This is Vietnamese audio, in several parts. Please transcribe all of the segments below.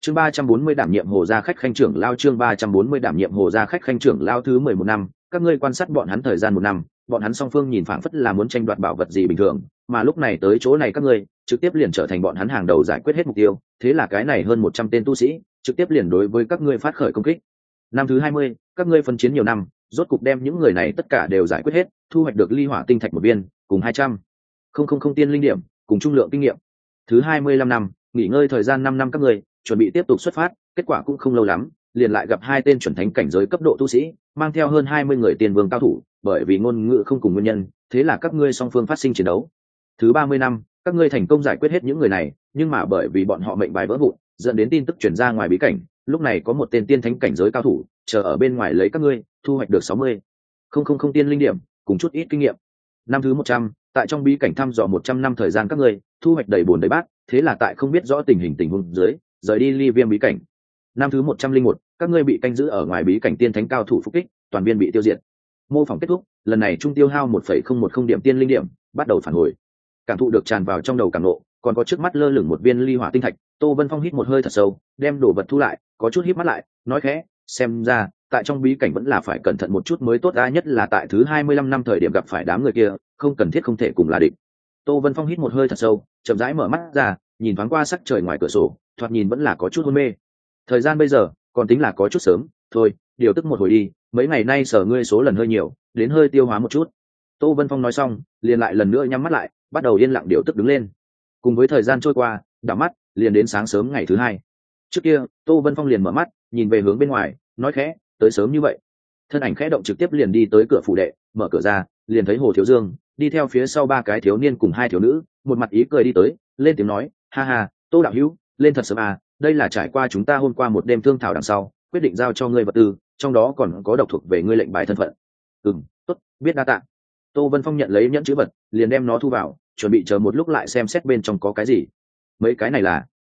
Chương 340 đảm nhiệm Hồ gia khách khanh trưởng lao, chương 340 đảm nhiệm Hồ gia khách khanh trưởng lao thứ 11 năm, các ngươi quan sát bọn hắn thời gian 1 năm, bọn hắn song phương nhìn phảng phất là muốn tranh đoạt bảo vật gì bình thường, mà lúc này tới chỗ này các ngươi trực tiếp liền trở thành bọn hắn hàng đầu giải quyết hết mục tiêu, thế là cái này hơn 100 tên tu sĩ, trực tiếp liền đối với các ngươi phát khởi công kích. Năm thứ 20, các ngươi phân chiến nhiều năm, rốt cục đem những người này tất cả đều giải quyết hết, thu hoạch được ly hỏa tinh thạch 1 viên, cùng 200 000 tiên linh điểm, cùng trung lượng kinh nghiệm. Thứ 25 năm, nghỉ ngơi thời gian 5 năm các ngươi chuẩn bị tiếp tục xuất phát, kết quả cũng không lâu lắm, liền lại gặp 2 tên chuẩn thánh cảnh giới cấp độ tu sĩ, mang theo hơn 20 người tiền vương cao thủ, bởi vì ngôn ngữ không cùng nguyên nhân, thế là các ngươi song phương phát sinh chiến đấu. Thứ 30 năm, các ngươi thành công giải quyết hết những người này, nhưng mà bởi vì bọn họ mệnh bài vỡ vụn, dẫn đến tin tức truyền ra ngoài bí cảnh, lúc này có một tên tiên thánh cảnh giới cao thủ, chờ ở bên ngoài lấy các ngươi, thu hoạch được 60 000 tiên linh điểm, cùng chút ít kinh nghiệm. Năm thứ 100, tại trong bí cảnh thăm dò 100 năm thời gian các ngươi, thu hoạch đầy bồn đầy bát, thế là tại không biết rõ tình huống dưới, rời đi Ly Viêm bí cảnh. Năm thứ 101, các ngươi bị canh giữ ở ngoài bí cảnh tiên thánh cao thủ phục kích, toàn viên bị tiêu diệt. Mô phỏng kết thúc, lần này trung tiêu hao 1,010 điểm tiên linh điểm, bắt đầu phản hồi. Cảm thụ được tràn vào trong đầu cảm nộ, còn có trước mắt lơ lửng một viên ly hỏa tinh thạch, Tô Vân Phong hít một hơi thật sâu, đem đồ vật thu lại, có chút híp mắt lại, nói khẽ, xem ra, tại trong bí cảnh vẫn là phải cẩn thận một chút mới tốt, nhất là tại thứ 25 năm thời điểm gặp phải đám người kia, không cần thiết không thể cùng là địch. Tô Vân Phong hít một hơi thật sâu, chậm rãi mở mắt ra, nhìn thoáng qua sắc trời ngoài cửa sổ, thoạt nhìn vẫn là có chút hôn mê. Thời gian bây giờ còn tính là có chút sớm, thôi, điều tức một hồi đi, mấy ngày nay sở ngươi số lần hơi nhiều, đến hơi tiêu hóa một chút. Tô Vân Phong nói xong, liền lại lần nữa nhắm mắt lại, bắt đầu yên lặng điều tức đứng lên. Cùng với thời gian trôi qua, đảo mắt liền đến sáng sớm ngày thứ 2. Trước kia, Tô Vân Phong liền mở mắt, nhìn về hướng bên ngoài, nói khẽ, tới sớm như vậy. Thân ảnh khẽ động trực tiếp liền đi tới cửa phủ đệ, mở cửa ra, liền thấy Hồ Thiếu Dương đi theo phía sau 3 cái thiếu niên cùng 2 thiếu nữ, một mặt ý cười đi tới, lên tiếng nói, ha ha, Tô đạo hữu, lên thật sớm à, đây là trải qua chúng ta hôm qua một đêm thương thảo đằng sau, quyết định giao cho ngươi vật tư, trong đó còn có độc thuộc về ngươi lệnh bài thân phận. Tốt, biết đa tạ. Tô Vân Phong nhận lấy nhẫn chữ vật, liền đem nó thu vào, chuẩn bị chờ một lúc lại xem xét bên trong có cái gì. Mấy cái này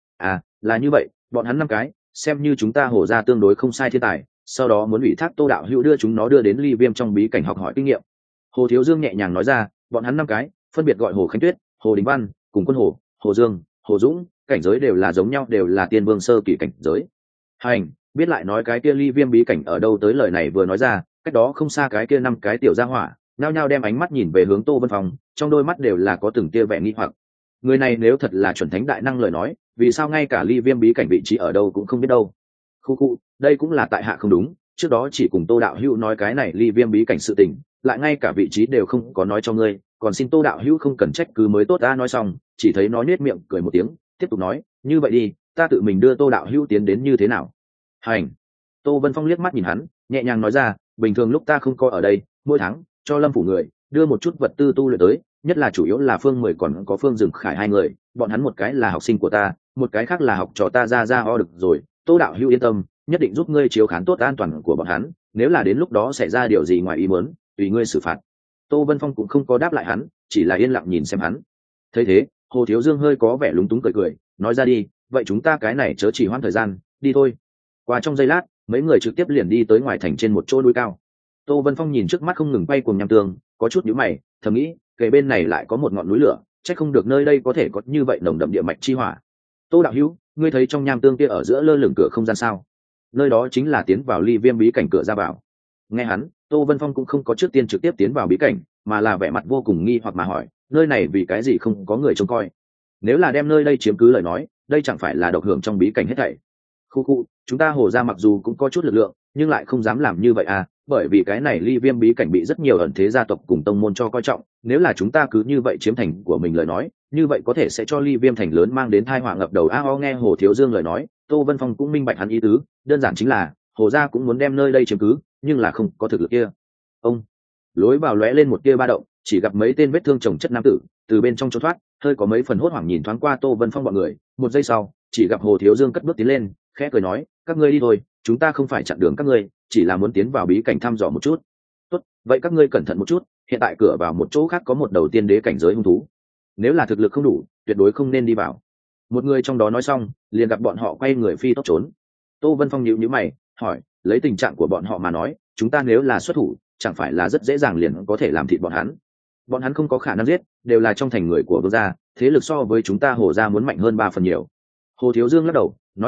là như vậy, bọn hắn 5 cái, xem như chúng ta Hồ gia tương đối không sai thiên tài, sau đó muốn ủy thác Tô đạo hữu đưa chúng nó đưa đến Ly Viêm trong bí cảnh học hỏi kinh nghiệm. Hồ Thiếu Dương nhẹ nhàng nói ra, bọn hắn 5 cái, phân biệt gọi Hồ Khánh Tuyết, Hồ Đình Văn, cùng Quân Hồ, Hồ Dương, Hồ Dũng, cảnh giới đều là giống nhau, đều là tiên vương sơ kỳ cảnh giới. Hành, biết lại nói cái kia Ly Viêm bí cảnh ở đâu tới, lời này vừa nói ra, cách đó không xa cái kia 5 cái tiểu gia hỏa, nhao nhao đem ánh mắt nhìn về hướng Tô Vân Phong, trong đôi mắt đều là có từng tia vẻ nghi hoặc. Người này nếu thật là chuẩn thánh đại năng lời nói, vì sao ngay cả Ly Viêm bí cảnh vị trí ở đâu cũng không biết đâu? Khu, đây cũng là tại hạ không đúng, trước đó chỉ cùng Tô đạo hữu nói cái này Ly Viêm bí cảnh sự tình, lại ngay cả vị trí đều không có nói cho ngươi, còn xin Tô đạo hữu không cần trách cứ mới tốt. Nói xong, chỉ thấy nó nhếch miệng cười một tiếng, tiếp tục nói, như vậy đi, ta tự mình đưa Tô đạo hữu tiến đến như thế nào? Hành. Tô Vân Phong liếc mắt nhìn hắn, nhẹ nhàng nói ra, bình thường lúc ta không có ở đây, mỗi tháng cho Lâm phủ người đưa một chút vật tư tu luyện tới, nhất là chủ yếu là Phương Mười còn có Phương Dừng Khải 2 người, bọn hắn một cái là học sinh của ta, một cái khác là học trò ta ra được rồi, Tô đạo hữu yên tâm, nhất định giúp ngươi chiếu khán tốt an toàn của bọn hắn, nếu là đến lúc đó xảy ra điều gì ngoài ý muốn, tùy ngươi xử phạt. Tô Vân Phong cũng không có đáp lại hắn, chỉ là yên lặng nhìn xem hắn. Thấy thế, Hồ Thiếu Dương hơi có vẻ lúng túng cười, nói ra đi, vậy chúng ta cái này chớ chỉ hoãn thời gian, đi thôi. Qua trong giây lát, mấy người trực tiếp liền đi tới ngoài thành trên một chỗ núi cao. Tô Vân Phong nhìn trước mắt không ngừng bay cuồng nham tương, có chút nhíu mày, thầm nghĩ, kề bên này lại có một ngọn núi lửa, chắc không được nơi đây có thể có như vậy nồng đậm địa mạch chi hỏa. Tô đạo hữu, ngươi thấy trong nham tương kia ở giữa lơ lửng cửa không gian sao? Nơi đó chính là tiến vào Ly Viêm bí cảnh cửa ra vào. Nghe hắn, Tô Vân Phong cũng không có trước tiên trực tiếp tiến vào bí cảnh, mà là vẻ mặt vô cùng nghi hoặc mà hỏi, nơi này vì cái gì không có người trông coi? Nếu là đem nơi đây chiếm cứ lời nói, đây chẳng phải là độc hưởng trong bí cảnh hết thảy. Khu, chúng ta Hồ gia mặc dù cũng có chút lực lượng, nhưng lại không dám làm như vậy bởi vì cái này Ly Viêm bí cảnh bị rất nhiều ẩn thế gia tộc cùng tông môn cho coi trọng, nếu là chúng ta cứ như vậy chiếm thành của mình lời nói, như vậy có thể sẽ cho Ly Viêm thành lớn mang đến tai họa ngập đầu. Nghe Hồ Thiếu Dương lời nói, Tô Vân Phong cũng minh bạch hắn ý tứ, đơn giản chính là Hồ gia cũng muốn đem nơi đây chiếm cứ, nhưng là không có thực lực kia. Ông lối vào lóe lên một tia ba động, chỉ gặp mấy tên vết thương chồng chất nam tử từ bên trong trốn thoát, hơi có mấy phần hốt hoảng nhìn thoáng qua Tô Vân Phong bọn người, một giây sau, chỉ gặp Hồ Thiếu Dương cất bước tiến lên, khẽ cười nói, các ngươi đi thôi, chúng ta không phải chặn đường các ngươi, chỉ là muốn tiến vào bí cảnh thăm dò một chút. Tốt, vậy các ngươi cẩn thận một chút, hiện tại cửa vào một chỗ khác có một đầu tiên đế cảnh giới hung thú, nếu là thực lực không đủ, tuyệt đối không nên đi vào. Một người trong đó nói xong, liền gặp bọn họ quay người phi tốc trốn. Tô Vân Phong nhíu mày, hỏi, lấy tình trạng của bọn họ mà nói, chúng ta nếu là xuất thủ, chẳng phải là rất dễ dàng liền có thể làm thịt bọn hắn? Bọn hắn không có khả năng giết, đều là trong thành người của vương gia, thế lực so với chúng ta Hồ gia muốn mạnh hơn 3 phần nhiều. Hồ Thiếu Dương lắc đầu, nói khẽ,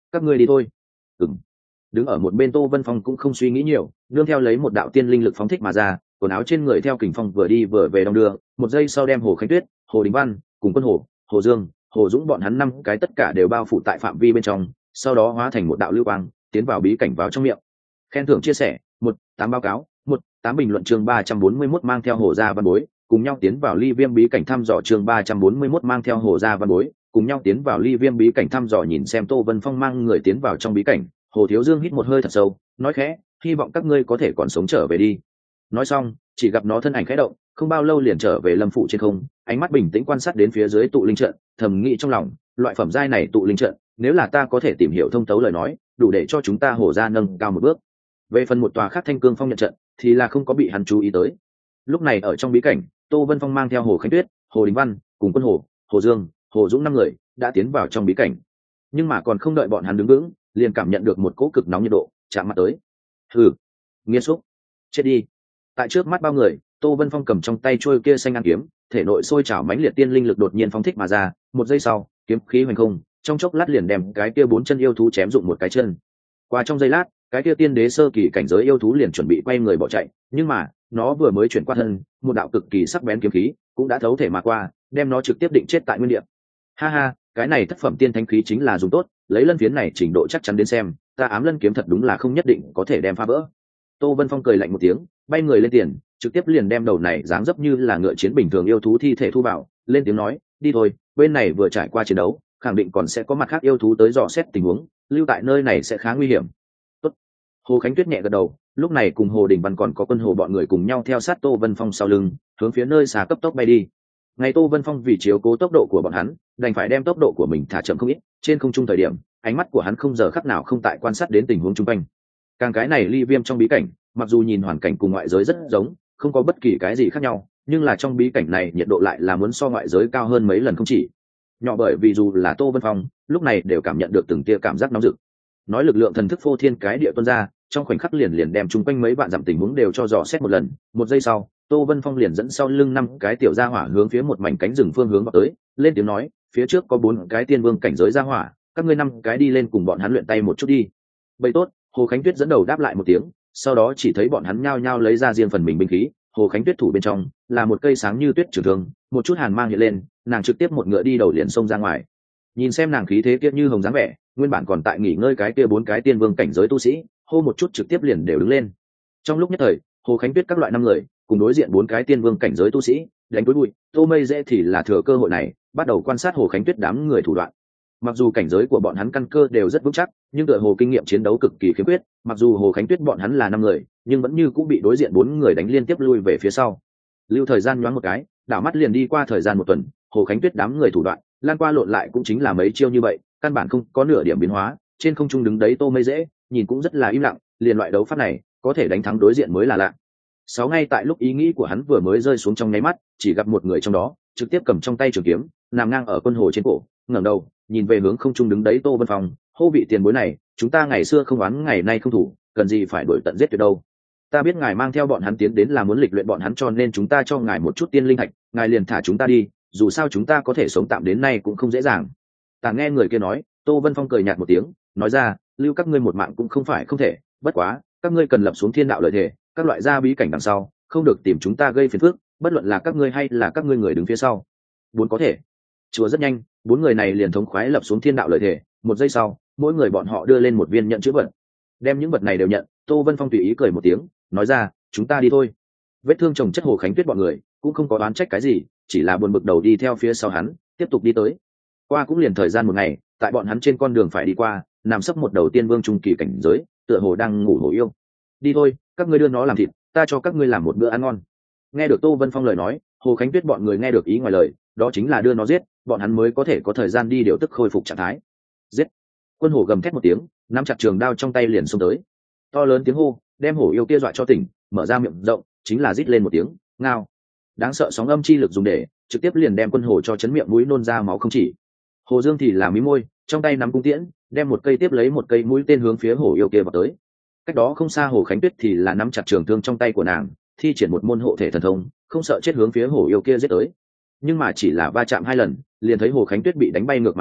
các ngươi đi thôi. Ừm. Đứng ở một bên Tô Vân Phong cũng không suy nghĩ nhiều, nương theo lấy một đạo tiên linh lực phóng thích mà ra, quần áo trên người theo kình phong vừa đi vừa về đong đưa, một giây sau đem Hồ Khánh Tuyết, Hồ Đình Văn cùng Quân Hồ, Hồ Dương, Hồ Dũng bọn hắn 5 cái tất cả đều bao phủ tại phạm vi bên trong, sau đó hóa thành một đạo lưu quang, tiến vào bí cảnh vào trong miệng. Khen thưởng chia sẻ, 1/8 báo cáo, 1/8 bình luận chương 341 mang theo Hồ gia văn bối, cùng nhau tiến vào Ly Viêm bí cảnh thăm dò chương 341 mang theo Hồ gia văn bối, cùng nhau tiến vào Ly Viêm bí cảnh thăm dò nhìn xem Tô Vân Phong mang người tiến vào trong bí cảnh, Hồ Thiếu Dương hít một hơi thật sâu, nói khẽ, hy vọng các ngươi có thể còn sống trở về đi. Nói xong, chỉ gặp nó thân ảnh khẽ động, không bao lâu liền trở về Lâm phủ trên không, ánh mắt bình tĩnh quan sát đến phía dưới tụ linh trận, thầm nghĩ trong lòng, loại phẩm giai này tụ linh trận, nếu là ta có thể tìm hiểu thông tấu lời nói, đủ để cho chúng ta Hồ gia nâng cao một bước. Về phần một tòa khác Thanh Cương Phong nhận trận, thì là không có bị hắn chú ý tới. Lúc này ở trong bí cảnh, Tô Vân Phong mang theo Hồ Khánh Tuyết, Hồ Đình Văn cùng Quân Hồ, Hồ Dương, Hồ Dũng 5 người đã tiến vào trong bí cảnh. Nhưng mà còn không đợi bọn hắn đứng vững, liền cảm nhận được một cỗ cực nóng nhiệt độ chạm mặt tới. Hừ, nghiệt xúc, chết đi. Tại trước mắt bao người, Tô Vân Phong cầm trong tay trôi kia xanh ăn kiếm, thể nội sôi trào mãnh liệt tiên linh lực đột nhiên phóng thích mà ra, một giây sau, kiếm khí hoành không, trong chốc lát liền đem cái kia 4 chân yêu thú chém dụng một cái chân. Qua trong giây lát, cái kia tiên đế sơ kỳ cảnh giới yêu thú liền chuẩn bị quay người bỏ chạy, nhưng mà nó vừa mới chuyển qua thân, một đạo cực kỳ sắc bén kiếm khí cũng đã thấu thể mà qua, đem nó trực tiếp định chết tại nguyên địa. Ha ha, cái này thất phẩm tiên thánh khí chính là dùng tốt, lấy lân phiến này trình độ chắc chắn đến xem, ta ám lân kiếm thật đúng là không nhất định có thể đem phá vỡ. Tô Vân Phong cười lạnh một tiếng, bay người lên tiền, trực tiếp liền đem đầu này dáng dấp như là ngựa chiến bình thường yêu thú thi thể thu vào, lên tiếng nói, đi thôi, bên này vừa trải qua chiến đấu, khẳng định còn sẽ có mặt khác yêu thú tới dò xét tình huống, lưu tại nơi này sẽ khá nguy hiểm. Tốt. Hồ Khánh Tuyết nhẹ gật đầu, lúc này cùng Hồ Đình Văn còn có Quân Hồ bọn người cùng nhau theo sát Tô Vân Phong sau lưng, hướng phía nơi xa cấp tốc bay đi. Ngày Tô Vân Phong vì chiếu cố tốc độ của bọn hắn, đành phải đem tốc độ của mình thả chậm không ít, trên không trung thời điểm, ánh mắt của hắn không giờ khắc nào không tại quan sát đến tình huống xung quanh. Càng cái này Ly Viêm trong bí cảnh, mặc dù nhìn hoàn cảnh cùng ngoại giới rất giống, không có bất kỳ cái gì khác nhau, nhưng là trong bí cảnh này nhiệt độ lại là muốn so ngoại giới cao hơn mấy lần không chỉ. Nhỏ bởi vì dù là Tô Vân Phong, lúc này đều cảm nhận được từng tia cảm giác nóng rực. Nói lực lượng thần thức phô thiên cái địa tuôn ra, trong khoảnh khắc liền đem chung quanh mấy vạn dặm tình huống đều cho dò xét một lần. Một giây sau, Tô Vân Phong liền dẫn sau lưng 5 cái tiểu gia hỏa hướng phía một mảnh cánh rừng phương hướng vào tới, lên tiếng nói, phía trước có 4 cái tiên vương cảnh giới gia hỏa, các ngươi 5 cái đi lên cùng bọn hắn luyện tay một chút đi. Bậy tốt, Hồ Khánh Tuyết dẫn đầu đáp lại một tiếng, sau đó chỉ thấy bọn hắn nhao nhao lấy ra riêng phần mình binh khí, Hồ Khánh Tuyết thủ bên trong là một cây sáng như tuyết trường thương, một chút hàn mang hiện lên, nàng trực tiếp một ngựa đi đầu liền xông ra ngoài. Nhìn xem nàng khí thế kia như hồng dáng vẻ, nguyên bản còn tại nghỉ ngơi cái kia 4 cái tiên vương cảnh giới tu sĩ, hô một chút trực tiếp liền đều đứng lên. Trong lúc nhất thời, Hồ Khánh Tuyết các loại 5 người cùng đối diện 4 cái tiên vương cảnh giới tu sĩ đánh túi bụi, Tô Mây Dễ thì là thừa cơ hội này bắt đầu quan sát Hồ Khánh Tuyết đám người thủ đoạn. Mặc dù cảnh giới của bọn hắn căn cơ đều rất vững chắc, nhưng tựa hồ kinh nghiệm chiến đấu cực kỳ khiếm khuyết, mặc dù Hồ Khánh Tuyết bọn hắn là 5 người, nhưng vẫn như cũng bị đối diện 4 người đánh liên tiếp lui về phía sau. Lưu thời gian nhoáng một cái, đảo mắt liền đi qua thời gian 1 tuần, Hồ Khánh Tuyết đám người thủ đoạn lan qua lộn lại cũng chính là mấy chiêu như vậy, căn bản không có nửa điểm biến hóa. Trên không trung đứng đấy Tô Mây Dễ, nhìn cũng rất là im lặng, liền loại đấu pháp này có thể đánh thắng đối diện mới là lạ. Ngay tại lúc ý nghĩ của hắn vừa mới rơi xuống trong nháy mắt, chỉ gặp một người trong đó trực tiếp cầm trong tay trường kiếm, nằm ngang ở Quân Hồ trên cổ, ngẩng đầu nhìn về hướng không trung đứng đấy Tô Vân Phong, hô vị tiền bối này, chúng ta ngày xưa không oán ngày nay không thủ, cần gì phải đuổi tận giết tuyệt đâu. Ta biết ngài mang theo bọn hắn tiến đến là muốn lịch luyện bọn hắn, cho nên chúng ta cho ngài một chút tiên linh thạch, ngài liền thả chúng ta đi, dù sao chúng ta có thể sống tạm đến nay cũng không dễ dàng. Ta nghe người kia nói, Tô Vân Phong cười nhạt một tiếng, nói ra, lưu các ngươi một mạng cũng không phải không thể, bất quá các ngươi cần lập xuống thiên đạo lợi thể, các loại gia bí cảnh đằng sau không được tìm chúng ta gây phiền phức, bất luận là các ngươi hay là các ngươi người đứng phía sau. 4 có thể. Chùa rất nhanh, 4 người này liền thống khoái lập xuống thiên đạo lợi thể, một giây sau, mỗi người bọn họ đưa lên một viên nhận chữ vật. Đem những vật này đều nhận, Tô Vân Phong tùy ý cười một tiếng, nói ra, chúng ta đi thôi. Vết thương chồng chất Hồ Khánh Tuyết bọn người cũng không có đoán trách cái gì, chỉ là buồn bực đầu đi theo phía sau hắn, tiếp tục đi tới. Qua cũng liền thời gian 1 ngày, tại bọn hắn trên con đường phải đi qua, nằm sấp một đầu tiên vương trung kỳ cảnh giới, tựa hồ đang ngủ hổ yêu. Đi thôi, các ngươi đưa nó làm thịt, ta cho các ngươi làm một bữa ăn ngon. Nghe được Tô Vân Phong lời nói, Hồ Khánh Tuyết bọn người nghe được ý ngoài lời, đó chính là đưa nó giết, bọn hắn mới có thể có thời gian đi điều tức khôi phục trạng thái. Giết! Quân Hổ gầm thét một tiếng, nắm chặt trường đao trong tay liền xông tới. To lớn tiếng hô, đem hổ yêu kia dọa cho tỉnh, mở ra miệng rộng, chính là rít lên một tiếng, ngao. Đáng sợ sóng âm chi lực dùng để, trực tiếp liền đem Quân Hổ cho chấn miệng mũi nôn ra máu không chỉ. Hồ Dương thì là mí môi, trong tay nắm cung tiễn, đem một cây tiếp lấy một cây mũi tên hướng phía hổ yêu kia vào tới. Cách đó không xa Hồ Khánh Tuyết thì là nắm chặt trường thương trong tay của nàng, thi triển một môn hộ thể thần thông, không sợ chết hướng phía hổ yêu kia giết tới. Nhưng mà chỉ là va chạm 2 lần, liền thấy Hồ Khánh Tuyết bị đánh bay ngược mà ra,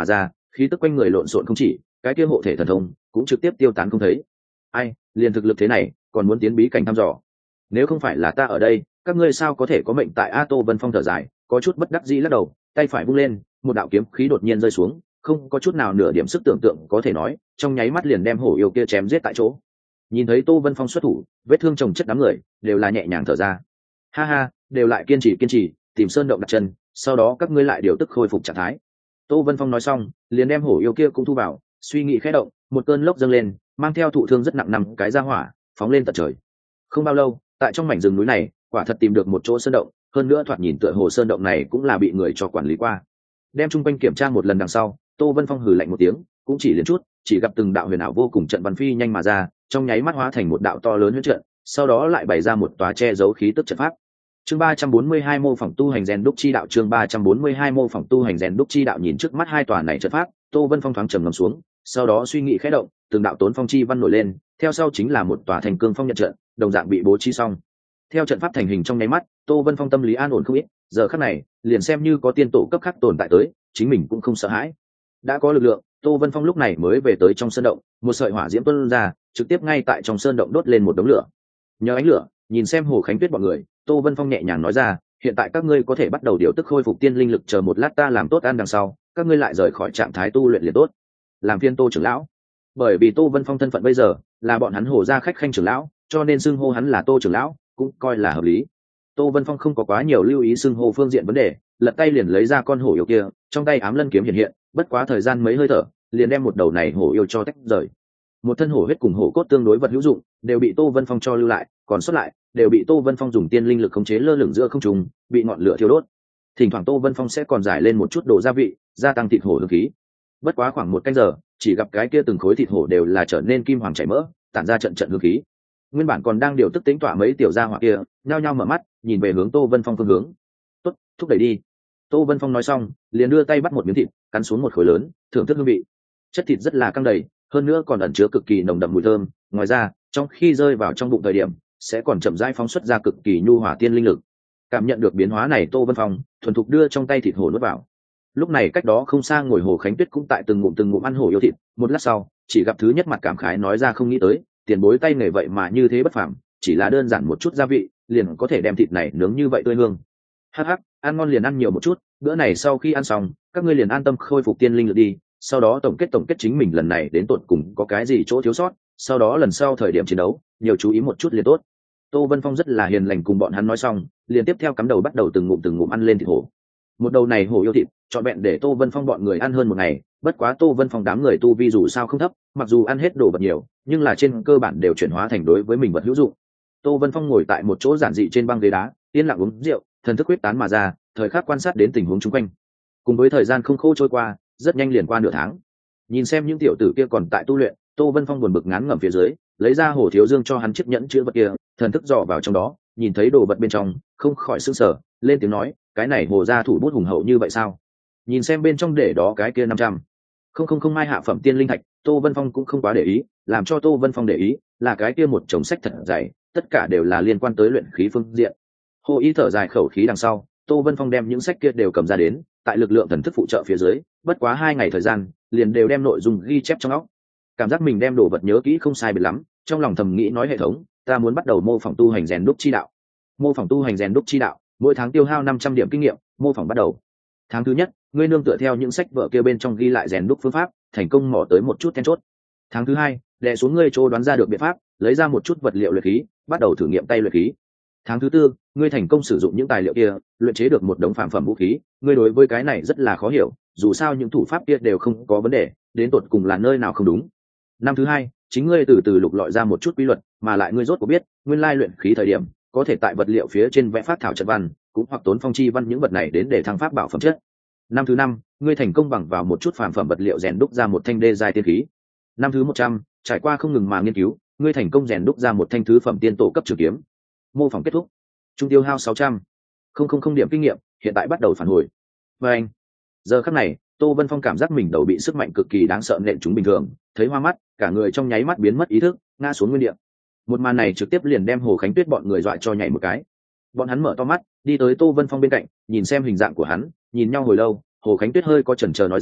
khí tức quanh người lộn xộn không chỉ, cái kia hộ thể thần thông cũng trực tiếp tiêu tán không thấy. Ai, liền thực lực thế này còn muốn tiến bí cảnh thăm dò? Nếu không phải là ta ở đây, các ngươi sao có thể có mệnh tại? A Tô Vân Phong thở dài, có chút bất đắc dĩ lắc đầu, tay phải vung lên, một đạo kiếm khí đột nhiên rơi xuống, không có chút nào nửa điểm sức tưởng tượng có thể nói, trong nháy mắt liền đem hổ yêu kia chém giết tại chỗ. Nhìn thấy Tô Vân Phong xuất thủ, vết thương chồng chất đám người đều là nhẹ nhàng thở ra. Ha ha, đều lại kiên trì, tìm sơn động đặt chân, sau đó các ngươi lại điều tức khôi phục trạng thái. Tô Vân Phong nói xong, liền đem hổ yêu kia cũng thu vào, suy nghĩ khẽ động, một cơn lốc dâng lên, mang theo thụ thương rất nặng nằm cái ra hỏa, phóng lên tận trời. Không bao lâu, tại trong mảnh rừng núi này, quả thật tìm được một chỗ sơn động, hơn nữa thoạt nhìn tựa hồ sơn động này cũng là bị người cho quản lý qua. Đem trung quanh kiểm tra một lần đằng sau, Tô Vân Phong hừ lạnh một tiếng, cũng chỉ liền chút, chỉ gặp từng đạo huyền ảo vô cùng trận văn phi nhanh mà ra, trong nháy mắt hóa thành một đạo to lớn huyễn trận, sau đó lại bày ra một tòa che giấu khí tức trận pháp. Chương 342 mô phỏng tu hành rèn đúc chi đạo, chương 342 mô phỏng tu hành rèn đúc chi đạo. Nhìn trước mắt hai tòa này trận pháp, Tô Vân Phong thoáng trầm ngâm xuống, sau đó suy nghĩ khẽ động, từng đạo tốn phong chi văn nổi lên, theo sau chính là một tòa thành cương phong nhận trận, đồng dạng bị bố trí xong. Theo trận pháp thành hình trong nháy mắt, Tô Vân Phong tâm lý an ổn không ít, giờ khắc này, liền xem như có tiên tổ cấp khác tồn tại tới, chính mình cũng không sợ hãi. Đã có lực lượng, Tô Vân Phong lúc này mới về tới trong sơn động, một sợi hỏa diễm tuôn ra, trực tiếp ngay tại trong sơn động đốt lên một đống lửa. Nhờ ánh lửa, nhìn xem Hồ Khánh Tuyết bọn người, Tô Vân Phong nhẹ nhàng nói ra, hiện tại các ngươi có thể bắt đầu điều tức khôi phục tiên linh lực, chờ một lát ta làm tốt ăn đằng sau, các ngươi lại rời khỏi trạng thái tu luyện liền tốt. Làm phiên Tô trưởng lão. Bởi vì Tô Vân Phong thân phận bây giờ là bọn hắn Hồ gia khách khanh trưởng lão, cho nên xưng hô hắn là Tô trưởng lão cũng coi là hợp lý. Tô Vân Phong không có quá nhiều lưu ý xưng hô phương diện vấn đề, lật tay liền lấy ra con hổ yêu kia, trong tay ám lân kiếm hiện hiện, bất quá thời gian mấy hơi thở, liền đem một đầu này hổ yêu cho tách rời. Một thân hổ huyết cùng hổ cốt tương đối vật hữu dụng, đều bị Tô Vân Phong cho lưu lại, còn sót lại đều bị Tô Vân Phong dùng tiên linh lực khống chế lơ lửng giữa không trung, bị ngọn lửa thiêu đốt. Thỉnh thoảng Tô Vân Phong sẽ còn giải lên một chút đồ gia vị, gia tăng thịt hổ hương khí. Bất quá khoảng một canh giờ, chỉ gặp cái kia từng khối thịt hổ đều là trở nên kim hoàng chảy mỡ, tản ra trận trận hương khí. Nguyên bản còn đang điều tức tính tọa mấy tiểu gia hỏa kia, nhao nhao mở mắt, nhìn về hướng Tô Vân Phong phương hướng. "Tốt, thúc đẩy đi." Tô Vân Phong nói xong, liền đưa tay bắt một miếng thịt, cắn xuống một khối lớn, thưởng thức hương vị. Chất thịt rất là căng đầy, hơn nữa còn ẩn chứa cực kỳ nồng đậm mùi thơm, ngoài ra, trong khi rơi vào trong bụng thời điểm, sẽ còn chậm rãi phóng xuất ra cực kỳ nhu hòa tiên linh lực. Cảm nhận được biến hóa này, Tô Vân Phong thuần thục đưa trong tay thịt hổ nuốt vào. Lúc này cách đó không xa ngồi Hồ Khánh Tuyết cũng tại từng ngụm ăn hổ yêu thịt, một lát sau, chỉ gặp thứ nhất mặt cảm khái nói ra, không nghĩ tới, tiền bối tay nghề vậy mà như thế bất phàm, chỉ là đơn giản một chút gia vị, liền có thể đem thịt này nướng như vậy tươi hương. Hắc hắc, ăn ngon liền ăn nhiều một chút, bữa này sau khi ăn xong, các ngươi liền an tâm khôi phục tiên linh lực đi, sau đó tổng kết chính mình lần này đến tột cùng có cái gì chỗ thiếu sót, sau đó lần sau thời điểm chiến đấu, nhiều chú ý một chút liền tốt. Tô Vân Phong rất là hiền lành cùng bọn hắn nói xong, liền tiếp theo cắm đầu bắt đầu từng ngụm ăn lên thịt hổ. Một đầu này hổ yêu thịt, trọn vẹn để Tô Vân Phong bọn người ăn hơn một ngày, bất quá Tô Vân Phong đám người tu vi dù sao không thấp, mặc dù ăn hết đồ vật nhiều, nhưng là trên cơ bản đều chuyển hóa thành đối với mình vật hữu dụng. Tô Vân Phong ngồi tại một chỗ giản dị trên băng ghế đá, yên lặng uống rượu, thần thức huyết tán mà ra, thời khắc quan sát đến tình huống xung quanh. Cùng với thời gian không khô trôi qua, rất nhanh liền qua nửa tháng. Nhìn xem những tiểu tử kia còn tại tu luyện, Tô Vân Phong buồn bực ngán ngẩm phía dưới, lấy ra Hồ Thiếu Dương cho hắn chiếc nhẫn chứa vật kia, thần thức dò vào trong đó, nhìn thấy đồ vật bên trong, không khỏi sửng sở, lên tiếng nói, cái này Hồ gia thủ bút hùng hậu như vậy sao? Nhìn xem bên trong để đó cái kia 500 không mai hạ phẩm tiên linh thạch, Tô Vân Phong cũng không quá để ý, làm cho Tô Vân Phong để ý là cái kia một chồng sách thật dày, tất cả đều là liên quan tới luyện khí phương diện. Hồ ý thở dài khẩu khí đằng sau, Tô Vân Phong đem những sách kia đều cầm ra đến, tại lực lượng thần thức phụ trợ phía dưới, bất quá 2 ngày thời gian, liền đều đem nội dung ghi chép trong óc. Cảm giác mình đem đồ vật nhớ kỹ không sai biệt lắm, trong lòng thầm nghĩ nói hệ thống, ta muốn bắt đầu mô phỏng tu hành rèn đúc chi đạo. Mô phỏng tu hành rèn đúc chi đạo, mỗi tháng tiêu hao 500 điểm kinh nghiệm, mô phỏng bắt đầu. Tháng thứ nhất, ngươi nương tựa theo những sách vở kia bên trong ghi lại rèn đúc phương pháp, thành công mò tới một chút then chốt. Tháng thứ hai, đè xuống ngươi chỗ đoán ra được biện pháp, lấy ra một chút vật liệu luyện khí, bắt đầu thử nghiệm tay luyện khí. Tháng thứ tư, ngươi thành công sử dụng những tài liệu kia, luyện chế được một đống phàm phẩm vũ khí, ngươi đối với cái này rất là khó hiểu, dù sao những thủ pháp kia đều không có vấn đề, đến tột cùng là nơi nào không đúng. Năm thứ hai, chính ngươi từ từ lục lọi ra một chút quy luật, mà lại ngươi rốt cuộc biết, nguyên lai luyện khí thời điểm, có thể tại vật liệu phía trên vẽ phát thảo trận văn, cũng hoặc tốn phong chi văn những vật này đến để thăng pháp bảo phẩm chất. Năm thứ năm, ngươi thành công bằng vào một chút phàm phẩm vật liệu rèn đúc ra một thanh đê giai tiên khí. Năm thứ 100, trải qua không ngừng mà nghiên cứu, ngươi thành công rèn đúc ra một thanh thứ phẩm tiên tổ cấp trường kiếm. Mô phỏng kết thúc. Trung tiêu hao 600 điểm kinh nghiệm, hiện tại bắt đầu phản hồi. Và anh, giờ khắc này, Tô Vân Phong cảm giác mình đầu bị sức mạnh cực kỳ đáng sợ nện chúng bình thường, thấy hoa mắt, cả người trong nháy mắt biến mất ý thức, ngã xuống nguyên địa. Một màn này trực tiếp liền đem Hồ Khánh Tuyết bọn người dọa cho nhảy một cái. Bọn hắn mở to mắt, đi tới Tô Vân Phong bên cạnh, nhìn xem hình dạng của hắn, nhìn nhau hồi lâu, Hồ Khánh Tuyết hơi có chần chờ nói ra,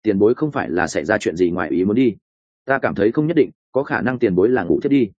tiền bối không phải là xảy ra chuyện gì ngoài ý muốn đi. Ta cảm thấy không nhất định, có khả năng tiền bối là ngủ thiết đi.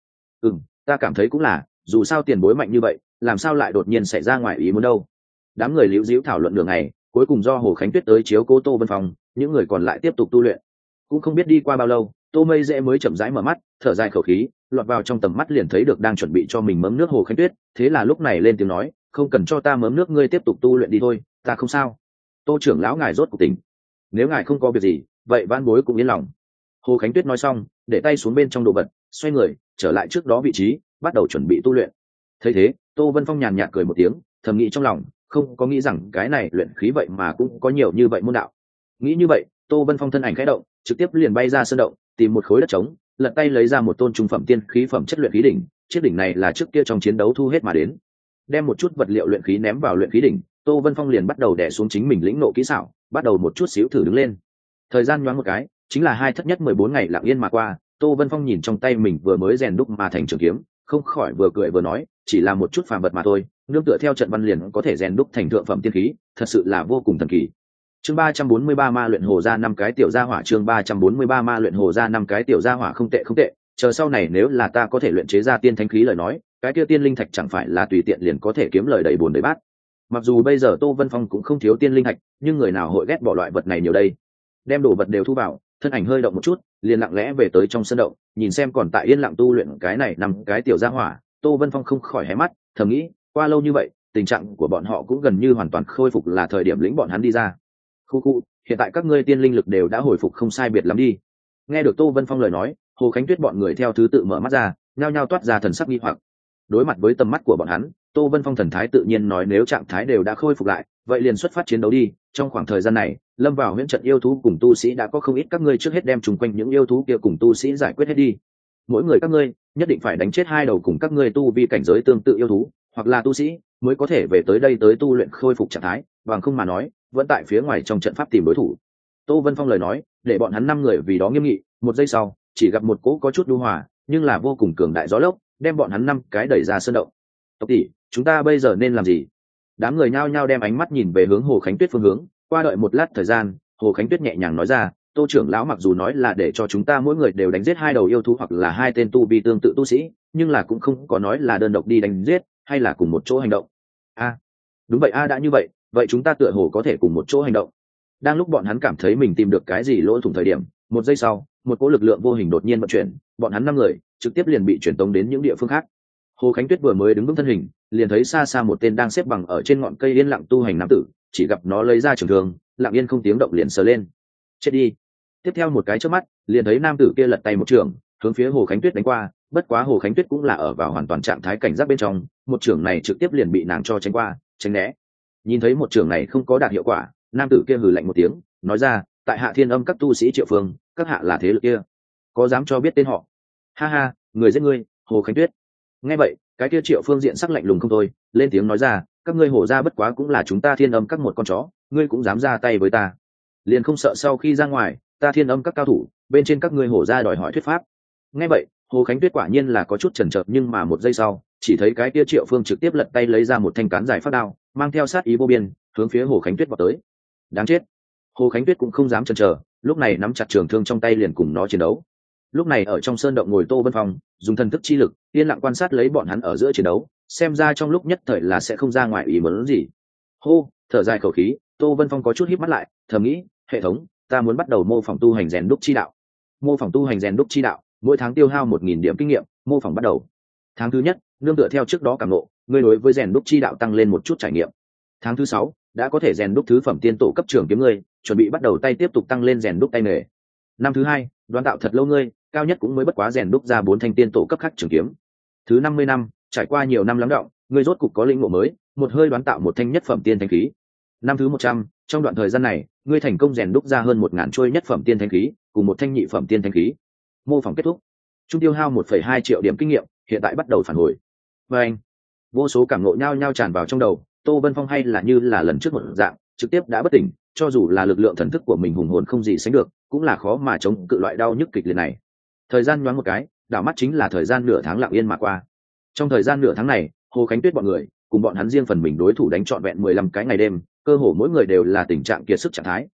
Ta cảm thấy cũng là, dù sao tiền bối mạnh như vậy, làm sao lại đột nhiên xảy ra ngoài ý muốn đâu. Đám người líu díu thảo luận đường này, cuối cùng do Hồ Khánh Tuyết tới chiếu cố Tô Vân Phong, những người còn lại tiếp tục tu luyện. Cũng không biết đi qua bao lâu, Tô Mây Dễ mới chậm rãi mở mắt, thở dài khẩu khí, lọt vào trong tầm mắt liền thấy được đang chuẩn bị cho mình mớm nước Hồ Khánh Tuyết, thế là lúc này lên tiếng nói, không cần cho ta mớm nước, ngươi tiếp tục tu luyện đi thôi, ta không sao. Tô trưởng lão ngài rốt cuộc tỉnh, nếu ngài không có việc gì, vậy van bối cũng yên lòng. Hồ Khánh Tuyết nói xong, để tay xuống bên trong đồ vật, xoay người trở lại trước đó vị trí, bắt đầu chuẩn bị tu luyện. Thấy thế, Tô Vân Phong nhàn nhạt cười một tiếng, thầm nghĩ trong lòng, không có nghĩ rằng cái này luyện khí vậy mà cũng có nhiều như vậy môn đạo. Nghĩ như vậy, Tô Vân Phong thân ảnh khẽ động, trực tiếp liền bay ra sơn động, tìm một khối đất trống, lật tay lấy ra một tôn trung phẩm tiên khí phẩm chất luyện khí đỉnh. Chiếc đỉnh này là trước kia trong chiến đấu thu hết mà đến. Đem một chút vật liệu luyện khí ném vào luyện khí đỉnh, Tô Vân Phong liền bắt đầu đè xuống chính mình lĩnh ngộ kỹ xảo, bắt đầu một chút xíu thử đứng lên. Thời gian nhoáng một cái, chính là hai thất nhất 14 ngày lặng yên mà qua. Tô Vân Phong nhìn trong tay mình vừa mới rèn đúc mà thành trường kiếm, không khỏi vừa cười vừa nói, chỉ là một chút phàm vật mà thôi, nương tựa theo trận văn liền có thể rèn đúc thành thượng phẩm tiên khí, thật sự là vô cùng thần kỳ. Chương 343 ma luyện hồ ra 5 cái tiểu gia hỏa, chương 343 ma luyện hồ ra 5 cái tiểu gia hỏa, không tệ không tệ, chờ sau này nếu là ta có thể luyện chế ra tiên thánh khí lời nói, cái kia tiên linh thạch chẳng phải là tùy tiện liền có thể kiếm lời đầy buồn đầy bát. Mặc dù bây giờ Tô Vân Phong cũng không thiếu tiên linh thạch, nhưng người nào hội ghét bỏ loại vật này nhiều đây. Đem đồ vật đều thu vào, thân ảnh hơi động một chút, liền lặng lẽ về tới trong sân động, nhìn xem còn tại yên lặng tu luyện cái này 5 cái tiểu gia hỏa. Tô Vân Phong không khỏi hé mắt, thầm nghĩ, qua lâu như vậy, tình trạng của bọn họ cũng gần như hoàn toàn khôi phục, là thời điểm lĩnh bọn hắn đi ra. Khu, hiện tại các ngươi tiên linh lực đều đã hồi phục không sai biệt lắm đi. Nghe được Tô Vân Phong lời nói, Hồ Khánh Tuyết bọn người theo thứ tự mở mắt ra, nhao nhao toát ra thần sắc nghi hoặc. Đối mặt với tầm mắt của bọn hắn, Tô Vân Phong thần thái tự nhiên nói, nếu trạng thái đều đã khôi phục lại, vậy liền xuất phát chiến đấu đi. Trong khoảng thời gian này, lâm vào huyễn trận yêu thú cùng tu sĩ đã có không ít, các ngươi trước hết đem chung quanh những yêu thú kia cùng tu sĩ giải quyết hết đi. Mỗi người các ngươi nhất định phải đánh chết 2 đầu cùng các ngươi tu vi cảnh giới tương tự yêu thú, hoặc là tu sĩ, mới có thể về tới đây tới tu luyện khôi phục trạng thái, bằng không mà nói, vẫn tại phía ngoài trong trận pháp tìm đối thủ. Tô Vân Phong lời nói, để bọn hắn 5 người vì đó nghiêm nghị. Một giây sau, chỉ gặp một cỗ có chút nhu hòa, nhưng là vô cùng cường đại gió lốc, đem bọn hắn 5 cái đẩy ra sơn động. Tộc tỷ, chúng ta bây giờ nên làm gì? Đám người nhao nhao đem ánh mắt nhìn về hướng Hồ Khánh Tuyết phương hướng. Qua đợi một lát thời gian, Hồ Khánh Tuyết nhẹ nhàng nói ra, Tô trưởng lão mặc dù nói là để cho chúng ta mỗi người đều đánh giết 2 đầu yêu thú hoặc là 2 tên tu vi tương tự tu sĩ, nhưng là cũng không có nói là đơn độc đi đánh giết, hay là cùng một chỗ hành động. Đúng vậy đã như vậy, vậy chúng ta tựa hồ có thể cùng một chỗ hành động. Đang lúc bọn hắn cảm thấy mình tìm được cái gì lỗ thủng thời điểm, một giây sau, một cỗ lực lượng vô hình đột nhiên vận chuyển, bọn hắn 5 người trực tiếp liền bị chuyển tống đến những địa phương khác. Hồ Khánh Tuyết vừa mới đứng vững thân hình, liền thấy xa xa một tên đang xếp bằng ở trên ngọn cây yên lặng tu hành nam tử, chỉ gặp nó lấy ra trường thương, lặng yên không tiếng động liền sờ lên. Chết đi. Tiếp theo một cái chớp mắt, liền thấy nam tử kia lật tay một trường, hướng phía Hồ Khánh Tuyết đánh qua, bất quá Hồ Khánh Tuyết cũng là ở vào hoàn toàn trạng thái cảnh giác bên trong, một trường này trực tiếp liền bị nàng cho tránh qua, tránh né. Nhìn thấy một trường này không có đạt hiệu quả, nam tử kia hừ lạnh một tiếng, nói ra, tại Hạ Thiên Âm các tu sĩ Triệu Phương, các hạ là thế lực kia, có dám cho biết tên họ? Ha ha, người giết ngươi, Hồ Khánh Tuyết. Nghe vậy, cái kia Triệu Phương diện sắc lạnh lùng không thôi, lên tiếng nói ra, các ngươi Hồ gia bất quá cũng là chúng ta Thiên Âm các một con chó, ngươi cũng dám ra tay với ta, liền không sợ sau khi ra ngoài, ta Thiên Âm các cao thủ bên trên các ngươi Hồ gia đòi hỏi thuyết pháp? Nghe vậy, Hồ Khánh Tuyết quả nhiên là có chút chần chừ, nhưng mà một giây sau, chỉ thấy cái kia Triệu Phương trực tiếp lật tay lấy ra một thanh cán dài phát đao, mang theo sát ý vô biên, hướng phía Hồ Khánh Tuyết vọt tới. Đáng chết. Hồ Khánh Tuyết cũng không dám chần chờ, lúc này nắm chặt trường thương trong tay liền cùng nó chiến đấu. Lúc này ở trong sơn động ngồi Tô Vân Phong, dùng thần thức chi lực, yên lặng quan sát lấy bọn hắn ở giữa chiến đấu, xem ra trong lúc nhất thời là sẽ không ra ngoài ý muốn gì. Hô, thở dài khẩu khí, Tô Vân Phong có chút híp mắt lại, thầm nghĩ, hệ thống, ta muốn bắt đầu mô phỏng tu hành rèn đúc chi đạo. Mô phỏng tu hành rèn đúc chi đạo, mỗi tháng tiêu hao 1000 điểm kinh nghiệm, mô phỏng bắt đầu. Tháng thứ nhất, nương tựa theo trước đó cảm ngộ, ngươi đối với rèn đúc chi đạo tăng lên một chút trải nghiệm. Tháng thứ 6, đã có thể rèn đúc thứ phẩm tiên tổ cấp trường kiếm ngươi, chuẩn bị bắt đầu tay tiếp tục tăng lên rèn đúc tay nghề. Năm thứ 2, đoán tạo thật lâu ngươi, cao nhất cũng mới bất quá rèn đúc ra 4 thanh tiên tổ cấp khác trường kiếm. Thứ 50 năm, trải qua nhiều năm lắng đọng, ngươi rốt cục có lĩnh ngộ mới, một hơi đoán tạo một thanh nhất phẩm tiên thánh khí. Năm thứ 100, trong đoạn thời gian này, ngươi thành công rèn đúc ra hơn 1000 chuôi nhất phẩm tiên thánh khí, cùng một thanh nhị phẩm tiên thánh khí. Mô phỏng kết thúc. Trung tiêu hao 1,2 triệu điểm kinh nghiệm, hiện tại bắt đầu phản hồi. Và anh, vô số cảm ngộ nhau nhau tràn vào trong đầu, Tô Vân Phong hay là như là lần trước một dạng, trực tiếp đã bất tỉnh, cho dù là lực lượng thần thức của mình hùng hồn không gì sánh được, cũng là khó mà chống cự loại đau nhức kịch liệt này. Thời gian nhoáng một cái, đảo mắt chính là thời gian nửa tháng lặng yên mà qua. Trong thời gian nửa tháng này, Hồ Khánh Tuyết bọn người cùng bọn hắn riêng phần mình đối thủ đánh trọn vẹn 15 cái ngày đêm, cơ hồ mỗi người đều là tình trạng kiệt sức trạng thái,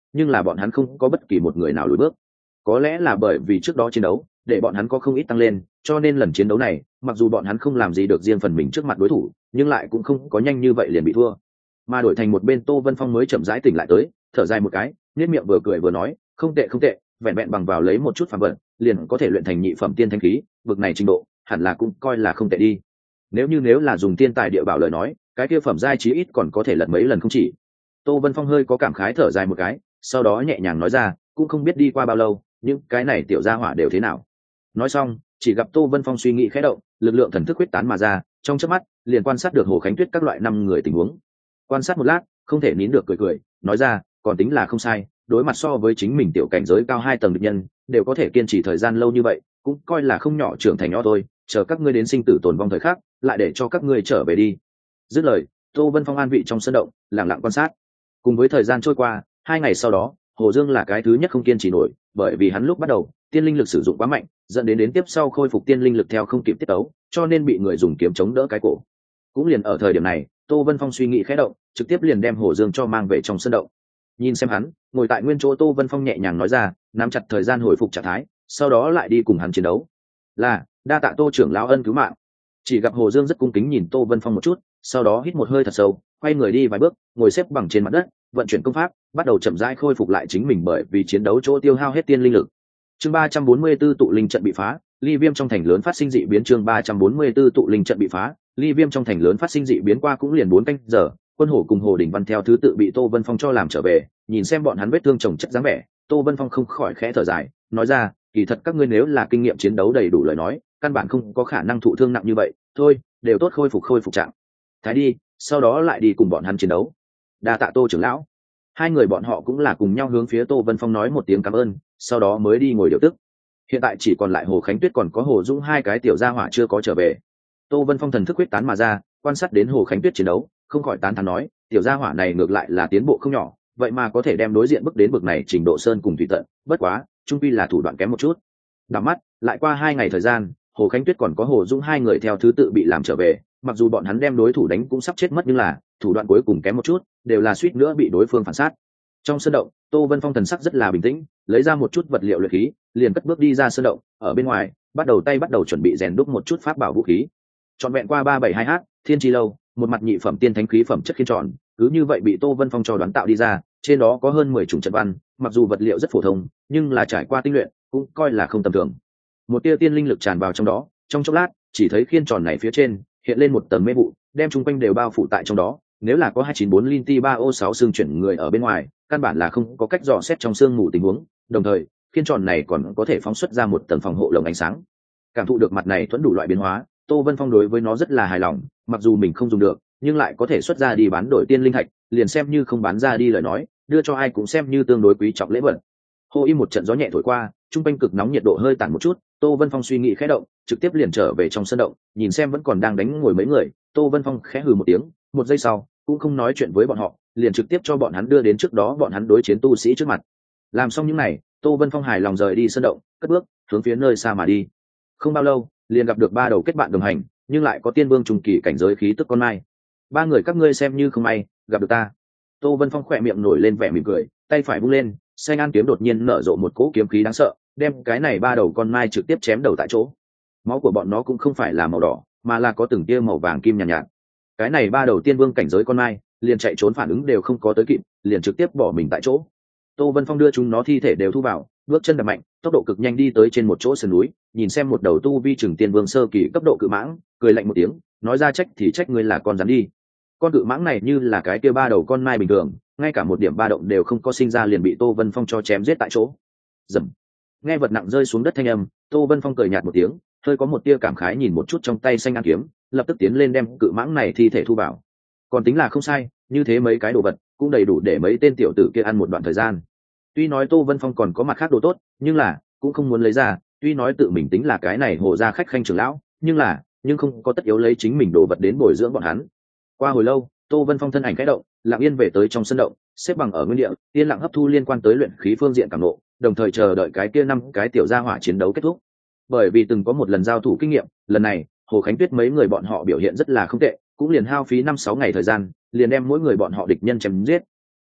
nhưng là bọn hắn không có bất kỳ một người nào lùi bước. Có lẽ là bởi vì trước đó chiến đấu để bọn hắn có không ít tăng lên, cho nên lần chiến đấu này mặc dù bọn hắn không làm gì được riêng phần mình trước mặt đối thủ, nhưng lại cũng không có nhanh như vậy liền bị thua. Mà đổi thành một bên Tô Vân Phong mới chậm rãi tỉnh lại tới, thở dài một cái, nhếch miệng vừa cười vừa nói, không tệ không tệ, vẹn vẹn bằng vào lấy một chút phàm vật liền có thể luyện thành nhị phẩm tiên thanh khí, vực này trình độ hẳn là cũng coi là không tệ đi. Nếu là dùng tiên tài địa bảo lời nói, cái kia phẩm giai chí ít còn có thể lật mấy lần không chỉ. Tô Vân Phong hơi có cảm khái thở dài một cái, sau đó nhẹ nhàng nói ra, cũng không biết đi qua bao lâu, những cái này tiểu gia hỏa đều thế nào. Nói xong, chỉ gặp Tô Vân Phong suy nghĩ khẽ động, lực lượng thần thức huyết tán mà ra, trong chớp mắt liền quan sát được Hồ Khánh Tuyết các loại năm người tình huống. Quan sát một lát, không thể nín được cười cười, nói ra, còn tính là không sai, đối mặt so với chính mình tiểu cảnh giới cao 2 tầng địch nhân, đều có thể kiên trì thời gian lâu như vậy, cũng coi là không nhỏ trưởng thành nhỏ thôi, chờ các ngươi đến sinh tử tồn vong thời khắc, lại để cho các ngươi trở về đi. Dứt lời, Tô Vân Phong an vị trong sân động, lặng lặng quan sát. Cùng với thời gian trôi qua, 2 ngày sau đó, Hồ Dương là cái thứ nhất không kiên trì nổi, bởi vì hắn lúc bắt đầu, tiên linh lực sử dụng quá mạnh, dẫn đến tiếp sau khôi phục tiên linh lực theo không kịp tiết tấu, cho nên bị người dùng kiếm chống đỡ cái cổ. Cũng liền ở thời điểm này, Tô Vân Phong suy nghĩ khẽ động, trực tiếp liền đem Hồ Dương cho mang về trong sân động. Nhìn xem hắn, ngồi tại nguyên chỗ, Tô Vân Phong nhẹ nhàng nói ra, nắm chặt thời gian hồi phục trạng thái, sau đó lại đi cùng hắn chiến đấu. Là, đa tạ Tô trưởng lão ân cứu mạng. Chỉ gặp Hồ Dương rất cung kính nhìn Tô Vân Phong một chút, sau đó hít một hơi thật sâu, quay người đi vài bước, ngồi xếp bằng trên mặt đất, vận chuyển công pháp, bắt đầu chậm rãi khôi phục lại chính mình bởi vì chiến đấu chỗ tiêu hao hết tiên linh lực. Chương 344 tụ linh trận bị phá, ly viêm trong thành lớn phát sinh dị biến. Chương 344 tụ linh trận bị phá, ly viêm trong thành lớn phát sinh dị biến. Qua cũng liền 4 canh giờ, Quân Hổ cùng Hồ Đình Văn theo thứ tự bị Tô Vân Phong cho làm trở về, nhìn xem bọn hắn vết thương chồng chất dáng vẻ, Tô Vân Phong không khỏi khẽ thở dài, nói ra, kỳ thật các ngươi nếu là kinh nghiệm chiến đấu đầy đủ lời nói, căn bản không có khả năng thụ thương nặng như vậy, thôi, đều tốt khôi phục trạng thái đi, sau đó lại đi cùng bọn hắn chiến đấu. Đa tạ Tô trưởng lão. Hai người bọn họ cũng là cùng nhau hướng phía Tô Vân Phong nói một tiếng cảm ơn, sau đó mới đi ngồi điều tức. Hiện tại chỉ còn lại Hồ Khánh Tuyết còn có Hồ Dũng hai cái tiểu gia hỏa chưa có trở về. Tô Vân Phong thần thức huyết tán mà ra, quan sát đến Hồ Khánh Tuyết chiến đấu, không khỏi tán thán nói, tiểu gia hỏa này ngược lại là tiến bộ không nhỏ, vậy mà có thể đem đối diện bước đến bực này trình độ sơn cùng thủy tận, bất quá, trung quy là thủ đoạn kém một chút. Đảo mắt, lại qua 2 ngày thời gian, Hồ Khánh Tuyết còn có Hồ Dũng hai người theo thứ tự bị làm trở về, mặc dù bọn hắn đem đối thủ đánh cũng sắp chết mất nhưng là thủ đoạn cuối cùng kém một chút, đều là suýt nữa bị đối phương phản sát. Trong sân động, Tô Vân Phong thần sắc rất là bình tĩnh, lấy ra một chút vật liệu luyện khí, liền cất bước đi ra sân động, ở bên ngoài, bắt đầu chuẩn bị rèn đúc một chút pháp bảo vũ khí. Trọn vẹn qua 372h, Thiên Chi lâu, một mặt nhị phẩm tiên thánh khí phẩm chất khiên tròn, cứ như vậy bị Tô Vân Phong cho đoán tạo đi ra, trên đó có hơn 10 chủng trận văn, mặc dù vật liệu rất phổ thông, nhưng là trải qua tinh luyện, cũng coi là không tầm thường. Một tia tiên linh lực tràn vào trong đó, trong chốc lát, chỉ thấy khiên tròn này phía trên hiện lên một tầng mê vụ, đem chung quanh đều bao phủ tại trong đó. Nếu là có 294 linh ti 3O6 xương chuyển người ở bên ngoài, căn bản là không có cách dò xét trong xương mù tình huống. Đồng thời, khiên tròn này còn có thể phóng xuất ra một tầng phòng hộ lồng ánh sáng. Cảm thụ được mặt này thuẫn đủ loại biến hóa, Tô Vân Phong đối với nó rất là hài lòng. Mặc dù mình không dùng được, nhưng lại có thể xuất ra đi bán đổi tiên linh thạch, liền xem như không bán ra đi lời nói, đưa cho ai cũng xem như tương đối quý trọng lễ vật. Hô im một trận gió nhẹ thổi qua, trung quanh cực nóng nhiệt độ hơi tản một chút, Tô Vân Phong suy nghĩ khẽ động, trực tiếp liền trở về trong sân động, nhìn xem vẫn còn đang đánh ngồi mấy người, Tô Vân Phong khẽ hừ một tiếng, một giây sau, cũng không nói chuyện với bọn họ, liền trực tiếp cho bọn hắn đưa đến trước đó bọn hắn đối chiến tu sĩ trước mặt. Làm xong những này, Tô Vân Phong hài lòng rời đi sân động, cất bước hướng phía nơi xa mà đi. Không bao lâu, liền gặp được 3 đầu kết bạn đồng hành, nhưng lại có tiên vương trùng kỳ cảnh giới khí tức con mai. 3 người các ngươi xem như không may, gặp được ta. Tô Vân Phong khỏe miệng nổi lên vẻ mỉm cười, tay phải vung lên, xanh an kiếm đột nhiên nở rộ một cỗ kiếm khí đáng sợ, đem cái này 3 đầu con mai trực tiếp chém đầu tại chỗ. Máu của bọn nó cũng không phải là màu đỏ, mà là có từng tia màu vàng kim nhàn nhạt. Cái này 3 đầu tiên vương cảnh giới con mai, liền chạy trốn phản ứng đều không có tới kịp, liền trực tiếp bỏ mình tại chỗ. Tô Vân Phong đưa chúng nó thi thể đều thu vào, bước chân đập mạnh, tốc độ cực nhanh đi tới trên một chỗ sườn núi, nhìn xem một đầu tu vi chừng tiên vương sơ kỳ cấp độ cự mãng, cười lạnh một tiếng, nói ra trách thì trách ngươi là con rắn đi. Con cự mãng này như là cái kia 3 đầu con mai bình thường, ngay cả một điểm ba động đều không có sinh ra liền bị Tô Vân Phong cho chém giết tại chỗ. Dầm. Nghe vật nặng rơi xuống đất thanh âm, Tô Vân Phong cười nhạt một tiếng, hơi có một tia cảm khái nhìn một chút trong tay xanh an kiếm, lập tức tiến lên đem cự mãng này thi thể thu vào. Còn tính là không sai, như thế mấy cái đồ vật cũng đầy đủ để mấy tên tiểu tử kia ăn một đoạn thời gian. Tuy nói Tô Vân Phong còn có mặt khác đồ tốt, nhưng là cũng không muốn lấy ra, tuy nói tự mình tính là cái này Hồ gia khách khanh trưởng lão, nhưng không có tất yếu lấy chính mình đồ vật đến bồi dưỡng bọn hắn. Qua hồi lâu, Tô Vân Phong thân ảnh khẽ động, lặng yên về tới trong sân động, xếp bằng ở nguyên địa, yên lặng hấp thu liên quan tới luyện khí phương diện cảm ngộ, đồng thời chờ đợi cái kia 5 cái tiểu gia hỏa chiến đấu kết thúc. Bởi vì từng có một lần giao thủ kinh nghiệm, lần này Hồ Khánh Tuyết mấy người bọn họ biểu hiện rất là không tệ, cũng liền hao phí 5-6 ngày thời gian, liền đem mỗi người bọn họ địch nhân chém giết.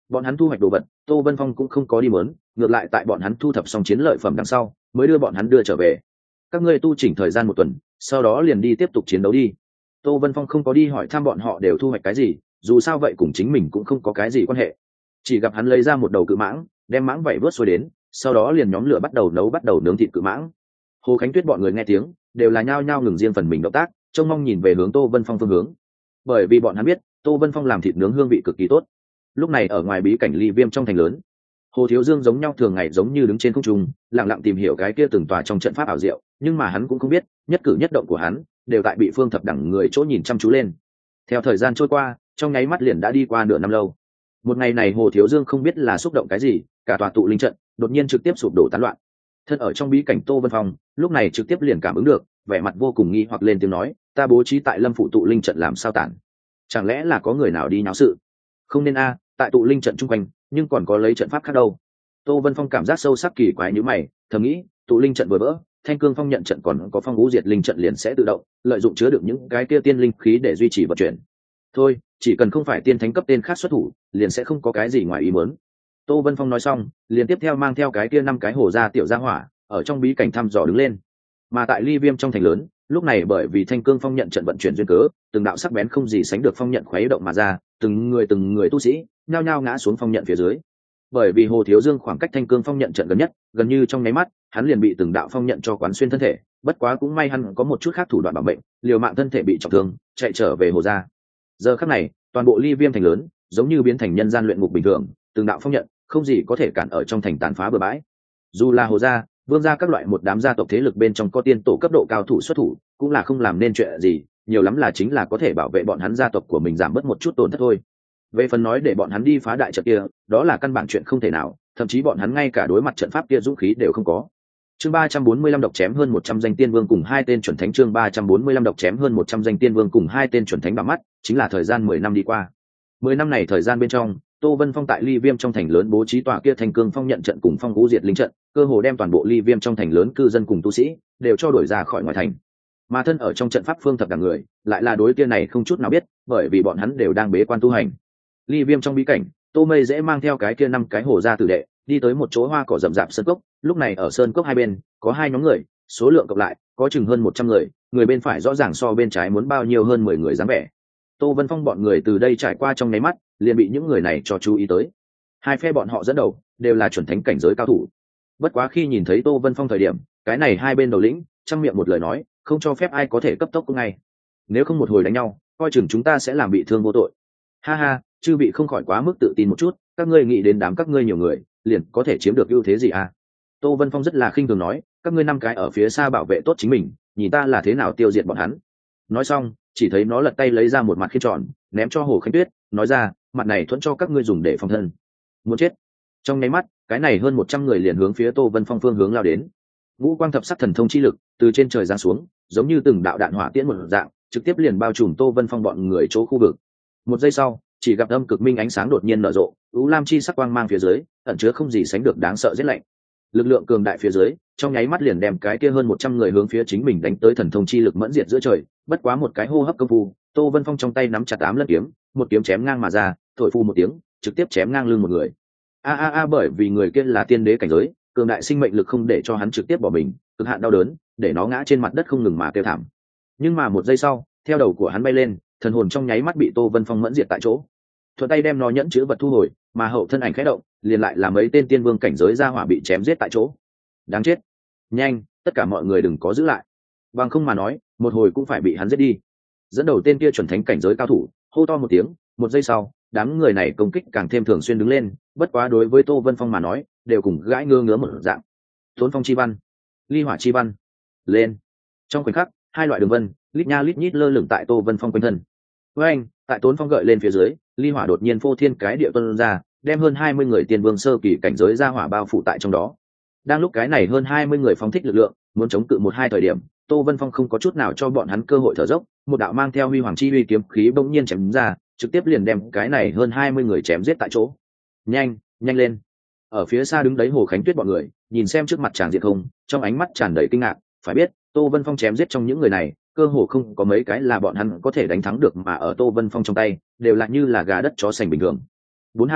Bọn hắn thu hoạch đồ vật, Tô Vân Phong cũng không có đi mớn, ngược lại tại bọn hắn thu thập xong chiến lợi phẩm đằng sau mới đưa bọn hắn đưa trở về. Các ngươi tu chỉnh thời gian 1 tuần, sau đó liền đi tiếp tục chiến đấu đi. Tô Vân Phong không có đi hỏi thăm bọn họ đều thu hoạch cái gì, dù sao vậy cùng chính mình cũng không có cái gì quan hệ. Chỉ gặp hắn lấy ra một đầu cự mãng, đem mãng vảy vớt xuôi đến, sau đó liền nhóm lửa bắt đầu nướng thịt cự mãng. Hồ Khánh Tuyết bọn người nghe tiếng đều là nhao nhao ngừng riêng phần mình động tác, trông mong nhìn về hướng Tô Vân Phong phương hướng, bởi vì bọn hắn biết Tô Vân Phong làm thịt nướng hương vị cực kỳ tốt. Lúc này ở ngoài bí cảnh Ly Viêm trong thành lớn, Hồ Thiếu Dương giống nhau thường ngày giống như đứng trên không trung, lặng lặng tìm hiểu cái kia từng tòa trong trận pháp ảo diệu, nhưng mà hắn cũng không biết nhất cử nhất động của hắn đều tại bị Phương Thập Đẳng người chỗ nhìn chăm chú lên. Theo thời gian trôi qua, trong nháy mắt liền đã đi qua nửa năm lâu. Một ngày này Hồ Thiếu Dương không biết là xúc động cái gì, cả tòa tụ linh trận đột nhiên trực tiếp sụp đổ tán loạn. Thân ở trong bí cảnh Tô Vân Phong lúc này trực tiếp liền cảm ứng được, vẻ mặt vô cùng nghi hoặc lên tiếng nói, ta bố trí tại Lâm Phủ tụ linh trận làm sao tản? Chẳng lẽ là có người nào đi náo sự? Không nên a, tại tụ linh trận chung quanh nhưng còn có lấy trận pháp khác đâu. Tô Vân Phong cảm giác sâu sắc kỳ quái như mày, thầm nghĩ tụ linh trận vừa vỡ, Thanh Cương Phong nhận trận còn có Phong Vũ Diệt linh trận liền sẽ tự động lợi dụng chứa được những cái kia tiên linh khí để duy trì vận chuyển. Thôi, chỉ cần không phải tiên thánh cấp tên khác xuất thủ, liền sẽ không có cái gì ngoài ý muốn. Tô Vân Phong nói xong, liền tiếp theo mang theo cái kia 5 cái hổ ra tiểu gia hỏa, ở trong bí cảnh thăm dò đứng lên. Mà tại Ly Viêm trong thành lớn, lúc này bởi vì Thanh Cương Phong nhận trận vận chuyển duyên cớ, từng đạo sắc bén không gì sánh được phong nhận khuấy động mà ra, từng người tu sĩ nhao nhao ngã xuống phong nhận phía dưới. Bởi vì Hồ Thiếu Dương khoảng cách Thanh Cương Phong nhận trận gần nhất, gần như trong nháy mắt, hắn liền bị từng đạo phong nhận cho quán xuyên thân thể, bất quá cũng may hắn có một chút khác thủ đoạn bảo mệnh, liều mạng thân thể bị trọng thương, chạy trở về Hồ gia. Giờ khắc này, toàn bộ Ly Viêm thành lớn, giống như biến thành nhân gian luyện ngục bình thường, từng đạo phong nhận, không gì có thể cản ở trong thành tàn phá bừa bãi. Dù là Hồ gia, Vương gia các loại một đám gia tộc thế lực bên trong có tiên tổ cấp độ cao thủ xuất thủ, cũng là không làm nên chuyện gì, nhiều lắm là chính là có thể bảo vệ bọn hắn gia tộc của mình giảm bớt một chút tổn thất thôi. Về phần nói để bọn hắn đi phá đại trận kia, đó là căn bản chuyện không thể nào, thậm chí bọn hắn ngay cả đối mặt trận pháp kia dũng khí đều không có. Chương 345 độc chém hơn 100 danh tiên vương cùng 2 tên chuẩn thánh, chương 345 độc chém hơn 100 danh tiên vương cùng 2 tên chuẩn thánh bằng mắt, chính là thời gian 10 năm đi qua. 10 năm này thời gian bên trong, Tô Vân Phong tại Ly Viêm trong thành lớn bố trí tòa kia Thanh Cương Phong nhận trận cùng Phong Vũ Diệt linh trận, cơ hồ đem toàn bộ Ly Viêm trong thành lớn cư dân cùng tu sĩ đều cho đuổi ra khỏi ngoài thành. Mà thân ở trong trận pháp Phương Thập Đẳng người, lại là đối kia này không chút nào biết, bởi vì bọn hắn đều đang bế quan tu hành. Ly Viêm trong bí cảnh, Tô Mây dễ mang theo cái kia 5 cái hổ ra tử đệ, đi tới một chỗ hoa cỏ rậm rạp sơn cốc, lúc này ở sơn cốc hai bên, có 2 nhóm người, số lượng cộng lại có chừng hơn 100 người, người bên phải rõ ràng so bên trái muốn bao nhiêu hơn 10 người dáng vẻ. Tô Vân Phong bọn người từ đây trải qua trong nháy mắt, liền bị những người này cho chú ý tới. Hai phe bọn họ dẫn đầu, đều là chuẩn thánh cảnh giới cao thủ. Bất quá khi nhìn thấy Tô Vân Phong thời điểm, cái này hai bên đầu lĩnh, trăm miệng một lời nói, không cho phép ai có thể cấp tốc cũng ngay. Nếu không một hồi đánh nhau, coi chừng chúng ta sẽ làm bị thương vô tội. Ha ha, chư vị không khỏi quá mức tự tin một chút, các ngươi nghĩ đến đám các ngươi nhiều người, liền có thể chiếm được ưu thế gì à? Tô Vân Phong rất là khinh thường nói, các ngươi 5 cái ở phía xa bảo vệ tốt chính mình, nhìn ta là thế nào tiêu diệt bọn hắn. Nói xong, chỉ thấy nó lật tay lấy ra một mặt khiên tròn, ném cho Hồ Khánh Tuyết, nói ra, mặt này thuận cho các ngươi dùng để phòng thân. Muốn chết. Trong nháy mắt, cái này hơn 100 người liền hướng phía Tô Vân Phong phương hướng lao đến. Ngũ quang thập sắc thần thông chi lực từ trên trời giáng xuống, giống như từng đạo đạn hỏa tiễn một dạng, trực tiếp liền bao trùm Tô Vân Phong bọn người chỗ khu vực. Một giây sau, chỉ gặp âm cực minh ánh sáng đột nhiên nở rộ, u lam chi sắc quang mang phía dưới, ẩn chứa không gì sánh được đáng sợ rét lạnh. Lực lượng cường đại phía dưới, trong nháy mắt liền đem cái kia hơn 100 người hướng phía chính mình đánh tới thần thông chi lực mẫn diệt giữa trời, bất quá một cái hô hấp công phu, Tô Vân Phong trong tay nắm chặt 8 lân kiếm, một kiếm chém ngang mà ra, thổi phu một tiếng, trực tiếp chém ngang lưng một người. Bởi vì người kia là tiên đế cảnh giới, cường đại sinh mệnh lực không để cho hắn trực tiếp bỏ mình, cực hạn đau đớn, để nó ngã trên mặt đất không ngừng mà kêu thảm. Nhưng mà một giây sau, theo đầu của hắn bay lên, thần hồn trong nháy mắt bị Tô Vân Phong mẫn diệt tại chỗ. Thuận tay đem nó nhẫn chứa vật thu hồi, mà hậu thân ảnh khẽ động, liền lại là mấy tên tiên vương cảnh giới ra hỏa bị chém giết tại chỗ. Đáng chết. Nhanh, tất cả mọi người đừng có giữ lại. Bằng không mà nói, một hồi cũng phải bị hắn giết đi. Dẫn đầu tên kia chuẩn thánh cảnh giới cao thủ, hô to một tiếng, một giây sau, đám người này công kích càng thêm thường xuyên đứng lên, bất quá đối với Tô Vân Phong mà nói, đều cùng gãi ngứa một dạng. Thốn phong chi văn, ly hỏa chi văn, lên. Trong khoảnh khắc, 2 loại đường vân, lít nha lít nhít lơ lửng tại Tô Vân Phong quanh thân. Với anh, tại Tốn Phong gợi lên phía dưới, ly hỏa đột nhiên phô thiên cái địa tuôn ra, đem hơn 20 người tiên vương sơ kỳ cảnh giới ra hỏa bao phủ tại trong đó. Đang lúc cái này hơn 20 người phóng thích lực lượng, muốn chống cự 1-2 thời điểm, Tô Vân Phong không có chút nào cho bọn hắn cơ hội thở dốc, một đạo mang theo huy hoàng chi uy kiếm khí bỗng nhiên chém ra, trực tiếp liền đem cái này hơn 20 người chém giết tại chỗ. Nhanh, nhanh lên. Ở phía xa đứng đấy Hồ Khánh Tuyết bọn người, nhìn xem trước mặt chàng diện không, trong ánh mắt tràn đầy kinh ngạc, phải biết, Tô Vân Phong chém giết trong những người này, cơ hồ không có mấy cái là bọn hắn có thể đánh thắng được, mà ở Tô Vân Phong trong tay, đều là như là gà đất chó sành bình thường. Ha ha,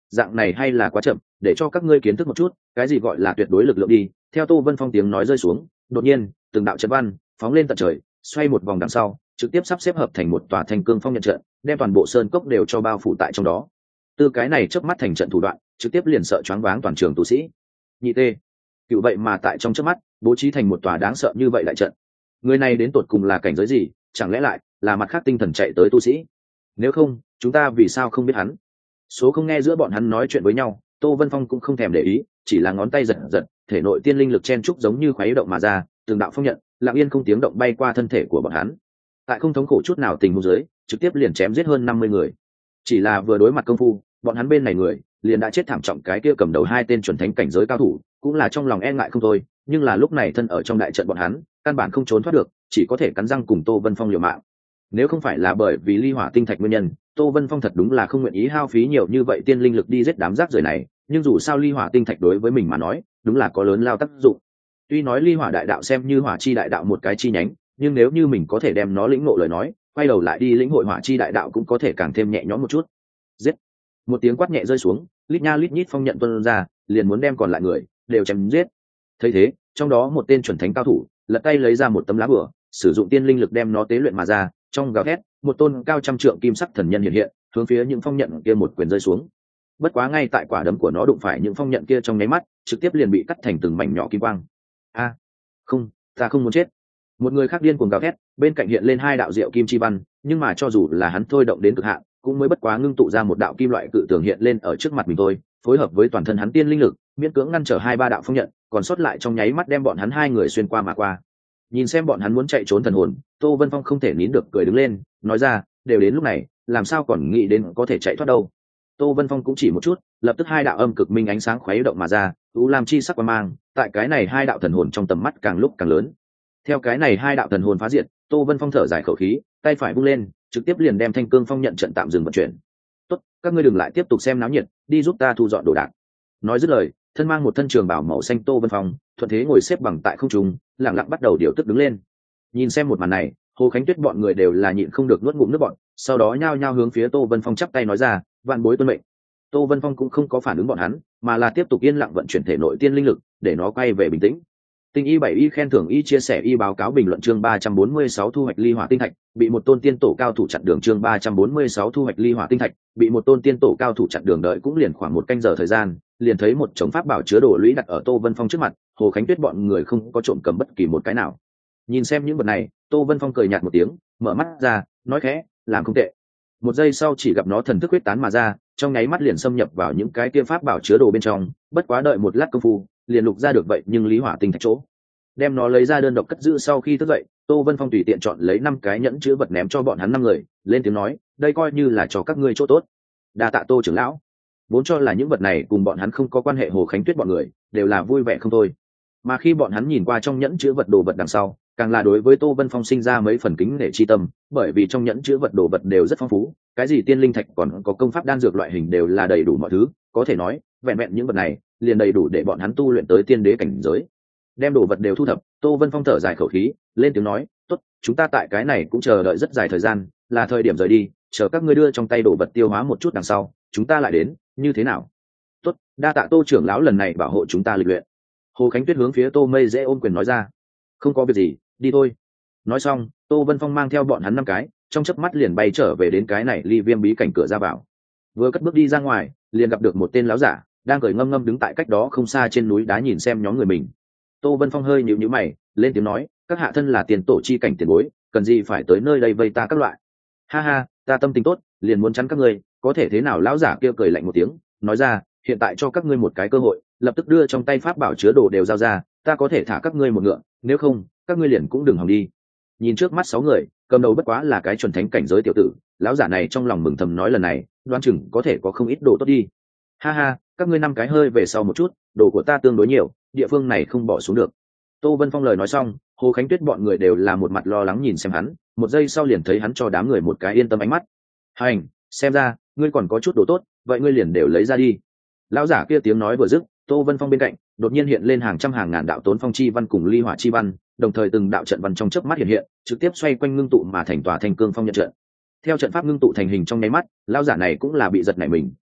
dạng này hay là quá chậm, để cho các ngươi kiến thức một chút cái gì gọi là tuyệt đối lực lượng đi. Theo Tô Vân Phong tiếng nói rơi xuống, đột nhiên từng đạo trận văn phóng lên tận trời, xoay một vòng đằng sau trực tiếp sắp xếp hợp thành một tòa thanh cương phong nhận trận, đem toàn bộ sơn cốc đều cho bao phủ tại trong đó. Từ cái này chớp mắt thành trận thủ đoạn, trực tiếp liền sợ choáng váng toàn trường tu sĩ. Nhị tê, cựu vậy mà tại trong chớp mắt bố trí thành một tòa đáng sợ như vậy đại trận. Người này đến tột cùng là cảnh giới gì, chẳng lẽ lại là mặt khác tinh thần chạy tới tu sĩ? Nếu không, chúng ta vì sao không biết hắn? Số không nghe giữa bọn hắn nói chuyện với nhau, Tô Vân Phong cũng không thèm để ý, chỉ là ngón tay giật giật, thể nội tiên linh lực chen trúc giống như khuấy động mà ra, từng đạo phong nhận lặng yên không tiếng động bay qua thân thể của bọn hắn. Tại không thống khổ chút nào tình huống dưới, trực tiếp liền chém giết hơn 50 người. Chỉ là vừa đối mặt công phu, bọn hắn bên này người liền đã chết thảm trọng, cái kia cầm đầu hai tên chuẩn thánh cảnh giới cao thủ cũng là trong lòng e ngại không thôi, nhưng là lúc này thân ở trong đại trận bọn hắn căn bản không trốn thoát được, chỉ có thể cắn răng cùng Tô Vân Phong liều mạng. Nếu không phải là bởi vì ly hỏa tinh thạch nguyên nhân, Tô Vân Phong thật đúng là không nguyện ý hao phí nhiều như vậy tiên linh lực đi giết đám rác rưởi này, nhưng dù sao ly hỏa tinh thạch đối với mình mà nói đúng là có lớn lao tác dụng. Tuy nói ly hỏa đại đạo xem như hỏa chi đại đạo một cái chi nhánh, nhưng nếu như mình có thể đem nó lĩnh ngộ lời nói, quay đầu lại đi lĩnh hội hỏa chi đại đạo cũng có thể càng thêm nhẹ nhõm một chút. Giết! Một tiếng quát nhẹ rơi xuống, lít nha lít nhít phong nhận tuôn ra, liền muốn đem còn lại người đều chém giết. Thấy thế, trong đó một tên chuẩn thánh cao thủ lật tay lấy ra một tấm lá bửa, sử dụng tiên linh lực đem nó tế luyện mà ra, trong gào thét, một tôn cao trăm trượng kim sắc thần nhân hiện hiện, hướng phía những phong nhận kia một quyền rơi xuống. Bất quá ngay tại quả đấm của nó đụng phải những phong nhận kia trong nháy mắt, trực tiếp liền bị cắt thành từng mảnh nhỏ kim quang. A, không, ta không muốn chết. Một người khác điên cuồng gào thét, bên cạnh hiện lên hai đạo diệu kim chi văn, nhưng mà cho dù là hắn thôi động đến cực hạn, cũng mới bất quá ngưng tụ ra một đạo kim loại cự tường hiện lên ở trước mặt mình thôi, phối hợp với toàn thân hắn tiên linh lực, miễn cưỡng ngăn trở hai ba đạo phong nhận, còn sót lại trong nháy mắt đem bọn hắn hai người xuyên qua mà qua. Nhìn xem bọn hắn muốn chạy trốn thần hồn, Tô Vân Phong không thể nín được cười đứng lên, nói ra, đều đến lúc này, làm sao còn nghĩ đến có thể chạy thoát đâu. Tô Vân Phong cũng chỉ một chút, lập tức hai đạo âm cực minh ánh sáng khuấy động mà ra, u lam chi sắc quang mang, tại cái này hai đạo thần hồn trong tầm mắt càng lúc càng lớn. Theo cái này hai đạo thần hồn phá diệt, Tô Vân Phong thở dài khẩu khí, tay phải vung lên, trực tiếp liền đem thanh cương phong nhận trận tạm dừng vận chuyển. Tốt, các ngươi đừng lại tiếp tục xem náo nhiệt, đi giúp ta thu dọn đồ đạc. Nói dứt lời, thân mang một thân trường bào màu xanh Tô Vân Phong thuận thế ngồi xếp bằng tại không trung, lặng lặng bắt đầu điều tức đứng lên. Nhìn xem một màn này, Hồ Khánh Tuyết bọn người đều là nhịn không được nuốt ngụm nước bọt, sau đó nhao nhao hướng phía Tô Vân Phong chắp tay nói ra, vạn bối tuân mệnh. Tô Vân Phong cũng không có phản ứng bọn hắn, mà là tiếp tục yên lặng vận chuyển thể nội tiên linh lực, để nó quay về bình tĩnh. Tinh y 7 y khen thưởng y chia sẻ y báo cáo bình luận chương 346 thu hoạch ly hỏa tinh thạch, bị một tôn tiên tổ cao thủ chặn đường chương 346 thu hoạch ly hỏa tinh thạch, bị một tôn tiên tổ cao thủ chặn đường đợi cũng liền khoảng một canh giờ thời gian, liền thấy một chồng pháp bảo chứa đồ lũy đặt ở Tô Vân Phong trước mặt, Hồ Khánh Tuyết bọn người không có trộm cầm bất kỳ một cái nào. Nhìn xem những vật này, Tô Vân Phong cười nhạt một tiếng, mở mắt ra, nói khẽ, làm không tệ. Một giây sau chỉ gặp nó thần thức huyết tán mà ra, trong nháy mắt liền xâm nhập vào những cái kia pháp bảo chứa đồ bên trong, bất quá đợi một lát công phu, liền lục ra được vậy nhưng lý hỏa tinh thạch chỗ. Đem nó lấy ra đơn độc cất giữ sau khi thức dậy, Tô Vân Phong tùy tiện chọn lấy 5 cái nhẫn chứa vật ném cho bọn hắn 5 người, lên tiếng nói, đây coi như là cho các ngươi chỗ tốt. Đa tạ Tô trưởng lão. Vốn cho là những vật này cùng bọn hắn không có quan hệ, Hồ Khánh Tuyết bọn người đều là vui vẻ không thôi. Mà khi bọn hắn nhìn qua trong nhẫn chứa vật đồ vật đằng sau, càng là đối với Tô Vân Phong sinh ra mấy phần kính nể chi tâm, bởi vì trong nhẫn chứa vật đồ vật đều rất phong phú, cái gì tiên linh thạch còn có công pháp đan dược loại hình đều là đầy đủ mọi thứ, có thể nói, vẹn vẹn những vật này liền đầy đủ để bọn hắn tu luyện tới tiên đế cảnh giới. Đem đồ vật đều thu thập, Tô Vân Phong thở dài khẩu khí, lên tiếng nói, tốt, chúng ta tại cái này cũng chờ đợi rất dài thời gian, là thời điểm rời đi, chờ các ngươi đưa trong tay đồ vật tiêu hóa một chút đằng sau, chúng ta lại đến, như thế nào? Tốt, đa tạ Tô trưởng lão lần này bảo hộ chúng ta lịch luyện. Hồ Khánh Tuyết hướng phía Tô Mây Dễ ôm quyền nói ra, không có việc gì, đi thôi. Nói xong, Tô Vân Phong mang theo bọn hắn 5 cái, trong chớp mắt liền bay trở về đến cái này ly viêm bí cảnh cửa ra vào. Vừa cất bước đi ra ngoài, liền gặp được một tên láo giả đang cười ngâm ngâm đứng tại cách đó không xa trên núi đá nhìn xem nhóm người mình. Tô Vân Phong hơi nhíu nhíu mày, lên tiếng nói, các hạ thân là tiền tổ chi cảnh tiền bối, cần gì phải tới nơi đây vây ta các loại. Ha ha, ta tâm tình tốt, liền muốn chắn các ngươi, có thể thế nào? Lão giả kia cười lạnh một tiếng, nói ra, hiện tại cho các ngươi một cái cơ hội, lập tức đưa trong tay pháp bảo chứa đồ đều giao ra, ta có thể thả các ngươi một ngựa, nếu không, các ngươi liền cũng đừng hòng đi. Nhìn trước mắt 6 người, cầm đầu bất quá là cái chuẩn thánh cảnh giới tiểu tử, lão giả này trong lòng mừng thầm nói lần này, đoán chừng có thể có không ít đồ tốt đi. Ha ha, các ngươi 5 cái hơi về sau một chút, đồ của ta tương đối nhiều, địa phương này không bỏ xuống được. Tô Vân Phong lời nói xong, Hồ Khánh Tuyết bọn người đều là một mặt lo lắng nhìn xem hắn, một giây sau liền thấy hắn cho đám người một cái yên tâm ánh mắt. Hành, xem ra ngươi còn có chút đồ tốt, vậy ngươi liền đều lấy ra đi. Lão giả kia tiếng nói vừa dứt, Tô Vân Phong bên cạnh đột nhiên hiện lên hàng trăm hàng ngàn đạo tốn phong chi văn cùng ly hỏa chi văn, đồng thời từng đạo trận văn trong chớp mắt hiện hiện, trực tiếp xoay quanh ngưng tụ mà thành tòa thanh cương phong nhận trận. Theo trận pháp ngưng tụ thành hình trong nháy mắt, lão giả này cũng là bị giật nảy mình,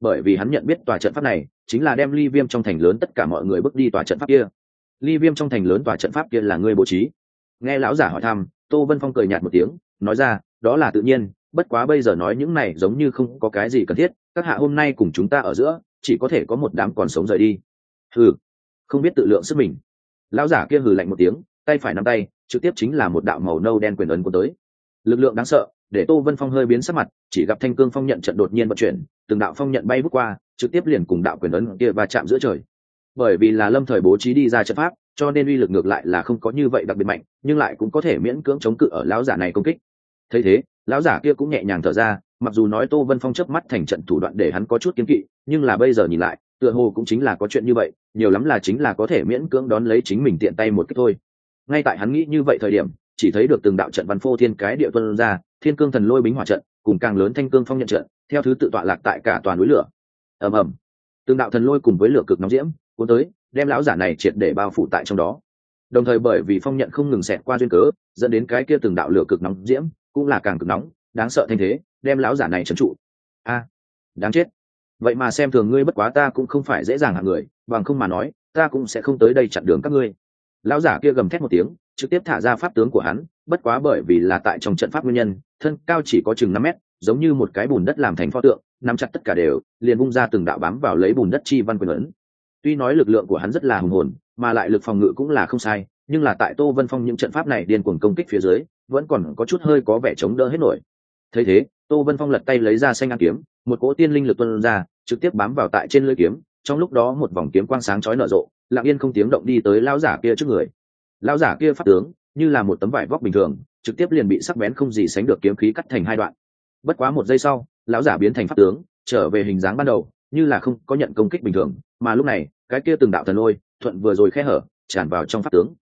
bởi vì hắn nhận biết tòa trận pháp này chính là đem ly viêm trong thành lớn tất cả mọi người bước đi tòa trận pháp kia. Ly viêm trong thành lớn tòa trận pháp kia là ngươi bố trí? Nghe lão giả hỏi thăm, Tô Vân Phong cười nhạt một tiếng, nói ra, đó là tự nhiên, bất quá bây giờ nói những này giống như không có cái gì cần thiết, các hạ hôm nay cùng chúng ta ở giữa chỉ có thể có một đám còn sống rời đi. Hừ, không biết tự lượng sức mình. Lão giả kia hừ lạnh một tiếng, tay phải nắm tay trực tiếp chính là một đạo màu nâu đen quyền ấn của tới. Lực lượng đáng sợ để Tô Vân Phong hơi biến sắc mặt, chỉ gặp thanh cương phong nhận trận đột nhiên vận chuyển, từng đạo phong nhận bay vút qua, trực tiếp liền cùng đạo quyền ấn kia va chạm giữa trời. Bởi vì là lâm thời bố trí đi ra trận pháp, cho nên uy lực ngược lại là không có như vậy đặc biệt mạnh, nhưng lại cũng có thể miễn cưỡng chống cự ở lão giả này công kích. Thấy thế, lão giả kia cũng nhẹ nhàng thở ra, mặc dù nói Tô Vân Phong chớp mắt thành trận thủ đoạn để hắn có chút kiêng kỵ, nhưng là bây giờ nhìn lại, tựa hồ cũng chính là có chuyện như vậy, nhiều lắm là chính là có thể miễn cưỡng đón lấy chính mình tiện tay một cái thôi. Ngay tại hắn nghĩ như vậy thời điểm, chỉ thấy được từng đạo trận văn phô thiên cái địa tuôn ra, thiên cương thần lôi bính hỏa trận, cùng càng lớn thanh cương phong nhận trận, theo thứ tự tọa lạc tại cả toàn núi lửa. Ầm ầm, từng đạo thần lôi cùng với lửa cực nóng diễm cuốn tới, đem lão giả này triệt để bao phủ tại trong đó. Đồng thời bởi vì phong nhận không ngừng xẹt qua duyên cớ, dẫn đến cái kia từng đạo lửa cực nóng diễm cũng là càng cực nóng, đáng sợ thanh thế, đem lão giả này trấn trụ. A, đáng chết! Vậy mà xem thường ngươi, bất quá ta cũng không phải dễ dàng hạng người, bằng không mà nói, ta cũng sẽ không tới đây chặn đường các ngươi. Lão giả kia gầm thét một tiếng, trực tiếp thả ra pháp tướng của hắn, bất quá bởi vì là tại trong trận pháp nguyên nhân, thân cao chỉ có chừng 5 mét, giống như một cái bùn đất làm thành pho tượng, nắm chặt tất cả đều, liền bung ra từng đạo bám vào lấy bùn đất chi văn quyền ấn. Tuy nói lực lượng của hắn rất là hùng hồn, mà lại lực phòng ngự cũng là không sai, nhưng là tại Tô Vân Phong những trận pháp này điên cuồng công kích phía dưới, vẫn còn có chút hơi có vẻ chống đỡ hết nổi. Thấy thế, Tô Vân Phong lật tay lấy ra xanh ngang kiếm, một cỗ tiên linh lực tuôn ra, trực tiếp bám vào tại trên lưỡi kiếm, trong lúc đó một vòng kiếm quang sáng chói nở rộ, lặng yên không tiếng động đi tới lão giả kia trước người. Lão giả kia pháp tướng như là một tấm vải vóc bình thường, trực tiếp liền bị sắc bén không gì sánh được kiếm khí cắt thành hai đoạn. Bất quá một giây sau, lão giả biến thành pháp tướng, trở về hình dáng ban đầu, như là không có nhận công kích bình thường, mà lúc này, cái kia từng đạo thần lôi thuận vừa rồi khe hở, tràn vào trong pháp tướng.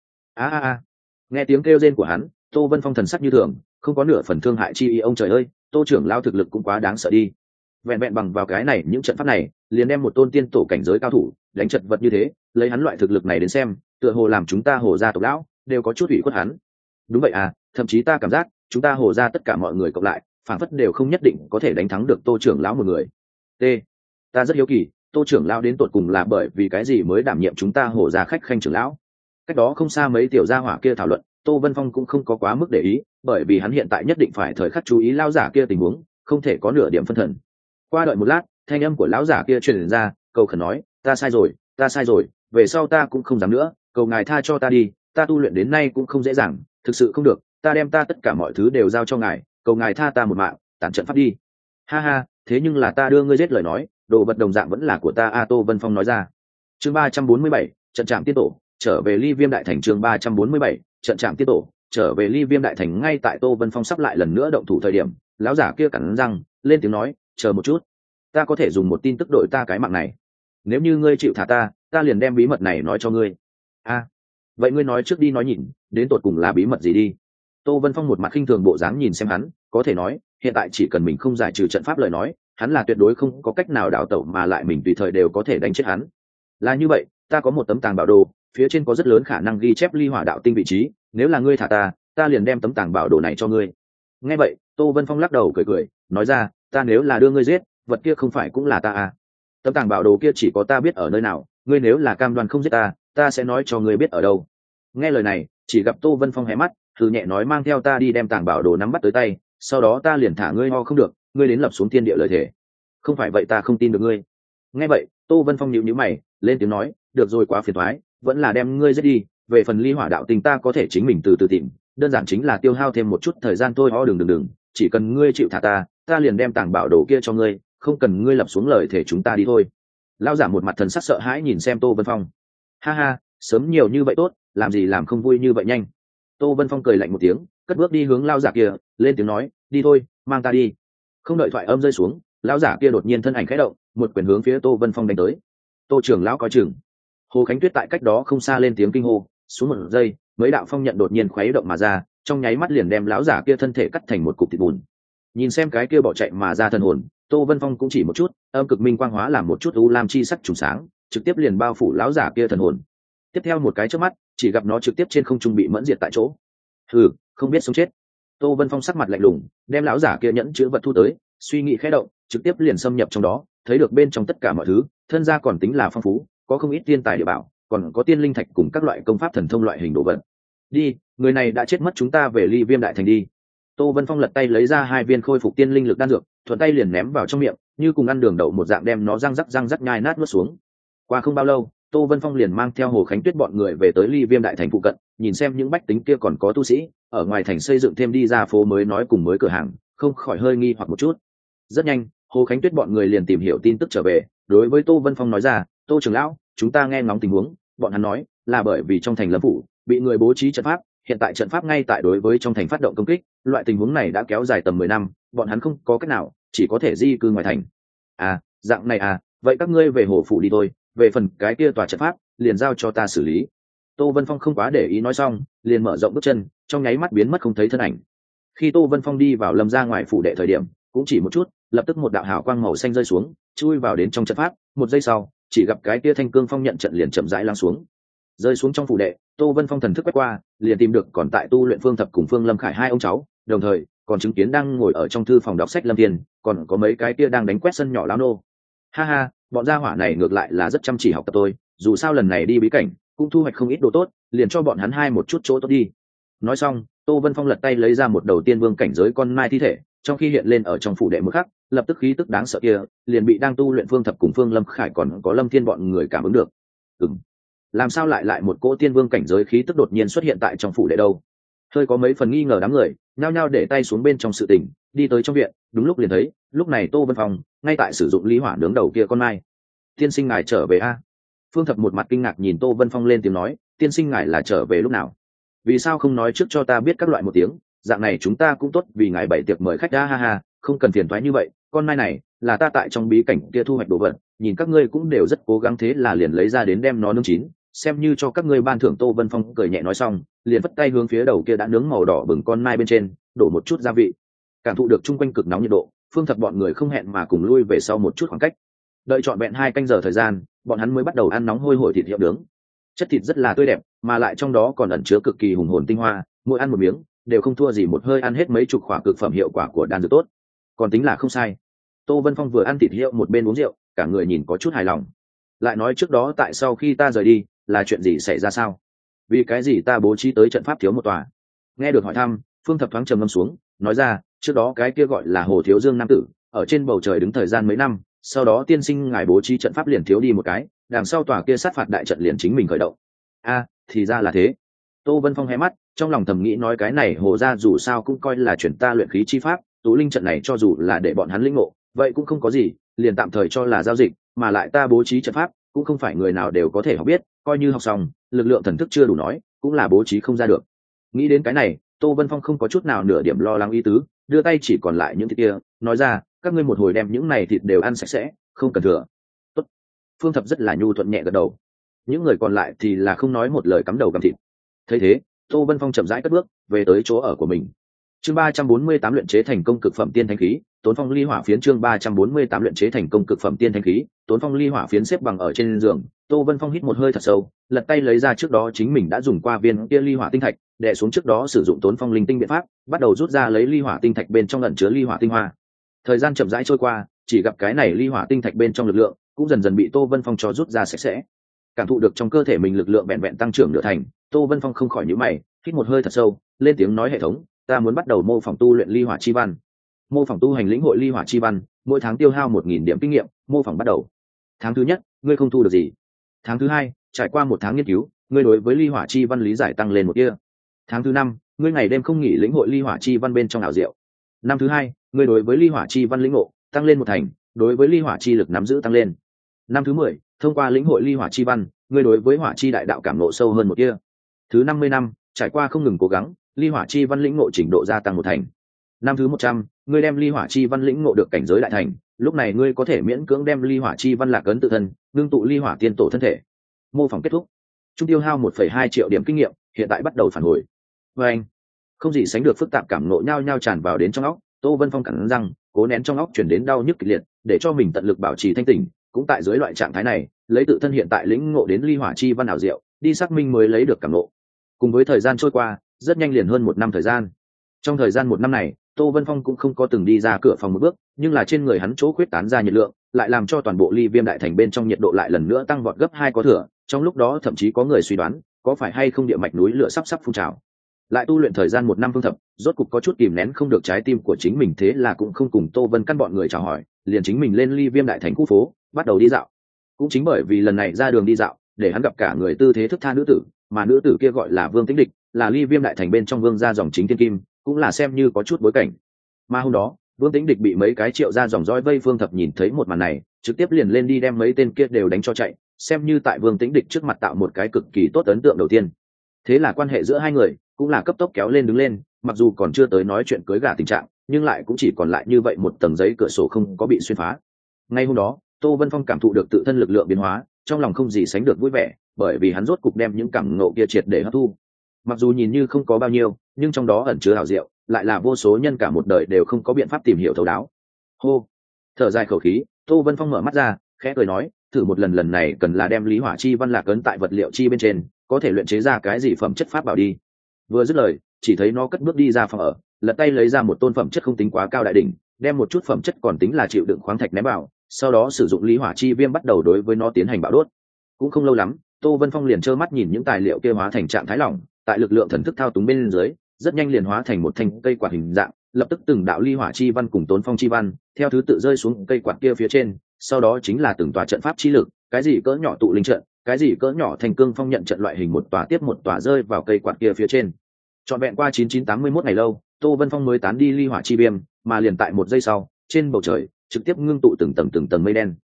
Nghe tiếng kêu rên của hắn, Tô Vân Phong thần sắc như thường, không có nửa phần thương hại chi ý. Ông trời ơi, Tô trưởng lao thực lực cũng quá đáng sợ đi. Vẹn vẹn bằng vào cái này những trận pháp này, liền đem một tôn tiên tổ cảnh giới cao thủ đánh chật vật như thế, lấy hắn loại thực lực này đến xem, tựa hồ làm chúng ta Hồ gia tộc lão đều có chút ủy khuất hắn. Đúng vậy à, thậm chí ta cảm giác chúng ta Hồ gia tất cả mọi người cộng lại, phản phất đều không nhất định có thể đánh thắng được Tô trưởng lão một người. Ta rất hiếu kỳ, Tô trưởng lão đến tột cùng là bởi vì cái gì mới đảm nhiệm chúng ta Hồ gia khách khanh trưởng lão? Cách đó không xa mấy tiểu gia hỏa kia thảo luận, Tô Vân Phong cũng không có quá mức để ý, bởi vì hắn hiện tại nhất định phải thời khắc chú ý lão giả kia tình huống, không thể có nửa điểm phân thần. Qua đợi một lát, thanh âm của lão giả kia truyền ra, cầu khẩn nói, ta sai rồi, về sau ta cũng không dám nữa, cầu ngài tha cho ta đi, ta tu luyện đến nay cũng không dễ dàng, thực sự không được, ta đem ta tất cả mọi thứ đều giao cho ngài, cầu ngài tha ta một mạng, tản trận pháp đi. Ha ha, thế nhưng là ta đưa ngươi giết lời nói, đồ vật đồng dạng vẫn là của ta. Tô Vân Phong nói ra. Chương 347, trận trạm tiên tổ, trở về Ly Viêm đại thành. Chương 347, trận trạm tiên tổ, trở về Ly Viêm đại thành. Ngay tại Tô Vân Phong sắp lại lần nữa động thủ thời điểm, lão giả kia cắn răng lên tiếng nói, chờ một chút, ta có thể dùng một tin tức đổi ta cái mạng này. Nếu như ngươi chịu thả ta, ta liền đem bí mật này nói cho ngươi. Vậy ngươi nói trước đi, nói nhìn, đến tột cùng là bí mật gì đi. Tô Vân Phong một mặt khinh thường bộ dáng nhìn xem hắn, có thể nói hiện tại chỉ cần mình không giải trừ trận pháp lời nói, hắn là tuyệt đối không có cách nào đảo tẩu, mà lại mình tùy thời đều có thể đánh chết hắn. Là như vậy, ta có một tấm tàng bảo đồ, phía trên có rất lớn khả năng ghi chép ly hỏa đạo tinh vị trí, nếu là ngươi thả ta, ta liền đem tấm tàng bảo đồ này cho ngươi. Nghe vậy, Tô Vân Phong lắc đầu cười cười, nói ra, ta nếu là đưa ngươi giết, vật kia không phải cũng là ta à? Tấm tàng bảo đồ kia chỉ có ta biết ở nơi nào, ngươi nếu là cam đoan không giết ta, ta sẽ nói cho ngươi biết ở đâu. Nghe lời này, chỉ gặp Tô Vân Phong hé mắt, thử nhẹ nói, mang theo ta đi đem tàng bảo đồ nắm bắt tới tay, sau đó ta liền thả ngươi. Ho không được, ngươi đến lập xuống thiên địa lời thề. Không phải vậy ta không tin được ngươi. Nghe vậy, Tô Vân Phong nhíu nhíu mày, lên tiếng nói, được rồi, quá phiền toái, vẫn là đem ngươi giết đi, về phần ly hỏa đạo tinh ta có thể chính mình từ từ tìm, đơn giản chính là tiêu hao thêm một chút thời gian thôi. Ho đừng, chỉ cần ngươi chịu thả ta, ta liền đem tàng bảo đồ kia cho ngươi, không cần ngươi lập xuống lời thề, chúng ta đi thôi. Lão giả một mặt thần sắc sợ hãi nhìn xem Tô Vân Phong. Ha ha, sớm nhiều như vậy tốt, làm gì làm không vui như vậy nhanh. Tô Vân Phong cười lạnh một tiếng, cất bước đi hướng lão giả kia, lên tiếng nói, đi thôi, mang ta đi. Không đợi thoại âm rơi xuống, lão giả kia đột nhiên thân ảnh khẽ động, một quyền hướng phía Tô Vân Phong đánh tới. Tô trưởng lão coi chừng. Hồ Khánh Tuyết tại cách đó không xa lên tiếng kinh hô, xuống một giây, mấy đạo phong nhận đột nhiên khuấy động mà ra, trong nháy mắt liền đem lão giả kia thân thể cắt thành một cục thịt bùn. Nhìn xem cái kia bỏ chạy mà ra thần hồn, Tô Vân Phong cũng chỉ một chút, âm cực minh quang hóa làm một chút u lam chi sắc trùng sáng, trực tiếp liền bao phủ lão giả kia thần hồn. Tiếp theo một cái chớp mắt, chỉ gặp nó trực tiếp trên không trung bị mẫn diệt tại chỗ. Không biết sống chết. Tô Vân Phong sắc mặt lạnh lùng, đem lão giả kia nhẫn chứa vật thu tới, suy nghĩ khẽ động, trực tiếp liền xâm nhập trong đó, thấy được bên trong tất cả mọi thứ, thân gia còn tính là phong phú, có không ít tiên tài địa bảo, còn có tiên linh thạch cùng các loại công pháp thần thông loại hình đồ vật. Đi, người này đã chết mất, chúng ta về Ly Viêm đại thành đi. Tô Vân Phong lật tay lấy ra 2 viên khôi phục tiên linh lực đan dược, thuận tay liền ném vào trong miệng, như cùng ăn đường đậu một dạng đem nó răng rắc nhai nát nuốt xuống. Qua không bao lâu, Tô Vân Phong liền mang theo Hồ Khánh Tuyết bọn người về tới Ly Viêm đại thành phụ cận, nhìn xem những bách tính kia còn có tu sĩ ở ngoài thành xây dựng thêm đi ra phố mới nói cùng mới cửa hàng, không khỏi hơi nghi hoặc một chút. Rất nhanh, Hồ Khánh Tuyết bọn người liền tìm hiểu tin tức trở về, đối với Tô Vân Phong nói ra, Tô trưởng lão, chúng ta nghe ngóng tình huống, bọn hắn nói là bởi vì trong thành lâm phủ bị người bố trí trận pháp, hiện tại trận pháp ngay tại đối với trong thành phát động công kích, loại tình huống này đã kéo dài tầm 10 năm, bọn hắn không có cách nào, chỉ có thể di cư ngoài thành. À, dạng này à, vậy các ngươi về hồ phủ đi thôi, về phần cái kia tòa trận pháp liền giao cho ta xử lý. Tô Vân Phong không quá để ý nói xong, liền mở rộng bước chân, trong nháy mắt biến mất không thấy thân ảnh. Khi Tô Vân Phong đi vào Lâm gia ngoài phủ đệ thời điểm, cũng chỉ một chút, lập tức một đạo hào quang màu xanh rơi xuống, chui vào đến trong trận pháp, một giây sau, chỉ gặp cái kia thanh cương phong nhận trận liền chậm rãi lắng xuống. Rơi xuống trong phủ đệ, Tô Vân Phong thần thức quét qua, liền tìm được còn tại tu luyện Phương Thập cùng Phương Lâm Khải hai ông cháu, đồng thời còn chứng kiến đang ngồi ở trong thư phòng đọc sách Lâm Thiên, còn có mấy cái kia đang đánh quét sân nhỏ lão nô. Ha ha, bọn gia hỏa này ngược lại là rất chăm chỉ học tập tôi, dù sao lần này đi bí cảnh cũng thu hoạch không ít đồ tốt, liền cho bọn hắn hai một chút chỗ tốt đi. Nói xong, Tô Vân Phong lật tay lấy ra một đầu tiên vương cảnh giới con mai thi thể, trong khi hiện lên ở trong phủ đệ một khắc, lập tức khí tức đáng sợ kia liền bị đang tu luyện Phương Thập cùng Phương Lâm Khải còn có Lâm Thiên bọn người cảm ứng được. Làm sao lại một cỗ tiên vương cảnh giới khí tức đột nhiên xuất hiện tại trong phủ đệ đâu? Hơi có mấy phần nghi ngờ đám người nhao nhao để tay xuống bên trong sự tình, đi tới trong viện, đúng lúc liền thấy lúc này Tô Vân Phong ngay tại sử dụng ly hỏa nướng đầu kia con mai. Tiên sinh ngài trở về a? Phương Thập một mặt kinh ngạc nhìn Tô Vân Phong lên tiếng nói, tiên sinh ngài là trở về lúc nào? Vì sao không nói trước cho ta biết các loại một tiếng, dạng này chúng ta cũng tốt, vì ngài bày tiệc mời khách đã. Ha ha, không cần phiền toái như vậy, con mai này là ta tại trong bí cảnh kia thu hoạch đồ vật, nhìn các ngươi cũng đều rất cố gắng, thế là liền lấy ra đến đem nó nướng chín, xem như cho các ngươi ban thưởng. Tô Vân Phong cười nhẹ nói xong, liền vất tay hướng phía đầu kia đã nướng màu đỏ bừng con mai bên trên đổ một chút gia vị. Cảm thụ được chung quanh cực nóng nhiệt độ, Phương Thập bọn người không hẹn mà cùng lui về sau một chút khoảng cách. Đợi trọn vẹn 2 canh giờ thời gian, bọn hắn mới bắt đầu ăn nóng hôi hổi thịt hiệu nướng. Chất thịt rất là tươi đẹp, mà lại trong đó còn ẩn chứa cực kỳ hùng hồn tinh hoa, mỗi ăn một miếng đều không thua gì một hơi ăn hết mấy chục khỏa cực phẩm hiệu quả của đan dược tốt, còn tính là không sai. Tô Vân Phong vừa ăn thịt hiệu một bên uống rượu, cả người nhìn có chút hài lòng. Lại nói trước đó tại sau khi ta rời đi là chuyện gì xảy ra sao? Vì cái gì ta bố trí tới trận pháp thiếu một tòa? Nghe được hỏi thăm, Phương Thập thoáng trầm ngâm xuống, nói ra, trước đó cái kia gọi là Hồ Thiếu Dương nam tử ở trên bầu trời đứng thời gian mấy năm, sau đó tiên sinh ngài bố trí trận pháp liền thiếu đi một cái, đằng sau tòa kia sát phạt đại trận liền chính mình khởi động. A, thì ra là thế. Tô Vân Phong hé mắt, trong lòng thầm nghĩ, nói cái này Hồ gia dù sao cũng coi là chuyển ta luyện khí chi pháp, tú linh trận này cho dù là để bọn hắn lĩnh ngộ, vậy cũng không có gì, liền tạm thời cho là giao dịch, mà lại ta bố trí trận pháp cũng không phải người nào đều có thể học biết, coi như học xong, lực lượng thần thức chưa đủ nói, cũng là bố trí không ra được. Nghĩ đến cái này, Tô Vân Phong không có chút nào nửa điểm lo lắng ý tứ, đưa tay chỉ còn lại những thịt kia, nói ra, các ngươi một hồi đem những này thịt đều ăn sạch sẽ, không cần thừa. Tốt. Phương Thập rất là nhu thuận nhẹ gật đầu. Những người còn lại thì là không nói một lời cắm đầu gặm thịt. Thấy thế, Tô Vân Phong chậm rãi cất bước về tới chỗ ở của mình. Chương 348 luyện chế thành công cực phẩm tiên thánh khí, Tốn Phong ly hỏa phiến. Chương 348 luyện chế thành công cực phẩm tiên thánh khí, Tốn Phong ly hỏa phiến. Xếp bằng ở trên giường, Tô Vân Phong hít một hơi thật sâu, lật tay lấy ra trước đó chính mình đã dùng qua viên kia ly hỏa tinh thạch, đè xuống trước đó sử dụng Tốn Phong linh tinh biện pháp, bắt đầu rút ra lấy ly hỏa tinh thạch bên trong ẩn chứa ly hỏa tinh hoa. Thời gian chậm rãi trôi qua, chỉ gặp cái này ly hỏa tinh thạch bên trong lực lượng cũng dần dần bị Tô Vân Phong cho rút ra sạch sẽ. Cảm thụ được trong cơ thể mình lực lượng vẹn vẹn tăng trưởng nửa thành, Tô Vân Phong không khỏi nhíu mày, hít một hơi thật sâu, lên tiếng nói, hệ thống, ta muốn bắt đầu mô phỏng tu luyện ly hỏa chi văn. Mô phỏng tu hành lĩnh hội ly hỏa chi văn, mỗi tháng tiêu hao 1000 điểm kinh nghiệm, mô phỏng bắt đầu. Tháng thứ nhất, ngươi không thu được gì. Tháng thứ hai, trải qua 1 tháng nghiên cứu, ngươi đối với ly hỏa chi văn lý giải tăng lên một tia. Tháng thứ năm, ngươi ngày đêm không nghỉ lĩnh hội ly hỏa chi văn bên trong ảo diệu. Năm thứ hai, ngươi đối với ly hỏa chi văn lĩnh ngộ tăng lên 1 thành, đối với ly hỏa chi lực nắm giữ tăng lên. Năm thứ 10, thông qua lĩnh hội ly hỏa chi văn, ngươi đối với hỏa chi đại đạo cảm ngộ sâu hơn một tia. Thứ 50 năm, trải qua không ngừng cố gắng, ly hỏa chi văn lĩnh ngộ trình độ gia tăng 1 thành. Năm thứ 100, ngươi đem ly hỏa chi văn lĩnh ngộ được cảnh giới đại thành, lúc này ngươi có thể miễn cưỡng đem ly hỏa chi văn lạc ấn tự thân, ngưng tụ ly hỏa tiên tổ thân thể. Mô phỏng kết thúc. Trung tiêu hao 1,2 triệu điểm kinh nghiệm, hiện tại bắt đầu phản hồi. Và anh, không gì sánh được phức tạp cảm ngộ nhau nhau tràn vào đến trong óc, Tô Vân Phong cắn răng, cố nén trong óc truyền đến đau nhức kịch liệt, để cho mình tận lực bảo trì thanh tỉnh, cũng tại dưới loại trạng thái này, lấy tự thân hiện tại lĩnh ngộ đến ly hỏa chi văn ảo diệu, đi xác minh mới lấy được cảm ngộ. Cùng với thời gian trôi qua, rất nhanh liền hơn 1 năm thời gian. Trong thời gian 1 năm này, Tô Vân Phong cũng không có từng đi ra cửa phòng một bước, nhưng là trên người hắn chỗ khuyết tán ra nhiệt lượng lại làm cho toàn bộ ly viêm đại thành bên trong nhiệt độ lại lần nữa tăng vọt gấp 2 có thừa. Trong lúc đó thậm chí có người suy đoán có phải hay không địa mạch núi lửa sắp phun trào. Lại tu luyện thời gian 1 năm Phương Thập rốt cục có chút kìm nén không được trái tim của chính mình, thế là cũng không cùng Tô Vân căn bọn người chào hỏi, liền chính mình lên ly viêm đại thành khu phố bắt đầu đi dạo. Cũng chính bởi vì lần này ra đường đi dạo, để hắn gặp cả người tư thế thức tha nữ tử, mà nữ tử kia gọi là Vương Tĩnh Địch, là ly viêm đại thành bên trong vương gia dòng chính thiên kim, cũng là xem như có chút bối cảnh. Mà hôm đó Vương Tĩnh Địch bị mấy cái triệu gia dòng dõi vây Phương Thập nhìn thấy một màn này, trực tiếp liền lên đi đem mấy tên kia đều đánh cho chạy, xem như tại Vương Tĩnh Địch trước mặt tạo một cái cực kỳ tốt ấn tượng đầu tiên. Thế là quan hệ giữa hai người cũng là cấp tốc kéo lên đứng lên, mặc dù còn chưa tới nói chuyện cưới gả tình trạng, nhưng lại cũng chỉ còn lại như vậy một tầng giấy cửa sổ không có bị xuyên phá. Ngay hôm đó Tô Vân Phong cảm thụ được tự thân lực lượng biến hóa, trong lòng không gì sánh được vui vẻ, bởi vì hắn rốt cục đem những cảm ngộ kia triệt để hấp thu. Mặc dù nhìn như không có bao nhiêu, nhưng trong đó ẩn chứa hảo diệu, lại là vô số nhân cả một đời đều không có biện pháp tìm hiểu thấu đáo. Hô, thở dài khẩu khí, Tô Vân Phong mở mắt ra, khẽ cười nói, thử một lần này cần là đem lý hỏa chi văn lạc ấn tại vật liệu chi bên trên, có thể luyện chế ra cái gì phẩm chất pháp bảo đi. Vừa dứt lời, chỉ thấy nó cất bước đi ra phòng ở, lật tay lấy ra một tôn phẩm chất không tính quá cao đại đỉnh, đem một chút phẩm chất còn tính là chịu đựng khoáng thạch ném vào, sau đó sử dụng lý hỏa chi viêm bắt đầu đối với nó tiến hành bạo đốt. Cũng không lâu lắm, Tô Vân Phong liền trơ mắt nhìn những tài liệu kia hóa thành trạng thái lỏng, tại lực lượng thần thức thao túng bên dưới, rất nhanh liền hóa thành một thanh cây quạt hình dạng, lập tức từng đạo ly hỏa chi văn cùng tốn phong chi văn theo thứ tự rơi xuống cây quạt kia phía trên, sau đó chính là từng tòa trận pháp chi lực, cái gì cỡ nhỏ tụ linh trận, cái gì cỡ nhỏ thành cương phong nhận trận loại hình một tòa tiếp một tòa rơi vào cây quạt kia phía trên. Trọn vẹn qua 9981 ngày lâu, Tô Vân Phong mới tán đi ly hỏa chi viêm, mà liền tại một giây sau, trên bầu trời trực tiếp ngưng tụ từng tầng mây đen.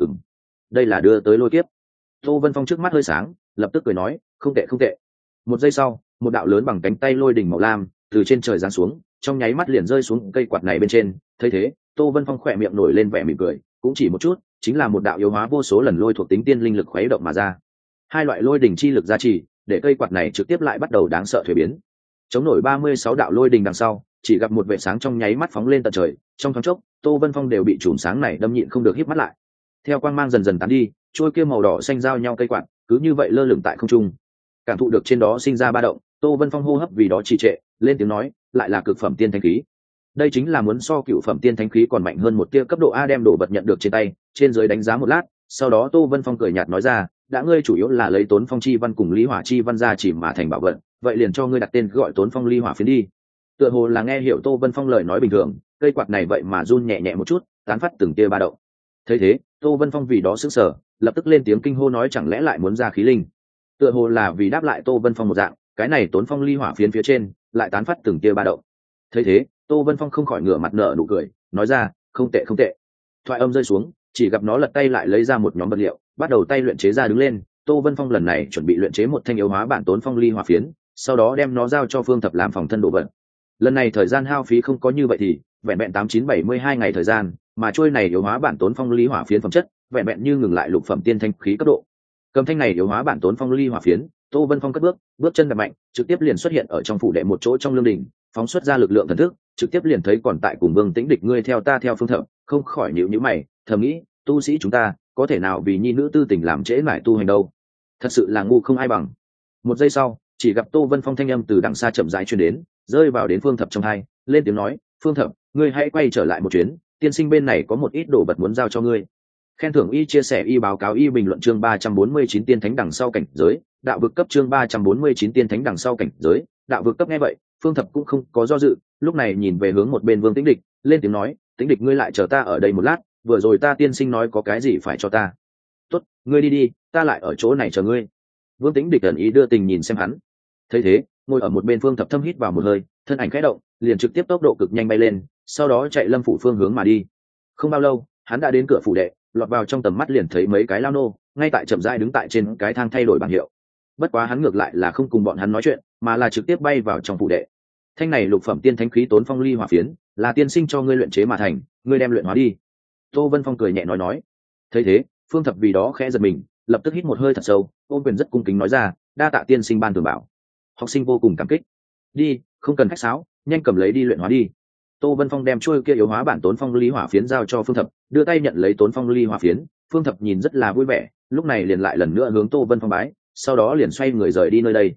Đây là đưa tới lôi kiếp. Tô Vân Phong trước mắt hơi sáng, lập tức cười nói, không tệ không tệ. Một giây sau, một đạo lớn bằng cánh tay lôi đỉnh màu lam từ trên trời giáng xuống, trong nháy mắt liền rơi xuống cây quạt này bên trên. Thấy thế, Tô Vân Phong khỏe miệng nổi lên vẻ mỉm cười, cũng chỉ một chút, chính là một đạo yếu hóa vô số lần lôi thuộc tính tiên linh lực khuấy động mà ra. Hai loại lôi đỉnh chi lực gia trì, để cây quạt này trực tiếp lại bắt đầu đáng sợ thuế biến. Chống nổi 36 đạo lôi đỉnh đằng sau, chỉ gặp một vệt sáng trong nháy mắt phóng lên tận trời, trong thoáng chốc, Tô Vân Phong đều bị chùm sáng này đâm nhịn không được híp mắt lại. Theo quang mang dần dần tán đi, trôi kia màu đỏ xanh giao nhau cây quạt cứ như vậy lơ lửng tại không trung. Cảm thụ được trên đó sinh ra ba động, Tô Vân Phong hô hấp vì đó trì trệ, lên tiếng nói, lại là cực phẩm tiên thánh khí. Đây chính là muốn so cựu phẩm tiên thánh khí còn mạnh hơn một tia cấp độ A. Đem đồ vật nhận được trên tay, trên dưới đánh giá một lát, sau đó Tô Vân Phong cười nhạt nói ra, đã ngươi chủ yếu là lấy tốn phong chi văn cùng lý hỏa chi văn ra chỉ mà thành bảo vật, vậy liền cho ngươi đặt tên gọi tốn phong ly hỏa phiến đi. Tựa hồ là nghe hiểu Tô Vân Phong lời nói bình thường, cây quạt này vậy mà run nhẹ nhẹ một chút, tán phát từng tia ba động. Thấy thế, Tô Vân Phong vì đó sững sờ, lập tức lên tiếng kinh hô nói, chẳng lẽ lại muốn ra khí linh. Tựa hồ là vì đáp lại Tô Vân Phong một dạng, cái này tốn phong ly hỏa phiến phía trên lại tán phát từng tia ba động. Thấy thế, Tô Vân Phong không khỏi ngửa mặt nở nụ cười, nói ra, không tệ không tệ. Thoại âm rơi xuống, chỉ gặp nó lật tay lại lấy ra một nhóm vật liệu, bắt đầu tay luyện chế ra đứng lên. Tô Vân Phong lần này chuẩn bị luyện chế một thanh yếu hóa bản tốn phong ly hỏa phiến, sau đó đem nó giao cho Phương Thập làm phòng thân đồ vật. Lần này thời gian hao phí không có như vậy thì vẹn vẹn 8972 ngày thời gian, mà trôi này yếu hóa bản tốn phong ly hỏa phiến phẩm chất vẹn vẹn như ngừng lại lục phẩm tiên thanh khí cấp độ. Cầm thanh này yếu hóa bản tốn phong ly hỏa phiến, Tô Vân Phong cất bước chân đập mạnh, trực tiếp liền xuất hiện ở trong phủ đệ một chỗ trong lương đình, phóng xuất ra lực lượng thần thức, trực tiếp liền thấy còn tại cùng Vương Tĩnh Địch ngươi theo ta theo Phương Thập, không khỏi nhíu mày, thầm nghĩ, tu sĩ chúng ta có thể nào vì nhi nữ tư tình làm trễ mãi tu hành đâu, thật sự là ngu không ai bằng. Một giây sau, chỉ gặp Tô Vân Phong thanh âm từ đằng xa chậm rãi truyền đến, rơi vào đến Phương Thập trong tai, lên tiếng nói, Phương Thập, ngươi hãy quay trở lại một chuyến, tiên sinh bên này có một ít đồ vật muốn giao cho ngươi. Khen thưởng y chia sẻ y báo cáo y bình luận chương 349 tiên thánh đằng sau cảnh giới, đạo vực cấp chương 349 tiên thánh đằng sau cảnh giới, đạo vực cấp. Nghe vậy, Phương Thập cũng không có do dự, lúc này nhìn về hướng một bên Vương Tĩnh Địch, lên tiếng nói, Tĩnh Địch ngươi lại chờ ta ở đây một lát, vừa rồi ta tiên sinh nói có cái gì phải cho ta. Tốt, ngươi đi đi, ta lại ở chỗ này chờ ngươi. Vương Tĩnh Địch ẩn ý đưa tình nhìn xem hắn. Thấy thế, ngồi ở một bên Phương Thập thâm hít vào một hơi, thân ảnh khẽ động, liền trực tiếp tốc độ cực nhanh bay lên, sau đó chạy Lâm phủ phương hướng mà đi. Không bao lâu, hắn đã đến cửa phủ đệ, lọt vào trong tầm mắt liền thấy mấy cái lao nô ngay tại chậm rãi đứng tại trên cái thang thay đổi bảng hiệu. Bất quá hắn ngược lại là không cùng bọn hắn nói chuyện, mà là trực tiếp bay vào trong phủ đệ. Thanh này lục phẩm tiên thánh khí tốn phong ly hỏa phiến là tiên sinh cho ngươi luyện chế mà thành, ngươi đem luyện hóa đi. Tô Vân Phong cười nhẹ nói. Thấy thế, Phương Thập vì đó khẽ giật mình, lập tức hít một hơi thật sâu, ôm quyền rất cung kính nói ra, đa tạ tiên sinh ban tường bảo. Học sinh vô cùng cảm kích. Đi, không cần khách sáo, nhanh cầm lấy đi luyện hóa đi. Tô Vân Phong đem chuôi kia yếu hóa bản tốn phong ly hỏa phiến giao cho Phương Thập, đưa tay nhận lấy tốn phong ly hỏa phiến. Phương Thập nhìn rất là vui vẻ, lúc này liền lại lần nữa hướng Tô Vân Phong bái, sau đó liền xoay người rời đi nơi đây.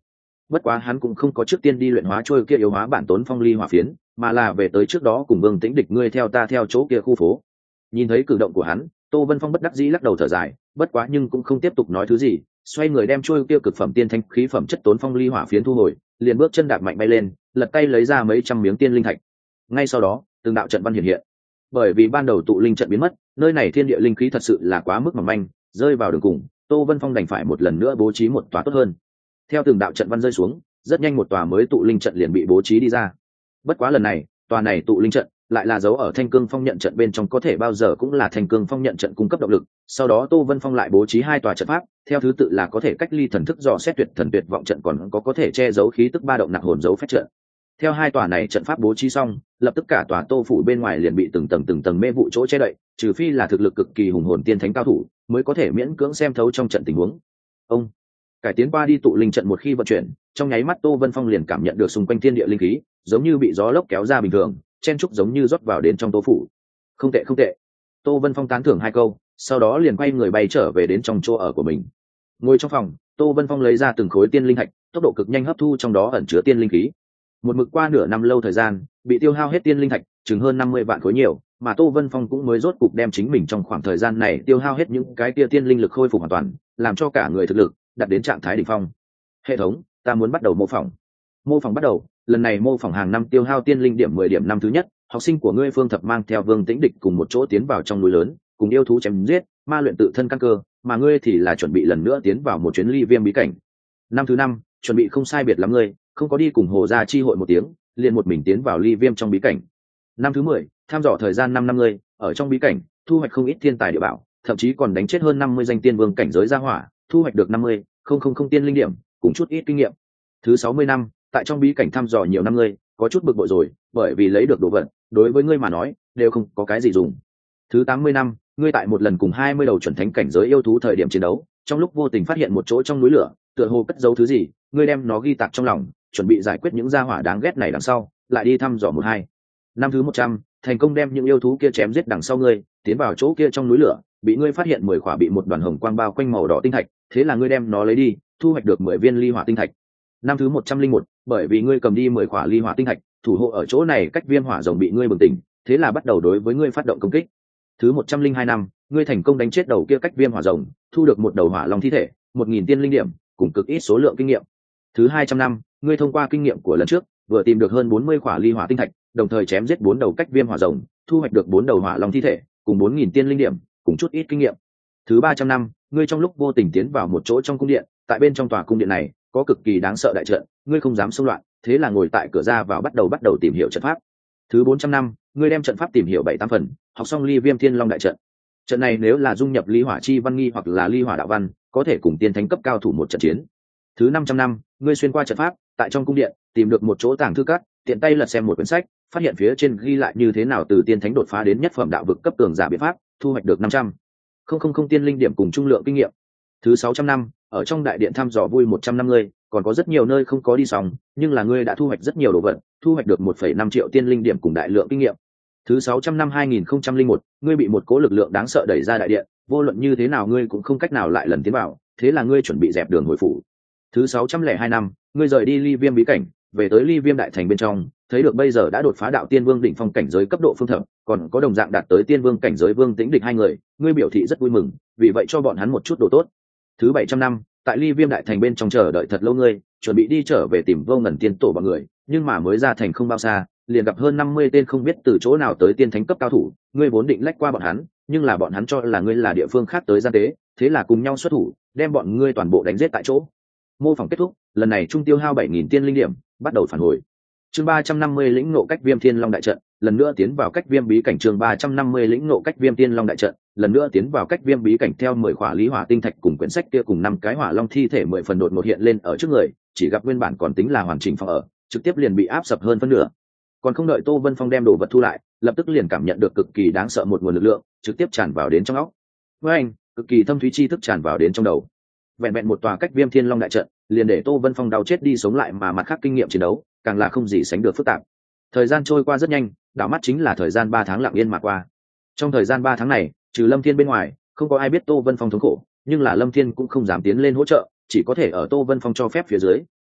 bất quá hắn cũng không có trước tiên đi luyện hóa trôi kia yếu hóa bản tốn phong ly hỏa phiến, mà là về tới trước đó cùng Vương Tĩnh địch ngươi theo ta theo chỗ kia khu phố. Nhìn thấy cử động của hắn, Tô Vân Phong bất đắc dĩ lắc đầu thở dài, bất quá nhưng cũng không tiếp tục nói thứ gì, xoay người đem trôi kia cực phẩm tiên thanh khí phẩm chất tốn phong ly hỏa phiến thu hồi, liền bước chân đạp mạnh bay lên, lật tay lấy ra mấy trăm miếng tiên linh thạch. Ngay sau đó, từng đạo trận văn hiện hiện. Bởi vì ban đầu tụ linh trận biến mất, nơi này thiên địa linh khí thật sự là quá mức mỏng manh, rơi vào đường cùng, Tô Vân Phong đành phải một lần nữa bố trí một tòa tốt hơn. Theo từng đạo trận văn rơi xuống, rất nhanh một tòa mới tụ linh trận liền bị bố trí đi ra. Bất quá lần này, tòa này tụ linh trận lại là giấu ở Thanh Cương Phong nhận trận bên trong, có thể bao giờ cũng là Thanh Cương Phong nhận trận cung cấp động lực. Sau đó Tô Vân Phong lại bố trí hai tòa trận pháp, theo thứ tự là có thể cách ly thần thức dò xét tuyệt thần tuyệt vọng trận, còn có thể che giấu khí tức ba động nặc hồn dấu phép trận. Theo hai tòa này trận pháp bố trí xong, lập tức cả tòa Tô phủ bên ngoài liền bị từng tầng mê vụ chỗ che đậy, trừ phi là thực lực cực kỳ hùng hồn tiên thánh cao thủ mới có thể miễn cưỡng xem thấu trong trận tình huống. Ông cải tiến qua đi tụ linh trận một khi vận chuyển, trong nháy mắt Tô Vân Phong liền cảm nhận được xung quanh thiên địa linh khí giống như bị gió lốc kéo ra bình thường, chen trúc giống như rót vào đến trong Tô phủ. Không tệ không tệ. Tô Vân Phong tán thưởng hai câu, sau đó liền quay người bay trở về đến trong chỗ ở của mình. Ngồi trong phòng, Tô Vân Phong lấy ra từng khối tiên linh thạch, tốc độ cực nhanh hấp thu trong đó ẩn chứa tiên linh khí. Một mực qua nửa năm lâu thời gian, bị tiêu hao hết tiên linh thạch chừng hơn 50 vạn khối nhiều, mà Tô Vân Phong cũng mới rốt cục đem chính mình trong khoảng thời gian này tiêu hao hết những cái kia tiên linh lực khôi phục hoàn toàn, làm cho cả người thực lực đạt đến trạng thái đỉnh phong. Hệ thống, ta muốn bắt đầu mô phỏng. Mô phỏng bắt đầu, lần này mô phỏng hàng năm tiêu hao tiên linh điểm 10 điểm. Năm thứ nhất, học sinh của ngươi Phương Thập mang theo Vương Tĩnh địch cùng một chỗ tiến vào trong núi lớn, cùng yêu thú chém giết, ma luyện tự thân căn cơ, mà ngươi thì là chuẩn bị lần nữa tiến vào một chuyến ly viêm bí cảnh. Năm thứ năm, chuẩn bị không sai biệt lắm ngươi, không có đi cùng Hồ gia chi hội một tiếng, liền một mình tiến vào ly viêm trong bí cảnh. Năm thứ 10, tham dò thời gian 5 năm ngươi, ở trong bí cảnh, thu hoạch không ít thiên tài địa bảo, thậm chí còn đánh chết hơn 50 danh tiên vương cảnh giới gia hỏa, thu hoạch được 50,000 tiên linh điểm, cùng chút ít kinh nghiệm. Thứ 60 năm, tại trong bí cảnh thăm dò nhiều năm ngươi, có chút bực bội rồi, bởi vì lấy được đồ vật, đối với ngươi mà nói, đều không có cái gì dùng. Thứ 80 năm, ngươi tại một lần cùng 20 đầu chuẩn thánh cảnh giới yêu thú thời điểm chiến đấu, trong lúc vô tình phát hiện một chỗ trong núi lửa, tựa hồ cất giấu thứ gì, ngươi đem nó ghi tạc trong lòng, chuẩn bị giải quyết những gia hỏa đáng ghét này đằng sau, lại đi thăm dò 12. Năm thứ 100, thành công đem những yêu thú kia chém giết đằng sau ngươi, tiến vào chỗ kia trong núi lửa, bị ngươi phát hiện 10 khỏa bị một đoàn hồng quang bao quanh màu đỏ tinh thạch, thế là ngươi đem nó lấy đi, thu hoạch được 10 viên ly hỏa tinh thạch. Năm thứ 101, bởi vì ngươi cầm đi 10 khỏa ly hỏa tinh thạch, thủ hộ ở chỗ này cách viêm hỏa rồng bị ngươi bừng tỉnh, thế là bắt đầu đối với ngươi phát động công kích. Thứ 102 năm, ngươi thành công đánh chết đầu kia cách viêm hỏa rồng, thu được một đầu hỏa long thi thể, 1000 tiên linh điểm, cùng cực ít số lượng kinh nghiệm. Thứ 200 năm, ngươi thông qua kinh nghiệm của lần trước, vừa tìm được hơn 40 khỏa ly hỏa tinh thạch, đồng thời chém giết 4 đầu cách viêm hỏa rồng, thu hoạch được 4 đầu hỏa long thi thể, cùng 4000 tiên linh điểm, cùng chút ít kinh nghiệm. Thứ 300 năm, ngươi trong lúc vô tình tiến vào một chỗ trong cung điện, tại bên trong tòa cung điện này có cực kỳ đáng sợ đại trận, ngươi không dám xông loạn, thế là ngồi tại cửa ra vào bắt đầu tìm hiểu trận pháp. Thứ 400 năm, ngươi đem trận pháp tìm hiểu 7-8 phần, học xong ly viêm thiên long đại trận. Trận này nếu là dung nhập ly hỏa chi văn nghi hoặc là ly hỏa đạo văn, có thể cùng tiên thánh cấp cao thủ một trận chiến. Thứ 500 năm, ngươi xuyên qua trận pháp, tại trong cung điện tìm được một chỗ tàng thư các, tiện tay lật xem một quyển sách, phát hiện phía trên ghi lại như thế nào từ tiên thánh đột phá đến nhất phẩm đạo vực cấp tường giả biện pháp, thu hoạch được 500,000 tiên linh điểm cùng trung lượng kinh nghiệm. Thứ 600 năm, ở trong đại điện thăm dò vui 100 năm ngươi, còn có rất nhiều nơi không có đi xong, nhưng là ngươi đã thu hoạch rất nhiều đồ vật, thu hoạch được 1,5 triệu tiên linh điểm cùng đại lượng kinh nghiệm. Thứ 600 năm 2001, ngươi bị một cố lực lượng đáng sợ đẩy ra đại điện, vô luận như thế nào ngươi cũng không cách nào lại lần tiến vào, thế là ngươi chuẩn bị dẹp đường hồi phủ. Thứ 602 năm, ngươi rời đi ly viêm bí cảnh, về tới ly viêm đại thành bên trong, thấy được bây giờ đã đột phá đạo tiên vương đỉnh phong cảnh giới cấp độ Phương Thập, còn có đồng dạng đạt tới tiên vương cảnh giới Vương Tĩnh địch hai người, ngươi biểu thị rất vui mừng, vì vậy cho bọn hắn một chút đồ tốt. Thứ 700 năm, tại ly viêm đại thành bên trong chờ đợi thật lâu ngươi, chuẩn bị đi trở về tìm Vô Ngần tiên tổ bọn người, nhưng mà mới ra thành không bao xa, liền gặp hơn 50 tên không biết từ chỗ nào tới tiên thánh cấp cao thủ, ngươi vốn định lách qua bọn hắn, nhưng là bọn hắn cho là ngươi là địa phương khác tới gian tế, thế là cùng nhau xuất thủ, đem bọn ngươi toàn bộ đánh giết tại chỗ. Mô phỏng kết thúc, lần này trung tiêu hao 7000 tiên linh điểm, bắt đầu phản hồi. Chương 350 lĩnh ngộ cách viêm thiên long đại trận, lần nữa tiến vào cách viêm bí cảnh. Chương 350 lĩnh ngộ cách viêm thiên long đại trận, lần nữa tiến vào cách viêm bí cảnh. Theo 10 khỏa lý hỏa tinh thạch cùng quyển sách kia cùng 5 cái hỏa long thi thể 10 phần đột ngột hiện lên ở trước người, chỉ gặp nguyên bản còn tính là hoàn chỉnh phòng ở, trực tiếp liền bị áp sập hơn phân nửa. Còn không đợi Tô Vân Phong đem đồ vật thu lại, lập tức liền cảm nhận được cực kỳ đáng sợ một nguồn lực lượng trực tiếp tràn vào đến trong óc. Với anh, cực kỳ thâm thúy tri thức tràn vào đến trong đầu. Vẹn vẹn một tòa cách viêm thiên long đại trận, liền để Tô Vân Phong đau chết đi sống lại, mà mặt khác kinh nghiệm chiến đấu càng là không gì sánh được phức tạp. Thời gian trôi qua rất nhanh, đảo mắt chính là thời gian 3 tháng lặng yên mà qua. Trong thời gian 3 tháng này, trừ Lâm Thiên bên ngoài, không có ai biết Tô Vân Phong thống khổ, nhưng là Lâm Thiên cũng không dám tiến lên hỗ trợ, chỉ có thể ở Tô Vân Phong cho phép phía dưới,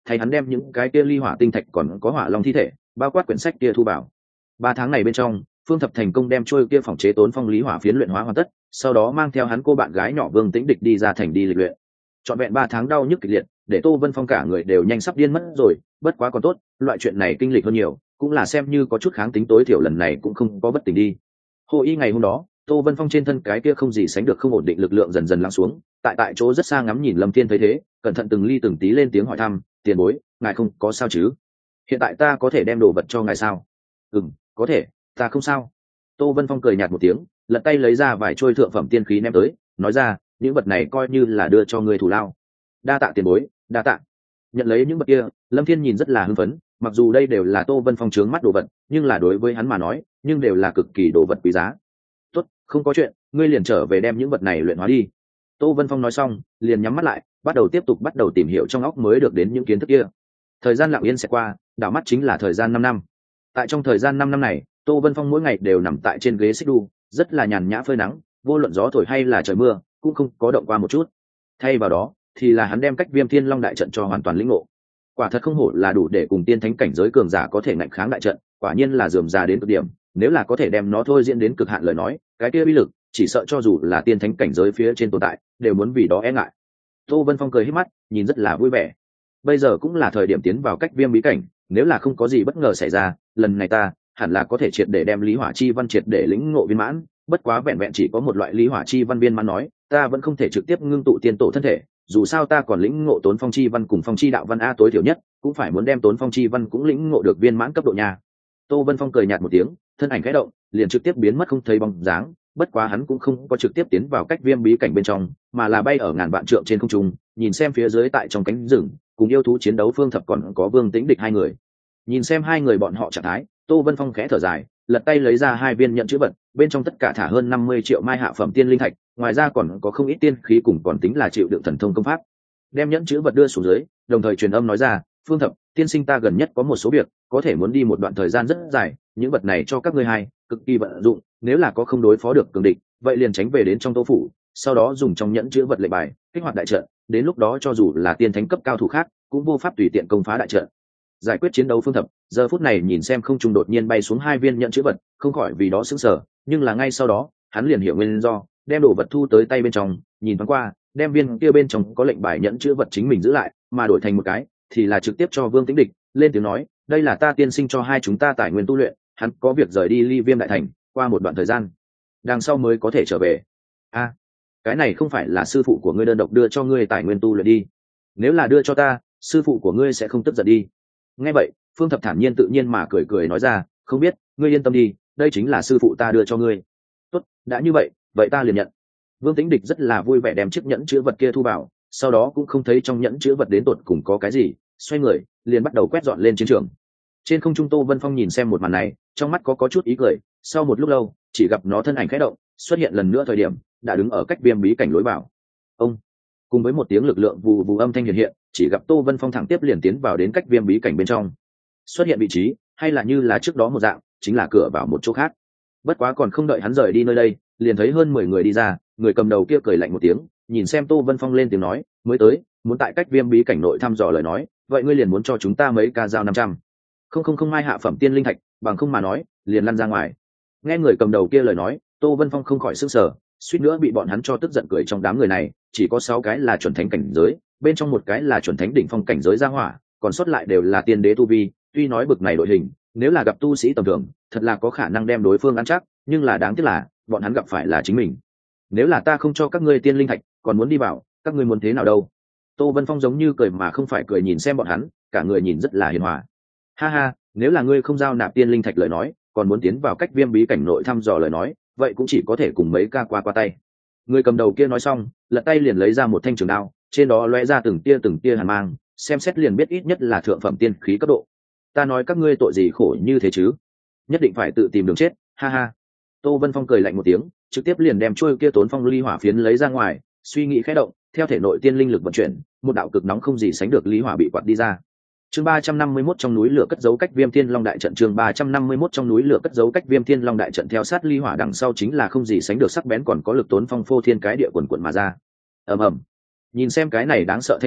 thay hắn đem những cái kia ly hỏa tinh thạch còn có hỏa long thi thể bao quát quyển sách kia thu bảo. 3 tháng này bên trong, Phương Thập thành công đem trôi kia phòng chế tốn phong lý hỏa phiến luyện hóa hoàn tất, sau đó mang theo hắn cô bạn gái nhỏ Vương Tĩnh Địch đi ra thành đi lịch luyện. Trọn vẹn 3 tháng đau nhức kịch liệt, để Tô Vân Phong cả người đều nhanh sắp điên mất rồi, bất quá còn tốt, loại chuyện này kinh lịch hơn nhiều, cũng là xem như có chút kháng tính, tối thiểu lần này cũng không có bất tỉnh đi. Hồ y ngày hôm đó, Tô Vân Phong trên thân cái kia không gì sánh được không ổn định lực lượng dần dần lắng xuống, tại chỗ rất xa ngắm nhìn Lâm Thiên thấy thế, cẩn thận từng ly từng tí lên tiếng hỏi thăm, "Tiền bối, ngài không có sao chứ? Hiện tại ta có thể đem đồ vật cho ngài sao?" Có thể, ta không sao." Tô Vân Phong cười nhạt một tiếng, lật tay lấy ra vài trôi thượng phẩm tiên khí ném tới, nói ra, "Những vật này coi như là đưa cho ngươi thủ lao." "Đa tạ tiền bối, đa tạ." Nhận lấy những vật kia, Lâm Thiên nhìn rất là hưng phấn, mặc dù đây đều là Tô Vân Phong trướng mắt đồ vật, nhưng là đối với hắn mà nói, nhưng đều là cực kỳ đồ vật quý giá. "Tốt, không có chuyện, ngươi liền trở về đem những vật này luyện hóa đi." Tô Vân Phong nói xong, liền nhắm mắt lại, bắt đầu tìm hiểu trong óc mới được đến những kiến thức kia. Thời gian lặng yên sẽ qua, đảo mắt chính là thời gian 5 năm. Tại trong thời gian 5 năm này, Tô Vân Phong mỗi ngày đều nằm tại trên ghế xích đu, rất là nhàn nhã phơi nắng, vô luận gió thổi hay là trời mưa, cũng không có động qua một chút. Thay vào đó, thì là hắn đem cách Viêm Thiên Long đại trận cho hoàn toàn lĩnh ngộ. Quả thật không hổ là đủ để cùng tiên thánh cảnh giới cường giả có thể ngạnh kháng đại trận, quả nhiên là rườm rà đến cực điểm, nếu là có thể đem nó thôi diễn đến cực hạn lời nói, cái kia uy lực, chỉ sợ cho dù là tiên thánh cảnh giới phía trên tồn tại, đều muốn vì đó e ngại. Tô Vân Phong cười híp mắt, nhìn rất là vui vẻ. Bây giờ cũng là thời điểm tiến vào cách Viêm bí cảnh, nếu là không có gì bất ngờ xảy ra, lần này ta hẳn là có thể triệt để đem lý hỏa chi văn triệt để lĩnh ngộ viên mãn. Bất quá vẹn vẹn chỉ có một loại lý hỏa chi văn viên mãn nói, ta vẫn không thể trực tiếp ngưng tụ tiên tổ thân thể, dù sao ta còn lĩnh ngộ tốn phong chi văn cùng phong chi đạo văn a, tối thiểu nhất cũng phải muốn đem tốn phong chi văn cũng lĩnh ngộ được viên mãn cấp độ nhà. Tô Vân Phong cười nhạt một tiếng, thân ảnh khẽ động, liền trực tiếp biến mất không thấy bóng dáng. Bất quá hắn cũng không có trực tiếp tiến vào cách Viêm bí cảnh bên trong, mà là bay ở ngàn vạn trượng trên không trung, nhìn xem phía dưới tại trong cánh rừng cùng yêu thú chiến đấu Phương Thập còn có Vương Tĩnh Địch hai người. Nhìn xem hai người bọn họ trạng thái, Tô Vân Phong khẽ thở dài, lật tay lấy ra 2 viên nhận chữ vật, bên trong tất cả thả hơn 50 triệu mai hạ phẩm tiên linh thạch, ngoài ra còn có không ít tiên khí cùng còn tính là chịu đựng thần thông công pháp. Đem nhẫn chữ vật đưa xuống dưới, đồng thời truyền âm nói ra, "Phương Thập, tiên sinh ta gần nhất có một số việc, có thể muốn đi một đoạn thời gian rất dài, những vật này cho các ngươi hai, cực kỳ vận dụng, nếu là có không đối phó được cường địch, vậy liền tránh về đến trong Tô phủ, sau đó dùng trong nhẫn chữ vật lệnh bài, kích hoạt đại trận, đến lúc đó cho dù là tiên thánh cấp cao thủ khác, cũng vô pháp tùy tiện công phá đại trận." Giải quyết chiến đấu Phương Thập, giờ phút này nhìn xem không trung đột nhiên bay xuống 2 viên nhận chữ vật, không khỏi vì đó sững sờ, nhưng là ngay sau đó, hắn liền hiểu nguyên do, đem đồ vật thu tới tay bên trong, nhìn thoáng qua, đem viên kia bên trong có lệnh bài nhận chữ vật chính mình giữ lại, mà đổi thành một cái thì là trực tiếp cho Vương Tĩnh Địch, lên tiếng nói, "Đây là ta tiên sinh cho hai chúng ta tài nguyên tu luyện, hắn có việc rời đi Ly Viêm đại thành, qua một đoạn thời gian, đằng sau mới có thể trở về." Cái này không phải là sư phụ của ngươi đơn độc đưa cho ngươi tài nguyên tu luyện đi? Nếu là đưa cho ta, sư phụ của ngươi sẽ không tức giận đi? Nghe vậy, Phương Thập thản nhiên tự nhiên mà cười cười nói ra, "Không biết, ngươi yên tâm đi, đây chính là sư phụ ta đưa cho ngươi." "Tốt, đã như vậy, vậy ta liền nhận." Vương Tĩnh Địch rất là vui vẻ đem chiếc nhẫn chữ vật kia thu vào, sau đó cũng không thấy trong nhẫn chữ vật đến tột cùng có cái gì, xoay người liền bắt đầu quét dọn lên chiến trường. Trên không trung Tô Vân Phong nhìn xem một màn này, trong mắt có chút ý cười, sau một lúc lâu, chỉ gặp nó thân ảnh khẽ động, xuất hiện lần nữa thời điểm, đã đứng ở cách Viêm bí cảnh lối vào. Ông, cùng với một tiếng lực lượng vù vù âm thanh hiện hiện, chỉ gặp Tô Vân Phong thẳng tiếp liền tiến vào đến cách Viêm bí cảnh bên trong. Xuất hiện vị trí, hay là như là trước đó một dạng, chính là cửa vào một chỗ khác. Bất quá còn không đợi hắn rời đi nơi đây, liền thấy hơn 10 người đi ra, người cầm đầu kia cười lạnh một tiếng, nhìn xem Tô Vân Phong lên tiếng nói, "Mới tới, muốn tại cách Viêm bí cảnh nội thăm dò lời nói, vậy ngươi liền muốn cho chúng ta mấy ca dao 500. Không mai hạ phẩm tiên linh thạch, bằng không mà nói, liền lăn ra ngoài." Nghe người cầm đầu kia lời nói, Tô Vân Phong không khỏi sửng sở, suýt nữa bị bọn hắn cho tức giận cười. Trong đám người này, chỉ có 6 cái là chuẩn thánh cảnh giới, bên trong một cái là chuẩn thánh đỉnh phong cảnh giới gia hỏa, còn sót lại đều là tiên đế tu vi. Tuy nói bực này đội hình, nếu là gặp tu sĩ tầm thường, thật là có khả năng đem đối phương ăn chắc, nhưng là đáng tiếc là, bọn hắn gặp phải là chính mình. "Nếu là ta không cho các ngươi tiên linh thạch, còn muốn đi vào, các ngươi muốn thế nào đâu?" Tô Vân Phong giống như cười mà không phải cười nhìn xem bọn hắn, cả người nhìn rất là hiền hòa. "Ha ha, nếu là ngươi không giao nạp tiên linh thạch lời nói, còn muốn tiến vào cách Viêm bí cảnh nội thăm dò lời nói, vậy cũng chỉ có thể cùng mấy ca qua tay." Người cầm đầu kia nói xong, lật tay liền lấy ra một thanh trường đao, trên đó lóe ra từng tia hàn mang, xem xét liền biết ít nhất là thượng phẩm tiên khí cấp độ. "Ta nói các ngươi tội gì khổ như thế chứ? Nhất định phải tự tìm đường chết, ha ha." Tô Vân Phong cười lạnh một tiếng, trực tiếp liền đem chuôi kia tốn phong ly hỏa phiến lấy ra ngoài, suy nghĩ khẽ động, theo thể nội tiên linh lực vận chuyển, một đạo cực nóng không gì sánh được lý hỏa bị quạt đi ra. Chương 351 trong núi lửa cất giấu cách Viêm Thiên Long đại trận. Chương 351 trong núi lửa cất giấu cách Viêm Thiên Long đại trận. Theo sát ly hỏa đằng sau chính là không gì sánh được sắc bén còn có lực tốn phong phô thiên cái địa quần quần mà ra. Ầm ầm. Nhìn xem cái này đáng sợ thanh thế,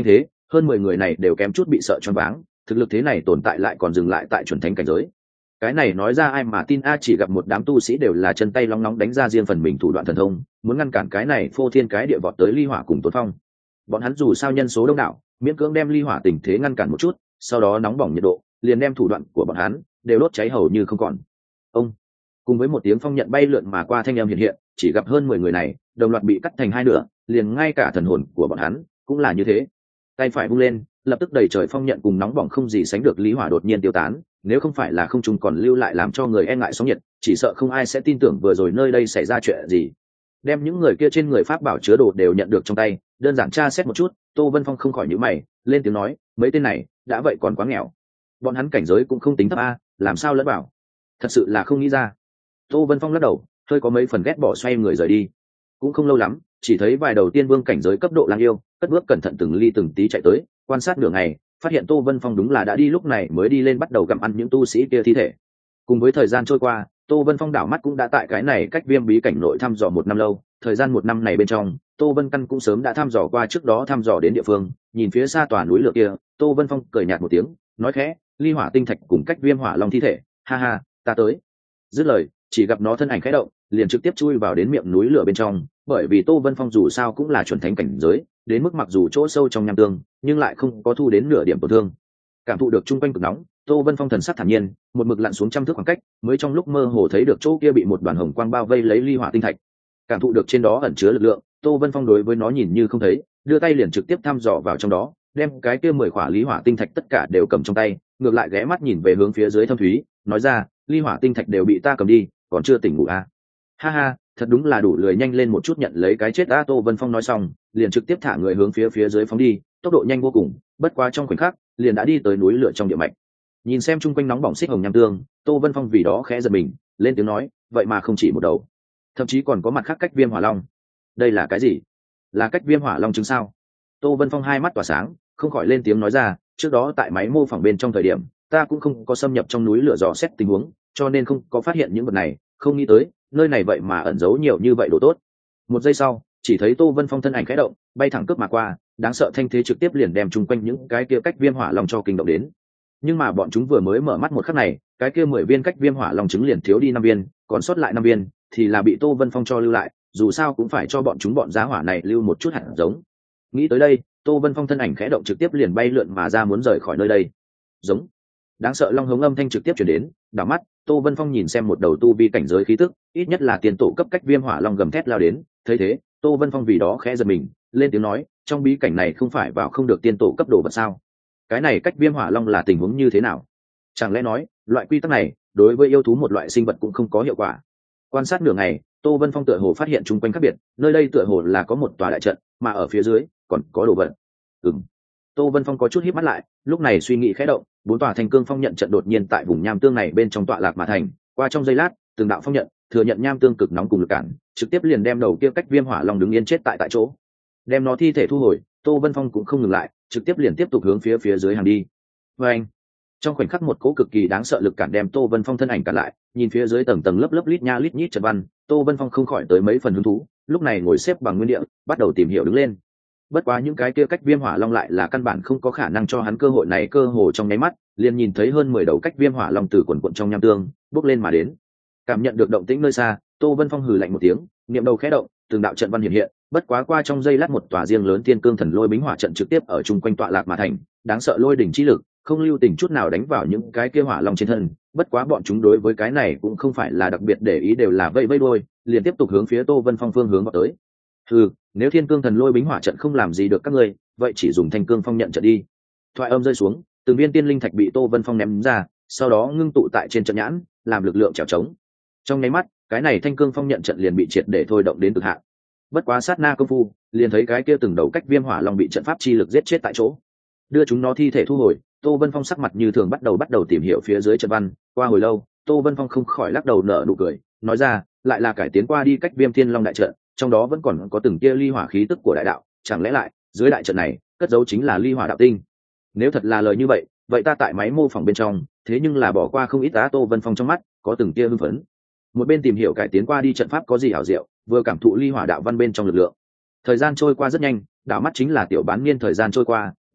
hơn 10 người này đều kém chút bị sợ choáng váng, thực lực thế này tồn tại lại còn dừng lại tại chuẩn thánh cảnh giới. Cái này nói ra ai mà tin a, chỉ gặp một đám tu sĩ đều là chân tay long nóng đánh ra riêng phần mình thủ đoạn thần thông, muốn ngăn cản cái này phô thiên cái địa vọt tới ly hỏa cùng Tôn Phong. Bọn hắn dù sao nhân số đông đảo, miễn cưỡng đem ly hỏa tình thế ngăn cản một chút, sau đó nóng bỏng nhiệt độ, liền đem thủ đoạn của bọn hắn đều đốt cháy hầu như không còn. Ông cùng với một tiếng phong nhận bay lượn mà qua thanh âm hiện hiện, chỉ gặp hơn 10 người này đồng loạt bị cắt thành hai nửa, liền ngay cả thần hồn của bọn hắn cũng là như thế. Tay phải vung lên, lập tức đầy trời phong nhận cùng nóng bỏng không gì sánh được lý hỏa đột nhiên tiêu tán, nếu không phải là không trung còn lưu lại làm cho người e ngại sóng nhiệt, chỉ sợ không ai sẽ tin tưởng vừa rồi nơi đây xảy ra chuyện gì. Đem những người kia trên người pháp bảo chứa đồ đều nhận được trong tay, đơn giản tra xét một chút, Tô Vân Phong không khỏi nhíu mày, lên tiếng nói, mấy tên này đã vậy còn quá nghèo. Bọn hắn cảnh giới cũng không tính thấp a, làm sao lẫn bảo? Thật sự là không nghĩ ra. Tô Vân Phong lắc đầu, hơi có mấy phần ghét bỏ xoay người rời đi. Cũng không lâu lắm, chỉ thấy vài đầu tiên vương cảnh giới cấp độ lang yêu, cất bước cẩn thận từng ly từng tí chạy tới, quan sát nửa ngày, phát hiện Tô Vân Phong đúng là đã đi, lúc này mới đi lên bắt đầu gặm ăn những tu sĩ kia thi thể. Cùng với thời gian trôi qua, Tô Vân Phong đảo mắt cũng đã tại cái này cách Viêm bí cảnh nội thăm dò 1 năm lâu, thời gian 1 năm này bên trong, Tô Vân Căn cũng sớm đã thăm dò qua trước đó thăm dò đến địa phương, nhìn phía xa tòa núi lửa kia, Tô Vân Phong cười nhạt một tiếng, nói khẽ, ly hỏa tinh thạch cùng cách Viêm hỏa long thi thể, ha ha, ta tới. Dứt lời, chỉ gặp nó thân ảnh khẽ động, liền trực tiếp chui vào đến miệng núi lửa bên trong, bởi vì Tô Vân Phong dù sao cũng là chuẩn thánh cảnh giới, đến mức mặc dù chỗ sâu trong nham tương, nhưng lại không có thu đến nửa điểm tổn thương. Cảm thụ được chung quanh cực nóng, Tô Vân Phong thần sắc thản nhiên, một mực lặn xuống trăm thước khoảng cách, mới trong lúc mơ hồ thấy được chỗ kia bị một đoàn hồng quang bao vây lấy ly hỏa tinh thạch. Cảm thụ được trên đó ẩn chứa lực lượng, Tô Vân Phong đối với nó nhìn như không thấy, đưa tay liền trực tiếp thăm dò vào trong đó, đem cái kia 10 khỏa ly hỏa tinh thạch tất cả đều cầm trong tay, ngược lại ghé mắt nhìn về hướng phía dưới thâm thúy, nói ra, ly hỏa tinh thạch đều bị ta cầm đi, còn chưa tỉnh ngủ à? Ha ha, thật đúng là đủ lười, nhanh lên một chút nhận lấy cái chết a. Tô Vân Phong nói xong, liền trực tiếp thả người hướng phía dưới phóng đi, tốc độ nhanh vô cùng, bất quá trong khoảnh khắc, liền đã đi tới núi lửa trong địa mạch. Nhìn xem chung quanh nóng bỏng xích hồng nham tương, Tô Vân Phong vì đó khẽ giật mình, lên tiếng nói, vậy mà không chỉ một đầu, thậm chí còn có mặt khác cách Viêm hỏa long. Đây là cái gì? Là cách Viêm hỏa long chứng sao? Tô Vân Phong hai mắt tỏa sáng, không khỏi lên tiếng nói ra, trước đó tại máy mô phỏng bên trong thời điểm, ta cũng không có xâm nhập trong núi lửa dò xét tình huống, cho nên không có phát hiện những vật này, không nghĩ tới nơi này vậy mà ẩn giấu nhiều như vậy đồ tốt. Một giây sau, chỉ thấy Tô Vân Phong thân ảnh khẽ động, bay thẳng cướp mà qua, đáng sợ thanh thế trực tiếp liền đem chung quanh những cái kia cách Viêm hỏa long cho kinh động đến. Nhưng mà bọn chúng vừa mới mở mắt một khắc này, cái kia 10 viên cách Viêm hỏa long trứng liền thiếu đi 5 viên, còn sót lại 5 viên thì là bị Tô Vân Phong cho lưu lại, dù sao cũng phải cho bọn chúng bọn giá hỏa này lưu một chút hạt giống. Nghĩ tới đây, Tô Vân Phong thân ảnh khẽ động trực tiếp liền bay lượn mà ra, muốn rời khỏi nơi đây. Giống đáng sợ long hống âm thanh trực tiếp chuyển đến, đảo mắt Tô Vân Phong nhìn xem một đầu tu vi cảnh giới khí tức ít nhất là tiền tổ cấp cách Viêm hỏa long gầm thét lao đến, thấy thế Tô Vân Phong vì đó khẽ giật mình, lên tiếng nói, trong bí cảnh này không phải vào không được tiên tổ cấp đồ vật sao? Cái này cách Viêm hỏa long là tình huống như thế nào? Chẳng lẽ nói loại quy tắc này đối với yêu thú một loại sinh vật cũng không có hiệu quả? Quan sát nửa ngày, Tô Vân Phong tựa hồ phát hiện chung quanh khác biệt, nơi đây tựa hồ là có một tòa đại trận, mà ở phía dưới còn có đồ vật. Tô Vân Phong có chút híp mắt lại, lúc này suy nghĩ khẽ động, 4 tòa thanh cương phong nhận trận đột nhiên tại vùng nham tương này bên trong tọa lạc mà thành, qua trong giây lát, từng đạo phong nhận thừa nhận nham tương cực nóng cùng lực cản, trực tiếp liền đem đầu kia cách Viêm hỏa long đứng yên chết tại chỗ. Đem nó thi thể thu hồi, Tô Vân Phong cũng không ngừng lại, trực tiếp liền tiếp tục hướng phía dưới hàng đi. Và anh, trong khoảnh khắc một cỗ cực kỳ đáng sợ lực cản đem Tô Vân Phong thân ảnh cản lại, nhìn phía dưới tầng tầng lớp lớp lít nha lít nhít trận văn, Tô Vân Phong không khỏi tới mấy phần hứng thú, lúc này ngồi xếp bằng nguyên địa, bắt đầu tìm hiểu đứng lên. Bất quá những cái kia cách Viêm hỏa long lại là căn bản không có khả năng cho hắn cơ hội này, cơ hồ trong nháy mắt liền nhìn thấy hơn 10 đầu cách Viêm hỏa long từ quần quần trong nham tương bốc lên mà đến. Cảm nhận được động tĩnh nơi xa, Tô Vân Phong hừ lạnh một tiếng, niệm đầu khẽ động, từng đạo trận văn hiện hiện, bất quá qua trong giây lát một tòa riêng lớn Thiên Cương Thần Lôi Bính hỏa trận trực tiếp ở chung quanh tọa lạc mà thành, đáng sợ lôi đỉnh chi lực không lưu tình chút nào đánh vào những cái kia hỏa long trên thân. Bất quá bọn chúng đối với cái này cũng không phải là đặc biệt để ý, đều là vây vây đuôi, liền tiếp tục hướng phía Tô Vân Phong phương hướng vào tới. Nếu Thiên Cương Thần Lôi Bính hỏa trận không làm gì được các ngươi, vậy chỉ dùng Thanh Cương Phong nhận trận đi. Thoại âm rơi xuống, từng viên tiên linh thạch bị Tô Vân Phong ném ra, sau đó ngưng tụ tại trên trận nhãn, làm lực lượng chèo chống. Trong nháy mắt, cái này Thanh Cương Phong nhận trận liền bị triệt để thôi động đến cực hạn. Bất quá sát na công phu, liền thấy cái kia từng đầu cách Viêm hỏa long bị trận pháp chi lực giết chết tại chỗ. Đưa chúng nó thi thể thu hồi, Tô Vân Phong sắc mặt như thường bắt đầu tìm hiểu phía dưới trận văn. Qua hồi lâu, Tô Vân Phong không khỏi lắc đầu nở nụ cười, nói ra, lại là cải tiến qua đi cách Viêm Thiên Long đại trận, trong đó vẫn còn có từng tia ly hỏa khí tức của đại đạo, chẳng lẽ lại dưới đại trận này cất giấu chính là ly hỏa đạo tinh? Nếu thật là lời như vậy, vậy ta tại máy mô phỏng bên trong thế nhưng là bỏ qua không ít á. Tô Vân Phong trong mắt có từng tia hưng phấn, một bên tìm hiểu cải tiến qua đi trận pháp có gì ảo diệu, vừa cảm thụ ly hỏa đạo văn bên trong lực lượng. Thời gian trôi qua rất nhanh, đảo mắt chính là tiểu bán niên thời gian trôi qua,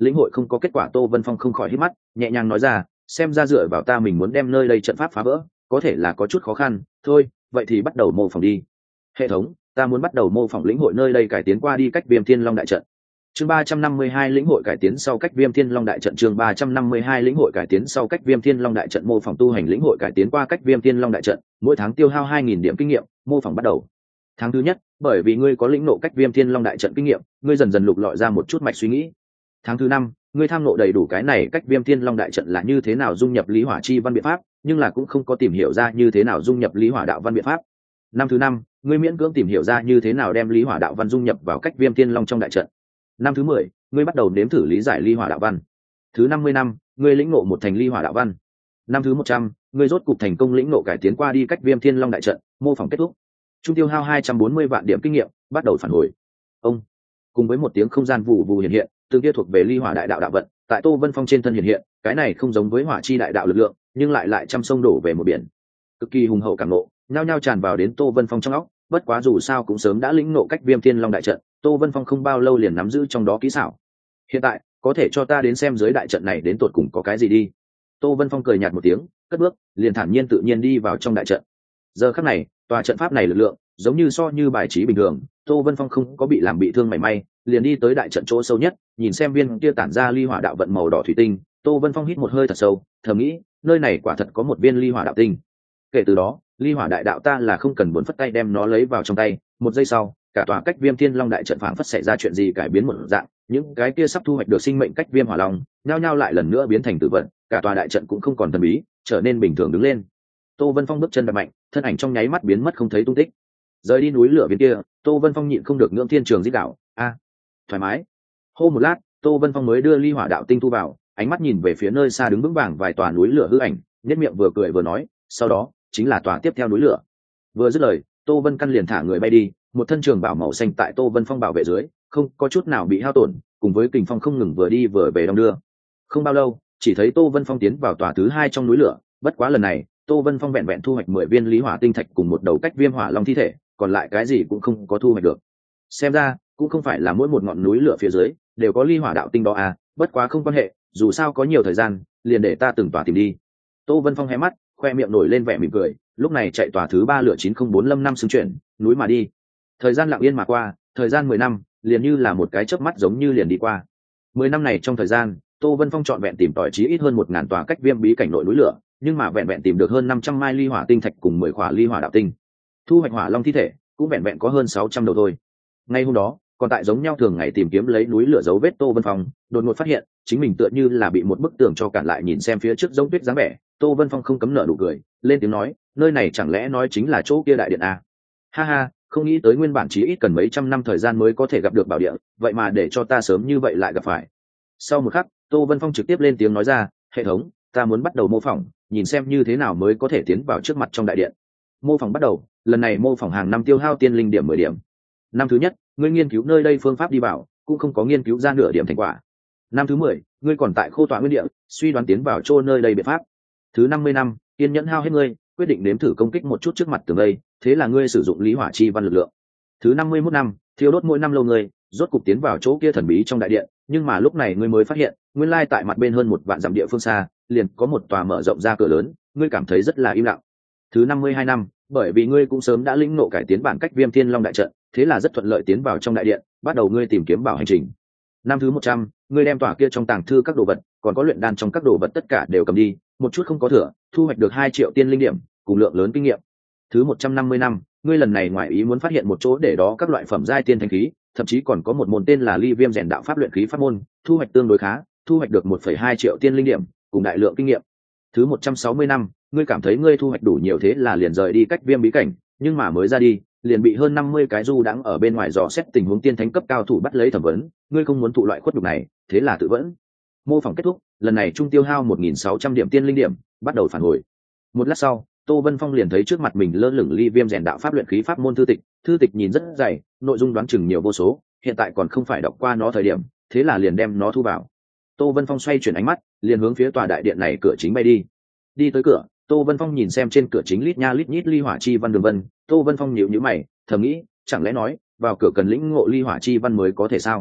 lĩnh hội không có kết quả. Tô Vân Phong không khỏi hít mắt, nhẹ nhàng nói ra, xem ra dựa vào ta mình muốn đem nơi đây trận pháp phá vỡ có thể là có chút khó khăn thôi, vậy thì bắt đầu mô phỏng đi. Hệ thống, ta muốn bắt đầu mô phỏng lĩnh hội nơi đây cải tiến qua đi cách Viêm Thiên Long đại trận. Chương 352 lĩnh hội cải tiến sau cách Viêm Thiên Long đại trận. Chương 352 lĩnh hội cải tiến sau cách Viêm Thiên Long đại trận. Mô phỏng tu hành lĩnh hội cải tiến qua cách Viêm Thiên Long đại trận, mỗi tháng tiêu hao 2000 điểm kinh nghiệm. Mô phỏng bắt đầu. Tháng thứ nhất, bởi vì ngươi có lĩnh ngộ cách Viêm Thiên Long đại trận kinh nghiệm, ngươi dần dần lục lọi ra một chút mạch suy nghĩ. Tháng thứ năm, ngươi tham ngộ đầy đủ cái này cách Viêm Thiên Long đại trận là như thế nào dung nhập lý hỏa chi văn biện pháp, nhưng là cũng không có tìm hiểu ra như thế nào dung nhập lý hỏa đạo văn biện pháp. Năm thứ năm, ngươi miễn cưỡng tìm hiểu ra như thế nào đem lý hỏa đạo văn dung nhập vào cách Viêm Thiên Long trong đại trận. Năm thứ 10, ngươi bắt đầu nếm thử lý giải ly hỏa đạo văn. Thứ 50 năm, ngươi lĩnh ngộ một thành ly hỏa đạo văn. Năm thứ 100, ngươi rốt cục thành công lĩnh ngộ cải tiến qua đi cách Viêm Thiên Long đại trận. Mô phỏng kết thúc. Trung tiêu hao 240 vạn điểm kinh nghiệm, bắt đầu phản hồi. Ông, cùng với một tiếng không gian vụ vụ hiện hiện, từng kia thuộc về ly hỏa đại đạo đạo vận, tại Tô Vân Phong trên thân hiện hiện, cái này không giống với hỏa chi đại đạo lực lượng, nhưng lại trăm sông đổ về một biển. Cực kỳ hùng hậu cảm nộ, nhao nhao tràn vào đến Tô Vân Phong trong óc, bất quá dù sao cũng sớm đã lĩnh ngộ cách Viêm Thiên Long đại trận, Tô Vân Phong không bao lâu liền nắm giữ trong đó kỹ xảo. Hiện tại, có thể cho ta đến xem dưới đại trận này đến tột cùng có cái gì đi. Tô Vân Phong cười nhạt một tiếng, cất bước, liền thản nhiên tự nhiên đi vào trong đại trận. Giờ khắc này, tòa trận pháp này lực lượng, giống như so như bài trí bình thường, Tô Vân Phong không có bị làm bị thương mảy may, liền đi tới đại trận chỗ sâu nhất, nhìn xem viên kia tản ra ly hỏa đạo vận màu đỏ thủy tinh, Tô Vân Phong hít một hơi thật sâu, thầm nghĩ, nơi này quả thật có một viên ly hỏa đạo tinh. Kể từ đó, ly hỏa đại đạo ta là không cần muốn phất tay đem nó lấy vào trong tay. Một giây sau, cả tòa cách Viêm Thiên Long đại trận phảng phất xảy ra chuyện gì cải biến một dạng, những cái kia sắp thu hoạch được sinh mệnh cách Viêm Hỏa Long, nhao nhao lại lần nữa biến thành tử vận, cả tòa đại trận cũng không còn thần bí, trở nên bình thường đứng lên. Tô Vân Phong bước chân đập mạnh, thân ảnh trong nháy mắt biến mất không thấy tung tích. Rời đi núi lửa bên kia, Tô Vân Phong nhịn không được ngưỡng thiên trường dích đạo, thoải mái. Hô một lát, Tô Vân Phong mới đưa ly hỏa đạo tinh thu vào, ánh mắt nhìn về phía nơi xa đứng vững vàng vài tòa núi lửa hư ảnh, nhất miệng vừa cười vừa nói, sau đó chính là tòa tiếp theo núi lửa. Vừa dứt lời, Tô Vân căn liền thả người bay đi, một thân trường bảo màu xanh tại Tô Vân Phong bảo vệ dưới, không có chút nào bị hao tổn, cùng với kình phong không ngừng vừa đi vừa về đong đưa. Không bao lâu, chỉ thấy Tô Vân Phong tiến vào tòa thứ hai trong núi lửa, bất quá lần này, Tô Vân Phong vẹn vẹn thu hoạch 10 viên lý hỏa tinh thạch cùng một đầu cách Viêm Hỏa Long thi thể, còn lại cái gì cũng không có thu hoạch được. Xem ra, cũng không phải là mỗi một ngọn núi lửa phía dưới đều có ly hỏa đạo tinh đó à, bất quá không quan hệ, dù sao có nhiều thời gian, liền để ta từng tòa tìm đi. Tô Vân Phong hé mắt, khoe miệng nổi lên vẻ mỉm cười, lúc này chạy tòa thứ 3 lửa 9045 năm xứng chuyển, núi mà đi. Thời gian lặng yên mà qua, thời gian 10 năm, liền như là một cái chớp mắt giống như liền đi qua. 10 năm này trong thời gian, Tô Vân Phong trọn vẹn tìm tòi chí ít hơn 1000 tòa cách Viêm bí cảnh nội núi lửa, nhưng mà vẹn vẹn tìm được hơn 500 mai ly hỏa tinh thạch cùng 10 khỏa ly hỏa đạo tinh. Thu hoạch hỏa long thi thể cũng vẹn vẹn có hơn 600 đầu thôi. Ngay hôm đó, còn tại giống nhau thường ngày tìm kiếm lấy núi lửa dấu vết Tô Vân Phong, đột ngột phát hiện chính mình tựa như là bị một bức tường cho cản lại, nhìn xem phía trước giống tuyết dáng vẻ. Tô Vân Phong không cấm nở nụ cười, lên tiếng nói, nơi này chẳng lẽ nói chính là chỗ kia đại điện à? Ha ha, không nghĩ tới nguyên bản chỉ ít cần mấy trăm năm thời gian mới có thể gặp được bảo địa, vậy mà để cho ta sớm như vậy lại gặp phải. Sau một khắc, Tô Vân Phong trực tiếp lên tiếng nói ra, hệ thống, ta muốn bắt đầu mô phỏng, nhìn xem như thế nào mới có thể tiến vào trước mặt trong đại điện. Mô phỏng bắt đầu, lần này mô phỏng hàng năm tiêu hao tiên linh điểm 10 điểm. Năm thứ nhất, ngươi nghiên cứu nơi đây phương pháp đi vào, cũng không có nghiên cứu ra nửa điểm thành quả. Năm thứ 10, ngươi còn tại khô tọa nguyên địa, suy đoán tiến vào chỗ nơi đây biện pháp. Thứ 50 năm, kiên nhẫn hao hết ngươi, quyết định nếm thử công kích một chút trước mặt tường đây, thế là ngươi sử dụng lý hỏa chi văn lực lượng. Thứ 51 năm, thiêu đốt mỗi năm lâu ngươi, rốt cục tiến vào chỗ kia thần bí trong đại điện, nhưng mà lúc này ngươi mới phát hiện, nguyên lai tại mặt bên hơn một vạn dặm địa phương xa, liền có một tòa mở rộng ra cửa lớn, ngươi cảm thấy rất là im lặng. Thứ 52 năm, bởi vì ngươi cũng sớm đã lĩnh ngộ cải tiến bản cách Viêm Thiên Long đại trận, thế là rất thuận lợi tiến vào trong đại điện, bắt đầu ngươi tìm kiếm bảo hành trình. Năm thứ 100, ngươi đem tòa kia trong tàng thư các đồ vật, còn có luyện đan trong các đồ vật tất cả đều cầm đi, một chút không có thừa, thu hoạch được 2 triệu tiên linh điểm, cùng lượng lớn kinh nghiệm. Thứ 150 năm, ngươi lần này ngoài ý muốn phát hiện một chỗ để đó các loại phẩm giai tiên thánh khí, thậm chí còn có một môn tên là Ly Viêm rèn đạo pháp luyện khí pháp môn, thu hoạch tương đối khá, thu hoạch được 1,2 triệu tiên linh điểm, cùng đại lượng kinh nghiệm. Thứ 160 năm, ngươi cảm thấy ngươi thu hoạch đủ nhiều, thế là liền rời đi cách Viêm bí cảnh, nhưng mà mới ra đi, liền bị hơn 50 cái du đãng ở bên ngoài dò xét tình huống tiên thánh cấp cao thủ bắt lấy thẩm vấn, ngươi không muốn thụ loại khuất nhục này, thế là tự vẫn. Mô phỏng kết thúc, lần này trung tiêu hao 1600 điểm tiên linh điểm, bắt đầu phản hồi. Một lát sau, Tô Vân Phong liền thấy trước mặt mình lơ lửng Ly Viêm rèn đạo pháp luyện khí pháp môn thư tịch nhìn rất dày, nội dung đoán chừng nhiều vô số, hiện tại còn không phải đọc qua nó thời điểm, thế là liền đem nó thu vào. Tô Vân Phong xoay chuyển ánh mắt, liền hướng phía tòa đại điện này cửa chính bay đi. Đi tới cửa, Tô Vân Phong nhìn xem trên cửa chính lít nha lít nhít ly hỏa chi văn đường vân, Tô Vân Phong nhíu nhíu mày, thầm nghĩ, chẳng lẽ nói, vào cửa cần lĩnh ngộ ly hỏa chi văn mới có thể sao?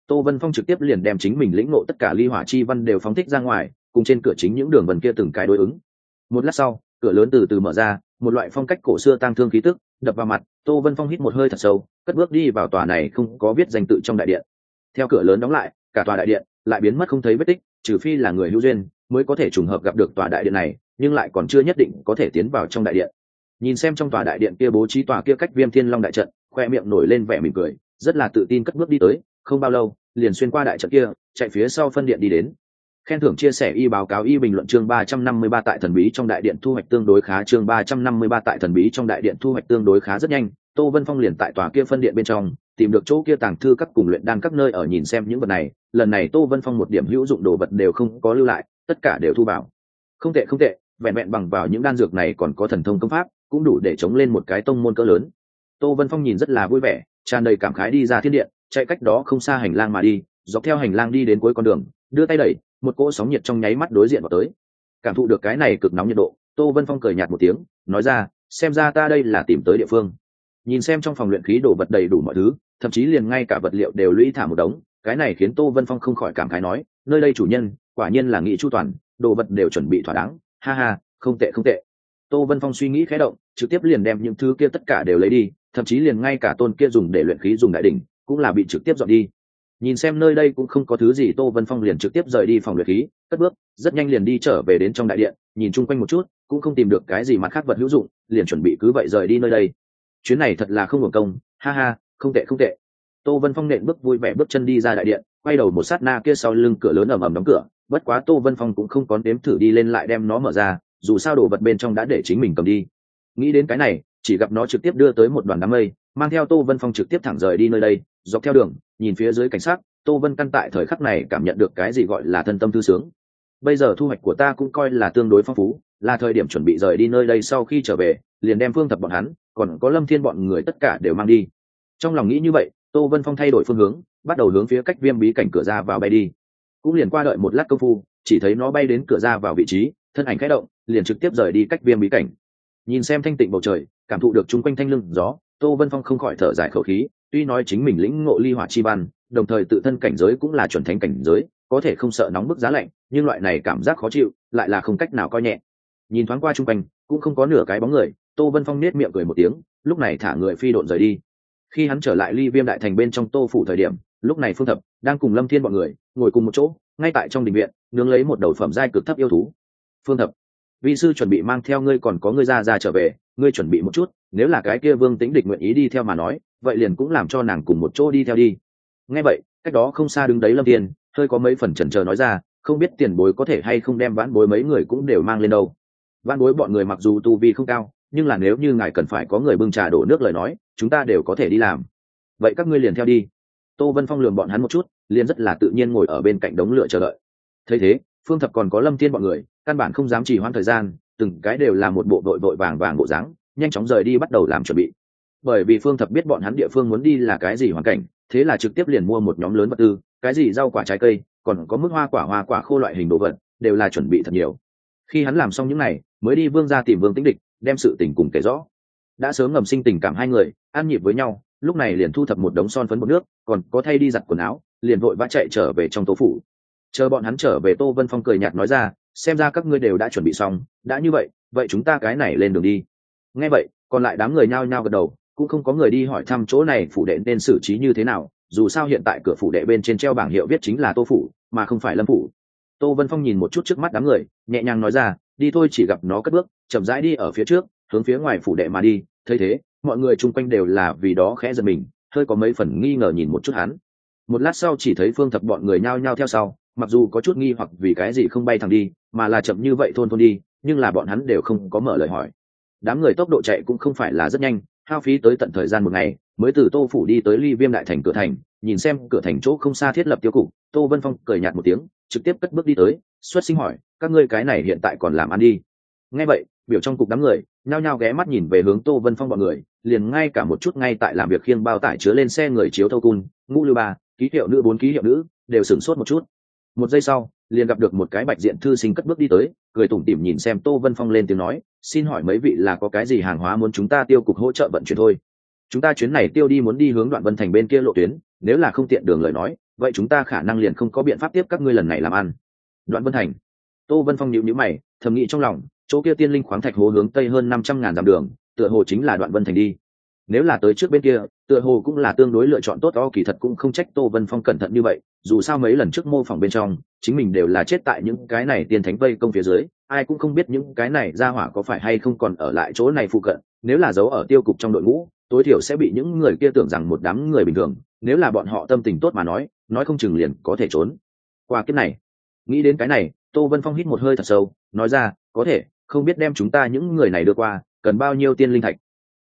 Tô Vân Phong trực tiếp liền đem chính mình lĩnh ngộ tất cả ly hỏa chi văn đều phóng thích ra ngoài, cùng trên cửa chính những đường vân kia từng cái đối ứng. Một lát sau, cửa lớn từ từ mở ra, một loại phong cách cổ xưa tang thương khí tức đập vào mặt. Tô Vân Phong hít một hơi thật sâu, cất bước đi vào tòa này không có viết danh tự trong đại điện. Theo cửa lớn đóng lại, cả tòa đại điện lại biến mất không thấy vết tích, trừ phi là người hữu duyên mới có thể trùng hợp gặp được tòa đại điện này, nhưng lại còn chưa nhất định có thể tiến vào trong đại điện. Nhìn xem trong tòa đại điện kia bố trí tòa kia cách Viêm Thiên Long đại trận, khoe miệng nổi lên vẻ mỉm cười, rất là tự tin cất bước đi tới, không bao lâu liền xuyên qua đại trận kia, chạy phía sau phân điện đi đến. Khen thưởng chia sẻ y báo cáo y bình luận chương 353 tại thần bí trong đại điện thu hoạch tương đối khá chương 353 tại thần bí trong đại điện thu hoạch tương đối khá rất nhanh. Tô Vân Phong liền tại tòa kia phân điện bên trong tìm được chỗ kia tàng thư các cùng luyện đan các nơi ở nhìn xem những vật này, lần này Tô Vân Phong một điểm hữu dụng đồ vật đều không có lưu lại, tất cả đều thu vào. Không tệ không tệ, vẹn vẹn bằng vào những đan dược này còn có thần thông công pháp, cũng đủ để chống lên một cái tông môn cỡ lớn. Tô Vân Phong nhìn rất là vui vẻ, tràn đầy cảm khái đi ra thiên điện, chạy cách đó không xa hành lang mà đi, dọc theo hành lang đi đến cuối con đường, đưa tay đẩy, một cỗ sóng nhiệt trong nháy mắt đối diện vào tới. Cảm thụ được cái này cực nóng nhiệt độ, Tô Vân Phong cười nhạt một tiếng, nói ra, xem ra ta đây là tìm tới địa phương. Nhìn xem trong phòng luyện khí đồ vật đầy đủ mọi thứ, thậm chí liền ngay cả vật liệu đều lũy thả một đống, cái này khiến Tô Vân Phong không khỏi cảm khái nói, nơi đây chủ nhân quả nhiên là nghị chu toàn, đồ vật đều chuẩn bị thỏa đáng, ha ha, không tệ không tệ. Tô Vân Phong suy nghĩ khẽ động, trực tiếp liền đem những thứ kia tất cả đều lấy đi, thậm chí liền ngay cả tôn kia dùng để luyện khí dùng đại đỉnh cũng là bị trực tiếp dọn đi. Nhìn xem nơi đây cũng không có thứ gì, Tô Vân Phong liền trực tiếp rời đi phòng luyện khí, cất bước rất nhanh liền đi trở về đến trong đại điện, nhìn chung quanh một chút cũng không tìm được cái gì mặt khác vật hữu dụng, liền chuẩn bị cứ vậy rời đi nơi đây. Chuyến này thật là không hưởng công, ha ha, không tệ không tệ. Tô Vân Phong nện bước vui vẻ bước chân đi ra đại điện, quay đầu một sát na kia sau lưng cửa lớn ầm ầm đóng cửa, bất quá Tô Vân Phong cũng không có đếm thử đi lên lại đem nó mở ra, dù sao đồ vật bên trong đã để chính mình cầm đi. Nghĩ đến cái này, chỉ gặp nó trực tiếp đưa tới một đoàn đám mây, mang theo Tô Vân Phong trực tiếp thẳng rời đi nơi đây. Dọc theo đường nhìn phía dưới cảnh sát, Tô Vân căn tại thời khắc này cảm nhận được cái gì gọi là thân tâm thư sướng. Bây giờ thu hoạch của ta cũng coi là tương đối phong phú, là thời điểm chuẩn bị rời đi nơi đây. Sau khi trở về liền đem Phương Thập bọn hắn còn có Lâm Thiên bọn người tất cả đều mang đi. Trong lòng nghĩ như vậy, Tô Vân Phong thay đổi phương hướng, bắt đầu hướng phía cách Viêm bí cảnh cửa ra vào bay đi. Cũng liền qua đợi một lát công phu, chỉ thấy nó bay đến cửa ra vào vị trí, thân ảnh khẽ động liền trực tiếp rời đi cách Viêm bí cảnh. Nhìn xem thanh tịnh bầu trời, cảm thụ được chung quanh thanh lưng gió, Tô Vân Phong không khỏi thở dài khẩu khí, tuy nói chính mình lĩnh ngộ ly hỏa chi văn, đồng thời tự thân cảnh giới cũng là chuẩn thánh cảnh giới, có thể không sợ nóng bức giá lạnh, nhưng loại này cảm giác khó chịu lại là không cách nào coi nhẹ. Nhìn thoáng qua chung quanh cũng không có nửa cái bóng người, Tô Vân Phong nết miệng cười một tiếng, lúc này thả người phi độn rời đi. Khi hắn trở lại Ly Viêm đại thành bên trong Tô phủ thời điểm, lúc này Phương Thập đang cùng Lâm Thiên bọn người ngồi cùng một chỗ, ngay tại trong đình viện nướng lấy một đầu phẩm giai cực thấp yêu thú. Phương Thập, vị sư chuẩn bị mang theo ngươi, còn có ngươi ra trở về, ngươi chuẩn bị một chút, nếu là cái kia Vương Tĩnh Địch nguyện ý đi theo mà nói, vậy liền cũng làm cho nàng cùng một chỗ đi theo đi. Nghe vậy, cách đó không xa đứng đấy Lâm Thiên hơi có mấy phần chần chờ nói ra, không biết tiền bối có thể hay không đem vãn bối mấy người cũng đều mang lên đâu. Vãn bối bọn người mặc dù tu vi không cao, nhưng là nếu như ngài cần phải có người bưng trà đổ nước lời nói, chúng ta đều có thể đi làm. Vậy các ngươi liền theo đi. Tô Vân Phong lườm bọn hắn một chút, liền rất là tự nhiên ngồi ở bên cạnh đống lửa chờ đợi. Thấy thế, Phương Thập còn có Lâm Thiên bọn người căn bản không dám trì hoãn thời gian, từng cái đều là một bộ vội vội vàng vàng bộ dáng, nhanh chóng rời đi bắt đầu làm chuẩn bị. Bởi vì Phương Thập biết bọn hắn địa phương muốn đi là cái gì hoàn cảnh, thế là trực tiếp liền mua một nhóm lớn vật tư, cái gì rau quả trái cây, còn có mức hoa quả khô loại hình đồ vật, đều là chuẩn bị thật nhiều. Khi hắn làm xong những này, mới đi Vương gia tìm Vương Tĩnh Địch, đem sự tình cùng kể rõ. Đã sớm ngầm sinh tình cảm hai người, ăn nhịp với nhau, lúc này liền thu thập một đống son phấn bột nước, còn có thay đi giặt quần áo, liền vội vã chạy trở về trong Tô phủ. Chờ bọn hắn trở về, Tô Vân Phong cười nhạt nói ra, xem ra các ngươi đều đã chuẩn bị xong, đã như vậy, vậy chúng ta cái này lên đường đi. Nghe vậy, còn lại đám người nhao nhao gật đầu, cũng không có người đi hỏi thăm chỗ này phủ đệ nên xử trí như thế nào, dù sao hiện tại cửa phủ đệ bên trên treo bảng hiệu viết chính là Tô phủ, mà không phải Lâm phủ. Tô Vân Phong nhìn một chút trước mắt đám người, nhẹ nhàng nói ra, đi thôi. Chỉ gặp nó cất bước chậm rãi đi ở phía trước, hướng phía ngoài phủ đệ mà đi. Thấy thế, mọi người chung quanh đều là vì đó khẽ giật mình, hơi có mấy phần nghi ngờ nhìn một chút hắn. Một lát sau chỉ thấy Phương Thập bọn người nhao nhao theo sau, mặc dù có chút nghi hoặc vì cái gì không bay thẳng đi, mà là chậm như vậy thôn đi, nhưng là bọn hắn đều không có mở lời hỏi. Đám người tốc độ chạy cũng không phải là rất nhanh, hao phí tới tận thời gian một ngày mới từ Tô phủ đi tới Ly Viêm đại thành cửa thành. Nhìn xem cửa thành chỗ không xa thiết lập tiêu cục, Tô Vân Phong cười nhạt một tiếng, trực tiếp cất bước đi tới, xuất sinh hỏi, các ngươi cái này hiện tại còn làm ăn đi? Nghe vậy, biểu trong cục đám người nhao nhao ghé mắt nhìn về hướng Tô Vân Phong bọn người, liền ngay cả một chút ngay tại làm việc khiêng bao tải chứa lên xe người chiếu thâu cun, ngũ lưu ba, ký hiệu nữ 4 ký hiệu nữ, đều sửng sốt một chút. Một giây sau, liền gặp được một cái bạch diện thư sinh cất bước đi tới, cười tủm tỉm nhìn xem Tô Vân Phong lên tiếng nói, xin hỏi mấy vị là có cái gì hàng hóa muốn chúng ta tiêu cục hỗ trợ vận chuyển thôi? Chúng ta chuyến này tiêu đi muốn đi hướng Đoạn Vân thành bên kia lộ tuyến, nếu là không tiện đường lời nói, vậy chúng ta khả năng liền không có biện pháp tiếp các ngươi lần này làm ăn. Đoạn Vân Thành. Tô Vân Phong nhíu nhíu mày, thầm nghĩ trong lòng, chỗ kia tiên linh khoáng thạch hố hướng tây hơn 500.000 dặm đường, tựa hồ chính là Đoạn Vân Thành đi. Nếu là tới trước bên kia, tựa hồ cũng là tương đối lựa chọn tốt. Kỳ thật cũng không trách Tô Vân Phong cẩn thận như vậy, dù sao mấy lần trước mô phỏng bên trong, chính mình đều là chết tại những cái này tiên thánh vây công phía dưới, ai cũng không biết những cái này ra hỏa có phải hay không còn ở lại chỗ này phụ cận. Nếu là giấu ở tiêu cục trong đội ngũ, tối thiểu sẽ bị những người kia tưởng rằng một đám người bình thường, nếu là bọn họ tâm tình tốt mà nói không chừng liền có thể trốn qua kiếp này. Nghĩ đến cái này, Tô Vân Phong hít một hơi thật sâu, nói ra, có thể, không biết đem chúng ta những người này đưa qua, cần bao nhiêu tiên linh thạch?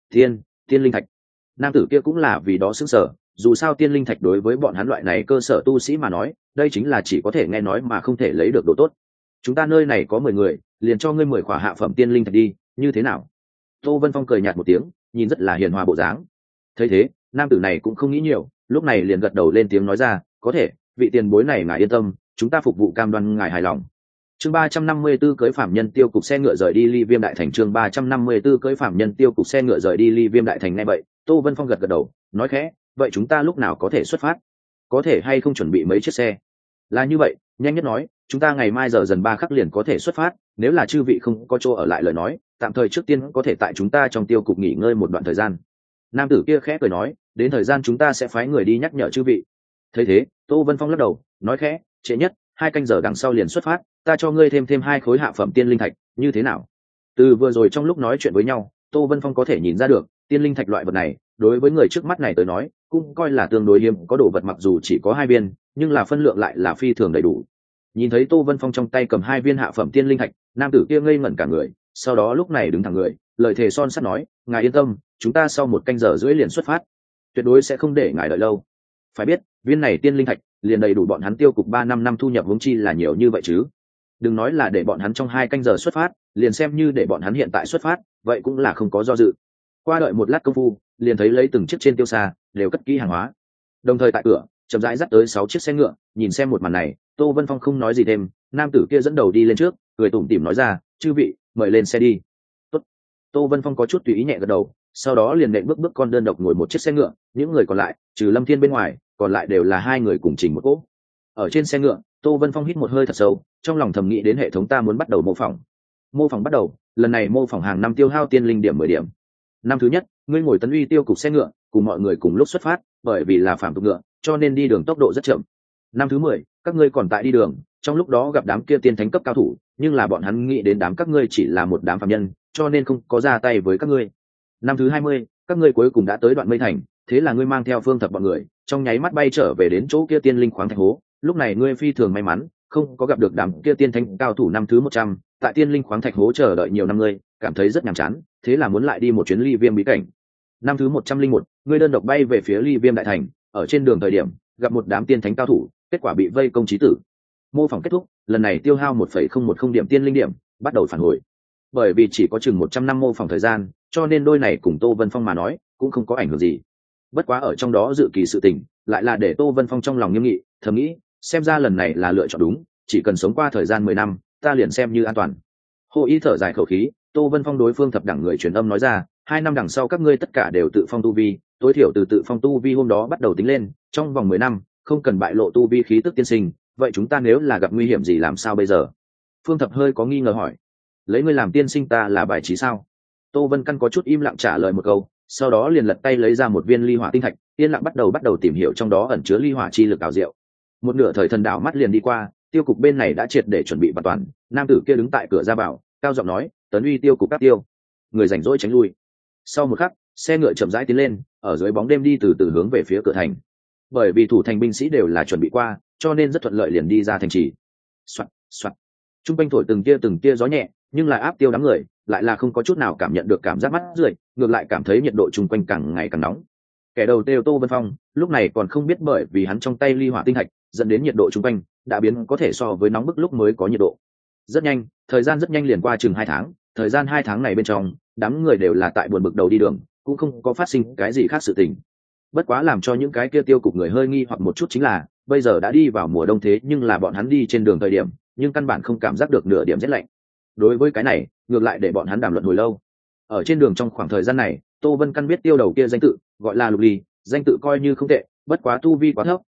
Tiên linh thạch. Nam tử kia cũng là vì đó sững sờ, dù sao tiên linh thạch đối với bọn hắn loại này cơ sở tu sĩ mà nói, đây chính là chỉ có thể nghe nói mà không thể lấy được độ tốt. Chúng ta nơi này có 10 người, liền cho ngươi 10 khỏa hạ phẩm tiên linh thạch đi, như thế nào? Tô Vân Phong cười nhạt một tiếng, nhìn rất là hiền hòa bộ dáng. Thấy thế, nam tử này cũng không nghĩ nhiều, lúc này liền gật đầu lên tiếng nói ra, có thể, vị tiền bối này ngài yên tâm, chúng ta phục vụ cam đoan ngài hài lòng. Chương 354 cưới phạm nhân tiêu cục xe ngựa rời đi Ly Viêm đại thành. Chương 354 cưới phạm nhân tiêu cục xe ngựa rời đi Ly Viêm đại thành. Nghe vậy, Tô Vân Phong gật gật đầu, nói khẽ, vậy chúng ta lúc nào có thể xuất phát? Có thể hay không chuẩn bị mấy chiếc xe? Là như vậy, nhanh nhất nói, chúng ta ngày mai giờ dần 3 khắc liền có thể xuất phát, nếu là chư vị không có chỗ ở lại lời nói, tạm thời trước tiên có thể tại chúng ta trong tiêu cục nghỉ ngơi một đoạn thời gian. Nam tử kia khẽ cười nói, đến thời gian chúng ta sẽ phái người đi nhắc nhở chư vị. Thấy thế, Tô Vân Phong lắc đầu, nói khẽ, trễ nhất 2 canh giờ đằng sau liền xuất phát, ta cho ngươi thêm 2 khối hạ phẩm tiên linh thạch, như thế nào? Từ vừa rồi trong lúc nói chuyện với nhau, Tô Vân Phong có thể nhìn ra được, tiên linh thạch loại vật này, đối với người trước mắt này tới nói, cũng coi là tương đối hiếm có đồ vật, mặc dù chỉ có 2 viên, nhưng là phân lượng lại là phi thường đầy đủ. Nhìn thấy Tô Vân Phong trong tay cầm 2 viên hạ phẩm tiên linh thạch, nam tử kia ngây ngẩn cả người, sau đó lúc này đứng thẳng người, lời thề son sắt nói, ngài yên tâm, chúng ta sau 1 canh giờ rưỡi liền xuất phát, tuyệt đối sẽ không để ngài đợi lâu. Phải biết, viên này tiên linh thạch liền đầy đủ bọn hắn tiêu cục 3-5 năm thu nhập, huống chi là nhiều như vậy chứ. Đừng nói là để bọn hắn trong 2 canh giờ xuất phát, liền xem như để bọn hắn hiện tại xuất phát, vậy cũng là không có do dự. Qua đợi một lát công phu, liền thấy lấy từng chiếc trên tiêu xa đều cất kỹ hàng hóa. Đồng thời tại cửa, chậm rãi dắt tới 6 chiếc xe ngựa, nhìn xem một màn này, Tô Vân Phong không nói gì thêm, nam tử kia dẫn đầu đi lên trước, cười tủm tỉm nói ra, chư vị, mời lên xe đi. Tốt. Tô Vân Phong có chút tùy ý nhẹ gật đầu, sau đó liền nện bước con đơn độc ngồi một chiếc xe ngựa, những người còn lại, trừ Lâm Thiên bên ngoài, còn lại đều là 2 người cùng chỉnh một cỗ. Ở trên xe ngựa, Tô Vân Phong hít một hơi thật sâu, trong lòng thầm nghĩ đến hệ thống ta muốn bắt đầu mô phỏng. Mô phỏng bắt đầu, lần này mô phỏng hàng năm tiêu hao tiên linh điểm 10 điểm. Năm thứ nhất, ngươi ngồi tấn uy tiêu cục xe ngựa, cùng mọi người cùng lúc xuất phát, bởi vì là phàm tục ngựa, cho nên đi đường tốc độ rất chậm. Năm thứ 10, các ngươi còn tại đi đường, trong lúc đó gặp đám kia tiên thánh cấp cao thủ, nhưng là bọn hắn nghĩ đến đám các ngươi chỉ là một đám phàm nhân, cho nên không có ra tay với các ngươi. Năm thứ 20, các ngươi cuối cùng đã tới Đoạn Mây Thành, thế là ngươi mang theo Phương Thập bọn người, trong nháy mắt bay trở về đến chỗ kia tiên linh khoáng thạch hố, lúc này ngươi phi thường may mắn, không có gặp được đám kia tiên thánh cao thủ. Năm thứ 100, tại tiên linh khoáng thạch hố chờ đợi nhiều năm ngươi, cảm thấy rất nhàm chán, thế là muốn lại đi một chuyến Ly Viêm bí cảnh. Năm thứ 101, ngươi đơn độc bay về phía Ly Viêm đại thành, ở trên đường thời điểm gặp một đám tiên thánh cao thủ, kết quả bị vây công chí tử. Mô phỏng kết thúc, lần này tiêu hao 1,010 điểm tiên linh điểm, bắt đầu phản hồi. Bởi vì chỉ có chừng 100 năm mô phỏng thời gian, cho nên đôi này cùng Tô Vân Phong mà nói, cũng không có ảnh hưởng gì. Bất quá ở trong đó dự kỳ sự tình, lại là để Tô Vân Phong trong lòng nghiêm nghị, thầm nghĩ, xem ra lần này là lựa chọn đúng, chỉ cần sống qua thời gian 10 năm, ta liền xem như an toàn. Hồ ý thở dài khẩu khí, Tô Vân Phong đối Phương Thập đẳng người truyền âm nói ra, 2 năm đằng sau các ngươi tất cả đều tự phong tu vi, tối thiểu từ tự phong tu vi hôm đó bắt đầu tính lên, trong vòng 10 năm, không cần bại lộ tu vi khí tức tiên sinh, vậy chúng ta nếu là gặp nguy hiểm gì làm sao bây giờ? Phương Thập hơi có nghi ngờ hỏi, lấy ngươi làm tiên sinh ta là bài trí sao? Tô Vân Căn có chút im lặng trả lời một câu, sau đó liền lật tay lấy ra một viên ly hỏa tinh thạch, yên lặng bắt đầu tìm hiểu trong đó ẩn chứa ly hỏa chi lực ảo diệu. Một nửa thời thần đảo mắt liền đi qua, tiêu cục bên này đã triệt để chuẩn bị hoàn toàn, nam tử kia đứng tại cửa ra vào, cao giọng nói, tấn uy tiêu cục các tiêu, người rảnh rỗi tránh lui. Sau một khắc, xe ngựa chậm rãi tiến lên, ở dưới bóng đêm đi từ từ hướng về phía cửa thành. Bởi vì thủ thành binh sĩ đều là chuẩn bị qua, cho nên rất thuận lợi liền đi ra thành trì. Soạt, soạt. Trung quanh thổi từng tia gió nhẹ, nhưng lại áp tiêu đám người, lại là không có chút nào cảm nhận được cảm giác mắt rượi, ngược lại cảm thấy nhiệt độ chung quanh càng ngày càng nóng. Kẻ đầu tiêu Tô Vân Phong, lúc này còn không biết bởi vì hắn trong tay ly hỏa tinh thạch, dẫn đến nhiệt độ chung quanh đã biến có thể so với nóng bức lúc mới có nhiệt độ. Rất nhanh, thời gian rất nhanh liền qua chừng 2 tháng, thời gian 2 tháng này bên trong, đám người đều là tại buồn bực đầu đi đường, cũng không có phát sinh cái gì khác sự tình. Bất quá làm cho những cái kia tiêu cục người hơi nghi hoặc một chút chính là, bây giờ đã đi vào mùa đông thế nhưng là bọn hắn đi trên đường thời điểm, nhưng căn bản không cảm giác được nửa điểm rét lạnh. Đối với cái này, ngược lại để bọn hắn đàm luận hồi lâu. Ở trên đường trong khoảng thời gian này, Tô Vân Căn biết tiêu đầu kia danh tự, gọi là Lục Ly, danh tự coi như không tệ, bất quá tu vi quá thấp,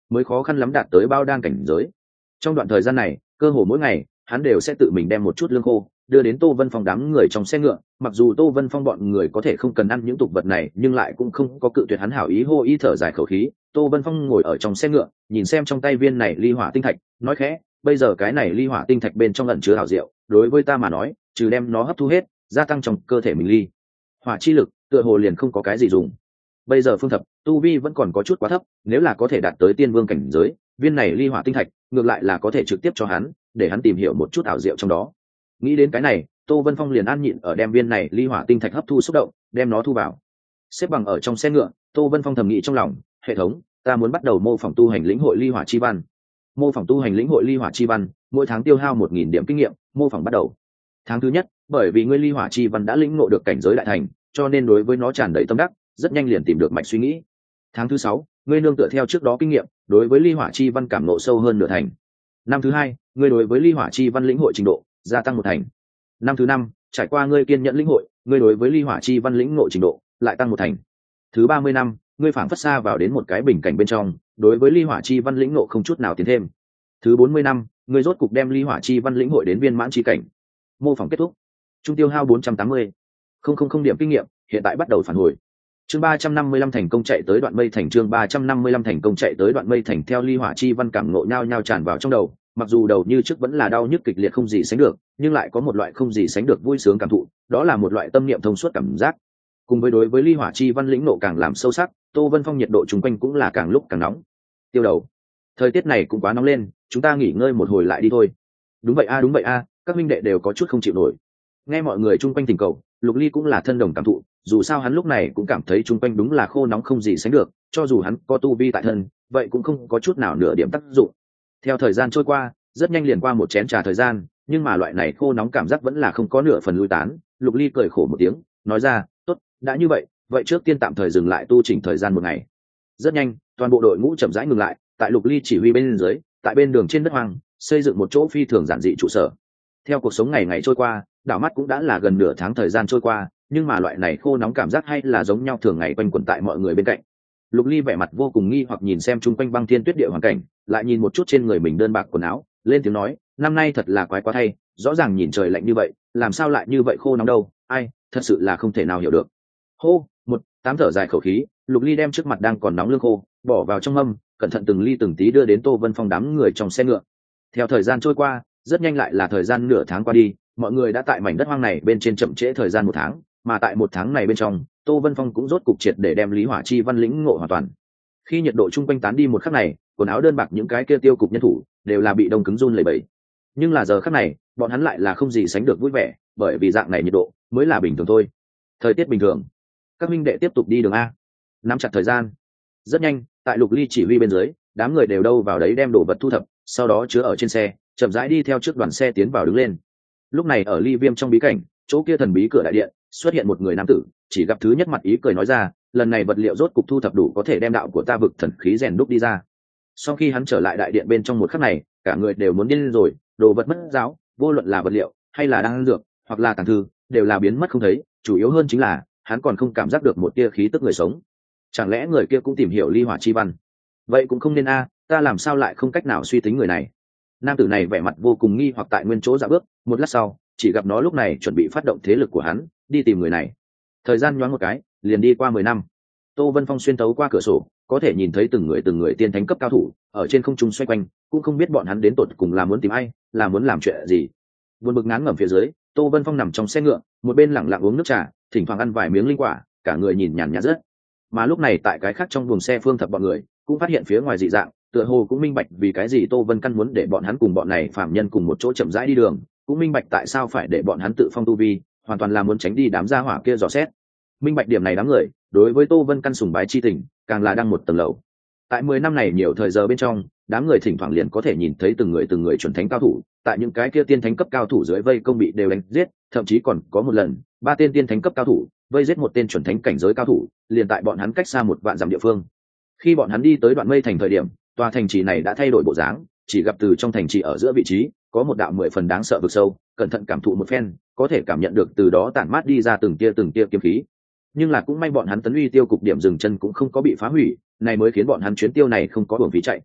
mới khó khăn lắm đạt tới bao đan cảnh giới. Trong đoạn thời gian này cơ hồ mỗi ngày hắn đều sẽ tự mình đem một chút lương khô đưa đến Tô Vân Phong đám người trong xe ngựa. Mặc dù Tô Vân Phong bọn người có thể không cần ăn những tục vật này, nhưng lại cũng không có cự tuyệt hắn hảo ý, hô y thở dài khẩu khí. Tô Vân Phong ngồi ở trong xe ngựa, nhìn xem trong tay viên này ly hỏa tinh thạch, nói khẽ, bây giờ cái này ly hỏa tinh thạch bên trong ẩn chứa hảo diệu, đối với ta mà nói, trừ đem nó hấp thu hết, gia tăng trong cơ thể mình ly hỏa chi lực, tựa hồ liền không có cái gì dùng. Bây giờ Phương Thập tu vi vẫn còn có chút quá thấp, nếu là có thể đạt tới tiên vương cảnh giới, viên này ly hỏa tinh thạch ngược lại là có thể trực tiếp cho hắn, để hắn tìm hiểu một chút ảo diệu trong đó. Nghĩ đến cái này, Tô Vân Phong liền an nhịn ở đem viên này ly hỏa tinh thạch hấp thu xúc động, đem nó thu vào. Xếp bằng ở trong xe ngựa, Tô Vân Phong thầm nghĩ trong lòng, hệ thống, ta muốn bắt đầu mô phỏng tu hành lĩnh hội ly hỏa chi văn. Mô phỏng tu hành lĩnh hội ly hỏa chi văn, mỗi tháng tiêu hao 1000 điểm kinh nghiệm, mô phỏng bắt đầu. Tháng thứ nhất, bởi vì ngươi ly hỏa chi văn đã lĩnh ngộ được cảnh giới đại thành, cho nên đối với nó tràn đầy tâm đắc, rất nhanh liền tìm được mạch suy nghĩ. Tháng thứ 6, ngươi nương tựa theo trước đó kinh nghiệm, đối với ly hỏa chi văn cảm ngộ sâu hơn nửa thành. Năm thứ 2, ngươi đối với ly hỏa chi văn lĩnh hội trình độ gia tăng 1 thành. Năm thứ 5, trải qua ngươi kiên nhẫn lĩnh hội, ngươi đối với ly hỏa chi văn lĩnh ngộ trình độ lại tăng 1 thành. Thứ 30 năm, ngươi phảng phất xa vào đến một cái bình cảnh bên trong, đối với ly hỏa chi văn lĩnh ngộ không chút nào tiến thêm. Thứ 40 năm, ngươi rốt cục đem ly hỏa chi văn lĩnh hội đến viên mãn chi cảnh. Mô phỏng kết thúc. Trung tiêu hao 480 000 điểm kinh nghiệm, hiện tại bắt đầu phản hồi. Chương 355 thành công chạy tới đoạn mây thành, chương 355 thành công chạy tới đoạn mây thành. Theo ly hỏa chi văn cảm ngộ nhau nhau tràn vào trong đầu, mặc dù đầu như trước vẫn là đau nhức kịch liệt không gì sánh được, nhưng lại có một loại không gì sánh được vui sướng cảm thụ, đó là một loại tâm niệm thông suốt cảm giác. Cùng với đối với ly hỏa chi văn lĩnh nộ càng làm sâu sắc, Tô Vân Phong nhiệt độ chung quanh cũng là càng lúc càng nóng. Tiêu đầu, thời tiết này cũng quá nóng lên, chúng ta nghỉ ngơi một hồi lại đi thôi. Đúng vậy a, các minh đệ đều có chút không chịu nổi. Nghe mọi người chung quanh tình cầu, Lục Ly cũng là thân đồng cảm thụ, dù sao hắn lúc này cũng cảm thấy chung quanh đúng là khô nóng không gì sánh được, cho dù hắn có tu vi tại thân, vậy cũng không có chút nào nửa điểm tác dụng. Theo thời gian trôi qua, rất nhanh liền qua một chén trà thời gian, nhưng mà loại này khô nóng cảm giác vẫn là không có nửa phần lui tán. Lục Ly cười khổ một tiếng, nói ra, tốt, đã như vậy, vậy trước tiên tạm thời dừng lại tu chỉnh thời gian 1 ngày. Rất nhanh, toàn bộ đội ngũ chậm rãi ngừng lại, tại Lục Ly chỉ huy bên dưới, tại bên đường trên đất hoang, xây dựng một chỗ phi thường giản dị trụ sở. Theo cuộc sống ngày ngày trôi qua, đảo mắt cũng đã là gần nửa tháng thời gian trôi qua, nhưng mà loại này khô nóng cảm giác hay là giống nhau thường ngày quanh quẩn tại mọi người bên cạnh. Lục Ly vẻ mặt vô cùng nghi hoặc nhìn xem chung quanh băng thiên tuyết địa hoàn cảnh, lại nhìn một chút trên người mình đơn bạc quần áo, lên tiếng nói, năm nay thật là quái quá thay, rõ ràng nhìn trời lạnh như vậy, làm sao lại như vậy khô nóng đâu, ai, thật sự là không thể nào hiểu được. Hô, tám thở dài khẩu khí, Lục Ly đem trước mặt đang còn nóng lương khô bỏ vào trong mâm, cẩn thận từng ly từng tí đưa đến Tô Vân Phong đám người trong xe ngựa. Theo thời gian trôi qua, rất nhanh lại là thời gian nửa tháng qua đi, mọi người đã tại mảnh đất hoang này bên trên chậm trễ thời gian 1 tháng, mà tại 1 tháng này bên trong, Tô Vân Phong cũng rốt cục triệt để đem lý hỏa chi văn lĩnh ngộ hoàn toàn. Khi nhiệt độ chung quanh tán đi một khắc này, quần áo đơn bạc những cái kia tiêu cục nhân thủ đều là bị đông cứng run lẩy bẩy. Nhưng là giờ khắc này, bọn hắn lại là không gì sánh được vui vẻ, bởi vì dạng này nhiệt độ mới là bình thường thôi. Thời tiết bình thường, các minh đệ tiếp tục đi đường a. Nắm chặt thời gian. Rất nhanh, tại Lục Ly chỉ huy bên dưới, đám người đều đâu vào đấy đem đồ vật thu thập, sau đó chứa ở trên xe, chậm rãi đi theo trước đoàn xe tiến vào đứng lên. Lúc này ở Ly Viêm trong bí cảnh, chỗ kia thần bí cửa đại điện, xuất hiện một người nam tử, chỉ gặp thứ nhất mặt ý cười nói ra, lần này vật liệu rốt cục thu thập đủ có thể đem đạo của ta vực thần khí rèn đúc đi ra. Sau khi hắn trở lại đại điện bên trong một khắc này, cả người đều muốn điên lên rồi, đồ vật mất giáo, vô luận là vật liệu hay là đan dược hoặc là tàng thư, đều là biến mất không thấy, chủ yếu hơn chính là hắn còn không cảm giác được một tia khí tức người sống. Chẳng lẽ người kia cũng tìm hiểu ly hỏa chi văn? Vậy cũng không nên a, ta làm sao lại không cách nào suy tính người này? Nam tử này vẻ mặt vô cùng nghi hoặc tại nguyên chỗ dạo bước, một lát sau, chỉ gặp nó lúc này chuẩn bị phát động thế lực của hắn, đi tìm người này. Thời gian nhoáng một cái, liền đi qua 10 năm. Tô Vân Phong xuyên tấu qua cửa sổ, có thể nhìn thấy từng người tiên thánh cấp cao thủ ở trên không trung xoay quanh, cũng không biết bọn hắn đến tột cùng là muốn tìm ai, là muốn làm chuyện gì. Buồn bực ngán ngẩm phía dưới, Tô Vân Phong nằm trong xe ngựa, một bên lặng lặng uống nước trà, thỉnh thoảng ăn vài miếng linh quả, cả người nhìn nhàn nhã rất. Mà lúc này tại cái khác trong buồng xe Phương Thập bọn người cũng phát hiện phía ngoài dị dạng, tựa hồ cũng minh bạch vì cái gì Tô Vân Căn muốn để bọn hắn cùng bọn này phạm nhân cùng một chỗ chậm rãi đi đường, cũng minh bạch tại sao phải để bọn hắn tự phong tu vi, hoàn toàn là muốn tránh đi đám gia hỏa kia dò xét. Minh bạch điểm này đám người đối với Tô Vân Căn sùng bái chi tình càng là đang một tầng lầu. Tại 10 năm này nhiều thời giờ bên trong, đám người thỉnh thoảng liền có thể nhìn thấy từng người chuẩn thánh cao thủ, tại những cái kia tiên thánh cấp cao thủ dưới vây công bị đều đánh giết, thậm chí còn có một lần 3 tên tiên thánh cấp cao thủ vây giết một tên chuẩn thánh cảnh giới cao thủ, liền tại bọn hắn cách xa 1 vạn dặm địa phương. Khi bọn hắn đi tới đoạn mây thành thời điểm, tòa thành trì này đã thay đổi bộ dáng, chỉ gặp từ trong thành trì ở giữa vị trí có một đạo 10 phần đáng sợ vực sâu, cẩn thận cảm thụ một phen, có thể cảm nhận được từ đó tản mát đi ra từng tia kiếm khí. Nhưng là cũng may bọn hắn tấn uy tiêu cục điểm dừng chân cũng không có bị phá hủy, này mới khiến bọn hắn chuyến tiêu này không có uổng phí chạy.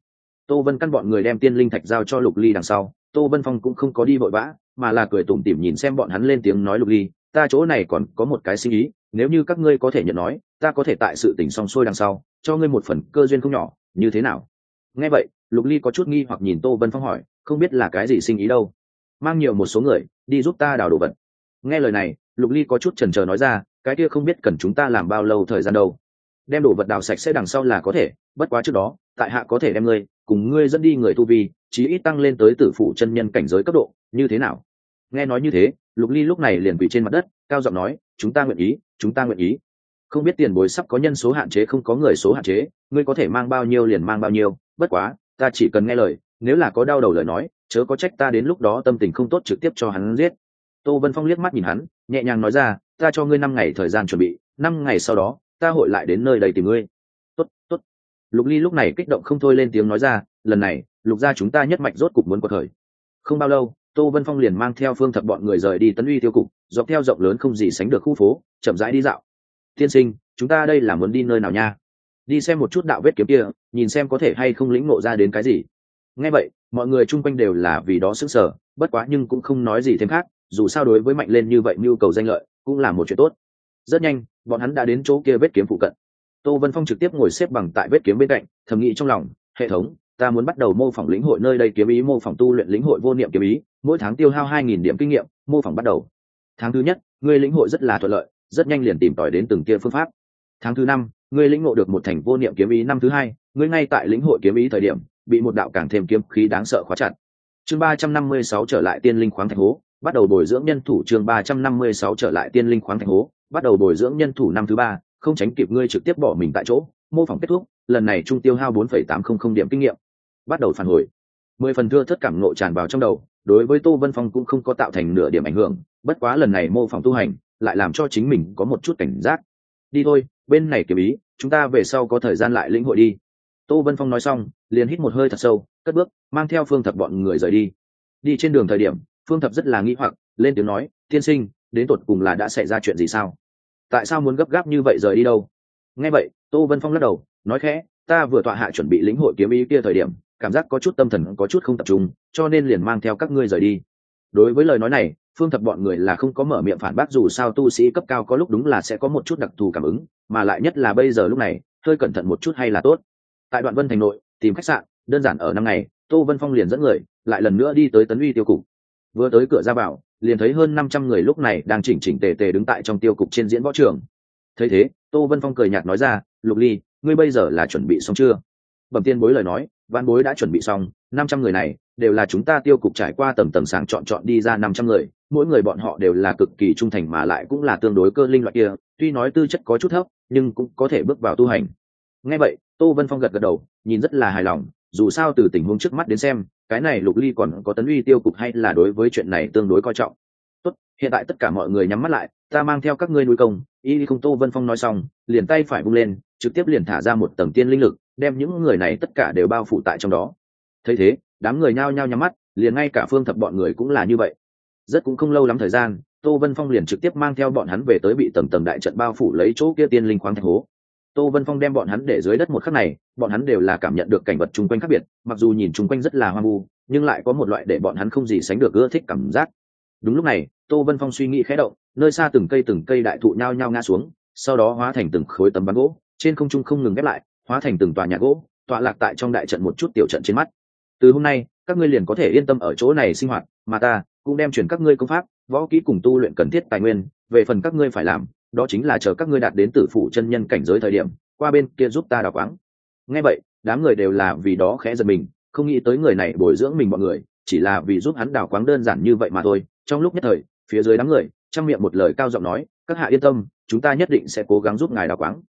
Tô Vân căn bọn người đem tiên linh thạch giao cho Lục Ly đằng sau, Tô Vân Phong cũng không có đi vội vã, mà là cười tủm tỉm nhìn xem bọn hắn lên tiếng nói Lục Ly, ta chỗ này còn có một cái suy nghĩ, nếu như các ngươi có thể nhận nói, ta có thể tại sự tình xong xuôi đằng sau, cho ngươi một phần cơ duyên không nhỏ, như thế nào? Nghe vậy, Lục Ly có chút nghi hoặc nhìn Tô Vân Phong hỏi, không biết là cái gì sinh ý đâu? Mang nhiều một số người đi giúp ta đào đồ vật. Nghe lời này, Lục Ly có chút chần chờ nói ra, cái kia không biết cần chúng ta làm bao lâu thời gian đâu. Đem đồ vật đào sạch sẽ đằng sau là có thể, bất quá trước đó, tại hạ có thể đem ngươi cùng ngươi dẫn đi người tu vi, chí ít tăng lên tới tử phụ chân nhân cảnh giới cấp độ, như thế nào? Nghe nói như thế, Lục Ly lúc này liền quỳ trên mặt đất, cao giọng nói, chúng ta nguyện ý, chúng ta nguyện ý. Không biết tiền bối sắp có nhân số hạn chế không có người số hạn chế, ngươi có thể mang bao nhiêu liền mang bao nhiêu, bất quá, ta chỉ cần nghe lời, nếu là có đau đầu lời nói, chớ có trách ta đến lúc đó tâm tình không tốt trực tiếp cho hắn giết. Tô Vân Phong liếc mắt nhìn hắn, nhẹ nhàng nói ra, ta cho ngươi 5 ngày thời gian chuẩn bị, 5 ngày sau đó, ta hội lại đến nơi đây tìm ngươi. Tốt, tốt. Lục Ly lúc này kích động không thôi lên tiếng nói ra, lần này, Lục gia chúng ta nhất mạch rốt cục muốn quật khởi. Không bao lâu, Tô Vân Phong liền mang theo Phương Thập bọn người rời đi Tấn Uy tiêu cục, dọc theo rộng lớn không gì sánh được khu phố, chậm rãi đi dạo. Tiên sinh, chúng ta đây là muốn đi nơi nào nha? Đi xem một chút đạo vết kiếm kia, nhìn xem có thể hay không lĩnh ngộ ra đến cái gì. Nghe vậy, mọi người chung quanh đều là vì đó sững sờ, bất quá nhưng cũng không nói gì thêm khác, dù sao đối với mạnh lên như vậy nhu cầu danh lợi, cũng là một chuyện tốt. Rất nhanh, bọn hắn đã đến chỗ kia vết kiếm phụ cận. Tô Vân Phong trực tiếp ngồi xếp bằng tại vết kiếm bên cạnh, thầm nghĩ trong lòng, hệ thống, ta muốn bắt đầu mô phỏng lĩnh hội nơi đây kiếm ý, mô phỏng tu luyện lĩnh hội vô niệm kiếm ý, mỗi tháng tiêu hao 2000 điểm kinh nghiệm, mô phỏng bắt đầu. Tháng thứ nhất, ngươi lĩnh hội rất là thuận lợi, rất nhanh liền tìm tòi đến từng kia phương pháp. Tháng thứ năm, ngươi lĩnh ngộ được một thành vô niệm kiếm ý. Năm thứ hai, ngươi ngay tại lĩnh hội kiếm ý thời điểm, bị một đạo càng thêm kiếm khí đáng sợ khóa chặt. Chương 356 trở lại tiên linh khoáng thạch hố, bắt đầu bồi dưỡng nhân thủ. Chương 356 trở lại tiên linh khoáng thạch hố, bắt đầu bồi dưỡng nhân thủ. Năm thứ ba, không tránh kịp ngươi trực tiếp bỏ mình tại chỗ, mô phỏng kết thúc, lần này trung tiêu hao 4,800 điểm kinh nghiệm. Bắt đầu phản hồi. 10 phần thưa thất cảm ngộ tràn vào trong đầu, đối với Tô Vân Phong cũng không có tạo thành nửa điểm ảnh hưởng, bất quá lần này mô phỏng tu hành, lại làm cho chính mình có một chút cảnh giác. Đi thôi, bên này kiếm ý, chúng ta về sau có thời gian lại lĩnh hội đi. Tô Vân Phong nói xong, liền hít một hơi thật sâu, cất bước, mang theo Phương Thập bọn người rời đi. Đi trên đường thời điểm, Phương Thập rất là nghi hoặc, lên tiếng nói, tiên sinh, đến tột cùng là đã xảy ra chuyện gì sao? Tại sao muốn gấp gáp như vậy rời đi đâu? Nghe vậy, Tô Vân Phong lắc đầu, nói khẽ, ta vừa tọa hạ chuẩn bị lĩnh hội kiếm ý kia thời điểm, cảm giác có chút tâm thần có chút không tập trung, cho nên liền mang theo các ngươi rời đi. Đối với lời nói này, Phương Thập bọn người là không có mở miệng phản bác, dù sao tu sĩ cấp cao có lúc đúng là sẽ có một chút đặc thù cảm ứng, mà lại nhất là bây giờ lúc này, hơi cẩn thận một chút hay là tốt. Tại Đoạn Vân thành nội, tìm khách sạn, đơn giản ở 5 ngày, Tô Vân Phong liền dẫn người, lại lần nữa đi tới Tấn Uy tiêu cục. Vừa tới cửa ra vào, liền thấy hơn 500 người lúc này đang chỉnh chỉnh tề tề đứng tại trong tiêu cục trên diễn võ trường. Thấy thế, Tô Vân Phong cười nhạt nói ra, Lục Ly, ngươi bây giờ là chuẩn bị xong chưa? Bẩm tiên bối lời nói, Vạn bối đã chuẩn bị xong, 500 người này đều là chúng ta tiêu cục trải qua tầng tầng sàng chọn đi ra 500 người, mỗi người bọn họ đều là cực kỳ trung thành mà lại cũng là tương đối cơ linh loại kia, tuy nói tư chất có chút thấp, nhưng cũng có thể bước vào tu hành. Nghe vậy, Tô Vân Phong gật gật đầu, nhìn rất là hài lòng, dù sao từ tình huống trước mắt đến xem, cái này Lục Ly còn có Tấn Uy tiêu cục hay là đối với chuyện này tương đối coi trọng. Tốt, hiện tại tất cả mọi người nhắm mắt lại, ta mang theo các ngươi nuôi công. Y không. Tô Vân Phong nói xong, liền tay phải vung lên, trực tiếp liền thả ra một tầng tiên linh lực, đem những người này tất cả đều bao phủ tại trong đó. Thấy thế, đám người nhao nhao nhắm mắt, liền ngay cả Phương Thập bọn người cũng là như vậy. Rất cũng không lâu lắm thời gian, Tô Vân Phong liền trực tiếp mang theo bọn hắn về tới bị tầng tầng đại trận bao phủ lấy chỗ kia tiên linh khoáng thạch hố. Tô Vân Phong đem bọn hắn để dưới đất một khắc này, bọn hắn đều là cảm nhận được cảnh vật chung quanh khác biệt, mặc dù nhìn chung quanh rất là hoang vu, nhưng lại có một loại để bọn hắn không gì sánh được ưa thích cảm giác. Đúng lúc này, Tô Vân Phong suy nghĩ khẽ động, nơi xa từng cây đại thụ nhao nhao ngã xuống, sau đó hóa thành từng khối tấm ván gỗ, trên không trung không ngừng ghép lại, hóa thành từng tòa nhà gỗ, tọa lạc tại trong đại trận một chút tiểu trận trên mắt. Từ hôm nay, các ngươi liền có thể yên tâm ở chỗ này sinh hoạt, mà ta cũng đem chuyển các ngươi công pháp, võ kỹ cùng tu luyện cần thiết tài nguyên, về phần các ngươi phải làm, đó chính là chờ các ngươi đạt đến tử phụ chân nhân cảnh giới thời điểm, qua bên kia giúp ta đào quáng. Nghe vậy, đám người đều là vì đó khẽ giật mình, không nghĩ tới người này bồi dưỡng mình bọn người, chỉ là vì giúp hắn đào quáng đơn giản như vậy mà thôi. Trong lúc nhất thời, phía dưới đám người trong miệng một lời cao giọng nói, các hạ yên tâm, chúng ta nhất định sẽ cố gắng giúp ngài đào quáng.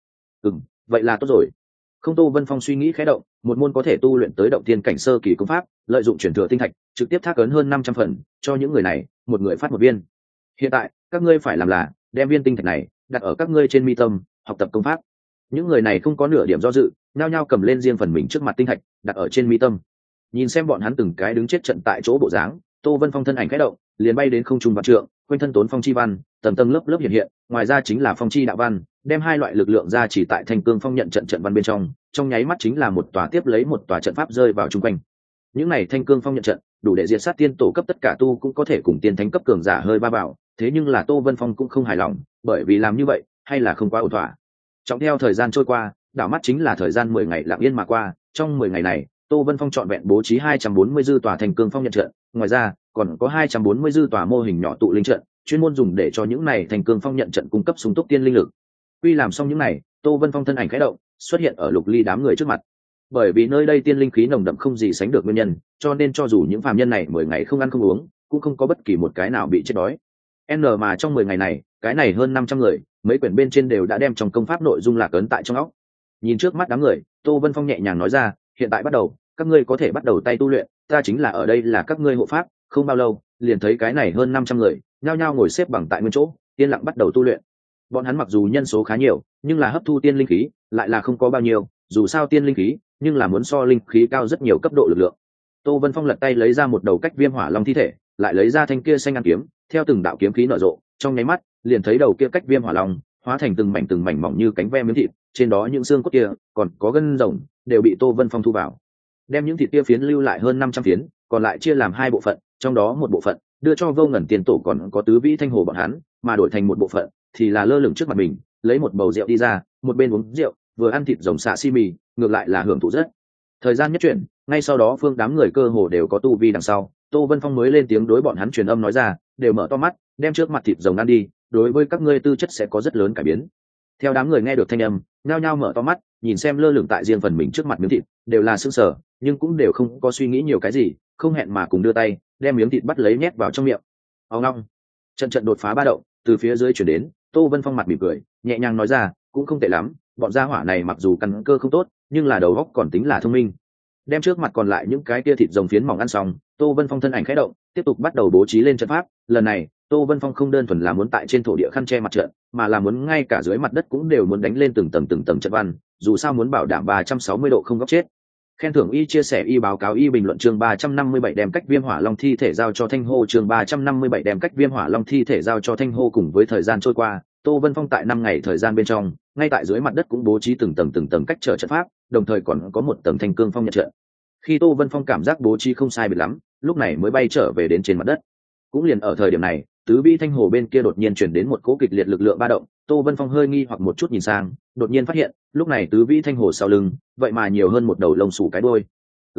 Vậy là tốt rồi. Không. Tô Vân Phong suy nghĩ khẽ động, một môn có thể tu luyện tới động tiên cảnh sơ kỳ công pháp, lợi dụng chuyển thừa tinh thạch, trực tiếp thác ấn hơn 500 phần, cho những người này, một người phát một viên. Hiện tại, các ngươi phải làm là đem viên tinh thạch này đặt ở các ngươi trên mi tâm, học tập công pháp. Những người này không có nửa điểm do dự, nhao nhao cầm lên riêng phần mình trước mặt tinh thạch, đặt ở trên mi tâm. Nhìn xem bọn hắn từng cái đứng chết trận tại chỗ bộ dáng, Tô Vân Phong thân ảnh khẽ động, liền bay đến không trung vạn trượng, quanh thân tốn phong chi văn, tầng tầng lớp lớp hiện hiện, ngoài ra chính là phong chi đạo văn, đem hai loại lực lượng ra chỉ tại thanh cương phong nhận trận trận văn bên trong nháy mắt chính là một tòa tiếp lấy một tòa trận pháp rơi vào chung quanh. Những này thanh cương phong nhận trận đủ để diệt sát tiên tổ cấp tất cả tu cũng có thể cùng tiên thánh cấp cường giả hơi ba vào, thế nhưng là Tô Vân Phong cũng không hài lòng, bởi vì làm như vậy hay là không quá ổn thỏa. Trọng theo thời gian trôi qua, đảo mắt chính là thời gian 10 ngày lặng yên mà qua, trong 10 ngày này, Tô Vân Phong trọn vẹn bố trí 240 dư tòa thanh cương phong nhận trận, ngoài ra, còn có 240 dư tòa mô hình nhỏ tụ linh trận, chuyên môn dùng để cho những này thanh cương phong nhận trận cung cấp sung túc tiên linh lực. Quy làm xong những này, Tô Vân Phong thân ảnh khẽ động, xuất hiện ở Lục Ly đám người trước mặt. Bởi vì nơi đây tiên linh khí nồng đậm không gì sánh được nguyên nhân, cho nên cho dù những phàm nhân này 10 ngày không ăn không uống, cũng không có bất kỳ một cái nào bị chết đói. Mà trong 10 ngày này, cái này hơn 500 người, mấy quyển bên trên đều đã đem trong công pháp nội dung lạc ấn tại trong óc. Nhìn trước mắt đám người, Tô Vân Phong nhẹ nhàng nói ra, hiện tại bắt đầu, các ngươi có thể bắt đầu tay tu luyện, ta chính là ở đây là các ngươi hộ pháp. Không bao lâu, liền thấy cái này hơn 500 người, nhao nhao ngồi xếp bằng tại nguyên chỗ, yên lặng bắt đầu tu luyện. Bọn hắn mặc dù nhân số khá nhiều, nhưng là hấp thu tiên linh khí lại là không có bao nhiêu, dù sao tiên linh khí, nhưng là muốn so linh khí cao rất nhiều cấp độ lực lượng. Tô Vân Phong lật tay lấy ra một đầu cách viêm hỏa long thi thể, lại lấy ra thanh kia xanh ngăn kiếm, theo từng đạo kiếm khí nở rộ, trong nháy mắt, liền thấy đầu kia cách viêm hỏa long hóa thành từng mảnh mỏng như cánh ve miếng thịt, trên đó những xương cốt kia, còn có gân rồng, đều bị Tô Vân Phong thu vào. Đem những thịt kia phiến lưu lại hơn 500 phiến, còn lại chia làm hai bộ phận, trong đó một bộ phận đưa cho Vô Ngẩn Tiền Tổ còn có Tứ Vĩ Thanh Hồ bọn hắn, mà đổi thành một bộ phận thì là lơ lửng trước mặt mình, lấy một bầu rượu đi ra, một bên uống rượu, vừa ăn thịt rồng xạ xi mì, ngược lại là hưởng thụ rất. Thời gian nhất chuyển, ngay sau đó phương đám người cơ hồ đều có tu vi đằng sau, Tô Vân Phong mới lên tiếng đối bọn hắn truyền âm nói ra, đều mở to mắt, đem trước mặt thịt rồng ăn đi, đối với các ngươi tư chất sẽ có rất lớn cải biến. Theo đám người nghe được thanh âm, nhao nhao mở to mắt, nhìn xem lơ lửng tại riêng phần mình trước mặt miếng thịt, đều là sững sờ, nhưng cũng đều không có suy nghĩ nhiều cái gì, không hẹn mà cùng đưa tay, đem miếng thịt bắt lấy nhét vào trong miệng. Ông long, trận đột phá ba động từ phía dưới chuyển đến, Tô Vân Phong mặt mỉm cười, nhẹ nhàng nói ra, cũng không tệ lắm, bọn gia hỏa này mặc dù căn cơ không tốt, nhưng là đầu óc còn tính là thông minh. Đem trước mặt còn lại những cái tia thịt rồng phiến mỏng ăn xong, Tô Vân Phong thân ảnh khẽ động, tiếp tục bắt đầu bố trí lên trận pháp. Lần này, Tô Vân Phong không đơn thuần là muốn tại trên thổ địa khăn che mặt trận, mà là muốn ngay cả dưới mặt đất cũng đều muốn đánh lên từng tầng trận văn, dù sao muốn bảo đảm 360 độ không góc chết. Khen thưởng y chia sẻ y báo cáo y bình luận chương 357 đem cách viêm hỏa long thi thể giao cho Thanh Hô chương 357 đem cách viêm hỏa long thi thể giao cho Thanh Hô. Cùng với thời gian trôi qua, Tô Vân Phong tại 5 ngày thời gian bên trong, ngay tại dưới mặt đất cũng bố trí từng tầng cách trở trận pháp, đồng thời còn có một tầng thanh cương phong nhận trận. Khi Tô Vân Phong cảm giác bố trí không sai biệt lắm, lúc này mới bay trở về đến trên mặt đất. Cũng liền ở thời điểm này, Tứ Vĩ Thanh Hồ bên kia đột nhiên chuyển đến một cỗ kịch liệt lực lượng ba động, Tô Vân Phong hơi nghi hoặc một chút nhìn sang, đột nhiên phát hiện, lúc này Tứ Vĩ Thanh Hồ sau lưng, vậy mà nhiều hơn một đầu lông xù cái đuôi.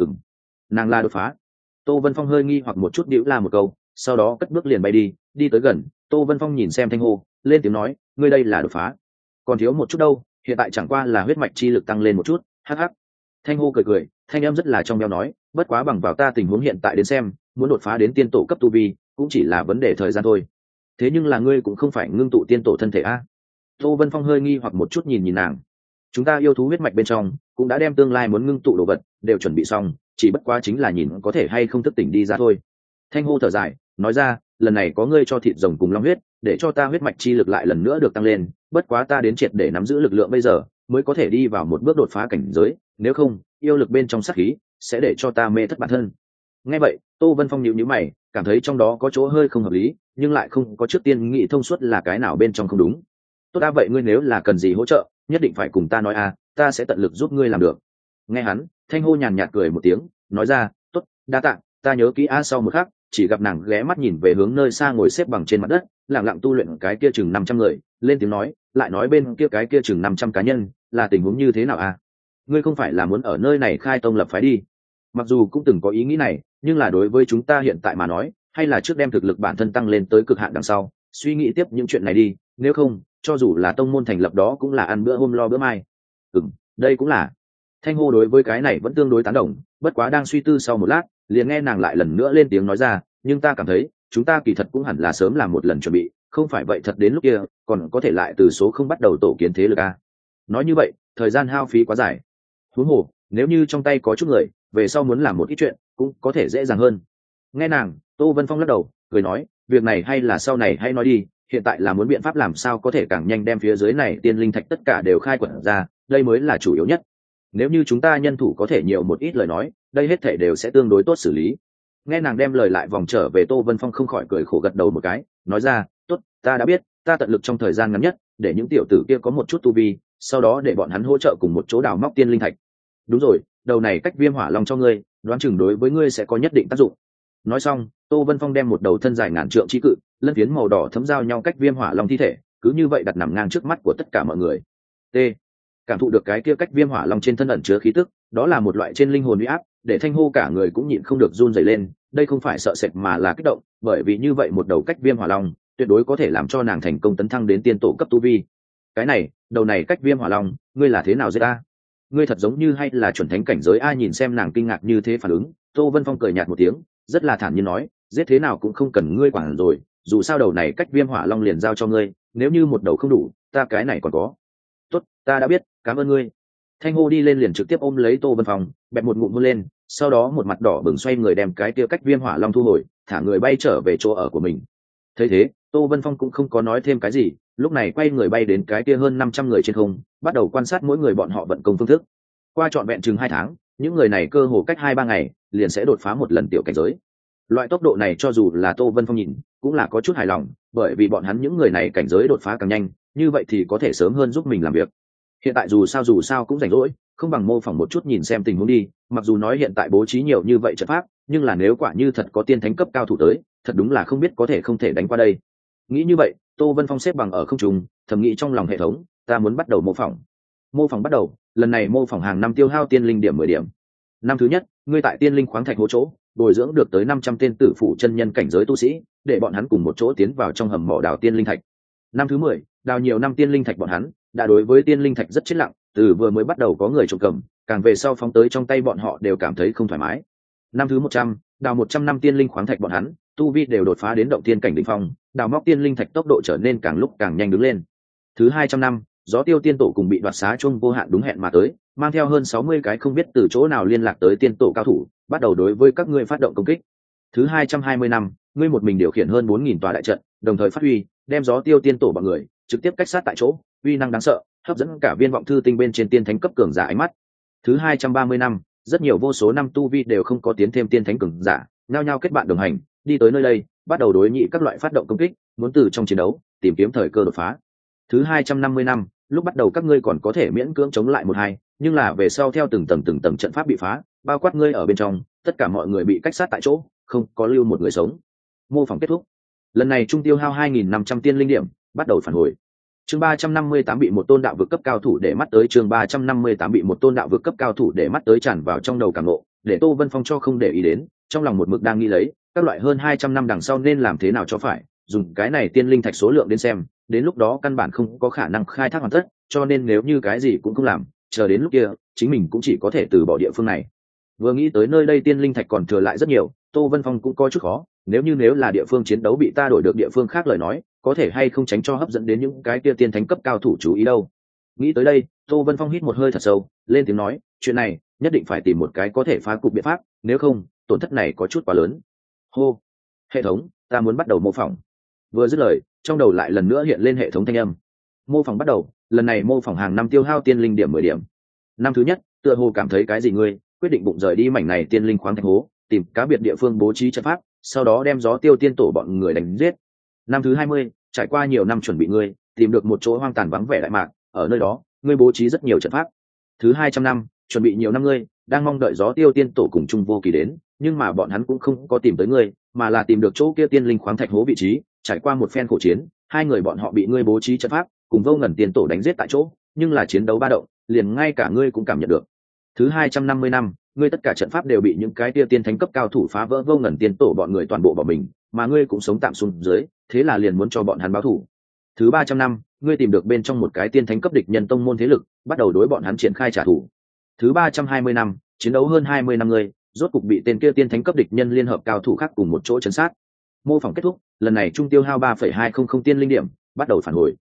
Nàng là đột phá. Tô Vân Phong hơi nghi hoặc một chút điệu la một câu, sau đó cất bước liền bay đi tới gần, Tô Vân Phong nhìn xem Thanh Hồ, lên tiếng nói, ngươi đây là đột phá. Còn thiếu một chút đâu, hiện tại chẳng qua là huyết mạch chi lực tăng lên một chút, hắc hắc. Thanh Hồ cười, thanh em rất là trong veo nói, bất quá bằng vào ta tình huống hiện tại đến xem, muốn đột phá đến tiên tổ cấp tu vi, cũng chỉ là vấn đề thời gian thôi. Thế nhưng là ngươi cũng không phải ngưng tụ tiên tổ thân thể a? Tô Vân Phong hơi nghi hoặc một chút nhìn nàng. Chúng ta yêu thú huyết mạch bên trong cũng đã đem tương lai muốn ngưng tụ đồ vật đều chuẩn bị xong, chỉ bất quá chính là nhìn có thể hay không thức tỉnh đi ra thôi. Thanh Hô thở dài, nói ra, lần này có ngươi cho thịt rồng cùng long huyết, để cho ta huyết mạch chi lực lại lần nữa được tăng lên, bất quá ta đến triệt để nắm giữ lực lượng bây giờ, mới có thể đi vào một bước đột phá cảnh giới, nếu không, yêu lực bên trong sát khí sẽ để cho ta mê thất bản thân. Nghe vậy, Tô Vân Phong nhíu mày, cảm thấy trong đó có chỗ hơi không hợp lý, nhưng lại không có trước tiên nghĩ thông suốt là cái nào bên trong không đúng. Tốt đã vậy ngươi nếu là cần gì hỗ trợ, nhất định phải cùng ta nói a, ta sẽ tận lực giúp ngươi làm được. Nghe hắn, Thanh Hô nhàn nhạt cười một tiếng, nói ra, tốt, đa tạ, ta nhớ kỹ a. Sau một khắc, chỉ gặp nàng ghé mắt nhìn về hướng nơi xa ngồi xếp bằng trên mặt đất, lặng lặng tu luyện cái kia chừng 500 người, lên tiếng nói, lại nói bên kia cái kia chừng 500 cá nhân, là tình huống như thế nào a? Ngươi không phải là muốn ở nơi này khai tông lập phái đi? Mặc dù cũng từng có ý nghĩ này, nhưng là đối với chúng ta hiện tại mà nói, hay là trước đem thực lực bản thân tăng lên tới cực hạn đằng sau, suy nghĩ tiếp những chuyện này đi, nếu không, cho dù là tông môn thành lập đó cũng là ăn bữa hôm lo bữa mai. Đây cũng là. Thanh Hô đối với cái này vẫn tương đối tán đồng, bất quá đang suy tư sau một lát, liền nghe nàng lại lần nữa lên tiếng nói ra, nhưng ta cảm thấy, chúng ta kỳ thật cũng hẳn là sớm làm một lần chuẩn bị, không phải vậy thật đến lúc kia, còn có thể lại từ số không bắt đầu tổ kiến thế lực a. Nói như vậy, thời gian hao phí quá dài. Huống hồ, nếu như trong tay có chút người, về sau muốn làm một ít chuyện, cũng có thể dễ dàng hơn. Nghe nàng, Tô Vân Phong lắc đầu, cười nói, việc này hay là sau này hay nói đi, hiện tại là muốn biện pháp làm sao có thể càng nhanh đem phía dưới này tiên linh thạch tất cả đều khai quật ra, đây mới là chủ yếu nhất. Nếu như chúng ta nhân thủ có thể nhiều một ít lời nói, đây hết thể đều sẽ tương đối tốt xử lý. Nghe nàng đem lời lại vòng trở về, Tô Vân Phong không khỏi cười khổ gật đầu một cái, nói ra, tốt, ta đã biết, ta tận lực trong thời gian ngắn nhất để những tiểu tử kia có một chút tu vi, sau đó để bọn hắn hỗ trợ cùng một chỗ đào móc tiên linh thạch. Đúng rồi, đầu này cách viêm hỏa long cho ngươi, đoán chừng đối với ngươi sẽ có nhất định tác dụng. Nói xong, Tô Vân Phong đem một đầu thân dài ngàn trượng chi cự, lân phiến màu đỏ thấm giao nhau cách viêm hỏa long thi thể, cứ như vậy đặt nằm ngang trước mắt của tất cả mọi người. T. Cảm thụ được cái kia cách viêm hỏa long trên thân ẩn chứa khí tức, đó là một loại trên linh hồn uy áp, để Thanh Hô cả người cũng nhịn không được run rẩy lên, đây không phải sợ sệt mà là kích động, bởi vì như vậy một đầu cách viêm hỏa long, tuyệt đối có thể làm cho nàng thành công tấn thăng đến tiên tổ cấp tu vi. Cái này, đầu này cách viêm hỏa long, ngươi là thế nào giết ta? Ngươi thật giống như hay là chuẩn thánh cảnh giới. Ai nhìn xem nàng kinh ngạc như thế phản ứng, Tô Vân Phong cười nhạt một tiếng, rất là thản nhiên nói, giết thế nào cũng không cần ngươi quản rồi, dù sao đầu này cách viêm hỏa long liền giao cho ngươi, nếu như một đầu không đủ, ta cái này còn có. Tốt, ta đã biết, cảm ơn ngươi. Thanh Hô đi lên liền trực tiếp ôm lấy Tô Vân Phong, bẹp một ngụm hôn lên, sau đó một mặt đỏ bừng xoay người đem cái kia cách viêm hỏa long thu hồi, thả người bay trở về chỗ ở của mình. Thấy thế, Tô Vân Phong cũng không có nói thêm cái gì, lúc này quay người bay đến cái kia hơn 500 người trên không, bắt đầu quan sát mỗi người bọn họ vận công phương thức. Qua trọn vẹn chừng 2 tháng, những người này cơ hồ cách 2-3 ngày liền sẽ đột phá một lần tiểu cảnh giới. Loại tốc độ này cho dù là Tô Vân Phong nhìn, cũng là có chút hài lòng, bởi vì bọn hắn những người này cảnh giới đột phá càng nhanh, như vậy thì có thể sớm hơn giúp mình làm việc. Hiện tại dù sao cũng rảnh rỗi, không bằng mô phỏng một chút nhìn xem tình huống đi, mặc dù nói hiện tại bố trí nhiều như vậy trận pháp, nhưng là nếu quả như thật có tiên thánh cấp cao thủ tới, thật đúng là không biết có thể không thể đánh qua đây. Nghĩ như vậy, Tô Vân Phong xếp bằng ở không trung, thầm nghĩ trong lòng hệ thống, ta muốn bắt đầu mô phỏng. Mô phỏng bắt đầu, lần này mô phỏng hàng năm tiêu hao tiên linh điểm 10 điểm. Năm thứ nhất, ngươi tại tiên linh khoáng thạch hố chỗ, bồi dưỡng được tới 500 tên tử phụ chân nhân cảnh giới tu sĩ, để bọn hắn cùng một chỗ tiến vào trong hầm mỏ đào tiên linh thạch. Năm thứ 10, đào nhiều năm tiên linh thạch bọn hắn, đã đối với tiên linh thạch rất chết lặng, từ vừa mới bắt đầu có người trộm cầm, càng về sau phóng tới trong tay bọn họ đều cảm thấy không thoải mái. Năm thứ 100, đào 100 năm tiên linh khoáng thạch bọn hắn, tu vi đều đột phá đến động tiên cảnh đỉnh phong, đào móc tiên linh thạch tốc độ trở nên càng lúc càng nhanh đứng lên. Thứ 200 năm, gió tiêu tiên tổ cùng bị đoạt xá chung vô hạn đúng hẹn mà tới, mang theo hơn 60 cái không biết từ chỗ nào liên lạc tới tiên tổ cao thủ, bắt đầu đối với các ngươi phát động công kích. Thứ 220 năm, ngươi một mình điều khiển hơn 4000 tòa đại trận, đồng thời phát huy, đem gió tiêu tiên tổ bọn người trực tiếp cách sát tại chỗ, uy năng đáng sợ, hấp dẫn cả viên vọng thư tinh bên trên tiên thánh cấp cường giả ánh mắt. Thứ 230 năm, rất nhiều vô số năm tu vi đều không có tiến thêm tiên thánh cường giả, nhao nhao kết bạn đồng hành, đi tới nơi đây, bắt đầu đối nhị các loại phát động công kích, muốn từ trong chiến đấu tìm kiếm thời cơ đột phá. Thứ 250 năm, lúc bắt đầu các ngươi còn có thể miễn cưỡng chống lại 1-2, nhưng là về sau theo từng tầng trận pháp bị phá, bao quát ngươi ở bên trong, tất cả mọi người bị cách sát tại chỗ, không có lưu một người sống. Mô phỏng kết thúc. Lần này trung tiêu hao 2500 tiên linh điểm, bắt đầu phản hồi. Chương 358 bị một tôn đạo vực cấp cao thủ để mắt tới, chương 358 bị một tôn đạo vực cấp cao thủ để mắt tới tràn vào trong đầu cảm ngộ, để Tô Vân Phong cho không để ý đến, trong lòng một mực đang nghĩ lấy, các loại hơn 200 năm đằng sau nên làm thế nào cho phải, dùng cái này tiên linh thạch số lượng đến xem, đến lúc đó căn bản không có khả năng khai thác hoàn tất, cho nên nếu như cái gì cũng không làm, chờ đến lúc kia, chính mình cũng chỉ có thể từ bỏ địa phương này. Vừa nghĩ tới nơi đây tiên linh thạch còn thừa lại rất nhiều, Tô Vân Phong cũng có chút khó, nếu là địa phương chiến đấu bị ta đổi được địa phương khác lời nói, có thể hay không tránh cho hấp dẫn đến những cái kia tiên thánh cấp cao thủ chú ý đâu. Nghĩ tới đây, Tô Vân Phong hít một hơi thật sâu, lên tiếng nói, chuyện này nhất định phải tìm một cái có thể phá cục biện pháp, nếu không tổn thất này có chút quá lớn. Hô, hệ thống, ta muốn bắt đầu mô phỏng. Vừa dứt lời, trong đầu lại lần nữa hiện lên hệ thống thanh âm. Mô phỏng bắt đầu, lần này mô phỏng hàng năm tiêu hao tiên linh điểm 10 điểm. Năm thứ nhất, tựa hồ cảm thấy cái gì ngươi, quyết định bụng rời đi mảnh này tiên linh khoáng thạch hố, tìm cá biệt địa phương bố trí trận pháp, sau đó đem gió tiêu tiên tổ bọn người đánh giết. Năm thứ 20, trải qua nhiều năm chuẩn bị ngươi, tìm được một chỗ hoang tàn vắng vẻ đại mạc, ở nơi đó, ngươi bố trí rất nhiều trận pháp. Thứ 200 năm, chuẩn bị nhiều năm ngươi, đang mong đợi gió tiêu tiên tổ cùng Trung Vô Kỳ đến, nhưng mà bọn hắn cũng không có tìm tới ngươi, mà là tìm được chỗ kia tiên linh khoáng thạch hố vị trí, trải qua một phen khổ chiến, hai người bọn họ bị ngươi bố trí trận pháp, cùng Vô Ngần tiên tổ đánh giết tại chỗ, nhưng là chiến đấu ba động, liền ngay cả ngươi cũng cảm nhận được. Thứ 250 năm, ngươi tất cả trận pháp đều bị những cái tia tiên thánh cấp cao thủ phá vỡ, Vô Ngần tiên tổ bọn người toàn bộ bỏ mình, mà ngươi cũng sống tạm xuống dưới, thế là liền muốn cho bọn hắn báo thù. Thứ 300 năm, ngươi tìm được bên trong một cái tiên thánh cấp địch nhân tông môn thế lực, bắt đầu đối bọn hắn triển khai trả thù. Thứ 320 năm, chiến đấu hơn 20 năm ngươi, rốt cục bị tên kia tiên thánh cấp địch nhân liên hợp cao thủ khác cùng một chỗ chấn sát. Mô phỏng kết thúc, lần này trung tiêu hao 3,200 tiên linh điểm, bắt đầu phản hồi.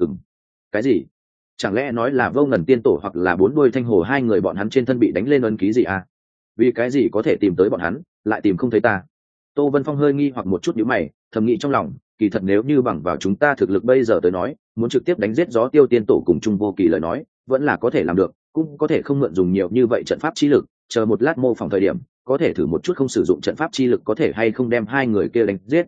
Cái gì? Chẳng lẽ nói là Vô Ngần tiên tổ hoặc là bốn đuôi thanh hồ hai người bọn hắn trên thân bị đánh lên ấn ký gì à? Vì cái gì có thể tìm tới bọn hắn, lại tìm không thấy ta? Tô Vân Phong hơi nghi hoặc một chút nhíu mày, thầm nghĩ trong lòng, kỳ thật nếu như bằng vào chúng ta thực lực bây giờ tới nói, muốn trực tiếp đánh giết gió tiêu tiên tổ cùng Trung Vô Kỳ lời nói, vẫn là có thể làm được, cũng có thể không mượn dùng nhiều như vậy trận pháp chi lực, chờ một lát mô phỏng thời điểm, có thể thử một chút không sử dụng trận pháp chi lực có thể hay không đem hai người kia đánh giết.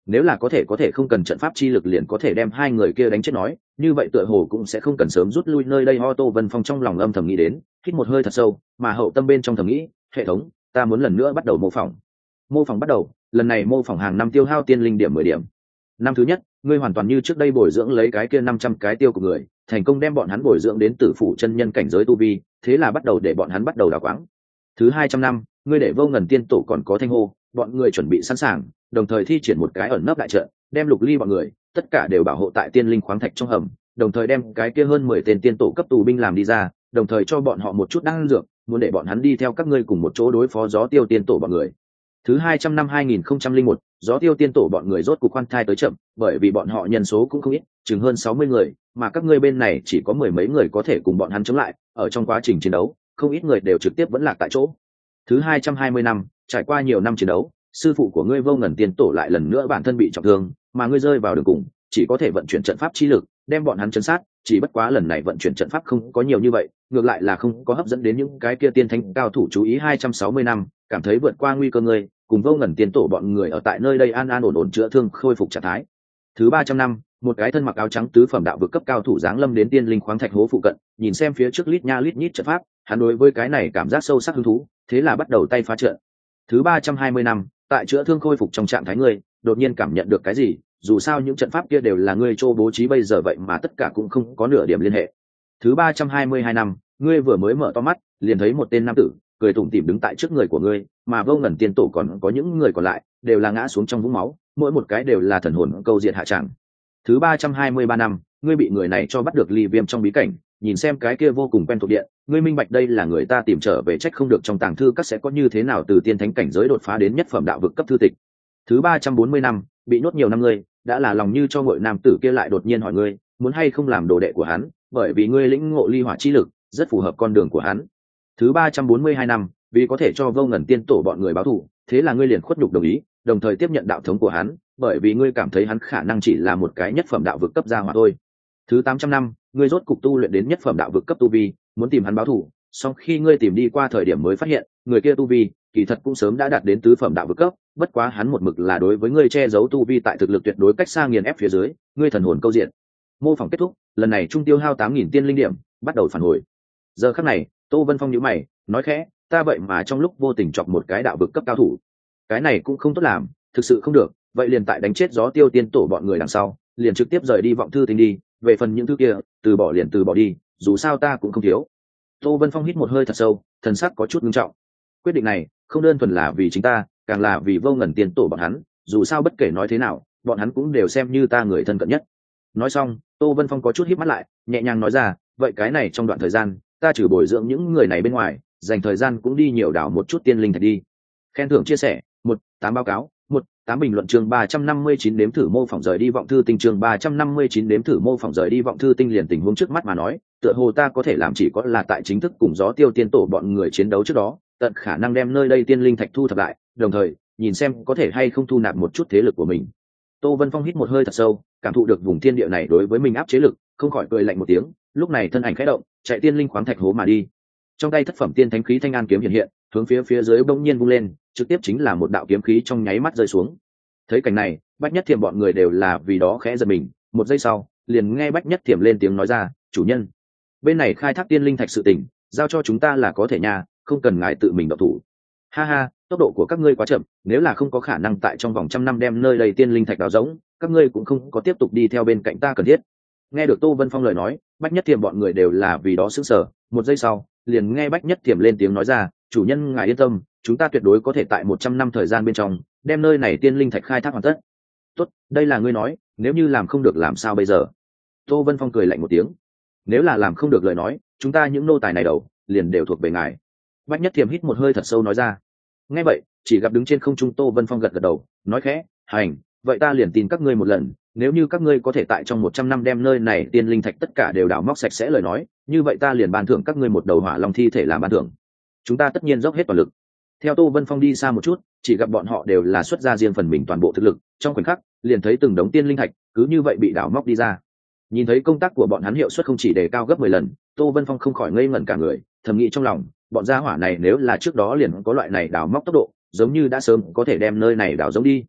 nếu là có thể không cần trận pháp chi lực liền có thể đem hai người kia đánh chết nói, như vậy tựa hồ cũng sẽ không cần sớm rút lui nơi đây. Tô Vân Phong trong lòng âm thầm nghĩ đến, hít một hơi thật sâu, mà hậu tâm bên trong thầm nghĩ, hệ thống, ta muốn lần nữa bắt đầu mô phỏng. Mô phỏng bắt đầu, lần này mô phỏng hàng năm tiêu hao tiên linh điểm 10 điểm. Năm thứ nhất, ngươi hoàn toàn như trước đây bồi dưỡng lấy cái kia 500 cái tiêu của người, thành công đem bọn hắn bồi dưỡng đến tử phủ chân nhân cảnh giới tu vi, thế là bắt đầu để bọn hắn bắt đầu đào quáng. Thứ 200 năm, ngươi để Vô Ngần tiên tổ còn có Thanh Hô, bọn người chuẩn bị sẵn sàng, đồng thời thi triển một cái ẩn nấp đại trận, đem Lục Ly bọn người tất cả đều bảo hộ tại tiên linh khoáng thạch trong hầm, đồng thời đem cái kia hơn 10 tên tiên tổ cấp tù binh làm đi ra, đồng thời cho bọn họ một chút đan dược, muốn để bọn hắn đi theo các ngươi cùng một chỗ đối phó Gió Tiêu tiên tổ bọn người. Thứ 200 năm 2001, Gió Tiêu tiên tổ bọn người rốt cục khoan thai tới chậm, bởi vì bọn họ nhân số cũng không ít, chừng hơn 60 người, mà các ngươi bên này chỉ có mười mấy người có thể cùng bọn hắn chống lại, ở trong quá trình chiến đấu, không ít người đều trực tiếp vẫn lạc tại chỗ. Thứ 220 năm, trải qua nhiều năm chiến đấu, sư phụ của ngươi Vô Ngần tiên tổ lại lần nữa bản thân bị trọng thương, mà ngươi rơi vào đường cùng, chỉ có thể vận chuyển trận pháp chi lực, đem bọn hắn chấn sát, chỉ bất quá lần này vận chuyển trận pháp không có nhiều như vậy, ngược lại là không có hấp dẫn đến những cái kia tiên thánh cao thủ chú ý. 260 năm, cảm thấy vượt qua nguy cơ ngươi, cùng Vô Ngần tiên tổ bọn người ở tại nơi đây an an ổn ổn chữa thương khôi phục trạng thái. Thứ 300 năm, một cái thân mặc áo trắng tứ phẩm đạo vực cấp cao thủ giáng lâm đến tiên linh khoáng thạch hố phụ cận, nhìn xem phía trước lít nha lít nhít trận pháp, hắn đối với cái này cảm giác sâu sắc hứng thú, thế là bắt đầu tay phá trận. Thứ 320 năm, tại chữa thương khôi phục trong trạng thái ngươi, đột nhiên cảm nhận được cái gì, dù sao những trận pháp kia đều là ngươi chô bố trí bây giờ vậy mà tất cả cũng không có nửa điểm liên hệ. Thứ 322 năm, ngươi vừa mới mở to mắt, liền thấy một tên nam tử cười tủm tỉm đứng tại trước người của ngươi, mà Vô Ngần tiên tổ còn có những người còn lại đều là ngã xuống trong vũng máu, mỗi một cái đều là thần hồn câu diệt hạ tràng. Thứ 323 năm, ngươi bị người này cho bắt được ly viêm trong bí cảnh, nhìn xem cái kia vô cùng quen thuộc điện, ngươi minh bạch đây là người ta tìm trở về, trách không được trong tàng thư các sẽ có như thế nào từ tiên thánh cảnh giới đột phá đến nhất phẩm đạo vực cấp thư tịch. Thứ 340 năm, bị nhốt nhiều năm ngươi, đã là lòng như cho ngội nam tử kia lại đột nhiên hỏi ngươi, muốn hay không làm đồ đệ của hắn, bởi vì ngươi lĩnh ngộ ly hỏa chi lực, rất phù hợp con đường của hắn. Thứ 342 năm, vì có thể cho Vô Ngần tiên tổ bọn người báo thù, thế là ngươi liền khuất nhục đồng ý, đồng thời tiếp nhận đạo thống của hắn, bởi vì ngươi cảm thấy hắn khả năng chỉ là một cái nhất phẩm đạo vực cấp gia hỏa thôi. Thứ 800 năm, ngươi rốt cục tu luyện đến nhất phẩm đạo vực cấp tu vi, muốn tìm hắn báo thù, song khi ngươi tìm đi qua thời điểm mới phát hiện, người kia tu vi kỳ thật cũng sớm đã đạt đến tứ phẩm đạo vực cấp, bất quá hắn một mực là đối với ngươi che giấu tu vi tại thực lực tuyệt đối cách xa nghiền ép phía dưới, ngươi thần hồn câu diện. Mô phỏng kết thúc, lần này trung tiêu hao 8000 tiên linh điểm, bắt đầu phản hồi. Giờ khắc này, Tô Vân Phong nhíu mày, nói khẽ, ta vậy mà trong lúc vô tình chọc một cái đạo vực cấp cao thủ, cái này cũng không tốt làm, thực sự không được, vậy liền tại đánh chết Gió Tiêu tiên tổ bọn người đằng sau, liền trực tiếp rời đi Vọng Thư Tinh đi, về phần những thứ kia, từ bỏ liền từ bỏ đi, dù sao ta cũng không thiếu. Tô Vân Phong hít một hơi thật sâu, thần sắc có chút nghiêm trọng. Quyết định này không đơn thuần là vì chính ta, càng là vì Vô Ngần tiên tổ bọn hắn, dù sao bất kể nói thế nào, bọn hắn cũng đều xem như ta người thân cận nhất. Nói xong, Tô Vân Phong có chút híp mắt lại, nhẹ nhàng nói ra, vậy cái này trong đoạn thời gian, ta trừ bồi dưỡng những người này bên ngoài, dành thời gian cũng đi nhiều đảo một chút tiên linh thạch đi. Khen thưởng chia sẻ, 8 báo cáo, 8 bình luận. Chương 359 đếm thử mô phỏng rời đi Vọng Thư Tinh. Chương 359 đếm thử mô phỏng rời đi Vọng Thư Tinh. Liền tình huống trước mắt mà nói, tựa hồ ta có thể làm chỉ có là tại chính thức cùng Gió Tiêu tiên tổ bọn người chiến đấu trước đó, tận khả năng đem nơi đây tiên linh thạch thu thập lại, đồng thời nhìn xem có thể hay không thu nạp một chút thế lực của mình. Tô Vân Phong hít một hơi thật sâu, cảm thụ được vùng thiên địa này đối với mình áp chế lực, không khỏi cười lạnh một tiếng, lúc này thân ảnh khẽ động, chạy tiên linh khoáng thạch hố mà đi. Trong tay thất phẩm tiên thánh khí thanh an kiếm hiện hiện, hướng phía dưới bỗng nhiên vung lên, trực tiếp chính là một đạo kiếm khí trong nháy mắt rơi xuống. Thấy cảnh này, Bách Nhất Thiểm bọn người đều là vì đó khẽ giật mình, một giây sau, liền nghe Bách Nhất Thiểm lên tiếng nói ra, chủ nhân, bên này khai thác tiên linh thạch sự tình, giao cho chúng ta là có thể nha, không cần ngài tự mình động thủ. Ha ha, tốc độ của các ngươi quá chậm, nếu là không có khả năng tại trong vòng 100 năm đem nơi đầy tiên linh thạch đào rỗng, các ngươi cũng không có tiếp tục đi theo bên cạnh ta cần thiết. Nghe được Tô Vân Phong lời nói, Bách Nhất Thiểm bọn người đều là vì đó sững sờ, một giây sau, liền nghe Bách Nhất Thiểm lên tiếng nói ra, chủ nhân ngài yên tâm, chúng ta tuyệt đối có thể tại 100 năm thời gian bên trong đem nơi này tiên linh thạch khai thác hoàn tất. Tốt, đây là ngươi nói, nếu như làm không được làm sao bây giờ? Tô Vân Phong cười lạnh một tiếng, nếu là làm không được lời nói, chúng ta những nô tài này đầu liền đều thuộc về ngài. Bách Nhất Thiểm hít một hơi thật sâu nói ra. Nghe vậy, chỉ gặp đứng trên không trung Tô Vân Phong gật gật đầu, nói khẽ, hành, vậy ta liền tin các ngươi một lần, nếu như các ngươi có thể tại trong 100 năm đem nơi này tiên linh thạch tất cả đều đào móc sạch sẽ lời nói, như vậy ta liền ban thưởng các ngươi một đầu hỏa long thi thể làm ban thưởng. Chúng ta tất nhiên dốc hết toàn lực. Theo Tô Vân Phong đi xa một chút, chỉ gặp bọn họ đều là xuất ra riêng phần mình toàn bộ thực lực, trong khoảnh khắc liền thấy từng đống tiên linh thạch cứ như vậy bị đào móc đi ra. Nhìn thấy công tác của bọn hắn hiệu suất không chỉ đề cao gấp 10 lần, Tô Vân Phong không khỏi ngây ngẩn cả người, thầm nghĩ trong lòng, bọn gia hỏa này nếu là trước đó liền có loại này đào móc tốc độ, giống như đã sớm có thể đem nơi này đào giống đi.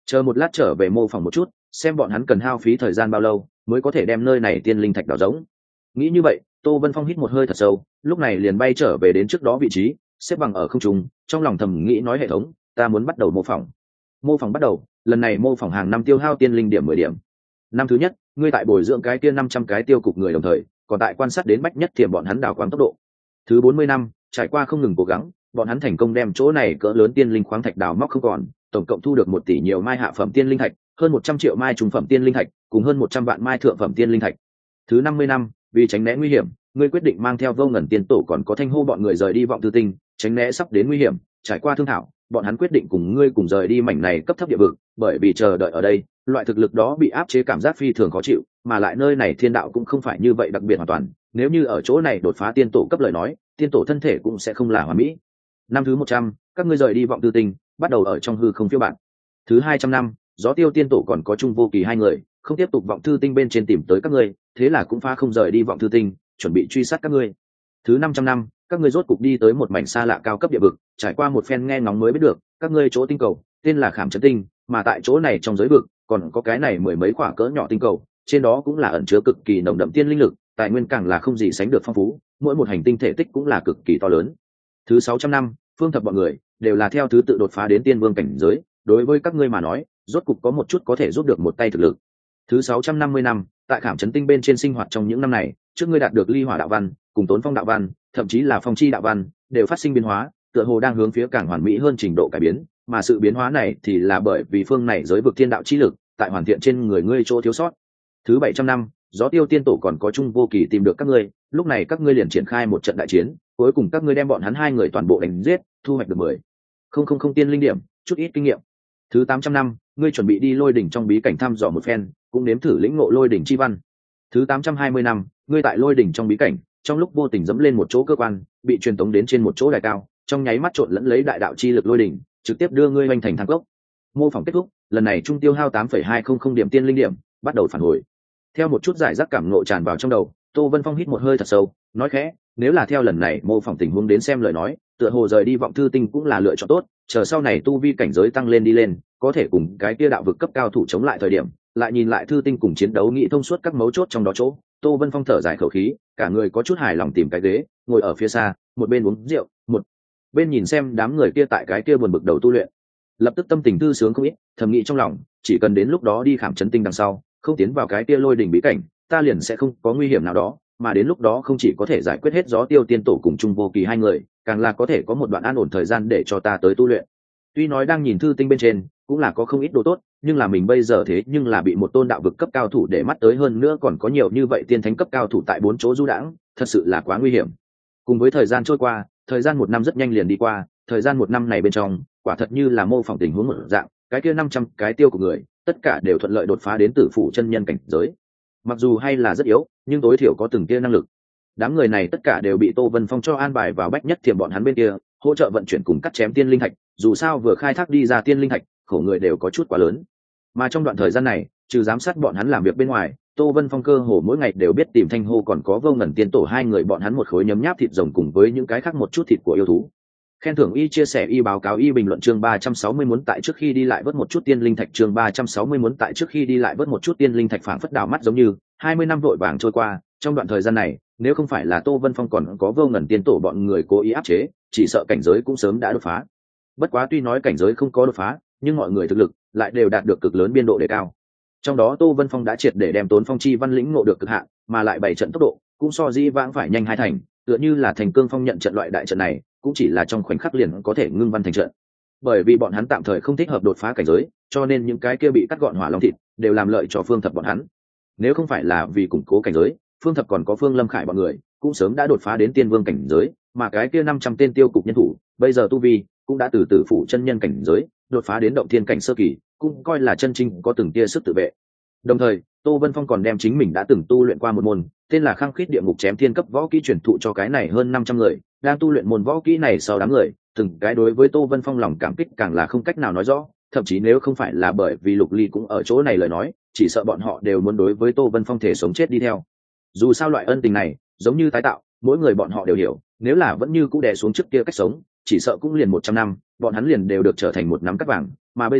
chờ một lát trở về mô phỏng một chút, xem bọn hắn cần hao phí thời gian bao lâu mới có thể đem nơi này tiên linh thạch đào giống. Nghĩ như vậy, Tô Vân Phong hít một hơi thật sâu, lúc này liền bay trở về đến trước đó vị trí, xếp bằng ở không trung, trong lòng thầm nghĩ nói hệ thống, ta muốn bắt đầu mô phỏng. Mô phỏng bắt đầu, lần này mô phỏng hàng năm tiêu hao tiên linh điểm 10 điểm. Năm thứ nhất, ngươi tại bồi dưỡng cái tiên 500 cái tiêu cục người đồng thời, còn tại quan sát đến bách nhất tiềm bọn hắn đào quáng tốc độ. Thứ 40 năm, trải qua không ngừng cố gắng, bọn hắn thành công đem chỗ này cỡ lớn tiên linh khoáng thạch đào móc không còn, tổng cộng thu được 1 tỷ nhiều mai hạ phẩm tiên linh thạch, hơn 100 triệu mai trung phẩm tiên linh thạch, cùng hơn 100 vạn mai thượng phẩm tiên linh thạch. Thứ 50 năm, vì tránh né nguy hiểm, ngươi quyết định mang theo Vô Ngần Tiên Tổ còn có Thanh Hô bọn người rời đi Vọng Tư Tinh, tránh né sắp đến nguy hiểm. Trải qua thương thảo, bọn hắn quyết định cùng ngươi cùng rời đi mảnh này cấp thấp địa vực, bởi vì chờ đợi ở đây, loại thực lực đó bị áp chế cảm giác phi thường khó chịu, mà lại nơi này thiên đạo cũng không phải như vậy đặc biệt hoàn toàn, nếu như ở chỗ này đột phá tiên tổ cấp lời nói, tiên tổ thân thể cũng sẽ không là hoàn mỹ. Năm thứ 100, các ngươi rời đi Vọng Tư Tinh, bắt đầu ở trong hư không phiêu bạt. Thứ 200 năm, Gió Tiêu Tiên Tổ còn có Trung Vô Kỳ hai người, không tiếp tục Vọng Thư Tinh bên trên tìm tới các ngươi, thế là cũng phá không rời đi Vọng Thư Tinh, chuẩn bị truy sát các ngươi. Thứ 500 năm, các ngươi rốt cục đi tới một mảnh xa lạ cao cấp địa vực, trải qua một phen nghe ngóng mới biết được, các ngươi chỗ tinh cầu tên là Khảm Trấn Tinh, mà tại chỗ này trong giới vực còn có cái này mười mấy quả cỡ nhỏ tinh cầu, trên đó cũng là ẩn chứa cực kỳ nồng đậm tiên linh lực, tài nguyên càng là không gì sánh được phong phú, mỗi một hành tinh thể tích cũng là cực kỳ to lớn. Thứ 600 năm, Phương Thập bọn người đều là theo thứ tự đột phá đến tiên vương cảnh giới, đối với các ngươi mà nói, rốt cục có một chút có thể giúp được một tay thực lực. Thứ 650 năm, tại Khảm Trấn Tinh bên trên sinh hoạt trong những năm này, trước ngươi đạt được Ly Hỏa đạo văn, cùng Tốn Phong đạo văn, thậm chí là Phong Chi đạo văn, đều phát sinh biến hóa, tựa hồ đang hướng phía càng hoàn mỹ hơn trình độ cải biến, mà sự biến hóa này thì là bởi vì phương này giới vực thiên đạo chi lực, tại hoàn thiện trên người ngươi chỗ thiếu sót. Thứ 700 năm, Gió Tiêu Tiên Tổ còn có Trung Vô Kỳ tìm được các ngươi, lúc này các ngươi liền triển khai một trận đại chiến, cuối cùng các ngươi đem bọn hắn hai người toàn bộ đánh giết, thu hoạch được 10,000 tiên linh điểm, chút ít kinh nghiệm. Thứ 800 năm, ngươi chuẩn bị đi Lôi đỉnh trong bí cảnh thăm dò một phen, cũng nếm thử lĩnh ngộ Lôi đỉnh chi văn. Thứ 820 năm, ngươi tại Lôi đỉnh trong bí cảnh, trong lúc vô tình dẫm lên một chỗ cơ quan, bị truyền tống đến trên một chỗ đài cao, trong nháy mắt trộn lẫn lấy đại đạo chi lực Lôi đỉnh, trực tiếp đưa ngươi hoành thành thang cốc. Mô phỏng kết thúc, lần này trung tiêu hao 8,200 điểm tiên linh điểm, bắt đầu phản hồi. Theo một chút giải rác cảm ngộ tràn vào trong đầu, Tô Vân Phong hít một hơi thật sâu, nói khẽ, nếu là theo lần này mô phỏng tình huống đến xem lời nói, tựa hồ rời đi Vọng Thư Tinh cũng là lựa chọn tốt, chờ sau này tu vi cảnh giới tăng lên đi lên, có thể cùng cái kia đạo vực cấp cao thủ chống lại thời điểm, lại nhìn lại Thư Tinh cùng chiến đấu nghĩ thông suốt các mấu chốt trong đó chỗ. Tô Vân Phong thở dài khẩu khí, cả người có chút hài lòng tìm cái ghế, ngồi ở phía xa, một bên uống rượu, một bên nhìn xem đám người kia tại cái kia buồn bực đầu tu luyện. Lập tức tâm tình thư sướng không ít, thầm nghĩ trong lòng, chỉ cần đến lúc đó đi Khảm Trấn Tinh đằng sau, không tiến vào cái kia Lôi đỉnh bí cảnh, ta liền sẽ không có nguy hiểm nào đó, mà đến lúc đó không chỉ có thể giải quyết hết Gió Tiêu Tiên Tổ cùng Trung Vô Kỳ hai người, càng là có thể có một đoạn an ổn thời gian để cho ta tới tu luyện. Tuy nói đang nhìn thư tinh bên trên cũng là có không ít đồ tốt, nhưng là mình bây giờ thế nhưng là bị một tôn đạo vực cấp cao thủ để mắt tới, hơn nữa còn có nhiều như vậy tiên thánh cấp cao thủ tại 4 chỗ du đãng, thật sự là quá nguy hiểm. Cùng với thời gian trôi qua, thời gian 1 năm rất nhanh liền đi qua, thời gian 1 năm này bên trong, quả thật như là mô phỏng tình huống một dạng, cái kia 500 cái tiêu của người, tất cả đều thuận lợi đột phá đến tử phủ chân nhân cảnh giới. Mặc dù hay là rất yếu, nhưng tối thiểu có từng tia năng lực. Đám người này tất cả đều bị Tô Vân Phong cho an bài vào bách nhất thiểm bọn hắn bên kia, hỗ trợ vận chuyển cùng cắt chém tiên linh thạch, dù sao vừa khai thác đi ra tiên linh thạch, khổ người đều có chút quá lớn. Mà trong đoạn thời gian này, trừ giám sát bọn hắn làm việc bên ngoài, Tô Vân Phong cơ hồ mỗi ngày đều biết tìm Thanh Hô còn có Vô Ngần Tiên Tổ hai người bọn hắn một khối nhấm nháp thịt rồng cùng với những cái khác một chút thịt của yêu thú. Khen thưởng y chia sẻ y báo cáo y bình luận chương 360 muốn tại trước khi đi lại vớt một chút tiên linh thạch chương 360 muốn tại trước khi đi lại vớt một chút tiên linh thạch phảng phất đào mắt giống như 20 năm vội vàng trôi qua, trong đoạn thời gian này, nếu không phải là Tô Vân Phong còn có Vô Ngần Tiên Tổ bọn người cố ý áp chế, chỉ sợ cảnh giới cũng sớm đã đột phá. Bất quá tuy nói cảnh giới không có đột phá, nhưng mọi người thực lực lại đều đạt được cực lớn biên độ đề cao. Trong đó Tô Vân Phong đã triệt để đem Tốn Phong chi văn lĩnh ngộ được cực hạn, mà lại 7 trận tốc độ cũng so dĩ vãng phải nhanh 2 thành, tựa như là Thành Cương Phong nhận trận loại đại trận này, cũng chỉ là trong khoảnh khắc liền có thể ngưng văn thành trận. Bởi vì bọn hắn tạm thời không thích hợp đột phá cảnh giới, cho nên những cái kia bị cắt gọn hỏa long thịt đều làm lợi cho Phương Thập bọn hắn. Nếu không phải là vì củng cố cảnh giới, Phương Thập còn có Phương Lâm Khải bọn người cũng sớm đã đột phá đến tiên vương cảnh giới, mà cái kia 500 tên tiêu cục nhân thủ, bây giờ tu vi cũng đã từ tử phủ chân nhân cảnh giới đột phá đến động thiên cảnh sơ kỳ, cũng coi là chân chính có từng tia sức tự vệ. Đồng thời, Tô Vân Phong còn đem chính mình đã từng tu luyện qua một môn tên là Khăng Khít Địa Ngục Chém Thiên cấp võ kỹ truyền thụ cho cái này hơn 500 người đang tu luyện môn võ kỹ này. Sau đám người từng cái đối với Tô Vân Phong lòng cảm kích càng là không cách nào nói rõ, thậm chí nếu không phải là bởi vì Lục Ly cũng ở chỗ này lời nói, chỉ sợ bọn họ đều muốn đối với Tô Vân Phong thể sống chết đi theo. Dù sao loại ân tình này giống như tái tạo, mỗi người bọn họ đều hiểu, nếu là vẫn như cũ đè xuống trước kia cách sống, chỉ sợ cũng liền 100 năm bọn hắn liền đều được trở thành một nắm cắt vàng, mà bây giờ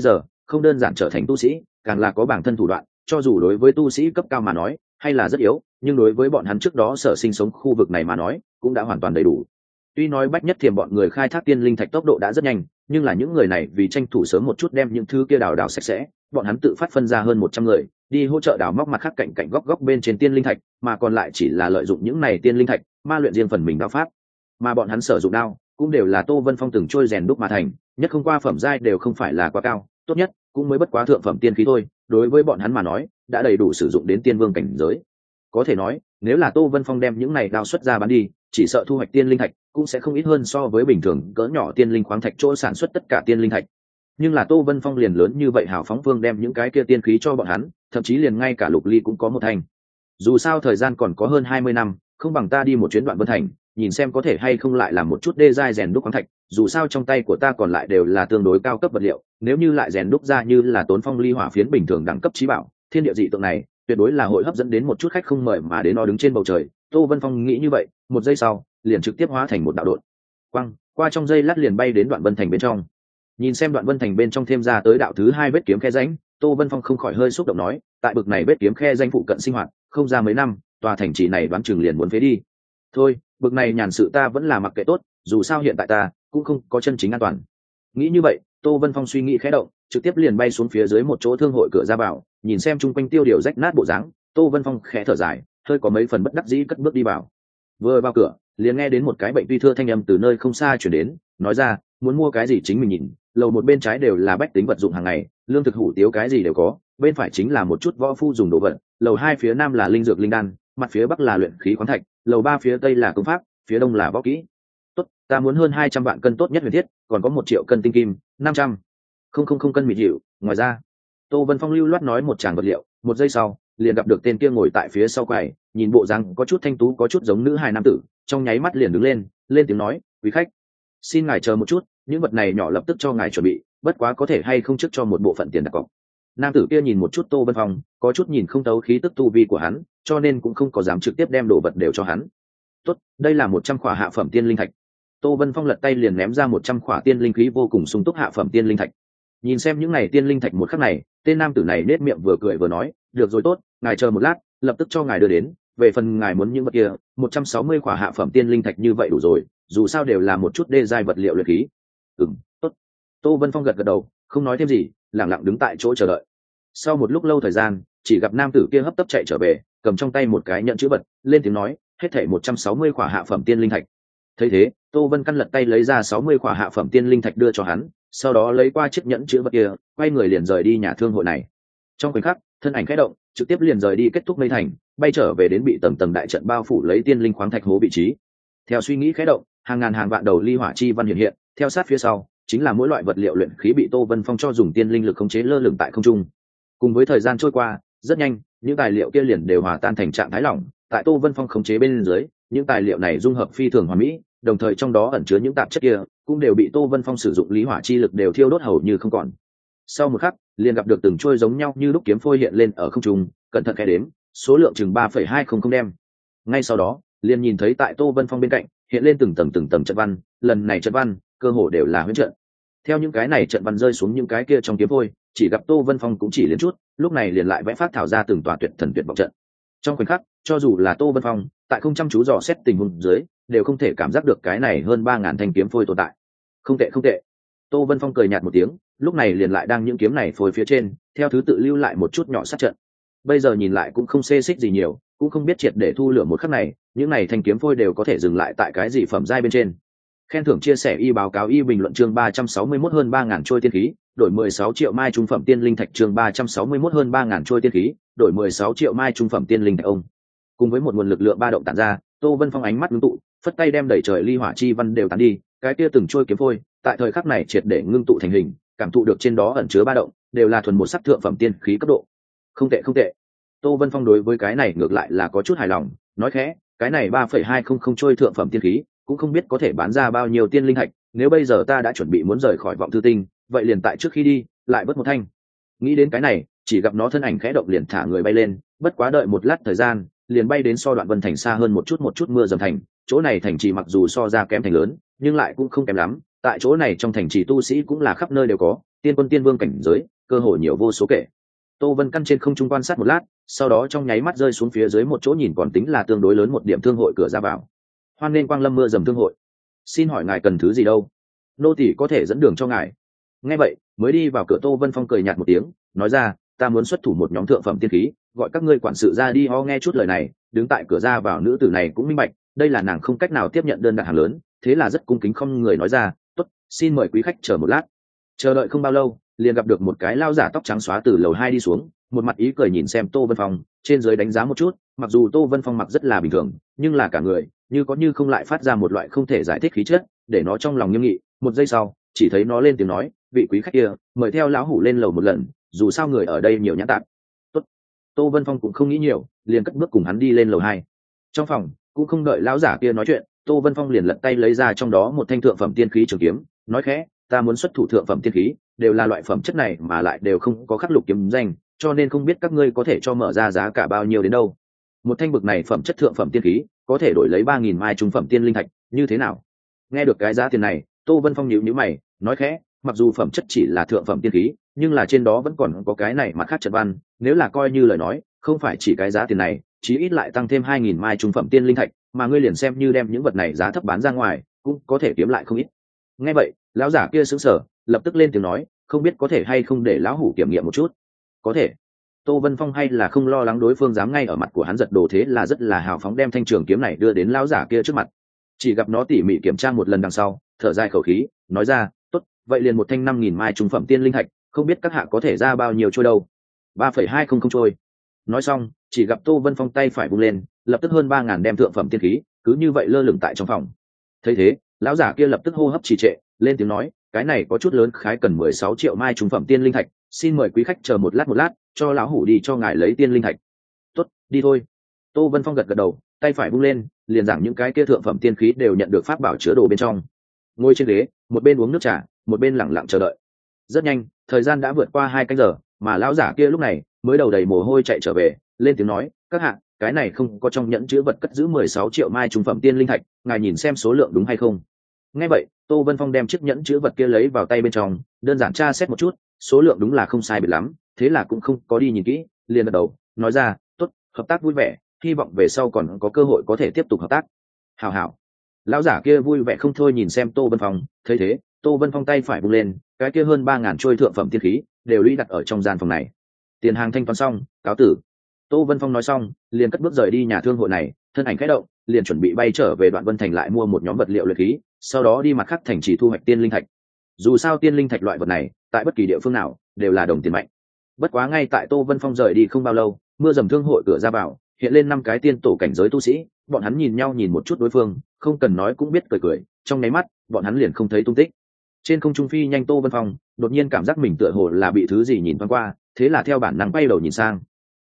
không đơn giản trở thành tu sĩ, càng là có bản thân thủ đoạn, cho dù đối với tu sĩ cấp cao mà nói hay là rất yếu, nhưng đối với bọn hắn trước đó sở sinh sống khu vực này mà nói cũng đã hoàn toàn đầy đủ. Tuy nói Bách Nhất Thiềm bọn người khai thác tiên linh thạch tốc độ đã rất nhanh, nhưng là những người này vì tranh thủ sớm một chút đem những thứ kia đào sạch sẽ, bọn hắn tự phát phân ra hơn 100 người đi hỗ trợ đào móc mặt khác cạnh góc bên trên tiên linh thạch, mà còn lại chỉ là lợi dụng những này tiên linh thạch ma luyện riêng phần mình đao pháp. Mà bọn hắn sử dụng đao cũng đều là Tô Vân Phong từng trôi rèn đúc mà thành, nhất không qua phẩm giai đều không phải là quá cao, tốt nhất cũng mới bất quá thượng phẩm tiên khí thôi, đối với bọn hắn mà nói đã đầy đủ sử dụng đến tiên vương cảnh giới. Có thể nói nếu là Tô Vân Phong đem những này đao xuất ra bán đi, chỉ sợ thu hoạch tiên linh thạch cũng sẽ không ít hơn so với bình thường cỡ nhỏ tiên linh khoáng thạch chỗ sản xuất tất cả tiên linh thạch. Nhưng là Tô Vân Phong liền lớn như vậy hào phóng vương đem những cái kia tiên khí cho bọn hắn, thậm chí liền ngay cả lục ly cũng có một thành. Dù sao thời gian còn có hơn 20 năm, không bằng ta đi một chuyến Đoạn Vân Thành, nhìn xem có thể hay không lại làm một chút đê giai rèn đúc khoáng thạch, dù sao trong tay của ta còn lại đều là tương đối cao cấp vật liệu, nếu như lại rèn đúc ra như là Tốn Phong ly hỏa phiến bình thường đẳng cấp chí bảo, thiên địa dị tượng này tuyệt đối là hội hấp dẫn đến một chút khách không mời mà đến nó đứng trên bầu trời. Tô Vân Phong nghĩ như vậy, một giây sau liền trực tiếp hóa thành một đạo độn quăng qua trong giây lát liền bay đến Đoạn Vân Thành bên trong. Nhìn xem Đoạn Vân Thành bên trong thêm ra tới đạo thứ 2 vết kiếm khe rãnh, Tô Vân Phong không khỏi hơi xúc động nói, tại bực này vết kiếm khe rãnh phụ cận sinh hoạt không ra mấy năm, tòa thành trì này đoán chừng liền muốn phế đi. Thôi, bực này nhàn sự ta vẫn là mặc kệ tốt, dù sao hiện tại ta cũng không có chân chính an toàn. Nghĩ như vậy, Tô Vân Phong suy nghĩ khẽ động, trực tiếp liền bay xuống phía dưới một chỗ thương hội cửa ra vào, nhìn xem chung quanh tiêu điều rách nát bộ dáng, Tô Vân Phong khẽ thở dài, hơi có mấy phần bất đắc dĩ cất bước đi vào. Vừa vào cửa, liền nghe đến một cái bệnh tuy thưa thanh âm từ nơi không xa chuyển đến, nói ra, muốn mua cái gì chính mình nhìn, lầu một bên trái đều là bách tính vật dụng hàng ngày, lương thực hủ tiếu cái gì đều có, bên phải chính là một chút võ phu dùng đồ vật, lầu 2 phía nam là linh dược linh đan, mặt phía bắc là luyện khí khoáng thạch, lầu 3 phía tây là công pháp, phía đông là võ kỹ. Tốt, ta muốn hơn 200 vạn cân tốt nhất huyền thiết, còn có 1 triệu cân tinh kim, 500 không cân mịt dịu. Ngoài ra, Tô Vân Phong lưu loát nói một tràng vật liệu, một giây sau liền gặp được tên kia ngồi tại phía sau quầy, nhìn bộ dáng có chút thanh tú có chút giống nữ hài nam tử, trong nháy mắt liền đứng lên tiếng nói, quý khách, xin ngài chờ một chút, những vật này nhỏ lập tức cho ngài chuẩn bị, bất quá có thể hay không trước cho một bộ phận tiền đặt cọc. Nam tử kia nhìn một chút Tô Vân Phong, có chút nhìn không tấu khí tức tu vi của hắn, cho nên cũng không có dám trực tiếp đem đồ vật đều cho hắn. Tốt, đây là 100 khỏa hạ phẩm tiên linh thạch. Tô Vân Phong lật tay liền ném ra 100 khỏa tiên linh khí vô cùng sung túc hạ phẩm tiên linh thạch. Nhìn xem những này tiên linh thạch một khắc này, tên nam tử này nết miệng vừa cười vừa nói, được rồi tốt, ngài chờ một lát, lập tức cho ngài đưa đến. Về phần ngài muốn những vật kia, 160 khỏa hạ phẩm tiên linh thạch như vậy đủ rồi, dù sao đều là một chút đê giai vật liệu luyện khí. Tốt. Tô Vân Phong gật gật đầu, không nói thêm gì, lặng lặng đứng tại chỗ chờ đợi. Sau một lúc lâu thời gian, chỉ gặp nam tử kia hấp tấp chạy trở về, cầm trong tay một cái nhận chữ vật, lên tiếng nói, hết thảy 160 khỏa hạ phẩm tiên linh thạch. Thấy thế, Tô Vân căn lật tay lấy ra 60 khỏa hạ phẩm tiên linh thạch đưa cho hắn, sau đó lấy qua chiếc nhẫn chữ vật kia, quay người liền rời đi nhà thương hội này. Trong khoảnh khắc, thân ảnh khẽ động, trực tiếp liền rời đi kết thúc Mây Thành, bay trở về đến bị tầng tầng đại trận bao phủ lấy tiên linh khoáng thạch hố vị trí. Theo suy nghĩ khẽ động, hàng ngàn hàng vạn đầu ly hỏa chi văn hiện hiện, theo sát phía sau chính là mỗi loại vật liệu luyện khí bị Tô Vân Phong cho dùng tiên linh lực khống chế lơ lửng tại không trung. Cùng với thời gian trôi qua, rất nhanh, những tài liệu kia liền đều hòa tan thành trạng thái lỏng, tại Tô Vân Phong khống chế bên dưới, những tài liệu này dung hợp phi thường hoàn mỹ, đồng thời trong đó ẩn chứa những tạp chất kia cũng đều bị Tô Vân Phong sử dụng lý hỏa chi lực đều thiêu đốt hầu như không còn. Sau một khắc, liền gặp được từng chuôi giống nhau như lúc kiếm phôi hiện lên ở không trung, cẩn thận khẽ đếm, số lượng chừng 3,200 đem. Ngay sau đó, liền nhìn thấy tại Tô Vân Phong bên cạnh hiện lên từng tầng trận văn, lần này trận văn cơ hồ đều là huyễn trận. Theo những cái này trận văn rơi xuống những cái kia trong kiếm phôi, chỉ gặp Tô Vân Phong cũng chỉ liền chút, lúc này liền lại vẽ phát thảo ra từng tòa tuyệt thần tuyệt vọng trận. Trong khoảnh khắc, cho dù là Tô Vân Phong tại không chăm chú dò xét tình huống dưới, đều không thể cảm giác được cái này hơn 3000 thanh kiếm phôi tồn tại. Không tệ. Tô Vân Phong cười nhạt một tiếng, lúc này liền lại đang những kiếm này phôi phía trên, theo thứ tự lưu lại một chút nhỏ sát trận. Bây giờ nhìn lại cũng không xê xích gì nhiều, cũng không biết triệt để thu lửa một khắc này, những này thanh kiếm phôi đều có thể dừng lại tại cái gì phẩm giai bên trên. Khen thưởng chia sẻ y báo cáo y bình luận chương 361 hơn 3000 trôi tiên khí, đổi 16 triệu mai trung phẩm tiên linh thạch chương 361 hơn 3000 trôi tiên khí, đổi 16 triệu mai trung phẩm tiên linh thạch ông. Cùng với một nguồn lực lượng ba động tản ra, Tô Vân Phong ánh mắt ngưng tụ, phất tay đem đẩy trời ly hỏa chi văn đều tán đi, cái kia từng trôi kiếm phôi, tại thời khắc này triệt để ngưng tụ thành hình, cảm thụ được trên đó ẩn chứa ba động, đều là thuần một sắc thượng phẩm tiên khí cấp độ. Không tệ. Tô Vân Phong đối với cái này ngược lại là có chút hài lòng, nói khẽ, cái này 3,200 trôi thượng phẩm tiên khí, cũng không biết có thể bán ra bao nhiêu tiên linh thạch, nếu bây giờ ta đã chuẩn bị muốn rời khỏi Vọng Thư Tinh, vậy liền tại trước khi đi, lại vớt một thanh. Nghĩ đến cái này, chỉ gặp nó thân ảnh khẽ động liền thả người bay lên, bất quá đợi một lát thời gian, liền bay đến so Đoạn Vân Thành xa hơn một chút mưa dầm thành, chỗ này thành trì mặc dù so ra kém thành lớn, nhưng lại cũng không kém lắm, tại chỗ này trong thành trì tu sĩ cũng là khắp nơi đều có, tiên quân tiên vương cảnh giới, cơ hội nhiều vô số kể. Tô Vân Căn trên không trung quan sát một lát, sau đó trong nháy mắt rơi xuống phía dưới một chỗ nhìn còn tính là tương đối lớn một điểm thương hội cửa ra vào. Hoan nên Quang Lâm mưa dầm thương hội, xin hỏi ngài cần thứ gì đâu, nô tỳ có thể dẫn đường cho ngài. Nghe vậy mới đi vào cửa, Tô Vân Phong cười nhạt một tiếng, nói ra, ta muốn xuất thủ một nhóm thượng phẩm tiên khí, gọi các ngươi quản sự ra đi ho. Nghe chút lời này, đứng tại cửa ra vào nữ tử này cũng minh bạch, đây là nàng không cách nào tiếp nhận đơn đặt hàng lớn, thế là rất cung kính không người nói ra, tốt, xin mời quý khách chờ một lát. Chờ đợi không bao lâu, liền gặp được một cái lao giả tóc trắng xóa từ lầu 2 đi xuống, một mặt ý cười nhìn xem Tô Vân Phong, trên dưới đánh giá một chút, mặc dù Tô Vân Phong mặc rất là bình thường, nhưng là cả người như có như không lại phát ra một loại không thể giải thích khí chất, để nó trong lòng nghiêm nghị. Một giây sau, chỉ thấy nó lên tiếng nói, vị quý khách kia, mời theo lão hủ lên lầu một lần, dù sao người ở đây nhiều nhãn tạp. Tốt. Tô Vân Phong cũng không nghĩ nhiều, liền cất bước cùng hắn đi lên lầu 2. Trong phòng cũng không đợi lão giả kia nói chuyện, Tô Vân Phong liền lật tay lấy ra trong đó một thanh thượng phẩm tiên khí trường kiếm, nói khẽ, ta muốn xuất thủ thượng phẩm tiên khí, đều là loại phẩm chất này mà lại đều không có khắc lục kiếm danh, cho nên không biết các ngươi có thể cho mở ra giá cả bao nhiêu đến đâu. Một thanh bực này phẩm chất thượng phẩm tiên khí, có thể đổi lấy 3000 mai trung phẩm tiên linh thạch, như thế nào? Nghe được cái giá tiền này, Tô Vân Phong nhíu nhíu mày, nói khẽ, mặc dù phẩm chất chỉ là thượng phẩm tiên khí, nhưng là trên đó vẫn còn có cái này mặt khác trận văn, nếu là coi như lời nói, không phải chỉ cái giá tiền này, chí ít lại tăng thêm 2000 mai trung phẩm tiên linh thạch, mà ngươi liền xem như đem những vật này giá thấp bán ra ngoài, cũng có thể kiếm lại không ít. Nghe vậy, lão giả kia sững sờ, lập tức lên tiếng nói, không biết có thể hay không để lão hủ kiểm nghiệm một chút. Có thể. Tô Vân Phong hay là không lo lắng đối phương dám ngay ở mặt của hắn giật đồ, thế là rất là hào phóng đem thanh trường kiếm này đưa đến lão giả kia trước mặt. Chỉ gặp nó tỉ mỉ kiểm tra một lần đằng sau, thở dài khẩu khí, nói ra, tốt, vậy liền một thanh 5000 mai trung phẩm tiên linh thạch, không biết các hạ có thể ra bao nhiêu trôi đâu. 3,200 trôi. Nói xong, chỉ gặp Tô Vân Phong tay phải vung lên, lập tức hơn 3000 đem thượng phẩm tiên khí, cứ như vậy lơ lửng tại trong phòng. Thấy thế, lão giả kia lập tức hô hấp trì trệ, lên tiếng nói, cái này có chút lớn, khái cần 16 triệu mai trung phẩm tiên linh thạch, xin mời quý khách chờ một lát, cho lão hủ đi cho ngài lấy tiên linh thạch. Tốt, đi thôi. Tô Vân Phong gật gật đầu, tay phải vung lên, liền giảng những cái kia thượng phẩm tiên khí đều nhận được pháp bảo chứa đồ bên trong. Ngồi trên ghế, một bên uống nước trà, một bên lặng lặng chờ đợi. Rất nhanh, thời gian đã vượt qua 2 canh giờ, mà lão giả kia lúc này mới đầu đầy mồ hôi chạy trở về, lên tiếng nói, các hạ, cái này không có trong nhẫn chứa vật cất giữ 16 triệu mai trung phẩm tiên linh thạch, ngài nhìn xem số lượng đúng hay không. Nghe vậy, Tô Vân Phong đem chiếc nhẫn chứa vật kia lấy vào tay bên trong, đơn giản tra xét một chút, số lượng đúng là không sai biệt lắm, thế là cũng không có đi nhìn kỹ, liền gật đầu, nói ra, tốt, hợp tác vui vẻ, hy vọng về sau còn có cơ hội có thể tiếp tục hợp tác. Hảo hảo. Lão giả kia vui vẻ không thôi nhìn xem Tô Vân Phong, thấy thế, Tô Vân Phong tay phải vung lên, cái kia hơn 3000 trôi thượng phẩm tiên khí đều lũy đặt ở trong gian phòng này. Tiền hàng thanh toán xong, cáo tử. Tô Vân Phong nói xong, liền cất bước rời đi nhà thương hội này, thân ảnh khẽ động, liền chuẩn bị bay trở về Đoạn Vân Thành lại mua một nhóm vật liệu luyện khí, sau đó đi mặt khác thành trì thu hoạch tiên linh thạch. Dù sao tiên linh thạch loại vật này, tại bất kỳ địa phương nào đều là đồng tiền mạnh. Bất quá ngay tại Tô Vân Phong rời đi không bao lâu, mưa dầm thương hội cửa ra vào hiện lên 5 cái tiên tổ cảnh giới tu sĩ, bọn hắn nhìn nhau nhìn một chút đối phương, không cần nói cũng biết cười cười, trong nháy mắt, bọn hắn liền không thấy tung tích. Trên không trung phi nhanh Tô Vân Phong, đột nhiên cảm giác mình tựa hồ là bị thứ gì nhìn thoáng qua, thế là theo bản năng bay đầu nhìn sang.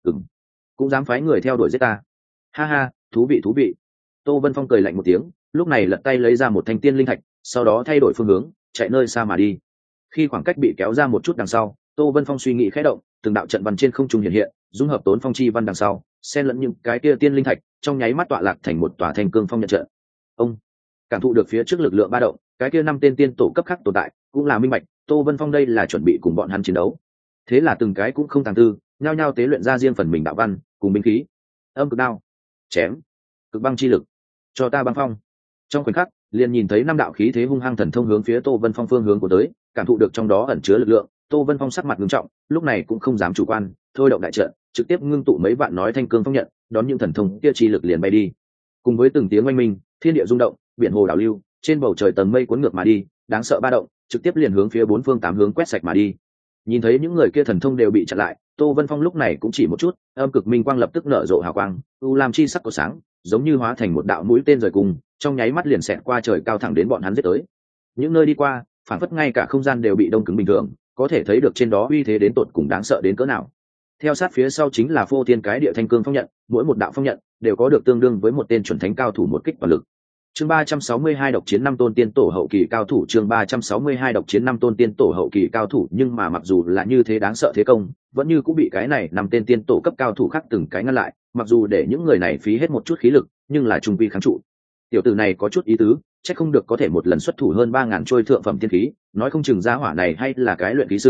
Cũng dám phái người theo đuổi giết ta. Ha ha, thú vị. Tô Vân Phong cười lạnh một tiếng, lúc này lật tay lấy ra một thanh tiên linh thạch, sau đó thay đổi phương hướng, chạy nơi xa mà đi. Khi khoảng cách bị kéo ra một chút đằng sau, Tô Vân Phong suy nghĩ khẽ động, từng đạo trận văn trên không trung hiện hiện, dung hợp tốn phong chi văn đằng sau, xen lẫn những cái kia tiên linh thạch, trong nháy mắt tọa lạc thành một tòa thành cương phong nhận trận. Ông cảm thụ được phía trước lực lượng ba động, cái kia 5 tên tiên tổ cấp khác tồn tại, cũng là minh bạch, Tô Vân Phong đây là chuẩn bị cùng bọn hắn chiến đấu. Thế là từng cái cũng không tàng tư, nhao nhao tế luyện ra riêng phần mình đạo văn, cùng binh khí. Âm cực đao, chém, cực băng chi lực, cho ta băng phong. Trong khoảnh khắc, liền nhìn thấy 5 đạo khí thế hung hăng thần thông hướng phía Tô Vân Phong phương hướng của tới, cảm thụ được trong đó ẩn chứa lực lượng, Tô Vân Phong sắc mặt nghiêm trọng, lúc này cũng không dám chủ quan, thôi động đại trận, trực tiếp ngưng tụ mấy vạn nói thanh cương phong nhận, đón những thần thông kia chi lực liền bay đi. Cùng với từng tiếng oanh minh, thiên địa rung động, biển hồ đảo lưu, trên bầu trời tầng mây cuốn ngược mà đi, đáng sợ ba động, trực tiếp liền hướng phía 4 phương 8 hướng quét sạch mà đi. Nhìn thấy những người kia thần thông đều bị chặn lại, Tô Vân Phong lúc này cũng chỉ một chút, âm cực minh quang lập tức nở rộ hào quang, u lam chi sắc của sáng, giống như hóa thành một đạo mũi tên rời cùng, trong nháy mắt liền xẹt qua trời cao thẳng đến bọn hắn giết tới. Những nơi đi qua, phản phất ngay cả không gian đều bị đông cứng bình thường, có thể thấy được trên đó uy thế đến tột cùng đáng sợ đến cỡ nào. Theo sát phía sau chính là phô thiên cái địa thanh cương phong nhận, mỗi một đạo phong nhận đều có được tương đương với một tên chuẩn thánh cao thủ một kích toàn lực. Chương 362 độc chiến 5 tôn tiên tổ hậu kỳ cao thủ, chương 362 độc chiến 5 tôn tiên tổ hậu kỳ cao thủ, nhưng mà mặc dù là như thế đáng sợ thế công, vẫn như cũng bị cái này 5 tên tiên tổ cấp cao thủ khác từng cái ngăn lại, mặc dù để những người này phí hết một chút khí lực, nhưng là trung quy kháng trụ. Tiểu tử này có chút ý tứ, chắc không được có thể một lần xuất thủ hơn 3000 trôi thượng phẩm tiên khí, nói không chừng gia hỏa này hay là cái luyện khí sư,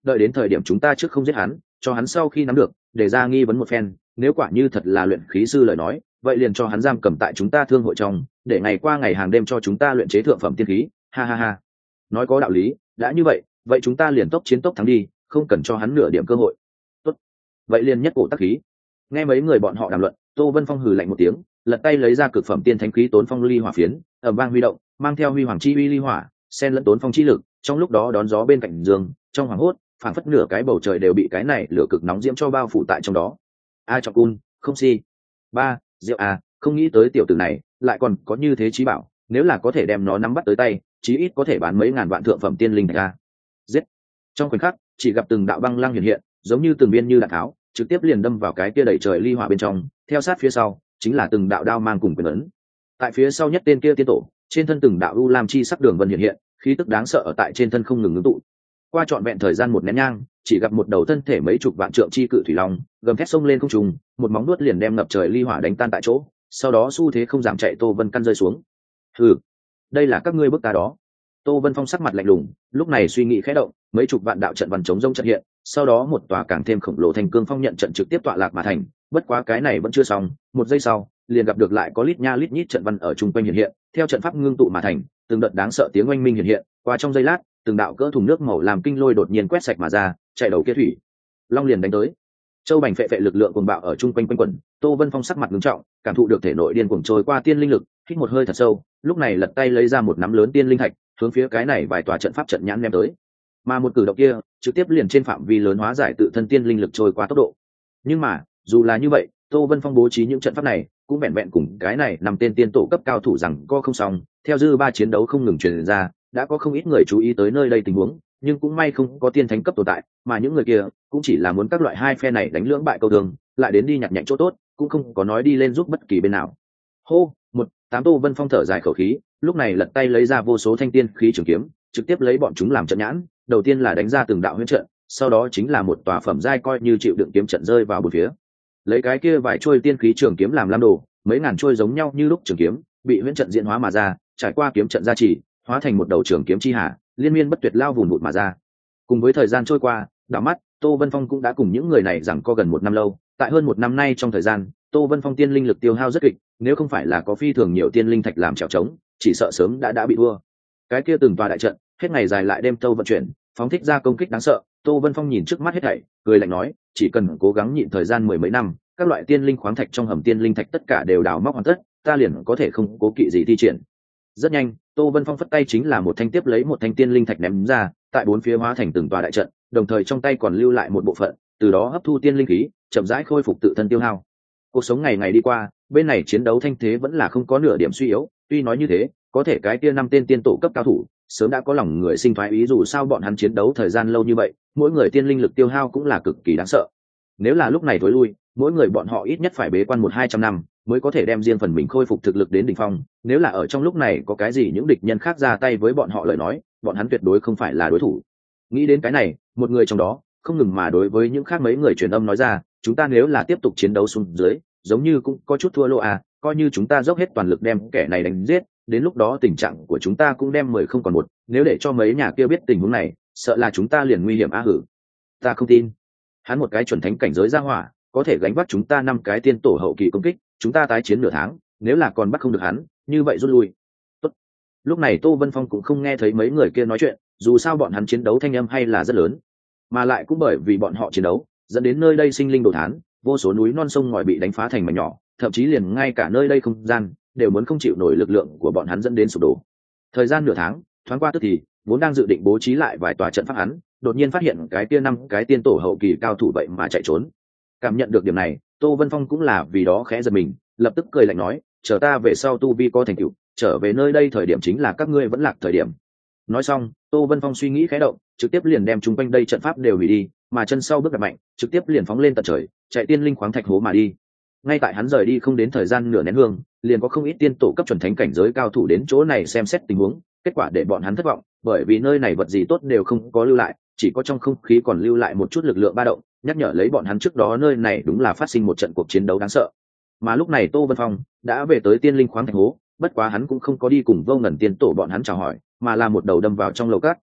đợi đến thời điểm chúng ta trước không giết hắn, cho hắn sau khi nắm được để ra nghi vấn một phen, nếu quả như thật là luyện khí sư lời nói, vậy liền cho hắn giam cầm tại chúng ta thương hội trong, để ngày qua ngày hàng đêm cho chúng ta luyện chế thượng phẩm tiên khí. Ha ha ha, nói có đạo lý. Đã như vậy, vậy chúng ta liền tốc chiến tốc thắng đi, không cần cho hắn nửa điểm cơ hội. Tốt, vậy liền nhất cổ tác khí. Nghe mấy người bọn họ đàm luận, Tô Vân Phong hừ lạnh một tiếng, lật tay lấy ra cực phẩm tiên thánh khí Tốn Phong ly hỏa phiến, ầm vang huy động, mang theo huy hoàng chi uy ly hỏa, xen lẫn Tốn Phong chi lực, trong lúc đó đón gió bên cạnh giường, trong hoàng hốt, phảng phất nửa cái bầu trời đều bị cái này lửa cực nóng diễm cho bao phủ tại trong đó. A Trọng Cun, không si. Ba, Diệu à, không nghĩ tới tiểu tử này lại còn có như thế trí bảo, nếu là có thể đem nó nắm bắt tới tay, chí ít có thể bán mấy ngàn vạn thượng phẩm tiên linh thạch ra. Giết! Trong khoảnh khắc, chỉ gặp từng đạo băng lăng hiện hiện, giống như từng viên như đạn tháo, trực tiếp liền đâm vào cái kia đầy trời ly hỏa bên trong, theo sát phía sau chính là từng đạo đao mang cùng quyền ấn. Tại phía sau nhất tên kia tiên tổ, trên thân từng đạo u lam chi sắc đường vân hiện hiện, khí tức đáng sợ ở tại trên thân không ngừng ngưng tụ. Qua trọn vẹn thời gian một nén nhang, chỉ gặp một đầu thân thể mấy chục vạn trượng chi cự thủy long, gầm thét sông lên không trung, một móng nuốt liền đem ngập trời ly hỏa đánh tan tại chỗ, sau đó xu thế không giảm chạy Tô Vân căn rơi xuống. Hừ, đây là các ngươi bức ta đó. Tô Vân Phong sắc mặt lạnh lùng, lúc này suy nghĩ khẽ động, mấy chục vạn đạo trận văn chống rông trận hiện, sau đó một tòa càng thêm khổng lồ thành cương phong nhận trận trực tiếp tọa lạc mà thành. Bất quá cái này vẫn chưa xong, một giây sau, liền gặp được lại có lít nha lít nhít trận văn ở trung quanh hiện hiện, theo trận pháp ngưng tụ mà thành, từng đợt đáng sợ tiếng oanh minh hiện hiện, qua trong giây lát, từng đạo cỡ thùng nước màu làm kinh lôi đột nhiên quét sạch mà ra, chạy đầu kia thủy long liền đánh tới. Châu bành phệ phệ lực lượng cuồng bạo ở trung quanh quanh quẩn, Tô Vân Phong sắc mặt nghiêm trọng, cảm thụ được thể nội điên cuồng trôi qua tiên linh lực, hít một hơi thật sâu, lúc này lật tay lấy ra một nắm lớn tiên linh thạch, hướng phía cái này vài tòa trận pháp trận nhãn đem tới. Mà một cử động kia, trực tiếp liền trên phạm vi lớn hóa giải tự thân tiên linh lực trôi qua tốc độ. Nhưng mà, dù là như vậy, Tô Vân Phong bố trí những trận pháp này, cũng vẹn vẹn cùng cái này nằm tên tiên tổ cấp cao thủ rằng co không xong, theo dư ba chiến đấu không ngừng truyền ra, đã có không ít người chú ý tới nơi đây tình huống, nhưng cũng may không có tiên thánh cấp tồn tại, mà những người kia cũng chỉ là muốn các loại hai phe này đánh lưỡng bại câu thường, lại đến đi nhặt nhạnh chỗ tốt, cũng không có nói đi lên giúp bất kỳ bên nào. Hô, một tám Tô Vân Phong thở dài khẩu khí, lúc này lật tay lấy ra vô số thanh tiên khí trường kiếm, trực tiếp lấy bọn chúng làm trận nhãn, đầu tiên là đánh ra từng đạo huyễn trận, sau đó chính là một tòa phẩm giai coi như chịu đựng kiếm trận rơi vào bốn phía. Lấy cái kia vài trôi tiên khí trường kiếm làm lam đồ, mấy ngàn trôi giống nhau như lúc trường kiếm, bị huyễn trận diễn hóa mà ra, trải qua kiếm trận gia trì, hóa thành một đầu trường kiếm chi hà, liên miên bất tuyệt lao vùn vụt mà ra. Cùng với thời gian trôi qua, đảo mắt, Tô Vân Phong cũng đã cùng những người này giằng co gần một năm lâu, tại hơn một năm nay trong thời gian, Tô Vân Phong tiên linh lực tiêu hao rất kịch, nếu không phải là có phi thường nhiều tiên linh thạch làm trèo trống, chỉ sợ sớm đã bị thua. Cái kia từng tòa đại trận, hết ngày dài lại đêm tâu vận chuyển, phóng thích ra công kích đáng sợ. Tô Vân Phong nhìn trước mắt hết thảy, cười lạnh nói, chỉ cần cố gắng nhịn thời gian mười mấy năm, các loại tiên linh khoáng thạch trong hầm tiên linh thạch tất cả đều đào móc hoàn tất, ta liền có thể không cố kỵ gì thi triển. Rất nhanh, Tô Vân Phong phất tay chính là một thanh tiếp lấy một thanh tiên linh thạch ném ra, tại bốn phía hóa thành từng tòa đại trận, đồng thời trong tay còn lưu lại một bộ phận, từ đó hấp thu tiên linh khí, chậm rãi khôi phục tự thân tiêu hao. Cuộc sống ngày ngày đi qua, bên này chiến đấu thanh thế vẫn là không có nửa điểm suy yếu, tuy nói như thế, có thể cái kia năm tên tiên tổ cấp cao thủ, sớm đã có lòng người sinh thoái ý, dù sao bọn hắn chiến đấu thời gian lâu như vậy, mỗi người tiên linh lực tiêu hao cũng là cực kỳ đáng sợ. Nếu là lúc này tối lui, mỗi người bọn họ ít nhất phải bế quan 100-200 năm mới có thể đem riêng phần mình khôi phục thực lực đến đỉnh phong. Nếu là ở trong lúc này có cái gì những địch nhân khác ra tay với bọn họ lời nói, bọn hắn tuyệt đối không phải là đối thủ. Nghĩ đến cái này, một người trong đó không ngừng mà đối với những khác mấy người truyền âm nói ra, chúng ta nếu là tiếp tục chiến đấu xuống dưới, giống như cũng có chút thua lỗ à, coi như chúng ta dốc hết toàn lực đem kẻ này đánh giết, đến lúc đó tình trạng của chúng ta cũng đem 10 không còn một, nếu để cho mấy nhà kia biết tình huống này, sợ là chúng ta liền nguy hiểm á hử. Ta không tin. Hắn một cái chuẩn thánh cảnh giới ra hỏa, có thể gánh vác chúng ta 5 cái tiên tổ hậu kỳ công kích, chúng ta tái chiến nửa tháng, nếu là còn bắt không được hắn, như vậy rút lui. Tốt. Lúc này Tô Vân Phong cũng không nghe thấy mấy người kia nói chuyện, dù sao bọn hắn chiến đấu thanh âm hay là rất lớn, mà lại cũng bởi vì bọn họ chiến đấu, dẫn đến nơi đây sinh linh đồ thán, vô số núi non sông ngòi bị đánh phá thành mảnh nhỏ, thậm chí liền ngay cả nơi đây không gian đều muốn không chịu nổi lực lượng của bọn hắn dẫn đến sụp đổ. Thời gian nửa tháng thoáng qua tức thì, vốn đang dự định bố trí lại vài tòa trận pháp hắn, đột nhiên phát hiện cái kia 5 cái tiên tổ hậu kỳ cao thủ vậy mà chạy trốn. Cảm nhận được điểm này, Tô Vân Phong cũng là vì đó khẽ giật mình, lập tức cười lạnh nói, chờ ta về sau tu vi có thành tựu, trở về nơi đây thời điểm chính là các ngươi vẫn lạc thời điểm. Nói xong, Tô Vân Phong suy nghĩ khẽ động, trực tiếp liền đem chúng quanh đây trận pháp đều hủy đi, mà chân sau bước đặt mạnh, trực tiếp liền phóng lên tận trời, chạy tiên linh khoáng thạch hố mà đi. Ngay tại hắn rời đi không đến thời gian nửa nén hương, liền có không ít tiên tổ cấp chuẩn thánh cảnh giới cao thủ đến chỗ này xem xét tình huống, kết quả để bọn hắn thất vọng, bởi vì nơi này vật gì tốt đều không có lưu lại, chỉ có trong không khí còn lưu lại một chút lực lượng ba động, nhắc nhở lấy bọn hắn trước đó nơi này đúng là phát sinh một trận cuộc chiến đấu đáng sợ. Mà lúc này Tô Vân Phong đã về tới tiên linh khoáng thạch hố, bất quá hắn cũng không có đi cùng Vô Ngần tiên tổ bọn hắn chào hỏi, mà là một đầu đâm vào trong lầu cát,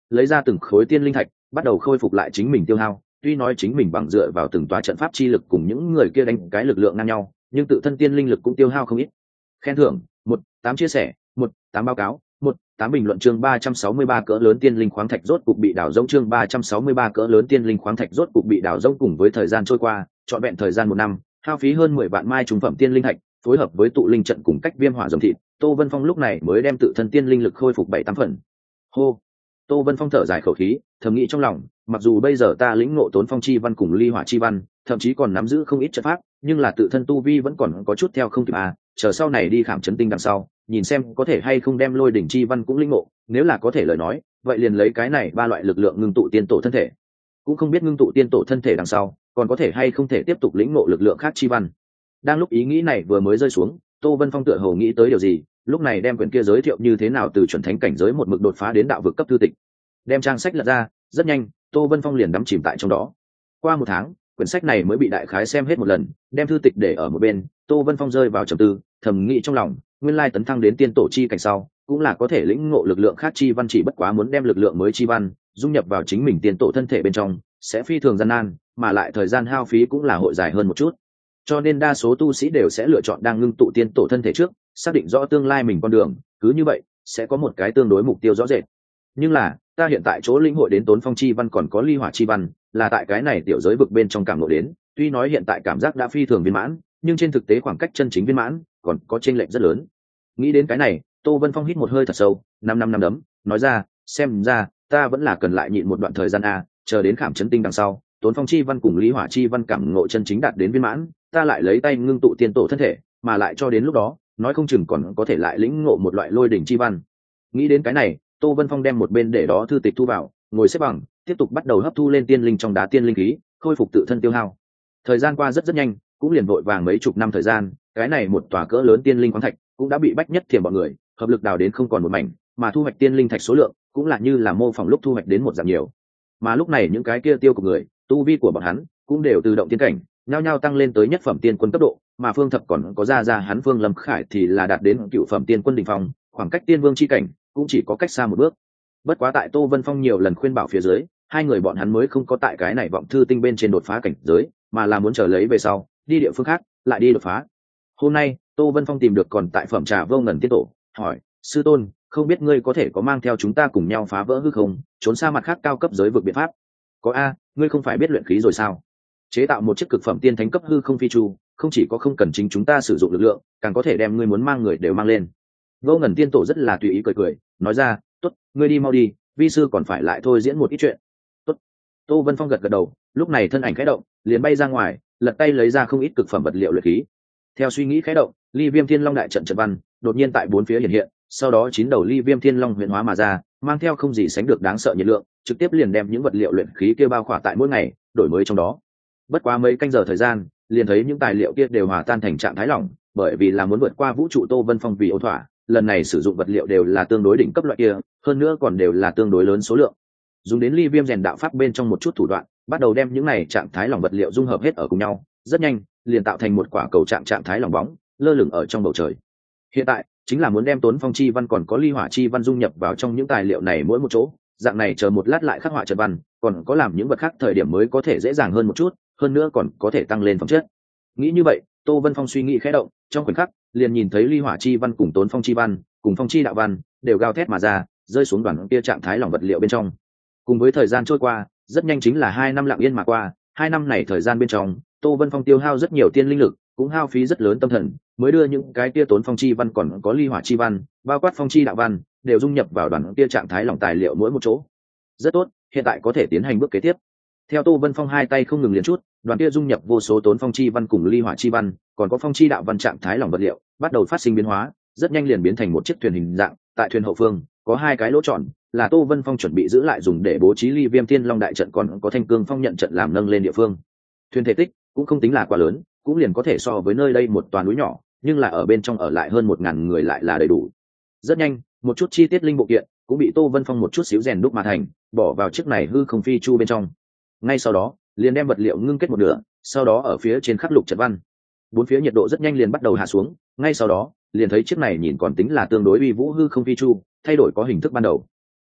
lấy ra từng khối tiên linh thạch bắt đầu khôi phục lại chính mình tiêu hao. Tuy nói chính mình bằng dựa vào từng tòa trận pháp chi lực cùng những người kia đánh cái lực lượng ngang nhau, nhưng tự thân tiên linh lực cũng tiêu hao không ít. Khen thưởng 1/8 chia sẻ 1/8 báo cáo 1/8 bình luận. Chương 363 cỡ lớn tiên linh khoáng thạch rốt cục bị đào rỗng. Chương 363 cỡ lớn tiên linh khoáng thạch rốt cục bị đào rỗng. Cùng với thời gian trôi qua, trọn vẹn thời gian 1 năm, hao phí hơn 10 vạn mai trung phẩm tiên linh thạch, phối hợp với tụ linh trận cùng cách viêm hỏa rồng thịt, Tô Vân Phong lúc này mới đem tự thân tiên linh lực khôi phục 7-8 phần. Hô. Tô Vân Phong thở dài khẩu khí, thầm nghĩ trong lòng, mặc dù bây giờ ta lĩnh ngộ Tốn Phong chi văn cùng Ly Hỏa chi văn, thậm chí còn nắm giữ không ít trận pháp, nhưng là tự thân tu vi vẫn còn có chút theo không kịp à, chờ sau này đi khảm chấn tinh đằng sau, nhìn xem có thể hay không đem Lôi đỉnh chi văn cũng lĩnh ngộ, nếu là có thể lời nói, vậy liền lấy cái này 3 loại lực lượng ngưng tụ tiên tổ thân thể. Cũng không biết ngưng tụ tiên tổ thân thể đằng sau, còn có thể hay không thể tiếp tục lĩnh ngộ lực lượng khác chi văn. Đang lúc ý nghĩ này vừa mới rơi xuống, Tô Vân Phong tựa hồ nghĩ tới điều gì, lúc này đem quyển kia giới thiệu như thế nào từ chuẩn thánh cảnh giới một mực đột phá đến đạo vực cấp thư tịch. Đem trang sách lật ra, rất nhanh, Tô Vân Phong liền đắm chìm tại trong đó. Qua 1 tháng, quyển sách này mới bị đại khái xem hết một lần, đem thư tịch để ở một bên, Tô Vân Phong rơi vào trầm tư, thầm nghĩ trong lòng, nguyên lai tấn thăng đến tiên tổ chi cảnh sau, cũng là có thể lĩnh ngộ lực lượng khác chi văn, chỉ bất quá muốn đem lực lượng mới chi văn dung nhập vào chính mình tiên tổ thân thể bên trong, sẽ phi thường gian nan, mà lại thời gian hao phí cũng là hội dài hơn một chút. Cho nên đa số tu sĩ đều sẽ lựa chọn đang ngưng tụ tiên tổ thân thể trước, xác định rõ tương lai mình con đường, cứ như vậy sẽ có một cái tương đối mục tiêu rõ rệt. Nhưng là ta hiện tại chỗ lĩnh hội đến Tốn Phong chi văn còn có Ly Hỏa chi văn, là tại cái này tiểu giới vực bên trong cảm ngộ đến, tuy nói hiện tại cảm giác đã phi thường viên mãn, nhưng trên thực tế khoảng cách chân chính viên mãn còn có chênh lệch rất lớn. Nghĩ đến cái này, Tô Vân Phong hít một hơi thật sâu, 5 đấm, nói ra, xem ra ta vẫn là cần lại nhịn một đoạn thời gian a, chờ đến khảm chấn tinh đằng sau, Tốn Phong chi văn cùng Ly Hỏa chi văn cảm ngộ chân chính đạt đến viên mãn, ta lại lấy tay ngưng tụ tiên tổ thân thể, mà lại cho đến lúc đó, nói không chừng còn có thể lại lĩnh ngộ một loại lôi đỉnh chi văn. Nghĩ đến cái này, Tô Vân Phong đem một bên để đó thư tịch thu vào, ngồi xếp bằng, tiếp tục bắt đầu hấp thu lên tiên linh trong đá tiên linh khí, khôi phục tự thân tiêu hao. Thời gian qua rất nhanh, cũng liền vội vàng mấy chục năm thời gian, cái này một tòa cỡ lớn tiên linh khoáng thạch cũng đã bị bách nhất thiểm bọn người hợp lực đào đến không còn một mảnh, mà thu hoạch tiên linh thạch số lượng cũng là như là mô phỏng lúc thu hoạch đến một dạng nhiều. Mà lúc này những cái kia tiêu của người, tu vi của bọn hắn cũng đều tự động tiến cảnh, nhao nhao tăng lên tới nhất phẩm tiên quân cấp độ, mà Phương Thập còn có ra hắn Phương Lâm Khải thì là đạt đến cựu phẩm tiên quân đỉnh phong, khoảng cách tiên vương chi cảnh cũng chỉ có cách xa một bước. Bất quá tại Tô Vân Phong nhiều lần khuyên bảo phía dưới, hai người bọn hắn mới không có tại cái này vọng thư tinh bên trên đột phá cảnh giới, mà là muốn chờ lấy về sau đi địa phương khác lại đi đột phá. Hôm nay Tô Vân Phong tìm được còn tại phẩm trà Vô Ngần Tiên Tổ, hỏi: sư tôn, không biết ngươi có thể có mang theo chúng ta cùng nhau phá vỡ hư không, trốn xa mặt khác cao cấp giới vực biện pháp? Có a, ngươi không phải biết luyện khí rồi sao? Chế tạo một chiếc cực phẩm tiên thánh cấp hư không phi chu, không chỉ có không cần chính chúng ta sử dụng lực lượng, càng có thể đem ngươi muốn mang người đều mang lên. Vô Ngần Tiên Tổ rất là tùy ý cười, nói ra: tốt, ngươi đi mau đi, vi sư còn phải lại thôi diễn một ít chuyện. Tốt. Tô Vân Phong gật đầu, lúc này thân ảnh khẽ động, liền bay ra ngoài, lật tay lấy ra không ít cực phẩm vật liệu luyện khí. Theo suy nghĩ khẽ động, Ly Viêm Thiên Long đại trận trận văn đột nhiên tại bốn phía hiện hiện, sau đó 9 đầu Ly Viêm Thiên Long huyền hóa mà ra, mang theo không gì sánh được đáng sợ nhiệt lượng, trực tiếp liền đem những vật liệu luyện khí kia bao khỏa tại mỗi ngày, đổi mới trong đó. Bất quá mấy canh giờ thời gian, liền thấy những tài liệu kia đều hòa tan thành trạng thái lỏng, bởi vì là muốn vượt qua vũ trụ. Tô Vân Phong vì ổn thỏa, lần này sử dụng vật liệu đều là tương đối đỉnh cấp loại kia, hơn nữa còn đều là tương đối lớn số lượng. Dùng đến Ly Viêm rèn đạo pháp bên trong một chút thủ đoạn, bắt đầu đem những này trạng thái lỏng vật liệu dung hợp hết ở cùng nhau, rất nhanh liền tạo thành một quả cầu trạng thái lỏng bóng lơ lửng ở trong bầu trời. Hiện tại chính là muốn đem Tốn Phong chi văn còn có Ly Hỏa chi văn dung nhập vào trong những tài liệu này mỗi một chỗ, dạng này chờ một lát lại khắc họa trận văn, còn có làm những vật khác thời điểm mới có thể dễ dàng hơn một chút, hơn nữa còn có thể tăng lên phẩm chất. Nghĩ như vậy, Tô Vân Phong suy nghĩ khẽ động, trong khoảnh khắc liền nhìn thấy Ly Hỏa chi văn cùng Tốn Phong chi văn cùng Phong chi đạo văn đều gào thét mà ra, rơi xuống đoàn kia trạng thái lỏng vật liệu bên trong. Cùng với thời gian trôi qua, rất nhanh chính là 2 năm lặng yên mà qua. 2 năm này thời gian bên trong, Tô Vân Phong tiêu hao rất nhiều tiên linh lực, cũng hao phí rất lớn tâm thần, mới đưa những cái kia Tốn Phong chi văn còn có Ly Hỏa chi văn, bao quát Phong chi đạo văn, đều dung nhập vào đoàn kia trạng thái lỏng tài liệu mỗi một chỗ. Rất tốt, hiện tại có thể tiến hành bước kế tiếp. Theo Tô Vân Phong hai tay không ngừng liền chút, đoàn kia dung nhập vô số Tốn Phong chi văn cùng Ly Hỏa chi văn, còn có Phong chi đạo văn trạng thái lỏng vật liệu, bắt đầu phát sinh biến hóa, rất nhanh liền biến thành một chiếc thuyền hình dạng. Tại thuyền hậu phương có 2 cái lỗ tròn, là Tô Vân Phong chuẩn bị giữ lại dùng để bố trí Ly Viêm Thiên Long đại trận, còn có Thanh Cương Phong nhận trận làm nâng lên địa phương. Thuyền thể tích cũng không tính là quá lớn, cũng liền có thể so với nơi đây một toàn núi nhỏ, nhưng là ở bên trong ở lại hơn 1000 người lại là đầy đủ. Rất nhanh, một chút chi tiết linh bộ kiện cũng bị Tô Vân Phong một chút xíu rèn đúc mà thành, bỏ vào chiếc này hư không phi chu bên trong. Ngay sau đó, liền đem vật liệu ngưng kết một nửa, sau đó ở phía trên khắc lục trận văn. Bốn phía nhiệt độ rất nhanh liền bắt đầu hạ xuống, ngay sau đó, liền thấy chiếc này nhìn còn tính là tương đối uy vũ hư không phi chu thay đổi có hình thức ban đầu.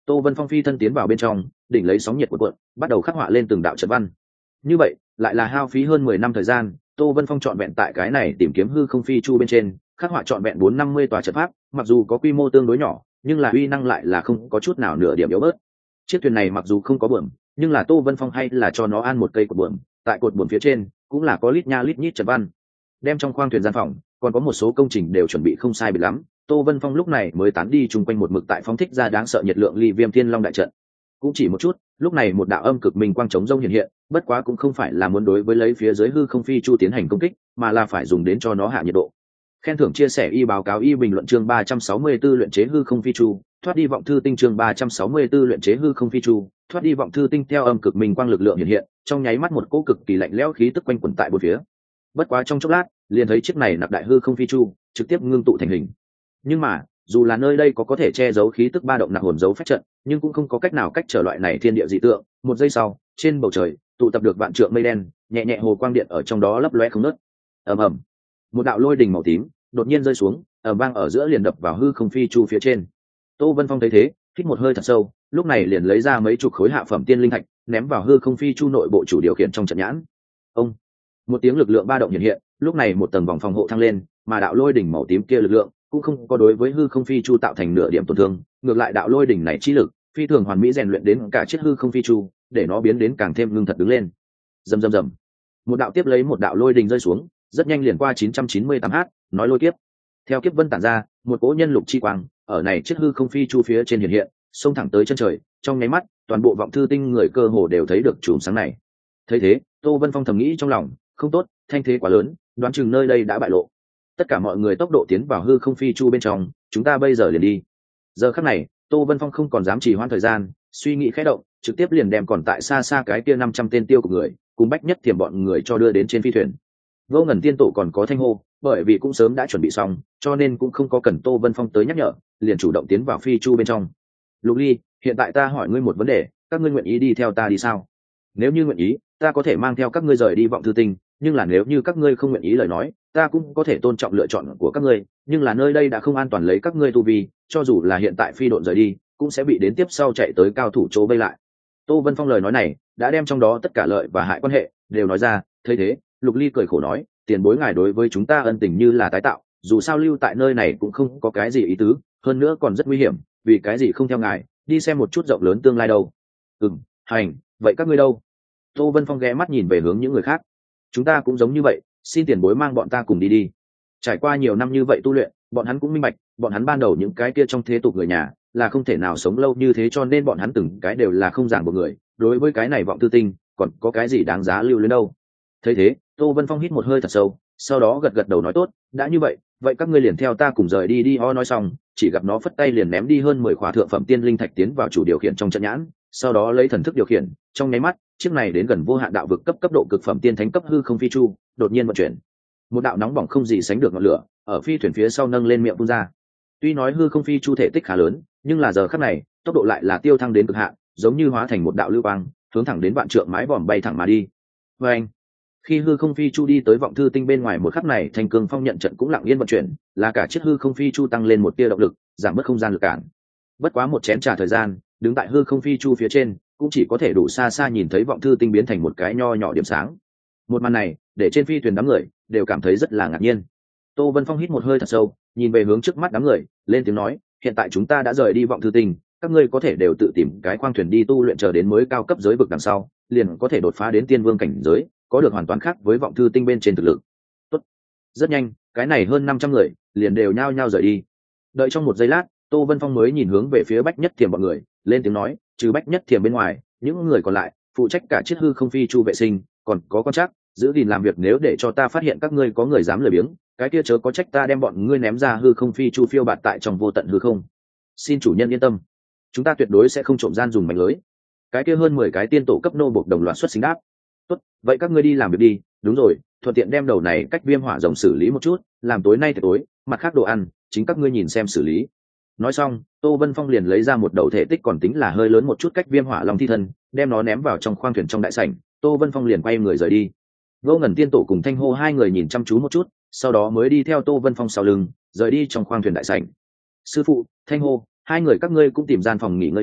Tô Vân Phong phi thân tiến vào bên trong, đỉnh lấy sóng nhiệt của cuộn, bắt đầu khắc họa lên từng đạo trận văn. Như vậy, lại là hao phí hơn 10 năm thời gian, Tô Vân Phong chọn vẹn tại cái này tìm kiếm hư không phi chu bên trên, khắc họa chọn vẹn 450 tòa trận pháp, mặc dù có quy mô tương đối nhỏ, nhưng là uy năng lại là không có chút nào nửa điểm yếu bớt. Chiếc thuyền này mặc dù không có buồm, nhưng là Tô Vân Phong hay là cho nó ăn một cây cột buồm, tại cột buồm phía trên cũng là có lít nha lít nhít trận văn. Đem trong khoang thuyền gian phòng, còn có một số công trình đều chuẩn bị không sai biệt lắm, Tô Vân Phong lúc này mới tán đi chung quanh một mực tại phóng thích ra đáng sợ nhiệt lượng ly viêm thiên long đại trận. Cũng chỉ một chút, lúc này một đạo âm cực minh quang chống rông hiện hiện, bất quá cũng không phải là muốn đối với lấy phía dưới hư không phi chu tiến hành công kích, mà là phải dùng đến cho nó hạ nhiệt độ. Khen thưởng chia sẻ y báo cáo y bình luận chương 364 luyện chế hư không phi chu, thoát đi vọng thư tinh chương 364 luyện chế hư không phi chu, thoát đi vọng thư tinh theo âm cực minh quang lực lượng hiện hiện, trong nháy mắt một cỗ cực kỳ lạnh lẽo khí tức quanh quẩn tại bốn phía. Bất quá trong chốc lát, liền thấy chiếc này nặc đại hư không phi chu trực tiếp ngưng tụ thành hình. Nhưng mà, dù là nơi đây có thể che giấu khí tức ba động nặc hồn dấu phách trận, nhưng cũng không có cách nào cách trở loại này thiên địa dị tượng. Một giây sau, trên bầu trời tụ tập được vạn trượng mây đen, nhẹ nhẹ hồ quang điện ở trong đó lấp lóe không ngớt. Ầm ầm, một đạo lôi đình màu tím đột nhiên rơi xuống, ầm vang ở giữa liền đập vào hư không phi chu phía trên. Tô Vân Phong thấy thế, hít một hơi thật sâu, lúc này liền lấy ra mấy chục khối hạ phẩm tiên linh thạch, ném vào hư không phi chu nội bộ chủ điều khiển trong trận nhãn. Ông, một tiếng lực lượng ba động hiện hiện, lúc này một tầng vòng phòng hộ thăng lên, mà đạo lôi đỉnh màu tím kia lực lượng cũng không có đối với hư không phi chu tạo thành nửa điểm tổn thương, ngược lại đạo lôi đỉnh này chi lực phi thường hoàn mỹ rèn luyện đến cả chiếc hư không phi chu, để nó biến đến càng thêm ngưng thật đứng lên. Rầm rầm rầm, một đạo tiếp lấy một đạo lôi đỉnh rơi xuống, rất nhanh liền qua 998h, nói lôi kiếp. Theo kiếp vân tản ra, một cỗ nhân lục chi quang ở này chiếc hư không phi chu phía trên hiện hiện, xông thẳng tới chân trời, trong nháy mắt, toàn bộ vọng thư tinh người cơ hồ đều thấy được chùm sáng này. Thấy thế, Tô Vân Phong thầm nghĩ trong lòng, không tốt, thanh thế quá lớn, đoán chừng nơi đây đã bại lộ. Tất cả mọi người tốc độ tiến vào hư không phi chu bên trong, chúng ta bây giờ liền đi. Giờ khắc này, Tô Vân Phong không còn dám trì hoãn thời gian, suy nghĩ khẽ động, trực tiếp liền đem còn tại xa xa cái kia 500 tên tiêu của người, cùng bách nhất thiểm bọn người cho đưa đến trên phi thuyền. Vô Ngần tiên tổ còn có Thanh hô, bởi vì cũng sớm đã chuẩn bị xong, cho nên cũng không có cần Tô Vân Phong tới nhắc nhở, liền chủ động tiến vào phi chu bên trong. Lục Ly, hiện tại ta hỏi ngươi một vấn đề, các ngươi nguyện ý đi theo ta đi sao? Nếu như nguyện ý, ta có thể mang theo các ngươi rời đi vọng thư tinh, nhưng là nếu như các ngươi không nguyện ý lời nói, ta cũng có thể tôn trọng lựa chọn của các ngươi, nhưng là nơi đây đã không an toàn lấy các ngươi tu vi, cho dù là hiện tại phi độn rời đi, cũng sẽ bị đến tiếp sau chạy tới cao thủ chỗ vây lại. Tô Vân Phong lời nói này, đã đem trong đó tất cả lợi và hại quan hệ đều nói ra. Thấy thế, Lục Ly cười khổ nói, tiền bối ngài đối với chúng ta ân tình như là tái tạo, dù sao lưu tại nơi này cũng không có cái gì ý tứ, hơn nữa còn rất nguy hiểm, vì cái gì không theo ngài đi xem một chút rộng lớn tương lai đâu? Hành, vậy các ngươi đâu? Tô Vân Phong ghé mắt nhìn về hướng những người khác. Chúng ta cũng giống như vậy, xin tiền bối mang bọn ta cùng đi đi. Trải qua nhiều năm như vậy tu luyện, bọn hắn cũng minh bạch, bọn hắn ban đầu những cái kia trong thế tục người nhà là không thể nào sống lâu như thế, cho nên bọn hắn từng cái đều là không giảng một người. Đối với cái này vọng tư tinh, còn có cái gì đáng giá lưu lên đâu? Thấy thế, Tô Vân Phong hít một hơi thật sâu, sau đó gật gật đầu nói tốt, đã như vậy, vậy các ngươi liền theo ta cùng rời đi đi. Nói xong, chỉ gặp nó phất tay liền ném đi hơn 10 khóa thượng phẩm tiên linh thạch tiến vào chủ điều khiển trong trận nhãn, sau đó lấy thần thức điều khiển, trong nháy mắt, chiếc này đến gần vô hạn đạo vực cấp độ cực phẩm tiên thánh cấp hư không phi chu, đột nhiên vận chuyển. Một đạo nóng bỏng không gì sánh được ngọn lửa, ở phi thuyền phía sau nâng lên miệng phun ra. Tuy nói hư không phi chu thể tích khá lớn, nhưng là giờ khắc này, tốc độ lại là tiêu thăng đến cực hạn, giống như hóa thành một đạo lưu quang, hướng thẳng đến vạn trượng mái vòm bay thẳng mà đi. Oeng! Khi hư không phi chu đi tới vọng thư tinh bên ngoài một khắc này, Thanh Cương Phong nhận trận cũng lặng yên vận chuyển, là cả chiếc hư không phi chu tăng lên một tia động lực, giảm bớt không gian lực cản. Bất quá một chén trà thời gian, đứng tại hư không phi chu phía trên, cũng chỉ có thể đủ xa xa nhìn thấy vọng thư tinh biến thành một cái nho nhỏ điểm sáng. Một màn này, để trên phi thuyền đám người đều cảm thấy rất là ngạc nhiên. Tô Vân Phong hít một hơi thật sâu, nhìn về hướng trước mắt đám người, lên tiếng nói, hiện tại chúng ta đã rời đi vọng thư tinh, các ngươi có thể đều tự tìm cái khoang thuyền đi tu luyện, chờ đến mới cao cấp giới vực đằng sau, liền có thể đột phá đến tiên vương cảnh giới, có được hoàn toàn khác với vọng thư tinh bên trên thực lực. Tốt. Rất nhanh, cái này hơn 500 người liền đều nhao nhao rời đi. Đợi trong một giây lát, Tô Vân Phong mới nhìn hướng về phía Bách Nhất Thiềm bọn người, lên tiếng nói, trừ Bách Nhất Thiềm bên ngoài, những người còn lại phụ trách cả chiếc hư không phi chu vệ sinh, còn có con chắc giữ gìn làm việc, nếu để cho ta phát hiện các ngươi có người dám lười biếng, cái kia chớ có trách ta đem bọn ngươi ném ra hư không phi chu phiêu bạt tại trong vô tận hư không. Xin chủ nhân yên tâm, chúng ta tuyệt đối sẽ không trộm gian dùng mảnh lưới. Cái kia hơn 10 cái tiên tổ cấp nô buộc đồng loạt xuất sinh đáp. Tốt, vậy các ngươi đi làm việc đi. Đúng rồi, thuận tiện đem đầu này cách viêm hỏa rồng xử lý một chút, làm tối nay thì tối, mặt khác đồ ăn chính các ngươi nhìn xem xử lý. Nói xong, Tô Vân Phong liền lấy ra một đầu thể tích còn tính là hơi lớn một chút cách viêm hỏa long thi thân, đem nó ném vào trong khoang thuyền trong đại sảnh. Tô Vân Phong liền quay người rời đi. Vô Ngần tiên tổ cùng Thanh hô hai người nhìn chăm chú một chút, sau đó mới đi theo Tô Vân Phong sau lưng, rời đi trong khoang thuyền đại sảnh. Sư phụ, Thanh hô, hai người các ngươi cũng tìm gian phòng nghỉ ngơi đi,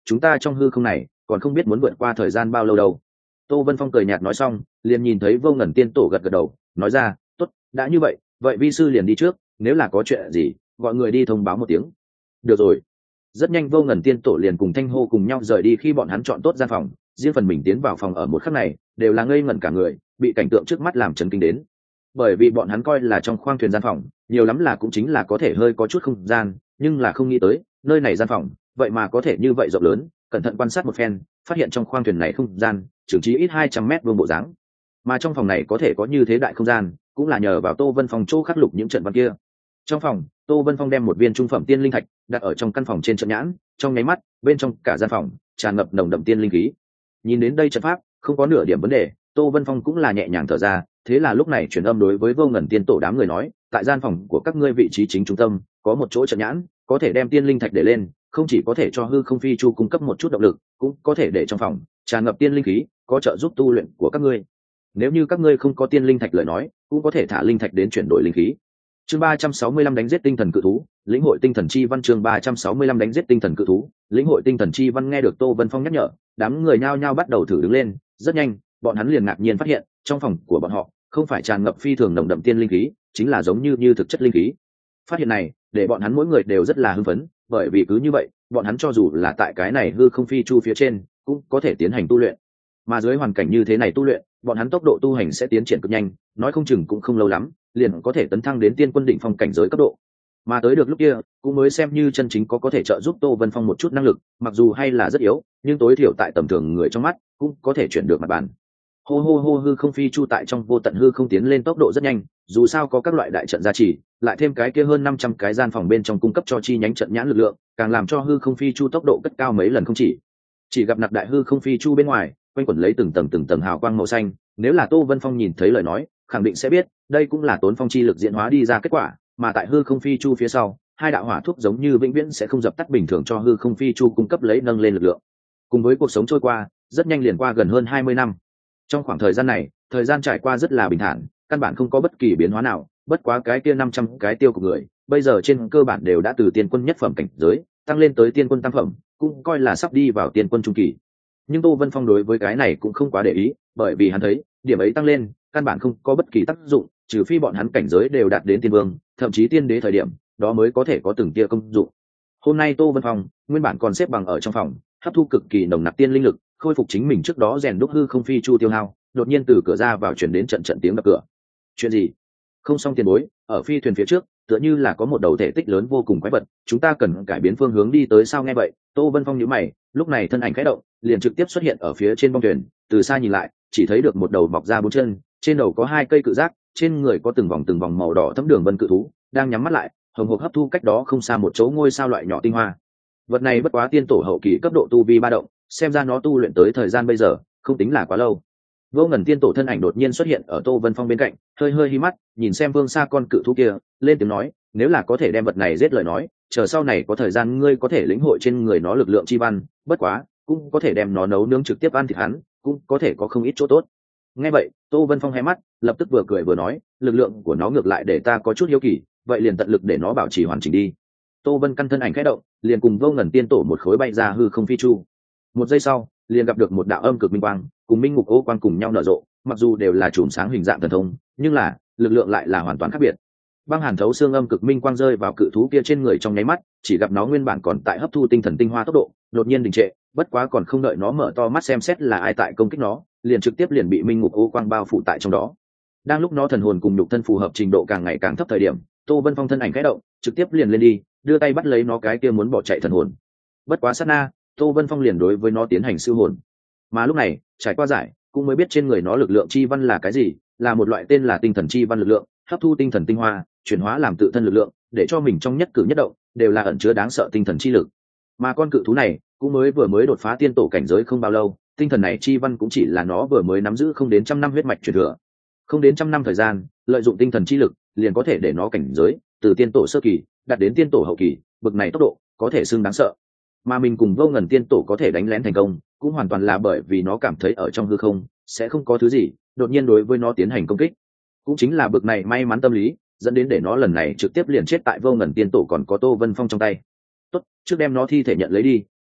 chúng ta trong hư không này còn không biết muốn vượt qua thời gian bao lâu đâu. Tô Vân Phong cười nhạt nói xong, liền nhìn thấy Vô Ngần Tiên Tổ gật gật đầu, nói ra, tốt, đã như vậy, vậy vi sư liền đi trước, nếu là có chuyện gì, gọi người đi thông báo một tiếng. Được rồi. Rất nhanh Vô Ngần Tiên Tổ liền cùng Thanh Hô cùng nhau rời đi. Khi bọn hắn chọn tốt gian phòng, riêng phần mình tiến vào phòng ở một khắc này, đều là ngây ngẩn cả người, bị cảnh tượng trước mắt làm chấn kinh đến. Bởi vì bọn hắn coi là trong khoang thuyền gian phòng, nhiều lắm là cũng chính là có thể hơi có chút không gian, nhưng là không nghĩ tới, nơi này gian phòng, vậy mà có thể như vậy rộng lớn. Cẩn thận quan sát một phen, phát hiện trong khoang thuyền này không gian, chừng chí ít 200 mét vuông bộ dáng. Mà trong phòng này có thể có như thế đại không gian, cũng là nhờ vào Tô Vân Phong chỗ khắc lục những trận văn kia. Trong phòng, Tô Vân Phong đem một viên trung phẩm tiên linh thạch đặt ở trong căn phòng trên trận nhãn, trong nháy mắt, bên trong cả gian phòng tràn ngập nồng đậm tiên linh khí. Nhìn đến đây trận pháp, không có nửa điểm vấn đề, Tô Vân Phong cũng là nhẹ nhàng thở ra. Thế là lúc này truyền âm đối với Vô Ngần Tiên Tổ đám người nói, tại gian phòng của các ngươi vị trí chính trung tâm, có một chỗ trận nhãn, có thể đem tiên linh thạch để lên, không chỉ có thể cho hư không phi chu cung cấp một chút động lực, cũng có thể để trong phòng tràn ngập tiên linh khí, có trợ giúp tu luyện của các ngươi. Nếu như các ngươi không có tiên linh thạch lời nói, cũng có thể thả linh thạch đến chuyển đổi linh khí. Chương 365 đánh giết tinh thần cự thú, lĩnh hội tinh thần chi văn. Chương 365 đánh giết tinh thần cự thú, lĩnh hội tinh thần chi văn. Nghe được Tô Vân Phong nhắc nhở, đám người nhao nhao bắt đầu thử đứng lên. Rất nhanh, bọn hắn liền ngạc nhiên phát hiện, trong phòng của bọn họ không phải tràn ngập phi thường nồng đậm tiên linh khí, chính là giống như thực chất linh khí. Phát hiện này, để bọn hắn mỗi người đều rất là hưng phấn, bởi vì cứ như vậy, bọn hắn cho dù là tại cái này hư không phi chu phía trên, cũng có thể tiến hành tu luyện. Mà dưới hoàn cảnh như thế này tu luyện, bọn hắn tốc độ tu hành sẽ tiến triển cực nhanh, nói không chừng cũng không lâu lắm, liền có thể tấn thăng đến tiên quân đỉnh phong cảnh giới cấp độ. Mà tới được lúc kia, cũng mới xem như chân chính có thể trợ giúp Tô Vân Phong một chút năng lực, mặc dù hay là rất yếu, nhưng tối thiểu tại tầm thường người trong mắt, cũng có thể chuyển được mặt bàn. Hô hô hô, hư không phi chu tại trong vô tận hư không tiến lên tốc độ rất nhanh, dù sao có các loại đại trận gia trì, lại thêm cái kia hơn 500 cái gian phòng bên trong cung cấp cho chi nhánh trận nhãn lực lượng, càng làm cho hư không phi chu tốc độ cất cao mấy lần không chỉ gặp nặc đại hư không phi chu bên ngoài quanh quẩn lấy từng tầng hào quang màu xanh. Nếu là Tô Vân Phong nhìn thấy lời nói, khẳng định sẽ biết đây cũng là tốn phong chi lực diễn hóa đi ra kết quả. Mà tại hư không phi chu phía sau, hai đạo hỏa thuốc giống như vĩnh viễn sẽ không dập tắt bình thường, cho hư không phi chu cung cấp lấy nâng lên lực lượng. Cùng với cuộc sống trôi qua rất nhanh, liền qua gần hơn 20 năm. Trong khoảng thời gian này, thời gian trải qua rất là bình thản, căn bản không có bất kỳ biến hóa nào. Bất quá cái kia 500 cái tiêu của người bây giờ trên cơ bản đều đã từ tiên quân nhất phẩm cảnh giới tăng lên tới tiên quân tam phẩm, cũng coi là sắp đi vào tiên quân trung kỳ. Nhưng Tô Vân Phong đối với cái này cũng không quá để ý, bởi vì hắn thấy điểm ấy tăng lên căn bản không có bất kỳ tác dụng, trừ phi bọn hắn cảnh giới đều đạt đến tiên vương, thậm chí tiên đế thời điểm, đó mới có thể có từng tia công dụng. Hôm nay Tô Vân Phong nguyên bản còn xếp bằng ở trong phòng, hấp thu cực kỳ nồng nặc tiên linh lực, khôi phục chính mình trước đó rèn đúc hư không phi chu tiêu hao. Đột nhiên từ cửa ra vào truyền đến trận tiếng đập cửa. Chuyện gì? Không xong tiền bối, ở phi thuyền phía trước tựa như là có một đầu thể tích lớn vô cùng quái vật, chúng ta cần cải biến phương hướng đi tới. Sao nghe vậy, Tô Vân Phong nhíu mày, lúc này thân ảnh khẽ động, liền trực tiếp xuất hiện ở phía trên bong thuyền. Từ xa nhìn lại, chỉ thấy được một đầu mọc ra 4 chân, trên đầu có 2 cây cự giác, trên người có từng vòng màu đỏ thấm đường vân cự thú đang nhắm mắt lại, hồng hộc hấp thu cách đó không xa một chỗ ngôi sao loại nhỏ tinh hoa. Vật này bất quá tiên tổ hậu kỳ cấp độ tu vi ba động, xem ra nó tu luyện tới thời gian bây giờ không tính là quá lâu. Vô Ngần Tiên Tổ thân ảnh đột nhiên xuất hiện ở Tô Vân Phong bên cạnh, hơi hí mắt nhìn xem phương xa con cự thú kia, lên tiếng nói, nếu là có thể đem vật này giết lời nói, chờ sau này có thời gian ngươi có thể lĩnh hội trên người nó lực lượng chi văn, bất quá cũng có thể đem nó nấu nướng trực tiếp ăn thịt hắn, cũng có thể có không ít chỗ tốt. Nghe vậy, Tô Vân Phong hé mắt, lập tức vừa cười vừa nói, lực lượng của nó ngược lại để ta có chút hiếu kỳ, vậy liền tận lực để nó bảo trì hoàn chỉnh đi. Tô Vân căn thân ảnh khẽ động, liền cùng Vô Ngần Tiên Tổ một khối bay ra hư không phi chu. Một giây sau, liền gặp được một đạo âm cực minh quang cùng minh ngục ô quang cùng nhau nở rộ, mặc dù đều là chùm sáng hình dạng thần thông, nhưng là lực lượng lại là hoàn toàn khác biệt. Băng hàn thấu xương âm cực minh quang rơi vào cự thú kia trên người trong nháy mắt, chỉ gặp nó nguyên bản còn tại hấp thu tinh thần tinh hoa tốc độ đột nhiên đình trệ, bất quá còn không đợi nó mở to mắt xem xét là ai tại công kích nó, liền trực tiếp bị minh ngục ô quang bao phủ tại trong đó. Đang lúc nó thần hồn cùng nhục thân phù hợp trình độ càng ngày càng thấp thời điểm, Tô Vân Phong thân ảnh khẽ động, trực tiếp liền lên đi, đưa tay bắt lấy nó cái kia muốn bỏ chạy thần hồn. Bất quá sát na, Tô Vân Phong liền đối với nó tiến hành siêu hồn. Mà lúc này, trải qua giải, cũng mới biết trên người nó lực lượng chi văn là cái gì, là một loại tên là tinh thần chi văn lực lượng, hấp thu tinh thần tinh hoa, chuyển hóa làm tự thân lực lượng, để cho mình trong nhất cử nhất động đều là ẩn chứa đáng sợ tinh thần chi lực. Mà con cự thú này cũng vừa mới đột phá tiên tổ cảnh giới không bao lâu, tinh thần này chi văn cũng chỉ là nó vừa mới nắm giữ không đến 100 năm huyết mạch truyền thừa. Không đến 100 năm thời gian, lợi dụng tinh thần chi lực, liền có thể để nó cảnh giới từ tiên tổ sơ kỳ đạt đến tiên tổ hậu kỳ, bực này tốc độ có thể xưng đáng sợ. Mà mình cùng Vô Ngần Tiên Tổ có thể đánh lén thành công, cũng hoàn toàn là bởi vì nó cảm thấy ở trong hư không sẽ không có thứ gì đột nhiên đối với nó tiến hành công kích. Cũng chính là bực này may mắn tâm lý, dẫn đến để nó lần này trực tiếp liền chết tại Vô Ngần Tiên Tổ còn có Tô Vân Phong trong tay. Tốt, trước đem nó thi thể nhận lấy đi,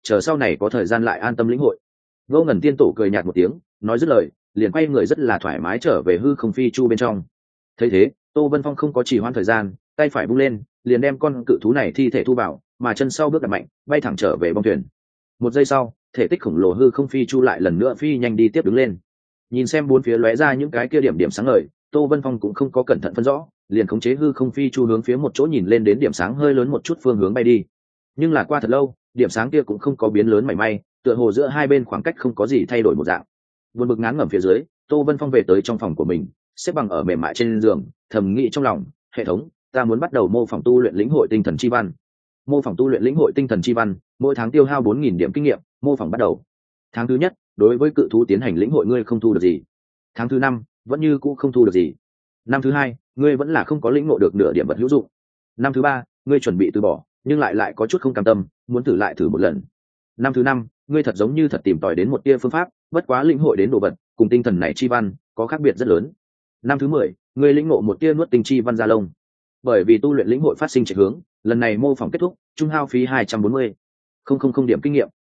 chờ sau này có thời gian lại an tâm lĩnh hội. Vô Ngần tiên tổ cười nhạt một tiếng, nói dứt lời liền quay người rất là thoải mái trở về hư không phi chu bên trong. Thấy thế, Tô Vân Phong không có trì hoãn thời gian, tay phải vung lên liền đem con cự thú này thi thể thu vào, mà chân sau bước đặt mạnh bay thẳng trở về bong thuyền. Một giây sau, thể tích khổng lồ hư không phi chu lại lần nữa phi nhanh đi tiếp đứng lên. Nhìn xem bốn phía lóe ra những cái kia điểm điểm sáng ngời, Tô Vân Phong cũng không có cẩn thận phân rõ, liền khống chế hư không phi chu hướng phía một chỗ nhìn lên đến điểm sáng hơi lớn một chút phương hướng bay đi. Nhưng là qua thật lâu, điểm sáng kia cũng không có biến lớn mảy may, tựa hồ giữa hai bên khoảng cách không có gì thay đổi một dạng. Buồn bực ngán ngẩm phía dưới, Tô Vân Phong về tới trong phòng của mình, xếp bằng ở mềm mại trên giường, thầm nghĩ trong lòng, hệ thống, ta muốn bắt đầu mô phỏng tu luyện lĩnh hội tinh thần chi văn. Mô phỏng tu luyện lĩnh hội tinh thần chi văn, mỗi tháng tiêu hao 4.000 điểm kinh nghiệm, mô phỏng bắt đầu. Tháng thứ nhất, đối với cự thú tiến hành lĩnh hội ngươi không thu được gì. Tháng thứ năm, vẫn như cũ không thu được gì. Năm thứ hai, ngươi vẫn là không có lĩnh ngộ được nửa điểm vật hữu dụng. Năm thứ ba, ngươi chuẩn bị từ bỏ, nhưng lại có chút không cam tâm, muốn thử một lần. Năm thứ năm, ngươi thật giống như thật tìm tòi đến một tia phương pháp, bất quá lĩnh hội đến đồ vật cùng tinh thần này chi văn có khác biệt rất lớn. Năm thứ 10, ngươi lĩnh ngộ một tia nuốt tinh chi văn ra lông. Bởi vì tu luyện lĩnh hội phát sinh chạy hướng, lần này mô phỏng kết thúc, trung hao phí 240 điểm kinh nghiệm.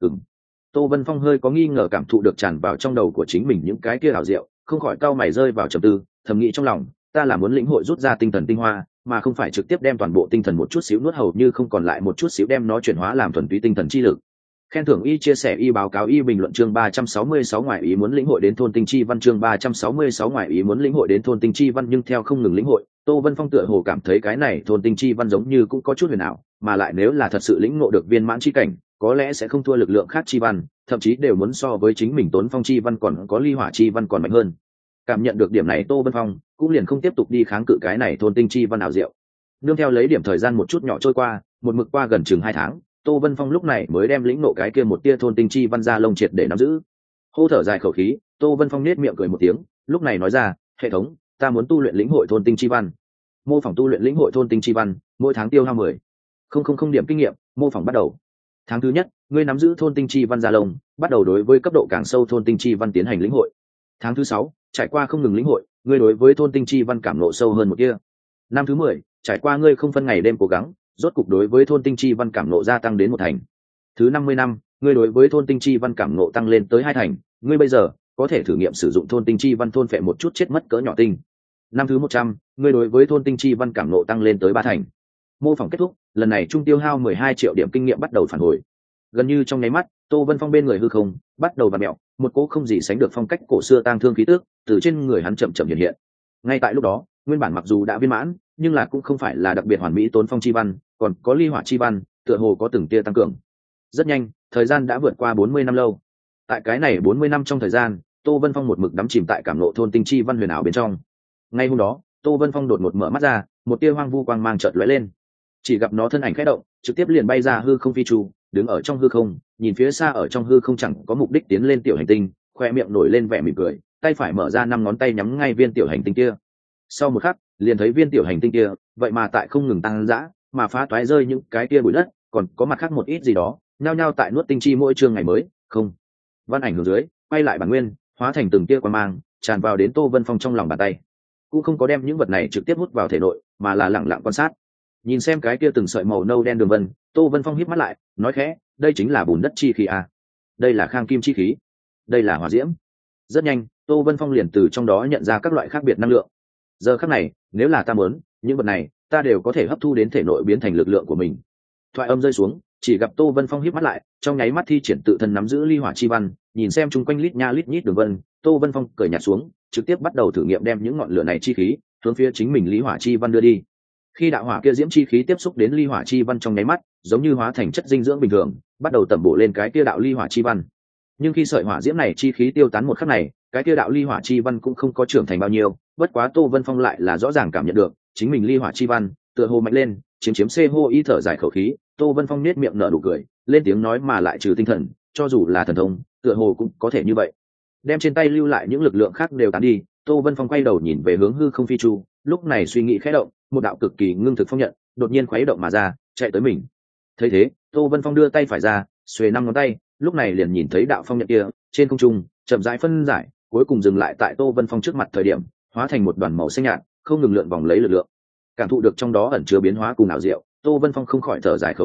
Tô Vân Phong hơi có nghi ngờ cảm thụ được tràn vào trong đầu của chính mình những cái kia ảo diệu, không khỏi cau mày rơi vào trầm tư, thầm nghĩ trong lòng, ta là muốn lĩnh hội rút ra tinh thần tinh hoa, mà không phải trực tiếp đem toàn bộ tinh thần một chút xíu nuốt hầu như không còn lại một chút xíu đem nó chuyển hóa làm thuần túy tinh thần chi lực. Khen thưởng y chia sẻ y báo cáo y bình luận chương 366 ngoại ý muốn lĩnh hội đến thôn tinh chi văn chương 366 ngoại ý muốn lĩnh hội đến thôn tinh chi văn nhưng theo không ngừng lĩnh hội, Tô Vân Phong tựa hồ cảm thấy cái này thôn tinh chi văn giống như cũng có chút huyền ảo, mà lại nếu là thật sự lĩnh ngộ được viên mãn chi cảnh, có lẽ sẽ không thua lực lượng khác chi văn, thậm chí đều muốn so với chính mình Tốn Phong chi văn còn có Ly Hỏa chi văn còn mạnh hơn. Cảm nhận được điểm này Tô Vân Phong cũng liền không tiếp tục đi kháng cự cái này thôn tinh chi văn ảo diệu. Nương theo lấy điểm thời gian một chút nhỏ trôi qua, một mực qua gần chừng 2 tháng, Tô Vân Phong lúc này mới đem lĩnh ngộ cái kia một tia thôn tinh chi văn ra lông triệt để nắm giữ. Hô thở dài khẩu khí, Tô Vân Phong nết miệng cười một tiếng, lúc này nói ra, hệ thống, ta muốn tu luyện lĩnh hội thôn tinh chi văn. Mô phỏng tu luyện lĩnh hội thôn tinh chi văn, mỗi tháng tiêu hao 10,000 điểm kinh nghiệm, mô phỏng bắt đầu. Tháng thứ nhất, ngươi nắm giữ thôn tinh chi văn ra lông, bắt đầu đối với cấp độ càng sâu thôn tinh chi văn tiến hành lĩnh hội. Tháng thứ 6, trải qua không ngừng lĩnh hội, ngươi đối với thôn tinh chi văn cảm ngộ sâu hơn một kia. Năm thứ 10, trải qua ngươi không phân ngày đêm cố gắng, rốt cục đối với thôn tinh chi văn cảm ngộ gia tăng đến 1 thành. Thứ 50 năm, ngươi đối với thôn tinh chi văn cảm ngộ tăng lên tới 2 thành, ngươi bây giờ có thể thử nghiệm sử dụng thôn tinh chi văn thôn phệ một chút chết mất cỡ nhỏ tinh. Năm thứ 100, ngươi đối với thôn tinh chi văn cảm ngộ tăng lên tới 3 thành. Mô phỏng kết thúc, lần này trung tiêu hao 12 triệu điểm kinh nghiệm bắt đầu phản hồi. Gần như trong nháy mắt, Tô Vân Phong bên người hư không bắt đầu vặn mèo, một cỗ không gì sánh được phong cách cổ xưa tang thương khí tức từ trên người hắn chậm chậm hiện hiện. Ngay tại lúc đó, nguyên bản mặc dù đã viên mãn, nhưng là cũng không phải là đặc biệt hoàn mỹ Tốn Phong chi văn, còn có Ly Hỏa chi văn, tựa hồ có từng tia tăng cường. Rất nhanh, thời gian đã vượt qua 40 năm lâu. Tại cái này 40 năm trong thời gian, Tô Vân Phong một mực đắm chìm tại cảm ngộ thôn tinh chi văn huyền ảo bên trong. Ngay hôm đó, Tô Vân Phong đột ngột mở mắt ra, một tia hoang vu quang mang chợt lóe lên. Chỉ gặp nó thân ảnh khẽ động, trực tiếp liền bay ra hư không phi chu, đứng ở trong hư không, nhìn phía xa ở trong hư không chẳng có mục đích tiến lên tiểu hành tinh, khoe miệng nổi lên vẻ mỉm cười, tay phải mở ra 5 ngón tay nhắm ngay viên tiểu hành tinh kia. Sau một khắc, liền thấy viên tiểu hành tinh kia, vậy mà tại không ngừng tăng dã, mà phá toái rơi những cái kia bụi đất, còn có mặt khác một ít gì đó, nhao nhao tại nuốt tinh chi mỗi chương ngày mới, không. Văn ảnh hướng dưới, quay lại bản nguyên, hóa thành từng tia quang mang, tràn vào đến Tô Vân Phong trong lòng bàn tay. Cũng không có đem những vật này trực tiếp hút vào thể nội, mà là lặng lặng quan sát. Nhìn xem cái kia từng sợi màu nâu đen đường vân, Tô Vân Phong híp mắt lại, nói khẽ, đây chính là bùn đất chi khí à? Đây là khang kim chi khí, đây là hỏa diễm. Rất nhanh, Tô Vân Phong liền từ trong đó nhận ra các loại khác biệt năng lượng. Giờ khắc này, nếu là ta muốn, những vật này, ta đều có thể hấp thu đến thể nội biến thành lực lượng của mình. Thoại âm rơi xuống, chỉ gặp Tô Vân Phong híp mắt lại, trong nháy mắt thi triển tự thân nắm giữ ly hỏa chi văn, nhìn xem chung quanh lít nha lít nhít đường vân, Tô Vân Phong cởi nhạt xuống, trực tiếp bắt đầu thử nghiệm đem những ngọn lửa này chi khí hướng phía chính mình ly hỏa chi văn đưa đi. Khi đạo hỏa kia diễm chi khí tiếp xúc đến ly hỏa chi văn trong nháy mắt, giống như hóa thành chất dinh dưỡng bình thường, bắt đầu tẩm bổ lên cái kia đạo ly hỏa chi văn. Nhưng khi sợi hỏa diễm này chi khí tiêu tán một khắc này, cái kia đạo ly hỏa chi văn cũng không có trưởng thành bao nhiêu, bất quá Tô Vân Phong lại là rõ ràng cảm nhận được, chính mình ly hỏa chi văn tựa hồ mạnh lên, chiếm xê hô y thở dài khẩu khí, Tô Vân Phong nét miệng nở nụ cười, lên tiếng nói mà lại trừ tinh thần, cho dù là thần thông, tựa hồ cũng có thể như vậy. Đem trên tay lưu lại những lực lượng khác đều tán đi, Tô Vân Phong quay đầu nhìn về hướng hư không phi chu, lúc này suy nghĩ khẽ động, một đạo cực kỳ ngưng thực phong nhận đột nhiên khuấy động mà ra, chạy tới mình. Thấy thế, Tô Vân Phong đưa tay phải ra, xuề 5 ngón tay, lúc này liền nhìn thấy đạo phong nhận kia trên không trung chậm rãi phân giải, cuối cùng dừng lại tại Tô Vân Phong trước mặt thời điểm, hóa thành một đoàn màu xanh nhạt, không ngừng lượn vòng lấy lực lượng. Cảm thụ được trong đó ẩn chứa biến hóa cùng ảo diệu, Tô Vân Phong không khỏi thở dài khẩu khí,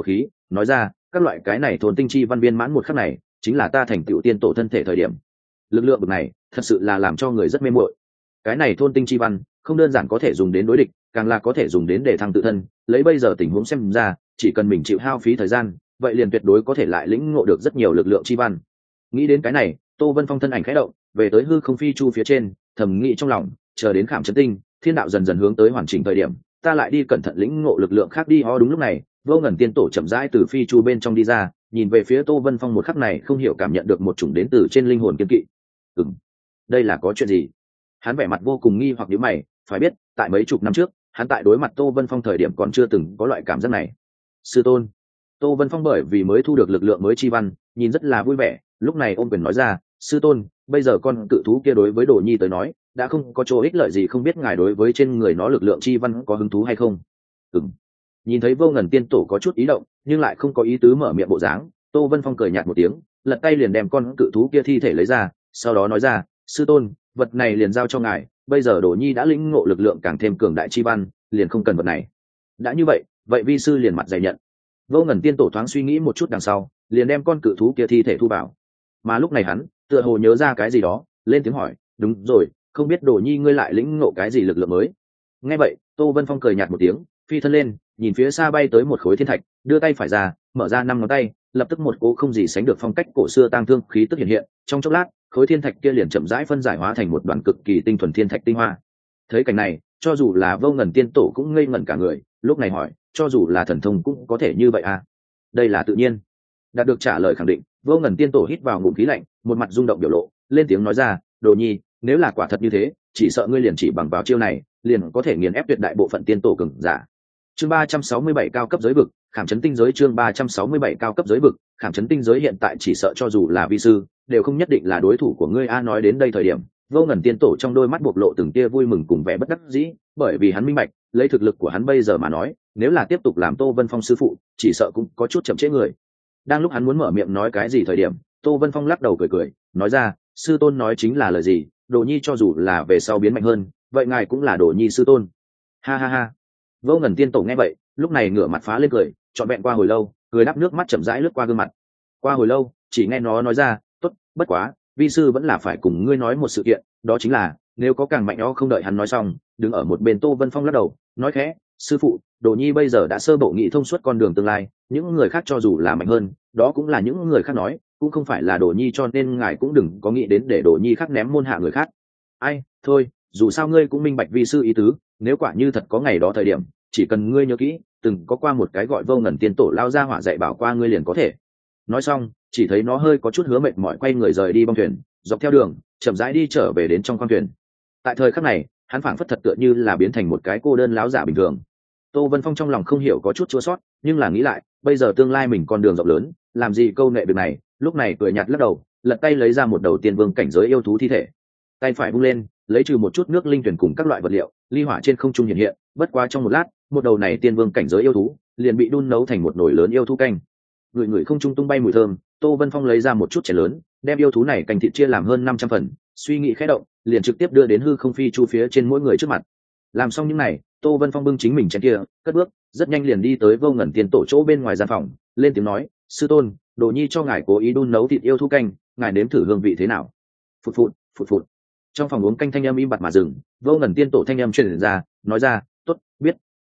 nói ra các loại cái này thôn tinh chi văn viên mãn một khắc này chính là ta thành tựu tiên tổ thân thể thời điểm. Lực lượng bực này thật sự là làm cho người rất mê muội. Cái này thôn tinh chi văn không đơn giản có thể dùng đến đối địch, càng là có thể dùng đến để thăng tự thân. Lấy bây giờ tình huống xem ra, chỉ cần mình chịu hao phí thời gian, vậy liền tuyệt đối có thể lại lĩnh ngộ được rất nhiều lực lượng chi văn. Nghĩ đến cái này, Tô Vân Phong thân ảnh khẽ động, về tới hư không phi chu phía trên, thầm nghĩ trong lòng, chờ đến khảm chấn tinh, thiên đạo dần dần hướng tới hoàn chỉnh thời điểm, ta lại đi cẩn thận lĩnh ngộ lực lượng khác đi. Đúng lúc này, Vô Ngần tiên tổ chậm rãi từ phi chu bên trong đi ra, nhìn về phía Tô Vân Phong một khắc này không hiểu cảm nhận được một chủng đến từ trên linh hồn kiên kỵ. Đây là có chuyện gì? Hắn vẻ mặt vô cùng nghi hoặc nhíu mày, phải biết, tại mấy chục năm trước, hắn tại đối mặt Tô Vân Phong thời điểm còn chưa từng có loại cảm giác này. Sư tôn. Tô Vân Phong bởi vì mới thu được lực lượng mới chi văn, nhìn rất là vui vẻ, lúc này ôm quyền nói ra, sư tôn, bây giờ con cự thú kia đối với Đồ Nhi tới nói, đã không có chỗ ích lợi gì, không biết ngài đối với trên người nó lực lượng chi văn có hứng thú hay không? Nhìn thấy Vô Ngần tiên tổ có chút ý động, nhưng lại không có ý tứ mở miệng bộ dáng, Tô Vân Phong cười nhạt một tiếng, lật tay liền đem con cự thú kia thi thể lấy ra, sau đó nói ra, sư tôn, vật này liền giao cho ngài, bây giờ Đồ Nhi đã lĩnh ngộ lực lượng càng thêm cường đại chi văn, liền không cần vật này. Đã như vậy, vậy vi sư liền mặt dày nhận. Vô Ngần tiên tổ thoáng suy nghĩ một chút đằng sau, liền đem con cự thú kia thi thể thu vào. Mà lúc này hắn tựa hồ nhớ ra cái gì đó, lên tiếng hỏi, đúng rồi, không biết Đồ Nhi ngươi lại lĩnh ngộ cái gì lực lượng mới? Nghe vậy, Tô Vân Phong cười nhạt một tiếng, phi thân lên, nhìn phía xa bay tới một khối thiên thạch, đưa tay phải ra, mở ra 5 ngón tay, lập tức một cỗ không gì sánh được phong cách cổ xưa tang thương khí tức hiện hiện, trong chốc lát, khối thiên thạch kia liền chậm rãi phân giải hóa thành một đoàn cực kỳ tinh thuần thiên thạch tinh hoa. Thấy cảnh này, cho dù là Vô Ngần tiên tổ cũng ngây ngẩn cả người, lúc này hỏi, cho dù là thần thông cũng có thể như vậy à? Đây là tự nhiên. Đạt được trả lời khẳng định, Vô Ngần tiên tổ hít vào ngụm khí lạnh, một mặt rung động biểu lộ, lên tiếng nói ra, Đồ Nhi, nếu là quả thật như thế, chỉ sợ ngươi liền chỉ bằng vào chiêu này, liền có thể nghiền ép tuyệt đại bộ phận tiên tổ cường giả. Chương 367 cao cấp giới vực, khảm chấn tinh giới. Chương 367 cao cấp giới vực, khảm chấn tinh giới. Hiện tại chỉ sợ cho dù là vi sư, đều không nhất định là đối thủ của ngươi a. Nói đến đây thời điểm, Vô Ngần tiên tổ trong đôi mắt bộc lộ từng tia vui mừng cùng vẻ bất đắc dĩ, bởi vì hắn minh bạch, lấy thực lực của hắn bây giờ mà nói, nếu là tiếp tục làm Tô Vân Phong sư phụ, chỉ sợ cũng có chút chậm trễ người. Đang lúc hắn muốn mở miệng nói cái gì thời điểm, Tô Vân Phong lắc đầu cười cười, nói ra, sư tôn nói chính là lời gì, Đồ Nhi cho dù là về sau biến mạnh hơn, vậy ngài cũng là Đồ Nhi sư tôn. Ha ha ha. Vô Ngần tiên tổ nghe vậy, lúc này ngửa mặt phá lên cười, trọn vẹn qua hồi lâu, cười đắp nước mắt chậm rãi lướt qua gương mặt. Qua hồi lâu, chỉ nghe nó nói ra, tốt, bất quá, vi sư vẫn là phải cùng ngươi nói một sự kiện, đó chính là, nếu có càng mạnh đó. Không đợi hắn nói xong, đứng ở một bên Tô Vân Phong lắc đầu, nói khẽ, sư phụ, Đồ Nhi bây giờ đã sơ bộ nghĩ thông suốt con đường tương lai, những người khác cho dù là mạnh hơn, đó cũng là những người khác nói, cũng không phải là Đồ Nhi, cho nên ngài cũng đừng có nghĩ đến để Đồ Nhi khác ném môn hạ người khác. Ai, thôi, dù sao ngươi cũng minh bạch vi sư ý tứ, nếu quả như thật có ngày đó thời điểm, chỉ cần ngươi nhớ kỹ, từng có qua một cái gọi Vô Ngần tiên tổ lao ra hỏa dạy bảo qua ngươi liền có thể. Nói xong, chỉ thấy nó hơi có chút hứa mệt mỏi quay người rời đi bong thuyền, dọc theo đường chậm rãi đi trở về đến trong khoang thuyền. Tại thời khắc này, hắn phảng phất thật tựa như là biến thành một cái cô đơn láo giả bình thường. Tô Vân Phong trong lòng không hiểu có chút chua sót, nhưng là nghĩ lại, bây giờ tương lai mình con đường rộng lớn, làm gì câu nệ việc này, lúc này cười nhạt lắc đầu, lật tay lấy ra một đầu tiên vương cảnh giới yêu thú thi thể, tay phải vung lên, lấy trừ một chút nước linh tuyển cùng các loại vật liệu, ly hỏa trên không trung hiện hiện, bất quá trong một lát, một đầu này tiên vương cảnh giới yêu thú liền bị đun nấu thành một nồi lớn yêu thú canh. Người không trung tung bay mùi thơm, Tô Vân Phong lấy ra một chút chén lớn, đem yêu thú này canh thịt chia làm hơn 500 phần, suy nghĩ khẽ động, liền trực tiếp đưa đến hư không phi chu phía trên mỗi người trước mặt. Làm xong những này, Tô Vân Phong bưng chính mình chén kia, cất bước, rất nhanh liền đi tới Vô Ngần tiên tổ chỗ bên ngoài gian phòng, lên tiếng nói, sư tôn, Đồ Nhi cho ngài cố ý đun nấu thịt yêu thú canh, ngài nếm thử hương vị thế nào? Phụt phụt, phụt phụt. Trong phòng uống canh thanh âm im bặt mà dừng, Vô Ngần tiên tổ thanh âm truyền ra, nói ra, tốt, biết.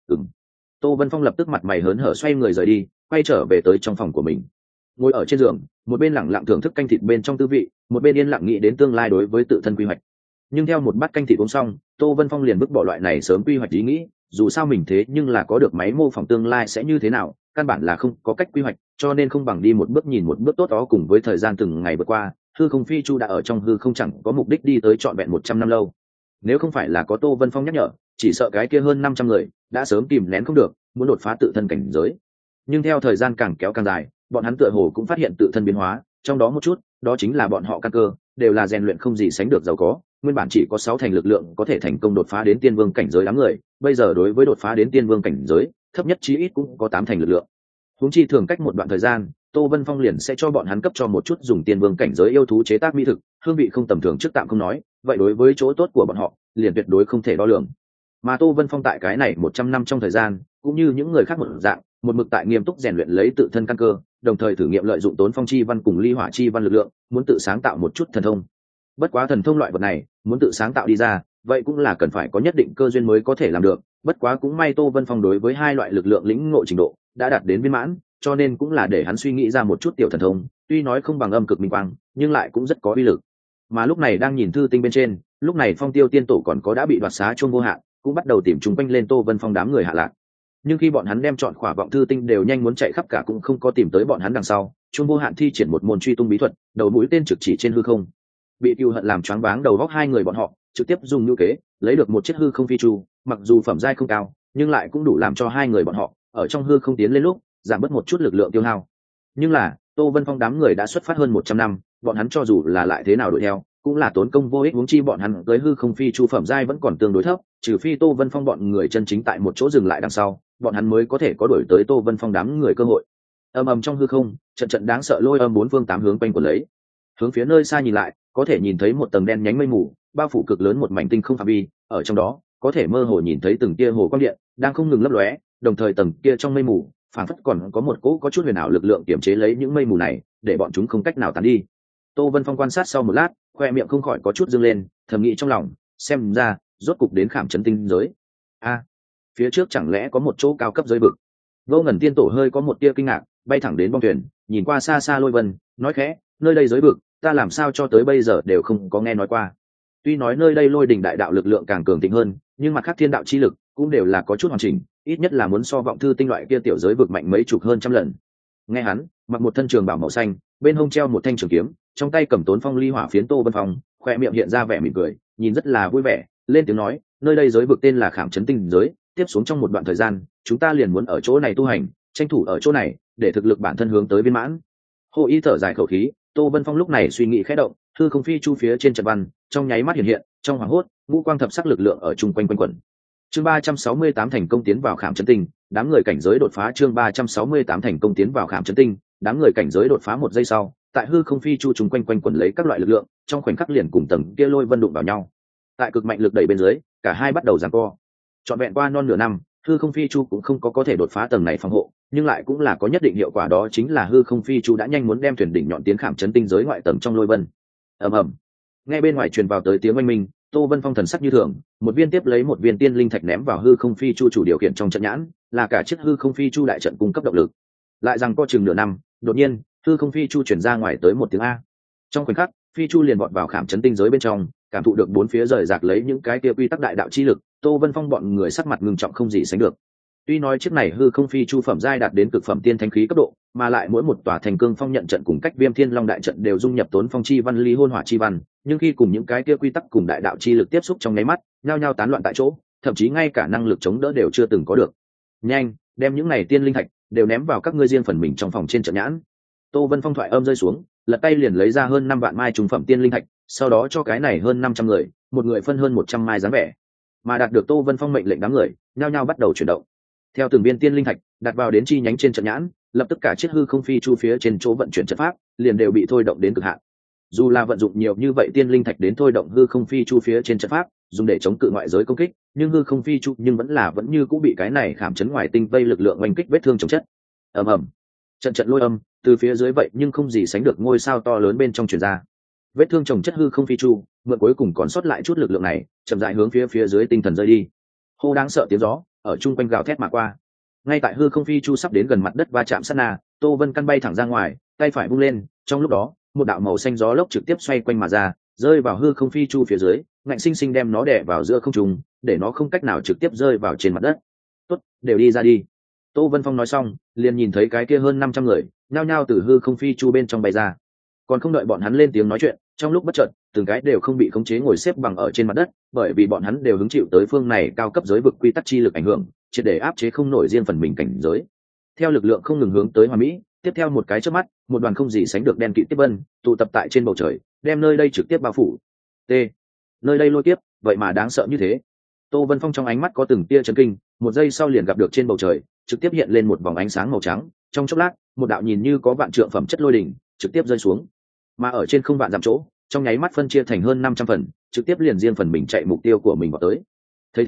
Tô Vân Phong lập tức mặt mày hớn hở xoay người rời đi, quay trở về tới trong phòng của mình. Ngồi ở trên giường, một bên lẳng lặng thưởng thức canh thịt bên trong tư vị, một bên yên lặng nghĩ đến tương lai đối với tự thân quy hoạch. Nhưng theo một bát canh thịt uống xong, Tô Vân Phong liền vứt bỏ loại này sớm quy hoạch ý nghĩ, dù sao mình thế nhưng là có được máy mô phỏng tương lai sẽ như thế nào, căn bản là không có cách quy hoạch, cho nên không bằng đi một bước nhìn một bước tốt đó. Cùng với thời gian từng ngày vượt qua, hư không phi chu đã ở trong hư không chẳng có mục đích đi tới trọn vẹn 100 năm lâu. Nếu không phải là có Tô Vân Phong nhắc nhở, chỉ sợ cái kia hơn 500 người đã sớm kìm nén không được, muốn đột phá tự thân cảnh giới. Nhưng theo thời gian càng kéo càng dài, bọn hắn tựa hồ cũng phát hiện tự thân biến hóa, trong đó một chút, đó chính là bọn họ căn cơ đều là rèn luyện không gì sánh được giàu có, nguyên bản chỉ có 6 thành lực lượng có thể thành công đột phá đến tiên vương cảnh giới đám người, bây giờ đối với đột phá đến tiên vương cảnh giới, thấp nhất chí ít cũng có 8 thành lực lượng. Huống chi thường cách một đoạn thời gian, Tô Vân Phong liền sẽ cho bọn hắn cấp cho một chút dùng tiên vương cảnh giới yêu thú chế tác mỹ thực, hương vị không tầm thường trước tạm không nói, vậy đối với chỗ tốt của bọn họ, liền tuyệt đối không thể đo lường. Mà Tô Vân Phong tại cái này 100 năm trong thời gian, cũng như những người khác một dạng, một mực tại nghiêm túc rèn luyện lấy tự thân căn cơ, đồng thời thử nghiệm lợi dụng tốn phong chi văn cùng ly hỏa chi văn lực lượng, muốn tự sáng tạo một chút thần thông. Bất quá thần thông loại vật này muốn tự sáng tạo đi ra, vậy cũng là cần phải có nhất định cơ duyên mới có thể làm được. Bất quá cũng may Tô Vân Phong đối với hai loại lực lượng lĩnh ngộ trình độ đã đạt đến viên mãn, cho nên cũng là để hắn suy nghĩ ra một chút tiểu thần thông, tuy nói không bằng âm cực minh quang, nhưng lại cũng rất có uy lực. Mà lúc này đang nhìn thư tinh bên trên, lúc này Phong Tiêu tiên tổ còn có đã bị đoạt xá chuông vô hạn, cũng bắt đầu tìm chúng quanh lên Tô Vân Phong đám người hạ lạc. Nhưng khi bọn hắn đem chọn khỏa vọng thư tinh đều nhanh muốn chạy khắp cả cũng không có tìm tới bọn hắn đằng sau, chuông vô hạn thi triển một môn truy tung bí thuật, đầu mũi tên trực chỉ trên hư không. Bị cừu hận làm choáng váng đầu góc hai người bọn họ, trực tiếp dùng nhu kế lấy được một chiếc hư không phi chu, mặc dù phẩm giai không cao, nhưng lại cũng đủ làm cho hai người bọn họ ở trong hư không tiến lên lúc giảm bớt một chút lực lượng tiêu hao. Nhưng là Tô Vân Phong đám người đã xuất phát hơn 100 năm, bọn hắn cho dù là lại thế nào đuổi theo, cũng là tốn công vô ích, huống chi bọn hắn tới hư không phi chu phẩm giai vẫn còn tương đối thấp, trừ phi Tô Vân Phong bọn người chân chính tại một chỗ dừng lại đằng sau, bọn hắn mới có thể có đuổi tới Tô Vân Phong đám người cơ hội. Ầm ầm trong hư không, trận trận đáng sợ lôi âm bốn phương tám hướng quanh quẩn lấy. Hướng phía nơi xa nhìn lại, có thể nhìn thấy một tầng đen nhánh mây mù, bao phủ cực lớn một mảnh tinh không phạm vi, ở trong đó có thể mơ hồ nhìn thấy từng tia hồ quang điện đang không ngừng lấp lóe, đồng thời tầng kia trong mây mù phảng phất còn có một cỗ có chút huyền ảo lực lượng kiểm chế lấy những mây mù này, để bọn chúng không cách nào tán đi. Tô Vân Phong quan sát sau một lát, khoe miệng không khỏi có chút dương lên, thầm nghĩ trong lòng, xem ra rốt cục đến Khảm Chấn Tinh giới. Phía trước chẳng lẽ có một chỗ cao cấp giới vực? Vô Ngần tiên tổ hơi có một tia kinh ngạc, bay thẳng đến bong thuyền, nhìn qua xa xa Lôi Vân, nói khẽ, nơi đây giới vực, ta làm sao cho tới bây giờ đều không có nghe nói qua. Tuy nói nơi đây lôi đình đại đạo lực lượng càng cường thịnh hơn, nhưng mặt khác thiên đạo chi lực cũng đều là có chút hoàn chỉnh, ít nhất là muốn so vọng thư tinh loại kia tiểu giới vực mạnh mấy chục hơn trăm lần. Nghe hắn mặc một thân trường bảo màu xanh, bên hông treo một thanh trường kiếm, trong tay cầm tốn phong ly hỏa phiến Tô Vân Phong, khoe miệng hiện ra vẻ mỉm cười, nhìn rất là vui vẻ, lên tiếng nói, nơi đây giới vực tên là Khảm Chấn Tinh giới, tiếp xuống trong một đoạn thời gian chúng ta liền muốn ở chỗ này tu hành, tranh thủ ở chỗ này để thực lực bản thân hướng tới viên mãn. Hồ Y thở dài khẩu khí, Tô Vân Phong lúc này suy nghĩ khẽ động, hư không phi chu phía trên trận văn trong nháy mắt hiện hiện, trong hoàng hốt ngũ quang thập sắc lực lượng ở chung quanh quanh quẩn. Chương 368 thành công tiến vào Khảm Chấn Tinh, đám người cảnh giới đột phá. Chương 368 thành công tiến vào Khảm Chấn Tinh, đám người cảnh giới đột phá. Một giây sau, tại hư không phi chu chung quanh quanh quẩn lấy các loại lực lượng, trong khoảnh khắc liền cùng tầng kia lôi vân đụng vào nhau. Tại cực mạnh lực đẩy bên dưới, cả hai bắt đầu giằng co. Trọn vẹn qua non nửa năm, hư không phi chu cũng không có thể đột phá tầng này phòng hộ, nhưng lại cũng là có nhất định hiệu quả, đó chính là hư không phi chu đã nhanh muốn đem thuyền đỉnh nhọn tiến Khảm Chấn Tinh giới ngoại tầng trong lôi vân. Ầm ầm. Nghe bên ngoài truyền vào tới tiếng oanh minh, Tô Vân Phong thần sắc như thường, một viên tiếp lấy một viên tiên linh thạch ném vào hư không phi chu chủ điều khiển trong trận nhãn, là cả chiếc hư không phi chu đại trận cung cấp động lực. Lại rằng có chừng nửa năm, đột nhiên, hư không phi chu chuyển ra ngoài tới một tiếng a. Trong khoảnh khắc, phi chu liền vọt vào Khảm Chấn Tinh giới bên trong, cảm thụ được bốn phía rời rạc lấy những cái kia quy tắc đại đạo chi lực, Tô Vân Phong bọn người sắc mặt ngưng trọng không gì sánh được. Tuy nói chiếc này hư không phi chu phẩm giai đạt đến cực phẩm tiên thánh khí cấp độ, mà lại mỗi một tòa thành cương phong nhận trận cùng cách Viêm Thiên Long đại trận đều dung nhập tốn phong chi văn ly hôn hỏa chi văn, nhưng khi cùng những cái kia quy tắc cùng đại đạo chi lực tiếp xúc trong nháy mắt, nhao nhao tán loạn tại chỗ, thậm chí ngay cả năng lực chống đỡ đều chưa từng có được. Nhanh, đem những này tiên linh thạch đều ném vào các ngươi riêng phần mình trong phòng trên trận nhãn. Tô Vân Phong thoại âm rơi xuống, lật tay liền lấy ra hơn 5 vạn mai trùng phẩm tiên linh thạch, sau đó cho cái này hơn 500 người, một người phân hơn 100 mai dáng vẻ. Mà đạt được Tô Vân Phong mệnh lệnh đám người, nhao nhao bắt đầu chuyển động. Theo từng viên tiên linh thạch đặt vào đến chi nhánh trên trận nhãn, lập tức cả chiếc hư không phi chu phía trên chỗ vận chuyển trận pháp liền đều bị thôi động đến cực hạn. Dù là vận dụng nhiều như vậy tiên linh thạch đến thôi động hư không phi chu phía trên trận pháp, dùng để chống cự ngoại giới công kích, nhưng hư không phi chu vẫn như cũng bị cái này Khảm Chấn ngoài tinh vây lực lượng oanh kích vết thương chồng chất. Ầm ầm, trận trận lôi âm từ phía dưới vậy nhưng không gì sánh được ngôi sao to lớn bên trong truyền ra. Vết thương chồng chất hư không phi chu, mượn cuối cùng còn sót lại chút lực lượng này, chậm rãi hướng phía dưới tinh thần rơi đi. Hô đáng sợ tiếng gió ở chung quanh gào thét mà qua. Ngay tại hư không phi chu sắp đến gần mặt đất va chạm sát na, Tô Vân căn bay thẳng ra ngoài, tay phải vung lên, trong lúc đó, một đạo màu xanh gió lốc trực tiếp xoay quanh mà ra, rơi vào hư không phi chu phía dưới, ngạnh sinh sinh đem nó đè vào giữa không trung, để nó không cách nào trực tiếp rơi vào trên mặt đất. "Tốt, đều đi ra đi." Tô Vân Phong nói xong, liền nhìn thấy cái kia hơn 500 người, nhao nhao từ hư không phi chu bên trong bay ra. Còn không đợi bọn hắn lên tiếng nói chuyện, trong lúc bất chợt, từng cái đều không bị khống chế ngồi xếp bằng ở trên mặt đất, bởi vì bọn hắn đều hứng chịu tới phương này cao cấp giới vực quy tắc chi lực ảnh hưởng, triệt để áp chế không nổi riêng phần mình cảnh giới. Theo lực lượng không ngừng hướng tới hoàn mỹ, tiếp theo một cái chớp mắt, một đoàn không gì sánh được đen kịt tiếp vân tụ tập tại trên bầu trời, đem nơi đây trực tiếp bao phủ. T. Nơi đây lôi kiếp, vậy mà đáng sợ như thế. Tô Vân Phong trong ánh mắt có từng tia chấn kinh, một giây sau liền gặp được trên bầu trời, trực tiếp hiện lên một vòng ánh sáng màu trắng, trong chốc lát, một đạo nhìn như có vạn trượng phẩm chất lôi đỉnh, trực tiếp rơi xuống. Mà ở trên không vạn dặm chỗ, trong nháy mắt phân chia thành hơn 500 phần, trực tiếp liền riêng phần mình chạy mục tiêu của mình vào tới. Thấy thế,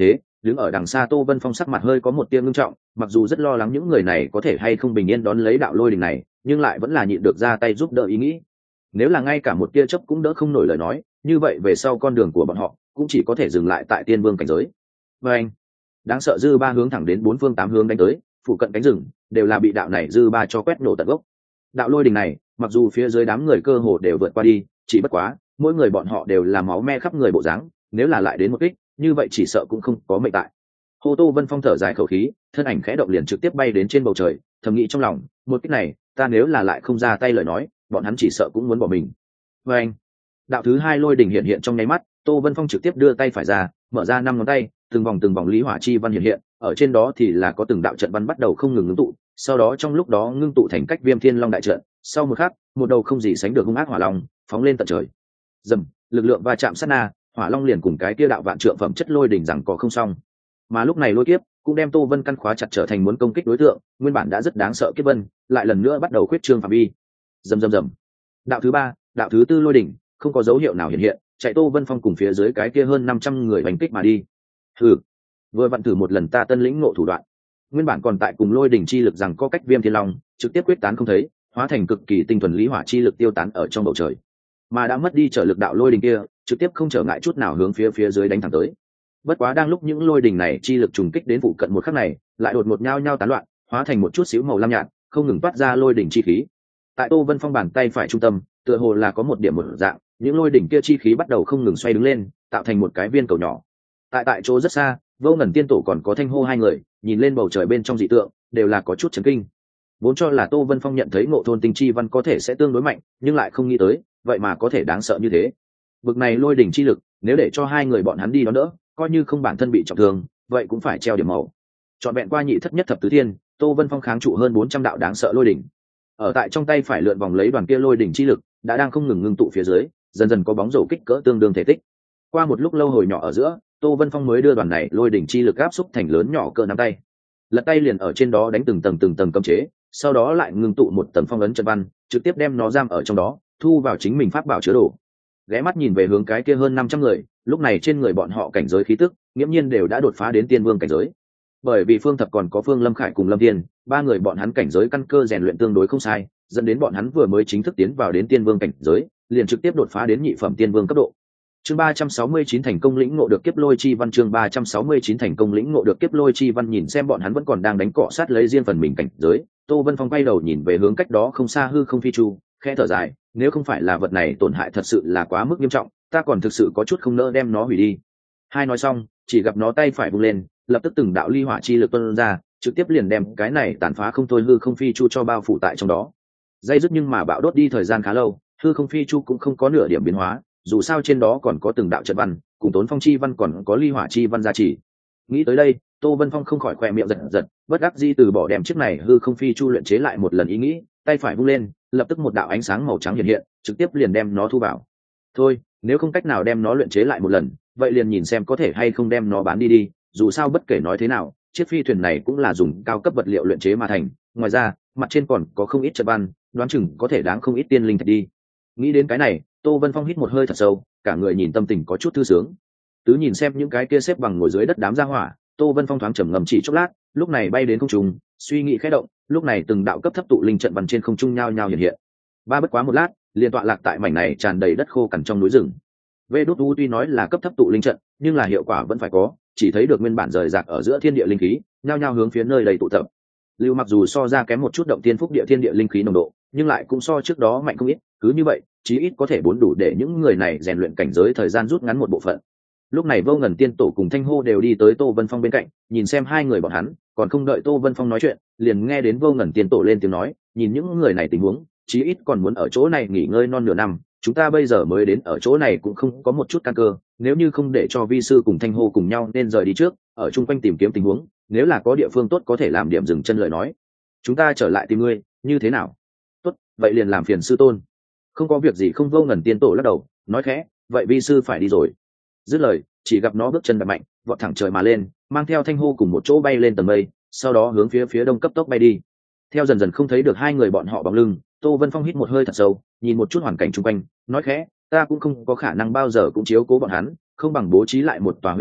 đứng ở đằng xa Tô Vân Phong sắc mặt hơi có một tia ngưng trọng, mặc dù rất lo lắng những người này có thể hay không bình yên đón lấy đạo lôi đình này, nhưng lại vẫn là nhịn được ra tay giúp đỡ ý nghĩ. Nếu là ngay cả một tia chớp cũng đỡ không nổi lời nói, như vậy về sau con đường của bọn họ cũng chỉ có thể dừng lại tại tiên vương cảnh giới. Và anh, đáng sợ dư ba hướng thẳng đến bốn phương tám hướng đánh tới, phụ cận cánh rừng đều là bị đạo này dư ba cho quét nổ tận gốc. Đạo lôi đình này, mặc dù phía dưới đám người cơ hồ đều vượt qua đi, chỉ bất quá mỗi người bọn họ đều là máu me khắp người bộ dáng, nếu là lại đến một kích, như vậy chỉ sợ cũng không có mệnh tại. Hồ Tô Vân Phong thở dài khẩu khí, thân ảnh khẽ động liền trực tiếp bay đến trên bầu trời, thầm nghĩ trong lòng, một kích này, ta nếu là lại không ra tay lời nói, bọn hắn chỉ sợ cũng muốn bỏ mình. Và anh, đạo thứ hai lôi đỉnh hiện hiện trong nháy mắt, Tô Vân Phong trực tiếp đưa tay phải ra, mở ra 5 ngón tay, từng vòng lý hỏa chi văn hiện hiện, ở trên đó thì là có từng đạo trận văn bắt đầu không ngừng ngưng tụ, sau đó trong lúc đó ngưng tụ thành cách Viêm Thiên Long đại trận, sau một khắc, một đầu không gì sánh được hung ác hỏa long phóng lên tận trời. Dầm, lực lượng va chạm sát na, hỏa long liền cùng cái kia đạo vạn trượng phẩm chất lôi đỉnh rằng có không xong. Mà lúc này lôi kiếp cũng đem Tô Vân căn khóa chặt trở thành muốn công kích đối tượng, nguyên bản đã rất đáng sợ kiếp vân, lại lần nữa bắt đầu khuyết trương phạm vi. Rầm. Đạo thứ ba, đạo thứ tư lôi đỉnh, không có dấu hiệu nào hiện hiện, chạy Tô Vân Phong cùng phía dưới cái kia hơn 500 người đánh kích mà đi. Hừ, vừa vặn thử một lần ta tân lĩnh ngộ thủ đoạn. Nguyên bản còn tại cùng lôi đỉnh chi lực rằng có cách Viêm Thiên Long, trực tiếp quyết tán không thấy, hóa thành cực kỳ tinh thuần lý hỏa chi lực tiêu tán ở trong bầu trời. Mà đã mất đi trở lực đạo lôi đỉnh kia, trực tiếp không trở ngại chút nào hướng phía dưới đánh thẳng tới. Bất quá đang lúc những lôi đỉnh này chi lực trùng kích đến phụ cận một khắc này, lại đột ngột nhao nhao tán loạn, hóa thành một chút xíu màu lam nhạt, không ngừng toát ra lôi đỉnh chi khí. Tại Tô Vân Phong bàn tay phải trung tâm, tựa hồ là có một điểm một dạng, những lôi đỉnh kia chi khí bắt đầu không ngừng xoay đứng lên, tạo thành một cái viên cầu nhỏ. Tại chỗ rất xa, Vô Ngần Tiên Tổ còn có Thanh Hô hai người, nhìn lên bầu trời bên trong dị tượng, đều là có chút chấn kinh. Vốn cho là Tô Vân Phong nhận thấy ngộ thôn tinh chi văn có thể sẽ tương đối mạnh, nhưng lại không nghĩ tới, vậy mà có thể đáng sợ như thế. Bực này lôi đỉnh chi lực, nếu để cho hai người bọn hắn đi đón đỡ, coi như không bản thân bị trọng thương, vậy cũng phải treo điểm màu. Chọn vẹn qua nhị thất nhất thập tứ thiên, Tô Vân Phong kháng trụ hơn 400 đạo đáng sợ lôi đỉnh. Ở tại trong tay phải lượn vòng lấy đoàn kia lôi đỉnh chi lực, đã đang không ngừng ngưng tụ phía dưới, dần dần có bóng rổ kích cỡ tương đương thể tích. Qua một lúc lâu hồi nhỏ ở giữa, Tô Vân Phong mới đưa đoàn này lôi đỉnh chi lực áp xúc thành lớn nhỏ cỡ nắm tay. Lật tay liền ở trên đó đánh từng tầng cấm chế, sau đó lại ngưng tụ một tầng phong ấn trận văn, trực tiếp đem nó giam ở trong đó, thu vào chính mình pháp bảo chứa đồ. Ghé mắt nhìn về hướng cái kia hơn 500 người, lúc này trên người bọn họ cảnh giới khí tức, nghiễm nhiên đều đã đột phá đến tiên vương cảnh giới. Bởi vì Phương Thập còn có Phương Lâm Khải cùng Lâm Thiên, ba người bọn hắn cảnh giới căn cơ rèn luyện tương đối không sai, dẫn đến bọn hắn vừa mới chính thức tiến vào đến tiên vương cảnh giới, liền trực tiếp đột phá đến nhị phẩm tiên vương cấp độ. Chương 369 thành công lĩnh ngộ được kiếp lôi chi văn, chương 369 thành công lĩnh ngộ được kiếp lôi chi văn. Nhìn xem bọn hắn vẫn còn đang đánh cọ sát lấy riêng phần mình cảnh giới, Tô Vân Phong quay đầu nhìn về hướng cách đó không xa hư không phi chu, khẽ thở dài, nếu không phải là vật này tổn hại thật sự là quá mức nghiêm trọng, ta còn thực sự có chút không nỡ đem nó hủy đi. Hai nói xong, chỉ gặp nó tay phải vung lên, lập tức từng đạo ly hỏa chi lực tuôn ra, trực tiếp liền đem cái này tàn phá không thôi hư không phi chu cho bao phủ tại trong đó. Dây dứt nhưng mà bạo đốt đi thời gian khá lâu, hư không phi chu cũng không có nửa điểm biến hóa, dù sao trên đó còn có từng đạo trận văn, cùng tốn phong chi văn còn có ly hỏa chi văn gia trì. Nghĩ tới đây, Tô Vân Phong không khỏi khoe miệng giật, bất đắc dĩ từ bỏ đem chiếc này hư không phi chu luyện chế lại một lần ý nghĩ, tay phải vung lên, lập tức một đạo ánh sáng màu trắng hiện hiện, trực tiếp liền đem nó thu vào. Thôi, nếu không cách nào đem nó luyện chế lại một lần, vậy liền nhìn xem có thể hay không đem nó bán đi, dù sao bất kể nói thế nào, chiếc phi thuyền này cũng là dùng cao cấp vật liệu luyện chế mà thành, ngoài ra, mặt trên còn có không ít trận văn, đoán chừng có thể đáng không ít tiên linh thạch đi. Nghĩ đến cái này, Tô Vân Phong hít một hơi thật sâu, cả người nhìn tâm tình có chút thư sướng. Tứ nhìn xem những cái kia xếp bằng ngồi dưới đất đám gia hỏa, Tô Vân Phong thoáng trầm ngầm chỉ chốc lát, lúc này bay đến không trung, suy nghĩ khẽ động, lúc này từng đạo cấp thấp tụ linh trận văn trên không trung nhao nhao hiện hiện. Ba bất quá một lát, liền tọa lạc tại mảnh này tràn đầy đất khô cằn trong núi rừng. Vê đốt u tuy nói là cấp thấp tụ linh trận, nhưng là hiệu quả vẫn phải có, chỉ thấy được nguyên bản rời rạc ở giữa thiên địa linh khí, nhao nhao hướng phía nơi đầy tụ tập. Lưu mặc dù so ra kém một chút động tiên phúc địa thiên địa linh khí nồng độ, nhưng lại cũng so trước đó mạnh không ít, cứ như vậy, chí ít có thể bốn đủ để những người này rèn luyện cảnh giới thời gian rút ngắn một bộ phận. Lúc này Vô Ngần Tiên Tổ cùng Thanh Hô đều đi tới Tô Vân Phong bên cạnh, nhìn xem hai người bọn hắn, còn không đợi Tô Vân Phong nói chuyện, liền nghe đến Vô Ngần Tiên Tổ lên tiếng nói, nhìn những người này tình huống, chí ít còn muốn ở chỗ này nghỉ ngơi non nửa năm, chúng ta bây giờ mới đến ở chỗ này cũng không có một chút căn cơ, nếu như không để cho vi sư cùng Thanh Hô cùng nhau nên rời đi trước, ở chung quanh tìm kiếm tình huống, nếu là có địa phương tốt có thể làm điểm dừng chân lời nói, chúng ta trở lại tìm ngươi, như thế nào? Tốt, vậy liền làm phiền sư tôn. Không có việc gì không. Vô Ngần Tiên Tổ lắc đầu, nói khẽ, vậy vi sư phải đi rồi. Dứt lời, chỉ gặp nó bước chân đập mạnh, vọt thẳng trời mà lên, mang theo Thanh Hô cùng một chỗ bay lên tầng mây, sau đó hướng phía đông cấp tốc bay đi. Theo dần dần không thấy được hai người bọn họ bóng lưng, Tô Vân Phong hít một hơi thật sâu, nhìn một chút hoàn cảnh xung quanh, nói khẽ, ta cũng không có khả năng bao giờ cũng chiếu cố bọn hắn, không bằng bố trí lại một tòa huyễn trận,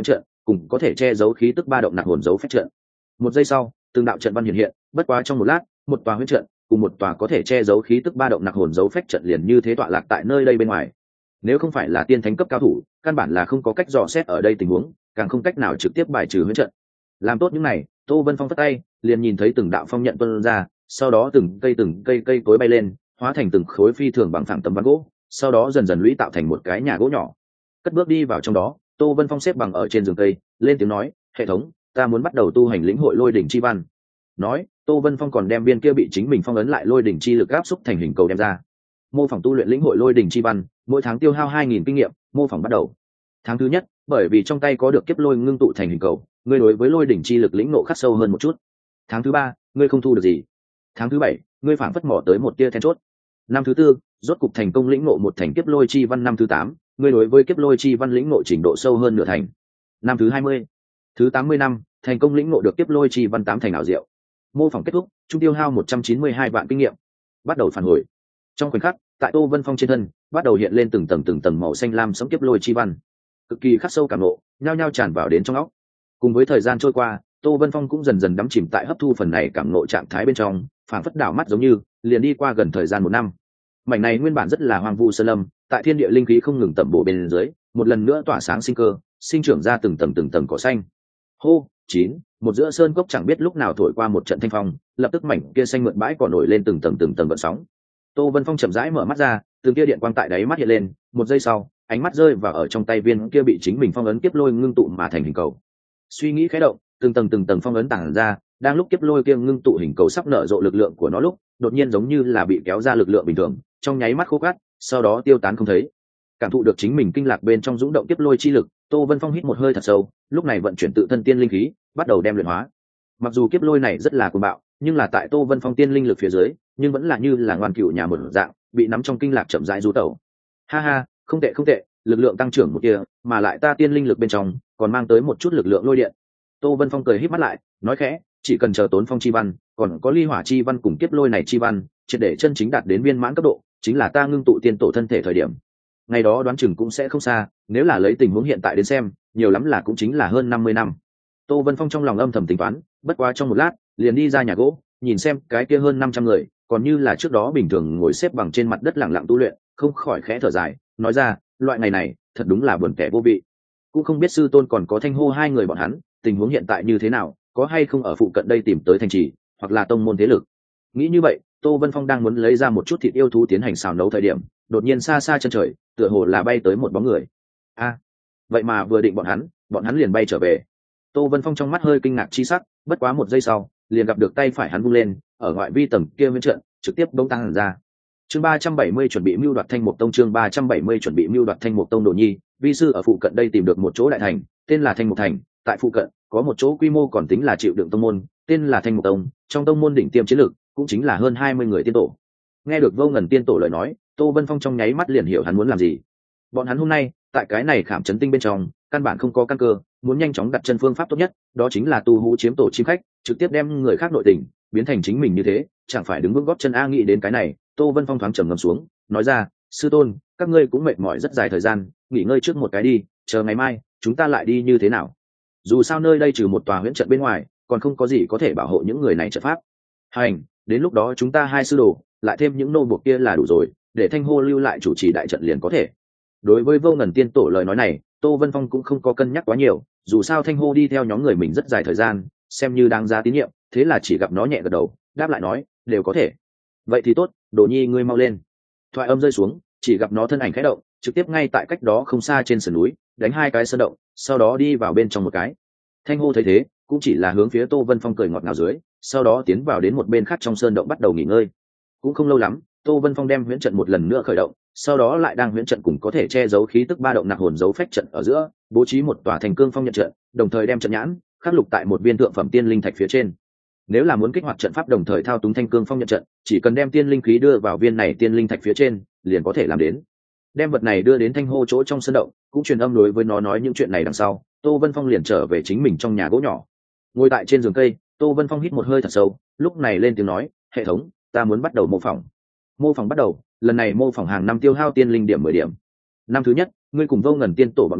cùng có thể che giấu khí tức ba động nặc hồn dấu phép trận. Một giây sau, từng đạo trận văn hiện hiện, bất quá trong một lát, một tòa huyễn trận cùng một tòa có thể che giấu khí tức ba động nặc hồn dấu phép trận liền như thế tọa lạc tại nơi đây bên ngoài. Nếu không phải là tiên thánh cấp cao thủ, căn bản là không có cách dò xét ở đây tình huống, càng không cách nào trực tiếp bài trừ huyễn trận. Làm tốt những này, Tô Vân Phong phất tay, liền nhìn thấy từng đạo phong nhận tuôn ra, sau đó từng cây cây cối bay lên, hóa thành từng khối phi thường bằng phẳng tấm ván gỗ, sau đó dần dần lũy tạo thành một cái nhà gỗ nhỏ. Cất bước đi vào trong đó, Tô Vân Phong xếp bằng ở trên giường cây, lên tiếng nói, hệ thống, ta muốn bắt đầu tu hành lĩnh hội lôi đỉnh chi văn. Nói, Tô Vân Phong còn đem viên kia bị chính mình phong ấn lại lôi đỉnh chi lực áp xúc thành hình cầu đem ra. Mô phỏng tu luyện lĩnh hội lôi đỉnh chi văn, mỗi tháng tiêu hao 2000 kinh nghiệm, mô phỏng bắt đầu. Tháng thứ nhất, bởi vì trong tay có được kiếp lôi ngưng tụ thành hình cầu, ngươi đối với lôi đỉnh chi lực lĩnh ngộ khắc sâu hơn một chút. Tháng thứ ba, ngươi không thu được gì. Tháng thứ bảy, ngươi phảng phất mò tới một tia then chốt. Năm thứ tư, rốt cục thành công lĩnh ngộ một thành kiếp lôi chi văn. Năm thứ tám, ngươi đối với kiếp lôi chi văn lĩnh ngộ trình độ sâu hơn nửa thành. Năm thứ 20, thứ 80 năm, thành công lĩnh ngộ được kiếp lôi chi văn 8 thành ảo diệu. Mô phỏng kết thúc, trung tiêu hao 192 vạn kinh nghiệm. Bắt đầu phản hồi. Trong khoảnh khắc, tại Tô Vân Phong trên thân, bắt đầu hiện lên từng tầng màu xanh lam sống kiếp lôi chi văn. Cực kỳ khắc sâu cảm ngộ, nhao nhao tràn vào đến trong óc. Cùng với thời gian trôi qua, Tô Vân Phong cũng dần dần đắm chìm tại hấp thu phần này cảm ngộ trạng thái bên trong, phảng phất đảo mắt giống như liền đi qua gần thời gian 1 năm. Mảnh này nguyên bản rất là hoang vu sơn lâm, tại thiên địa linh khí không ngừng tẩm bổ bên dưới, một lần nữa tỏa sáng sinh cơ, sinh trưởng ra từng tầng cỏ xanh. Hô, một giữa sơn cốc chẳng biết lúc nào thổi qua một trận thanh phong, lập tức mảnh kia xanh mượt bãi cỏ nổi lên từng tầng gợn sóng. Tô Vân Phong chậm rãi mở mắt ra, từng kia điện quang tại đáy mắt hiện lên, một giây sau, ánh mắt rơi vào ở trong tay viên kia bị chính mình phong ấn kiếp lôi ngưng tụ mà thành hình cầu. Suy nghĩ khẽ động, từng tầng phong ấn tàng ra, đang lúc kiếp lôi kia ngưng tụ hình cầu sắp nở rộ lực lượng của nó lúc, đột nhiên giống như là bị kéo ra lực lượng bình thường, trong nháy mắt khô cát, sau đó tiêu tán không thấy. Cảm thụ được chính mình kinh lạc bên trong dũng động kiếp lôi chi lực, Tô Vân Phong hít một hơi thật sâu, lúc này vận chuyển tự thân tiên linh khí, bắt đầu đem luyện hóa. Mặc dù kiếp lôi này rất là cuồng bạo, nhưng là tại Tô Vân Phong tiên linh lực phía dưới, nhưng vẫn là như là ngoan cừu nhà một dạng, bị nắm trong kinh lạc chậm rãi du tẩu. Ha ha, không tệ, lực lượng tăng trưởng một kia, mà lại ta tiên linh lực bên trong còn mang tới một chút lực lượng lôi điện. Tô Vân Phong cười híp mắt lại, nói khẽ, chỉ cần chờ tốn phong chi văn, còn có ly hỏa chi văn cùng kiếp lôi này chi văn, triệt để chân chính đạt đến viên mãn cấp độ, chính là ta ngưng tụ tiên tổ thân thể thời điểm. Ngày đó đoán chừng cũng sẽ không xa, nếu là lấy tình huống hiện tại đến xem, nhiều lắm là cũng chính là hơn 50 năm. Tô Vân Phong trong lòng âm thầm tính toán, bất quá trong một lát, liền đi ra nhà gỗ, nhìn xem cái kia hơn 500 người, còn như là trước đó bình thường ngồi xếp bằng trên mặt đất lặng lặng tu luyện, không khỏi khẽ thở dài, nói ra, loại ngày này, thật đúng là buồn tẻ vô vị. Cũng không biết sư tôn còn có Thanh Hô hai người bọn hắn, tình huống hiện tại như thế nào, có hay không ở phụ cận đây tìm tới thành trì, hoặc là tông môn thế lực. Nghĩ như vậy, Tô Vân Phong đang muốn lấy ra một chút thịt yêu thú tiến hành xào nấu thời điểm, đột nhiên xa xa chân trời, tựa hồ là bay tới một bóng người. A, vậy mà vừa định bọn hắn liền bay trở về. Tô Vân Phong trong mắt hơi kinh ngạc chi sắc, bất quá một giây sau, liền gặp được tay phải hắn vung lên, ở ngoại vi tầng kia nguyên trận, trực tiếp bỗng tăng ra. Chương 370 chuẩn bị mưu đoạt Thanh Mục Tông. Chương 370 chuẩn bị mưu đoạt Thanh Mục Tông. Đồ Nhi, vi sư ở phụ cận đây tìm được một chỗ đại thành, tên là Thanh Mục Thành, tại phụ cận có một chỗ quy mô còn tính là chịu đựng tông môn, tên là Thanh Mục Tông, trong tông môn đỉnh tiêm chiến lược, cũng chính là hơn 20 người tiên tổ. Nghe được Vô Ngần tiên tổ lời nói, Tô Vân Phong trong nháy mắt liền hiểu hắn muốn làm gì. Bọn hắn hôm nay, tại cái này khảm chấn tinh bên trong, căn bản không có căn cơ, muốn nhanh chóng đặt chân phương pháp tốt nhất, đó chính là tu hú chiếm tổ chim khách, trực tiếp đem người khác nội tình biến thành chính mình như thế, chẳng phải đứng vững gót chân a. Nghĩ đến cái này, Tô Vân Phong thoáng trầm ngâm xuống, nói ra, sư tôn, các ngươi cũng mệt mỏi rất dài thời gian, nghỉ ngơi trước một cái đi, chờ ngày mai chúng ta lại đi như thế nào. Dù sao nơi đây trừ một tòa huyễn trận bên ngoài, còn không có gì có thể bảo hộ những người này trận pháp. Hành, đến lúc đó chúng ta hai sư đồ, lại thêm những nô buộc kia là đủ rồi, để Thanh Hô lưu lại chủ trì đại trận liền có thể. Đối với Vô Ngần tiên tổ lời nói này, Tô Vân Phong cũng không có cân nhắc quá nhiều, dù sao Thanh Hô đi theo nhóm người mình rất dài thời gian, xem như đáng giá tín nhiệm, thế là chỉ gặp nó nhẹ gật đầu, đáp lại nói, đều có thể. Vậy thì tốt, Đồ Nhi ngươi mau lên. Thoại âm rơi xuống, chỉ gặp nó thân ảnh khẽ động, trực tiếp ngay tại cách đó không xa trên sườn núi, đánh 2 cái sơn động, sau đó đi vào bên trong một cái. Thanh Hô thấy thế, cũng chỉ là hướng phía Tô Vân Phong cười ngọt ngào dưới, sau đó tiến vào đến một bên khác trong sơn động bắt đầu nghỉ ngơi. Cũng không lâu lắm, Tô Vân Phong đem huyễn trận một lần nữa khởi động, sau đó lại đang huyễn trận cùng có thể che giấu khí tức ba động nặc hồn dấu phách trận ở giữa, bố trí một tòa thành cương phong nhận trận, đồng thời đem trận nhãn khắc lục tại một viên thượng phẩm tiên linh thạch phía trên. Nếu là muốn kích hoạt trận pháp đồng thời thao túng thanh cương phong nhận trận, chỉ cần đem tiên linh khí đưa vào viên này tiên linh thạch phía trên, liền có thể làm đến. Đem vật này đưa đến Thanh Hô chỗ trong sân động, cũng truyền âm đối với nó nói những chuyện này đằng sau, Tô Vân Phong liền trở về chính mình trong nhà gỗ nhỏ. Ngồi tại trên giường cây, Tô Vân Phong hít một hơi thật sâu, lúc này lên tiếng nói, hệ thống, ta muốn bắt đầu mô phỏng. Mô phỏng bắt đầu, lần này mô phỏng hàng năm tiêu hao tiên linh điểm 10 điểm. Năm thứ nhất, ngươi cùng Vô Ngần tiên tổ bọn người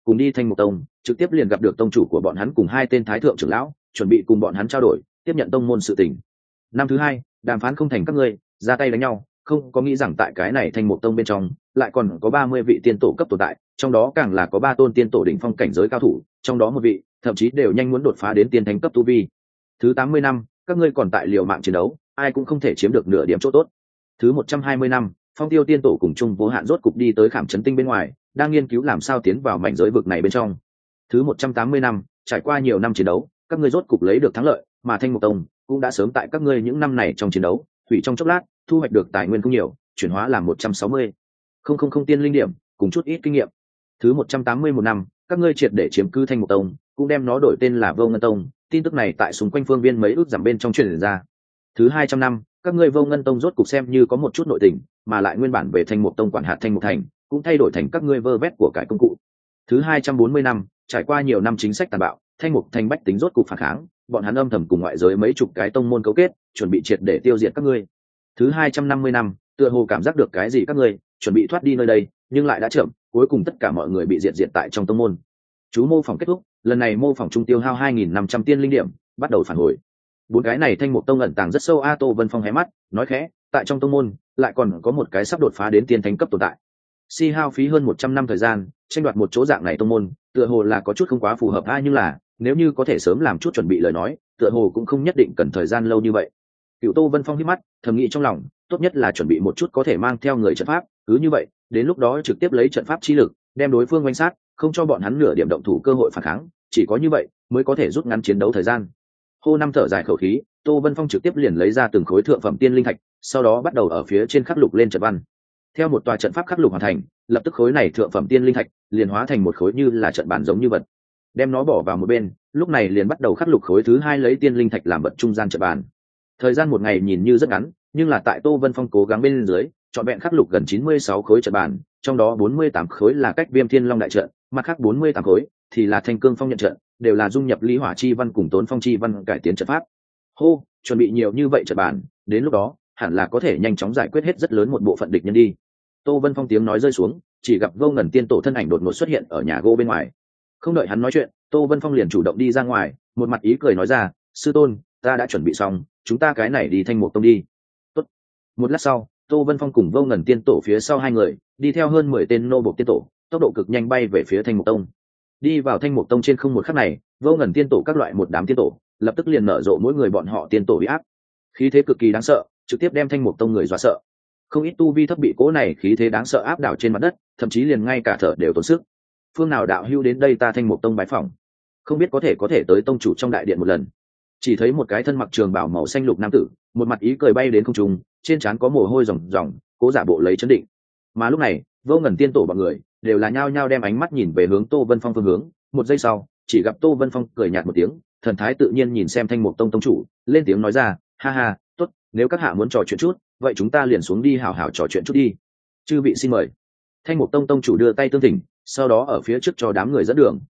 cùng đi thanh mục tông, trực tiếp liền gặp được tông chủ của bọn hắn cùng hai tên thái thượng trưởng lão, chuẩn bị cùng bọn hắn trao đổi tiếp nhận tông môn sự tình. Năm thứ hai, đàm phán không thành các ngươi ra tay đánh nhau, không có nghĩ rằng tại cái này thanh mục tông bên trong lại còn có 30 vị tiên tổ cấp tồn tại, trong đó càng là có 3 tôn tiên tổ đỉnh phong cảnh giới cao thủ, trong đó một vị thậm chí đều nhanh muốn đột phá đến tiên thánh cấp tu vi. Thứ 80 năm, các ngươi còn tại liều mạng chiến đấu, ai cũng không thể chiếm được nửa điểm chỗ tốt. Thứ 120 năm, Phong Tiêu tiên tổ cùng chung vô hạn rốt cục đi tới Khảm Chấn Tinh bên ngoài, đang nghiên cứu làm sao tiến vào mảnh giới vực này bên trong. Thứ 180 năm, trải qua nhiều năm chiến đấu, các ngươi rốt cục lấy được thắng lợi, mà Thanh Mục Tông cũng đã sớm tại các ngươi những năm này trong chiến đấu, hủy trong chốc lát, thu hoạch được tài nguyên không nhiều, chuyển hóa làm 160 không tiên linh điểm, cùng chút ít kinh nghiệm. Thứ 181 năm, các ngươi triệt để chiếm cứ Thanh Mục Tông, cũng đem nó đổi tên là Vô Ngân Tông, tin tức này tại xung quanh phương viên mấy ước dặm bên trong truyền ra. Thứ 200 năm, các ngươi Vô Ngân Tông rốt cục xem như có một chút nội tình, mà lại nguyên bản về Thanh Mục Tông quản hạt Thanh Mục Thành, cũng thay đổi thành các ngươi vơ vét của cải công cụ. Thứ 240 năm, trải qua nhiều năm chính sách tàn bạo, Thanh Mục Thành bách tính rốt cục phản kháng, bọn hắn âm thầm cùng ngoại giới mấy chục cái tông môn cấu kết, chuẩn bị triệt để tiêu diệt các ngươi. Thứ 250 năm, tựa hồ cảm giác được cái gì các ngươi, chuẩn bị thoát đi nơi đây, nhưng lại đã chậm, cuối cùng tất cả mọi người bị diệt tại trong tông môn. Chú mô phỏng kết thúc, lần này mô phỏng trung tiêu hao 2.500 tiên linh điểm, bắt đầu phản hồi. Bốn cái này Thanh Mục Tông ẩn tàng rất sâu. A Tô Vân Phong hé mắt, nói khẽ, tại trong tông môn lại còn có một cái sắp đột phá đến tiên thánh cấp tồn tại. Si hao phí hơn 100 năm thời gian, tranh đoạt một chỗ dạng này tông môn, tựa hồ là có chút không quá phù hợp nhưng là, nếu như có thể sớm làm chút chuẩn bị lời nói, tựa hồ cũng không nhất định cần thời gian lâu như vậy. Cửu Tô Vân Phong hít mắt, thầm nghĩ trong lòng, tốt nhất là chuẩn bị một chút có thể mang theo người trận pháp, cứ như vậy, đến lúc đó trực tiếp lấy trận pháp chi lực, đem đối phương quanh sát, không cho bọn hắn nửa điểm động thủ cơ hội phản kháng, chỉ có như vậy mới có thể rút ngắn chiến đấu thời gian. Hô năm thở dài khẩu khí, Tô Vân Phong trực tiếp liền lấy ra từng khối thượng phẩm tiên linh thạch, sau đó bắt đầu ở phía trên khắc lục lên trận văn. Theo một tòa trận pháp khắc lục hoàn thành, lập tức khối này thượng phẩm tiên linh thạch liền hóa thành một khối như là trận bản giống như vật. Đem nó bỏ vào một bên, lúc này liền bắt đầu khắc lục khối thứ hai lấy tiên linh thạch làm vật trung gian trận bàn. Thời gian một ngày nhìn như rất ngắn, nhưng là tại Tô Vân Phong cố gắng bên dưới, chọn vẹn khắc lục gần 96 khối trận bàn, trong đó 48 khối là cách Viêm Thiên Long đại trận, mặt khác 48 khối thì là Thanh Cương Phong nhận trận, đều là dung nhập Lý Hỏa chi văn cùng Tốn Phong chi văn cải tiến trận pháp. Hô, chuẩn bị nhiều như vậy trận bàn, đến lúc đó hẳn là có thể nhanh chóng giải quyết hết rất lớn một bộ phận địch nhân đi. Tô Vân Phong tiếng nói rơi xuống, chỉ gặp Vô Ngần tiên tổ thân ảnh đột ngột xuất hiện ở nhà gỗ bên ngoài. Không đợi hắn nói chuyện, Tô Vân Phong liền chủ động đi ra ngoài, một mặt ý cười nói ra, sư tôn, ta đã chuẩn bị xong, chúng ta cái này đi Thanh Mục Tông đi. Tốt. Một lát sau, Tô Vân Phong cùng Vô Ngần tiên tổ phía sau hai người, đi theo hơn 10 tên nô bộc tiên tổ, tốc độ cực nhanh bay về phía Thanh Mục Tông. Đi vào Thanh Mục Tông trên không một khắc này, Vô Ngần tiên tổ các loại một đám tiên tổ, lập tức liền nở rộ mỗi người bọn họ tiên tổ uy áp. Khí thế cực kỳ đáng sợ, trực tiếp đem Thanh Mục Tông người dọa sợ. Không ít tu vi thấp bị cỗ này khí thế đáng sợ áp đảo trên mặt đất, thậm chí liền ngay cả thở đều tốn sức. Phương nào đạo hữu đến đây ta Thanh Mục Tông bái phỏng, không biết có thể tới tông chủ trong đại điện một lần. Chỉ thấy một cái thân mặc trường bào màu xanh lục nam tử, một mặt ý cười bay đến không trung, trên trán có mồ hôi ròng ròng, cố giả bộ lấy chấn định. Mà lúc này, Vô Ngần tiên tổ bọn người đều là nhao nhao đem ánh mắt nhìn về hướng Tô Vân Phong phương hướng. Một giây sau, chỉ gặp Tô Vân Phong cười nhạt một tiếng, thần thái tự nhiên nhìn xem Thanh Mục Tông tông chủ, lên tiếng nói ra, ha ha, tốt, nếu các hạ muốn trò chuyện chút, vậy chúng ta liền xuống đi hảo hảo trò chuyện chút đi. Chư vị xin mời. Thanh Mục Tông tông chủ đưa tay tương thỉnh, sau đó ở phía trước cho đám người dẫn đường.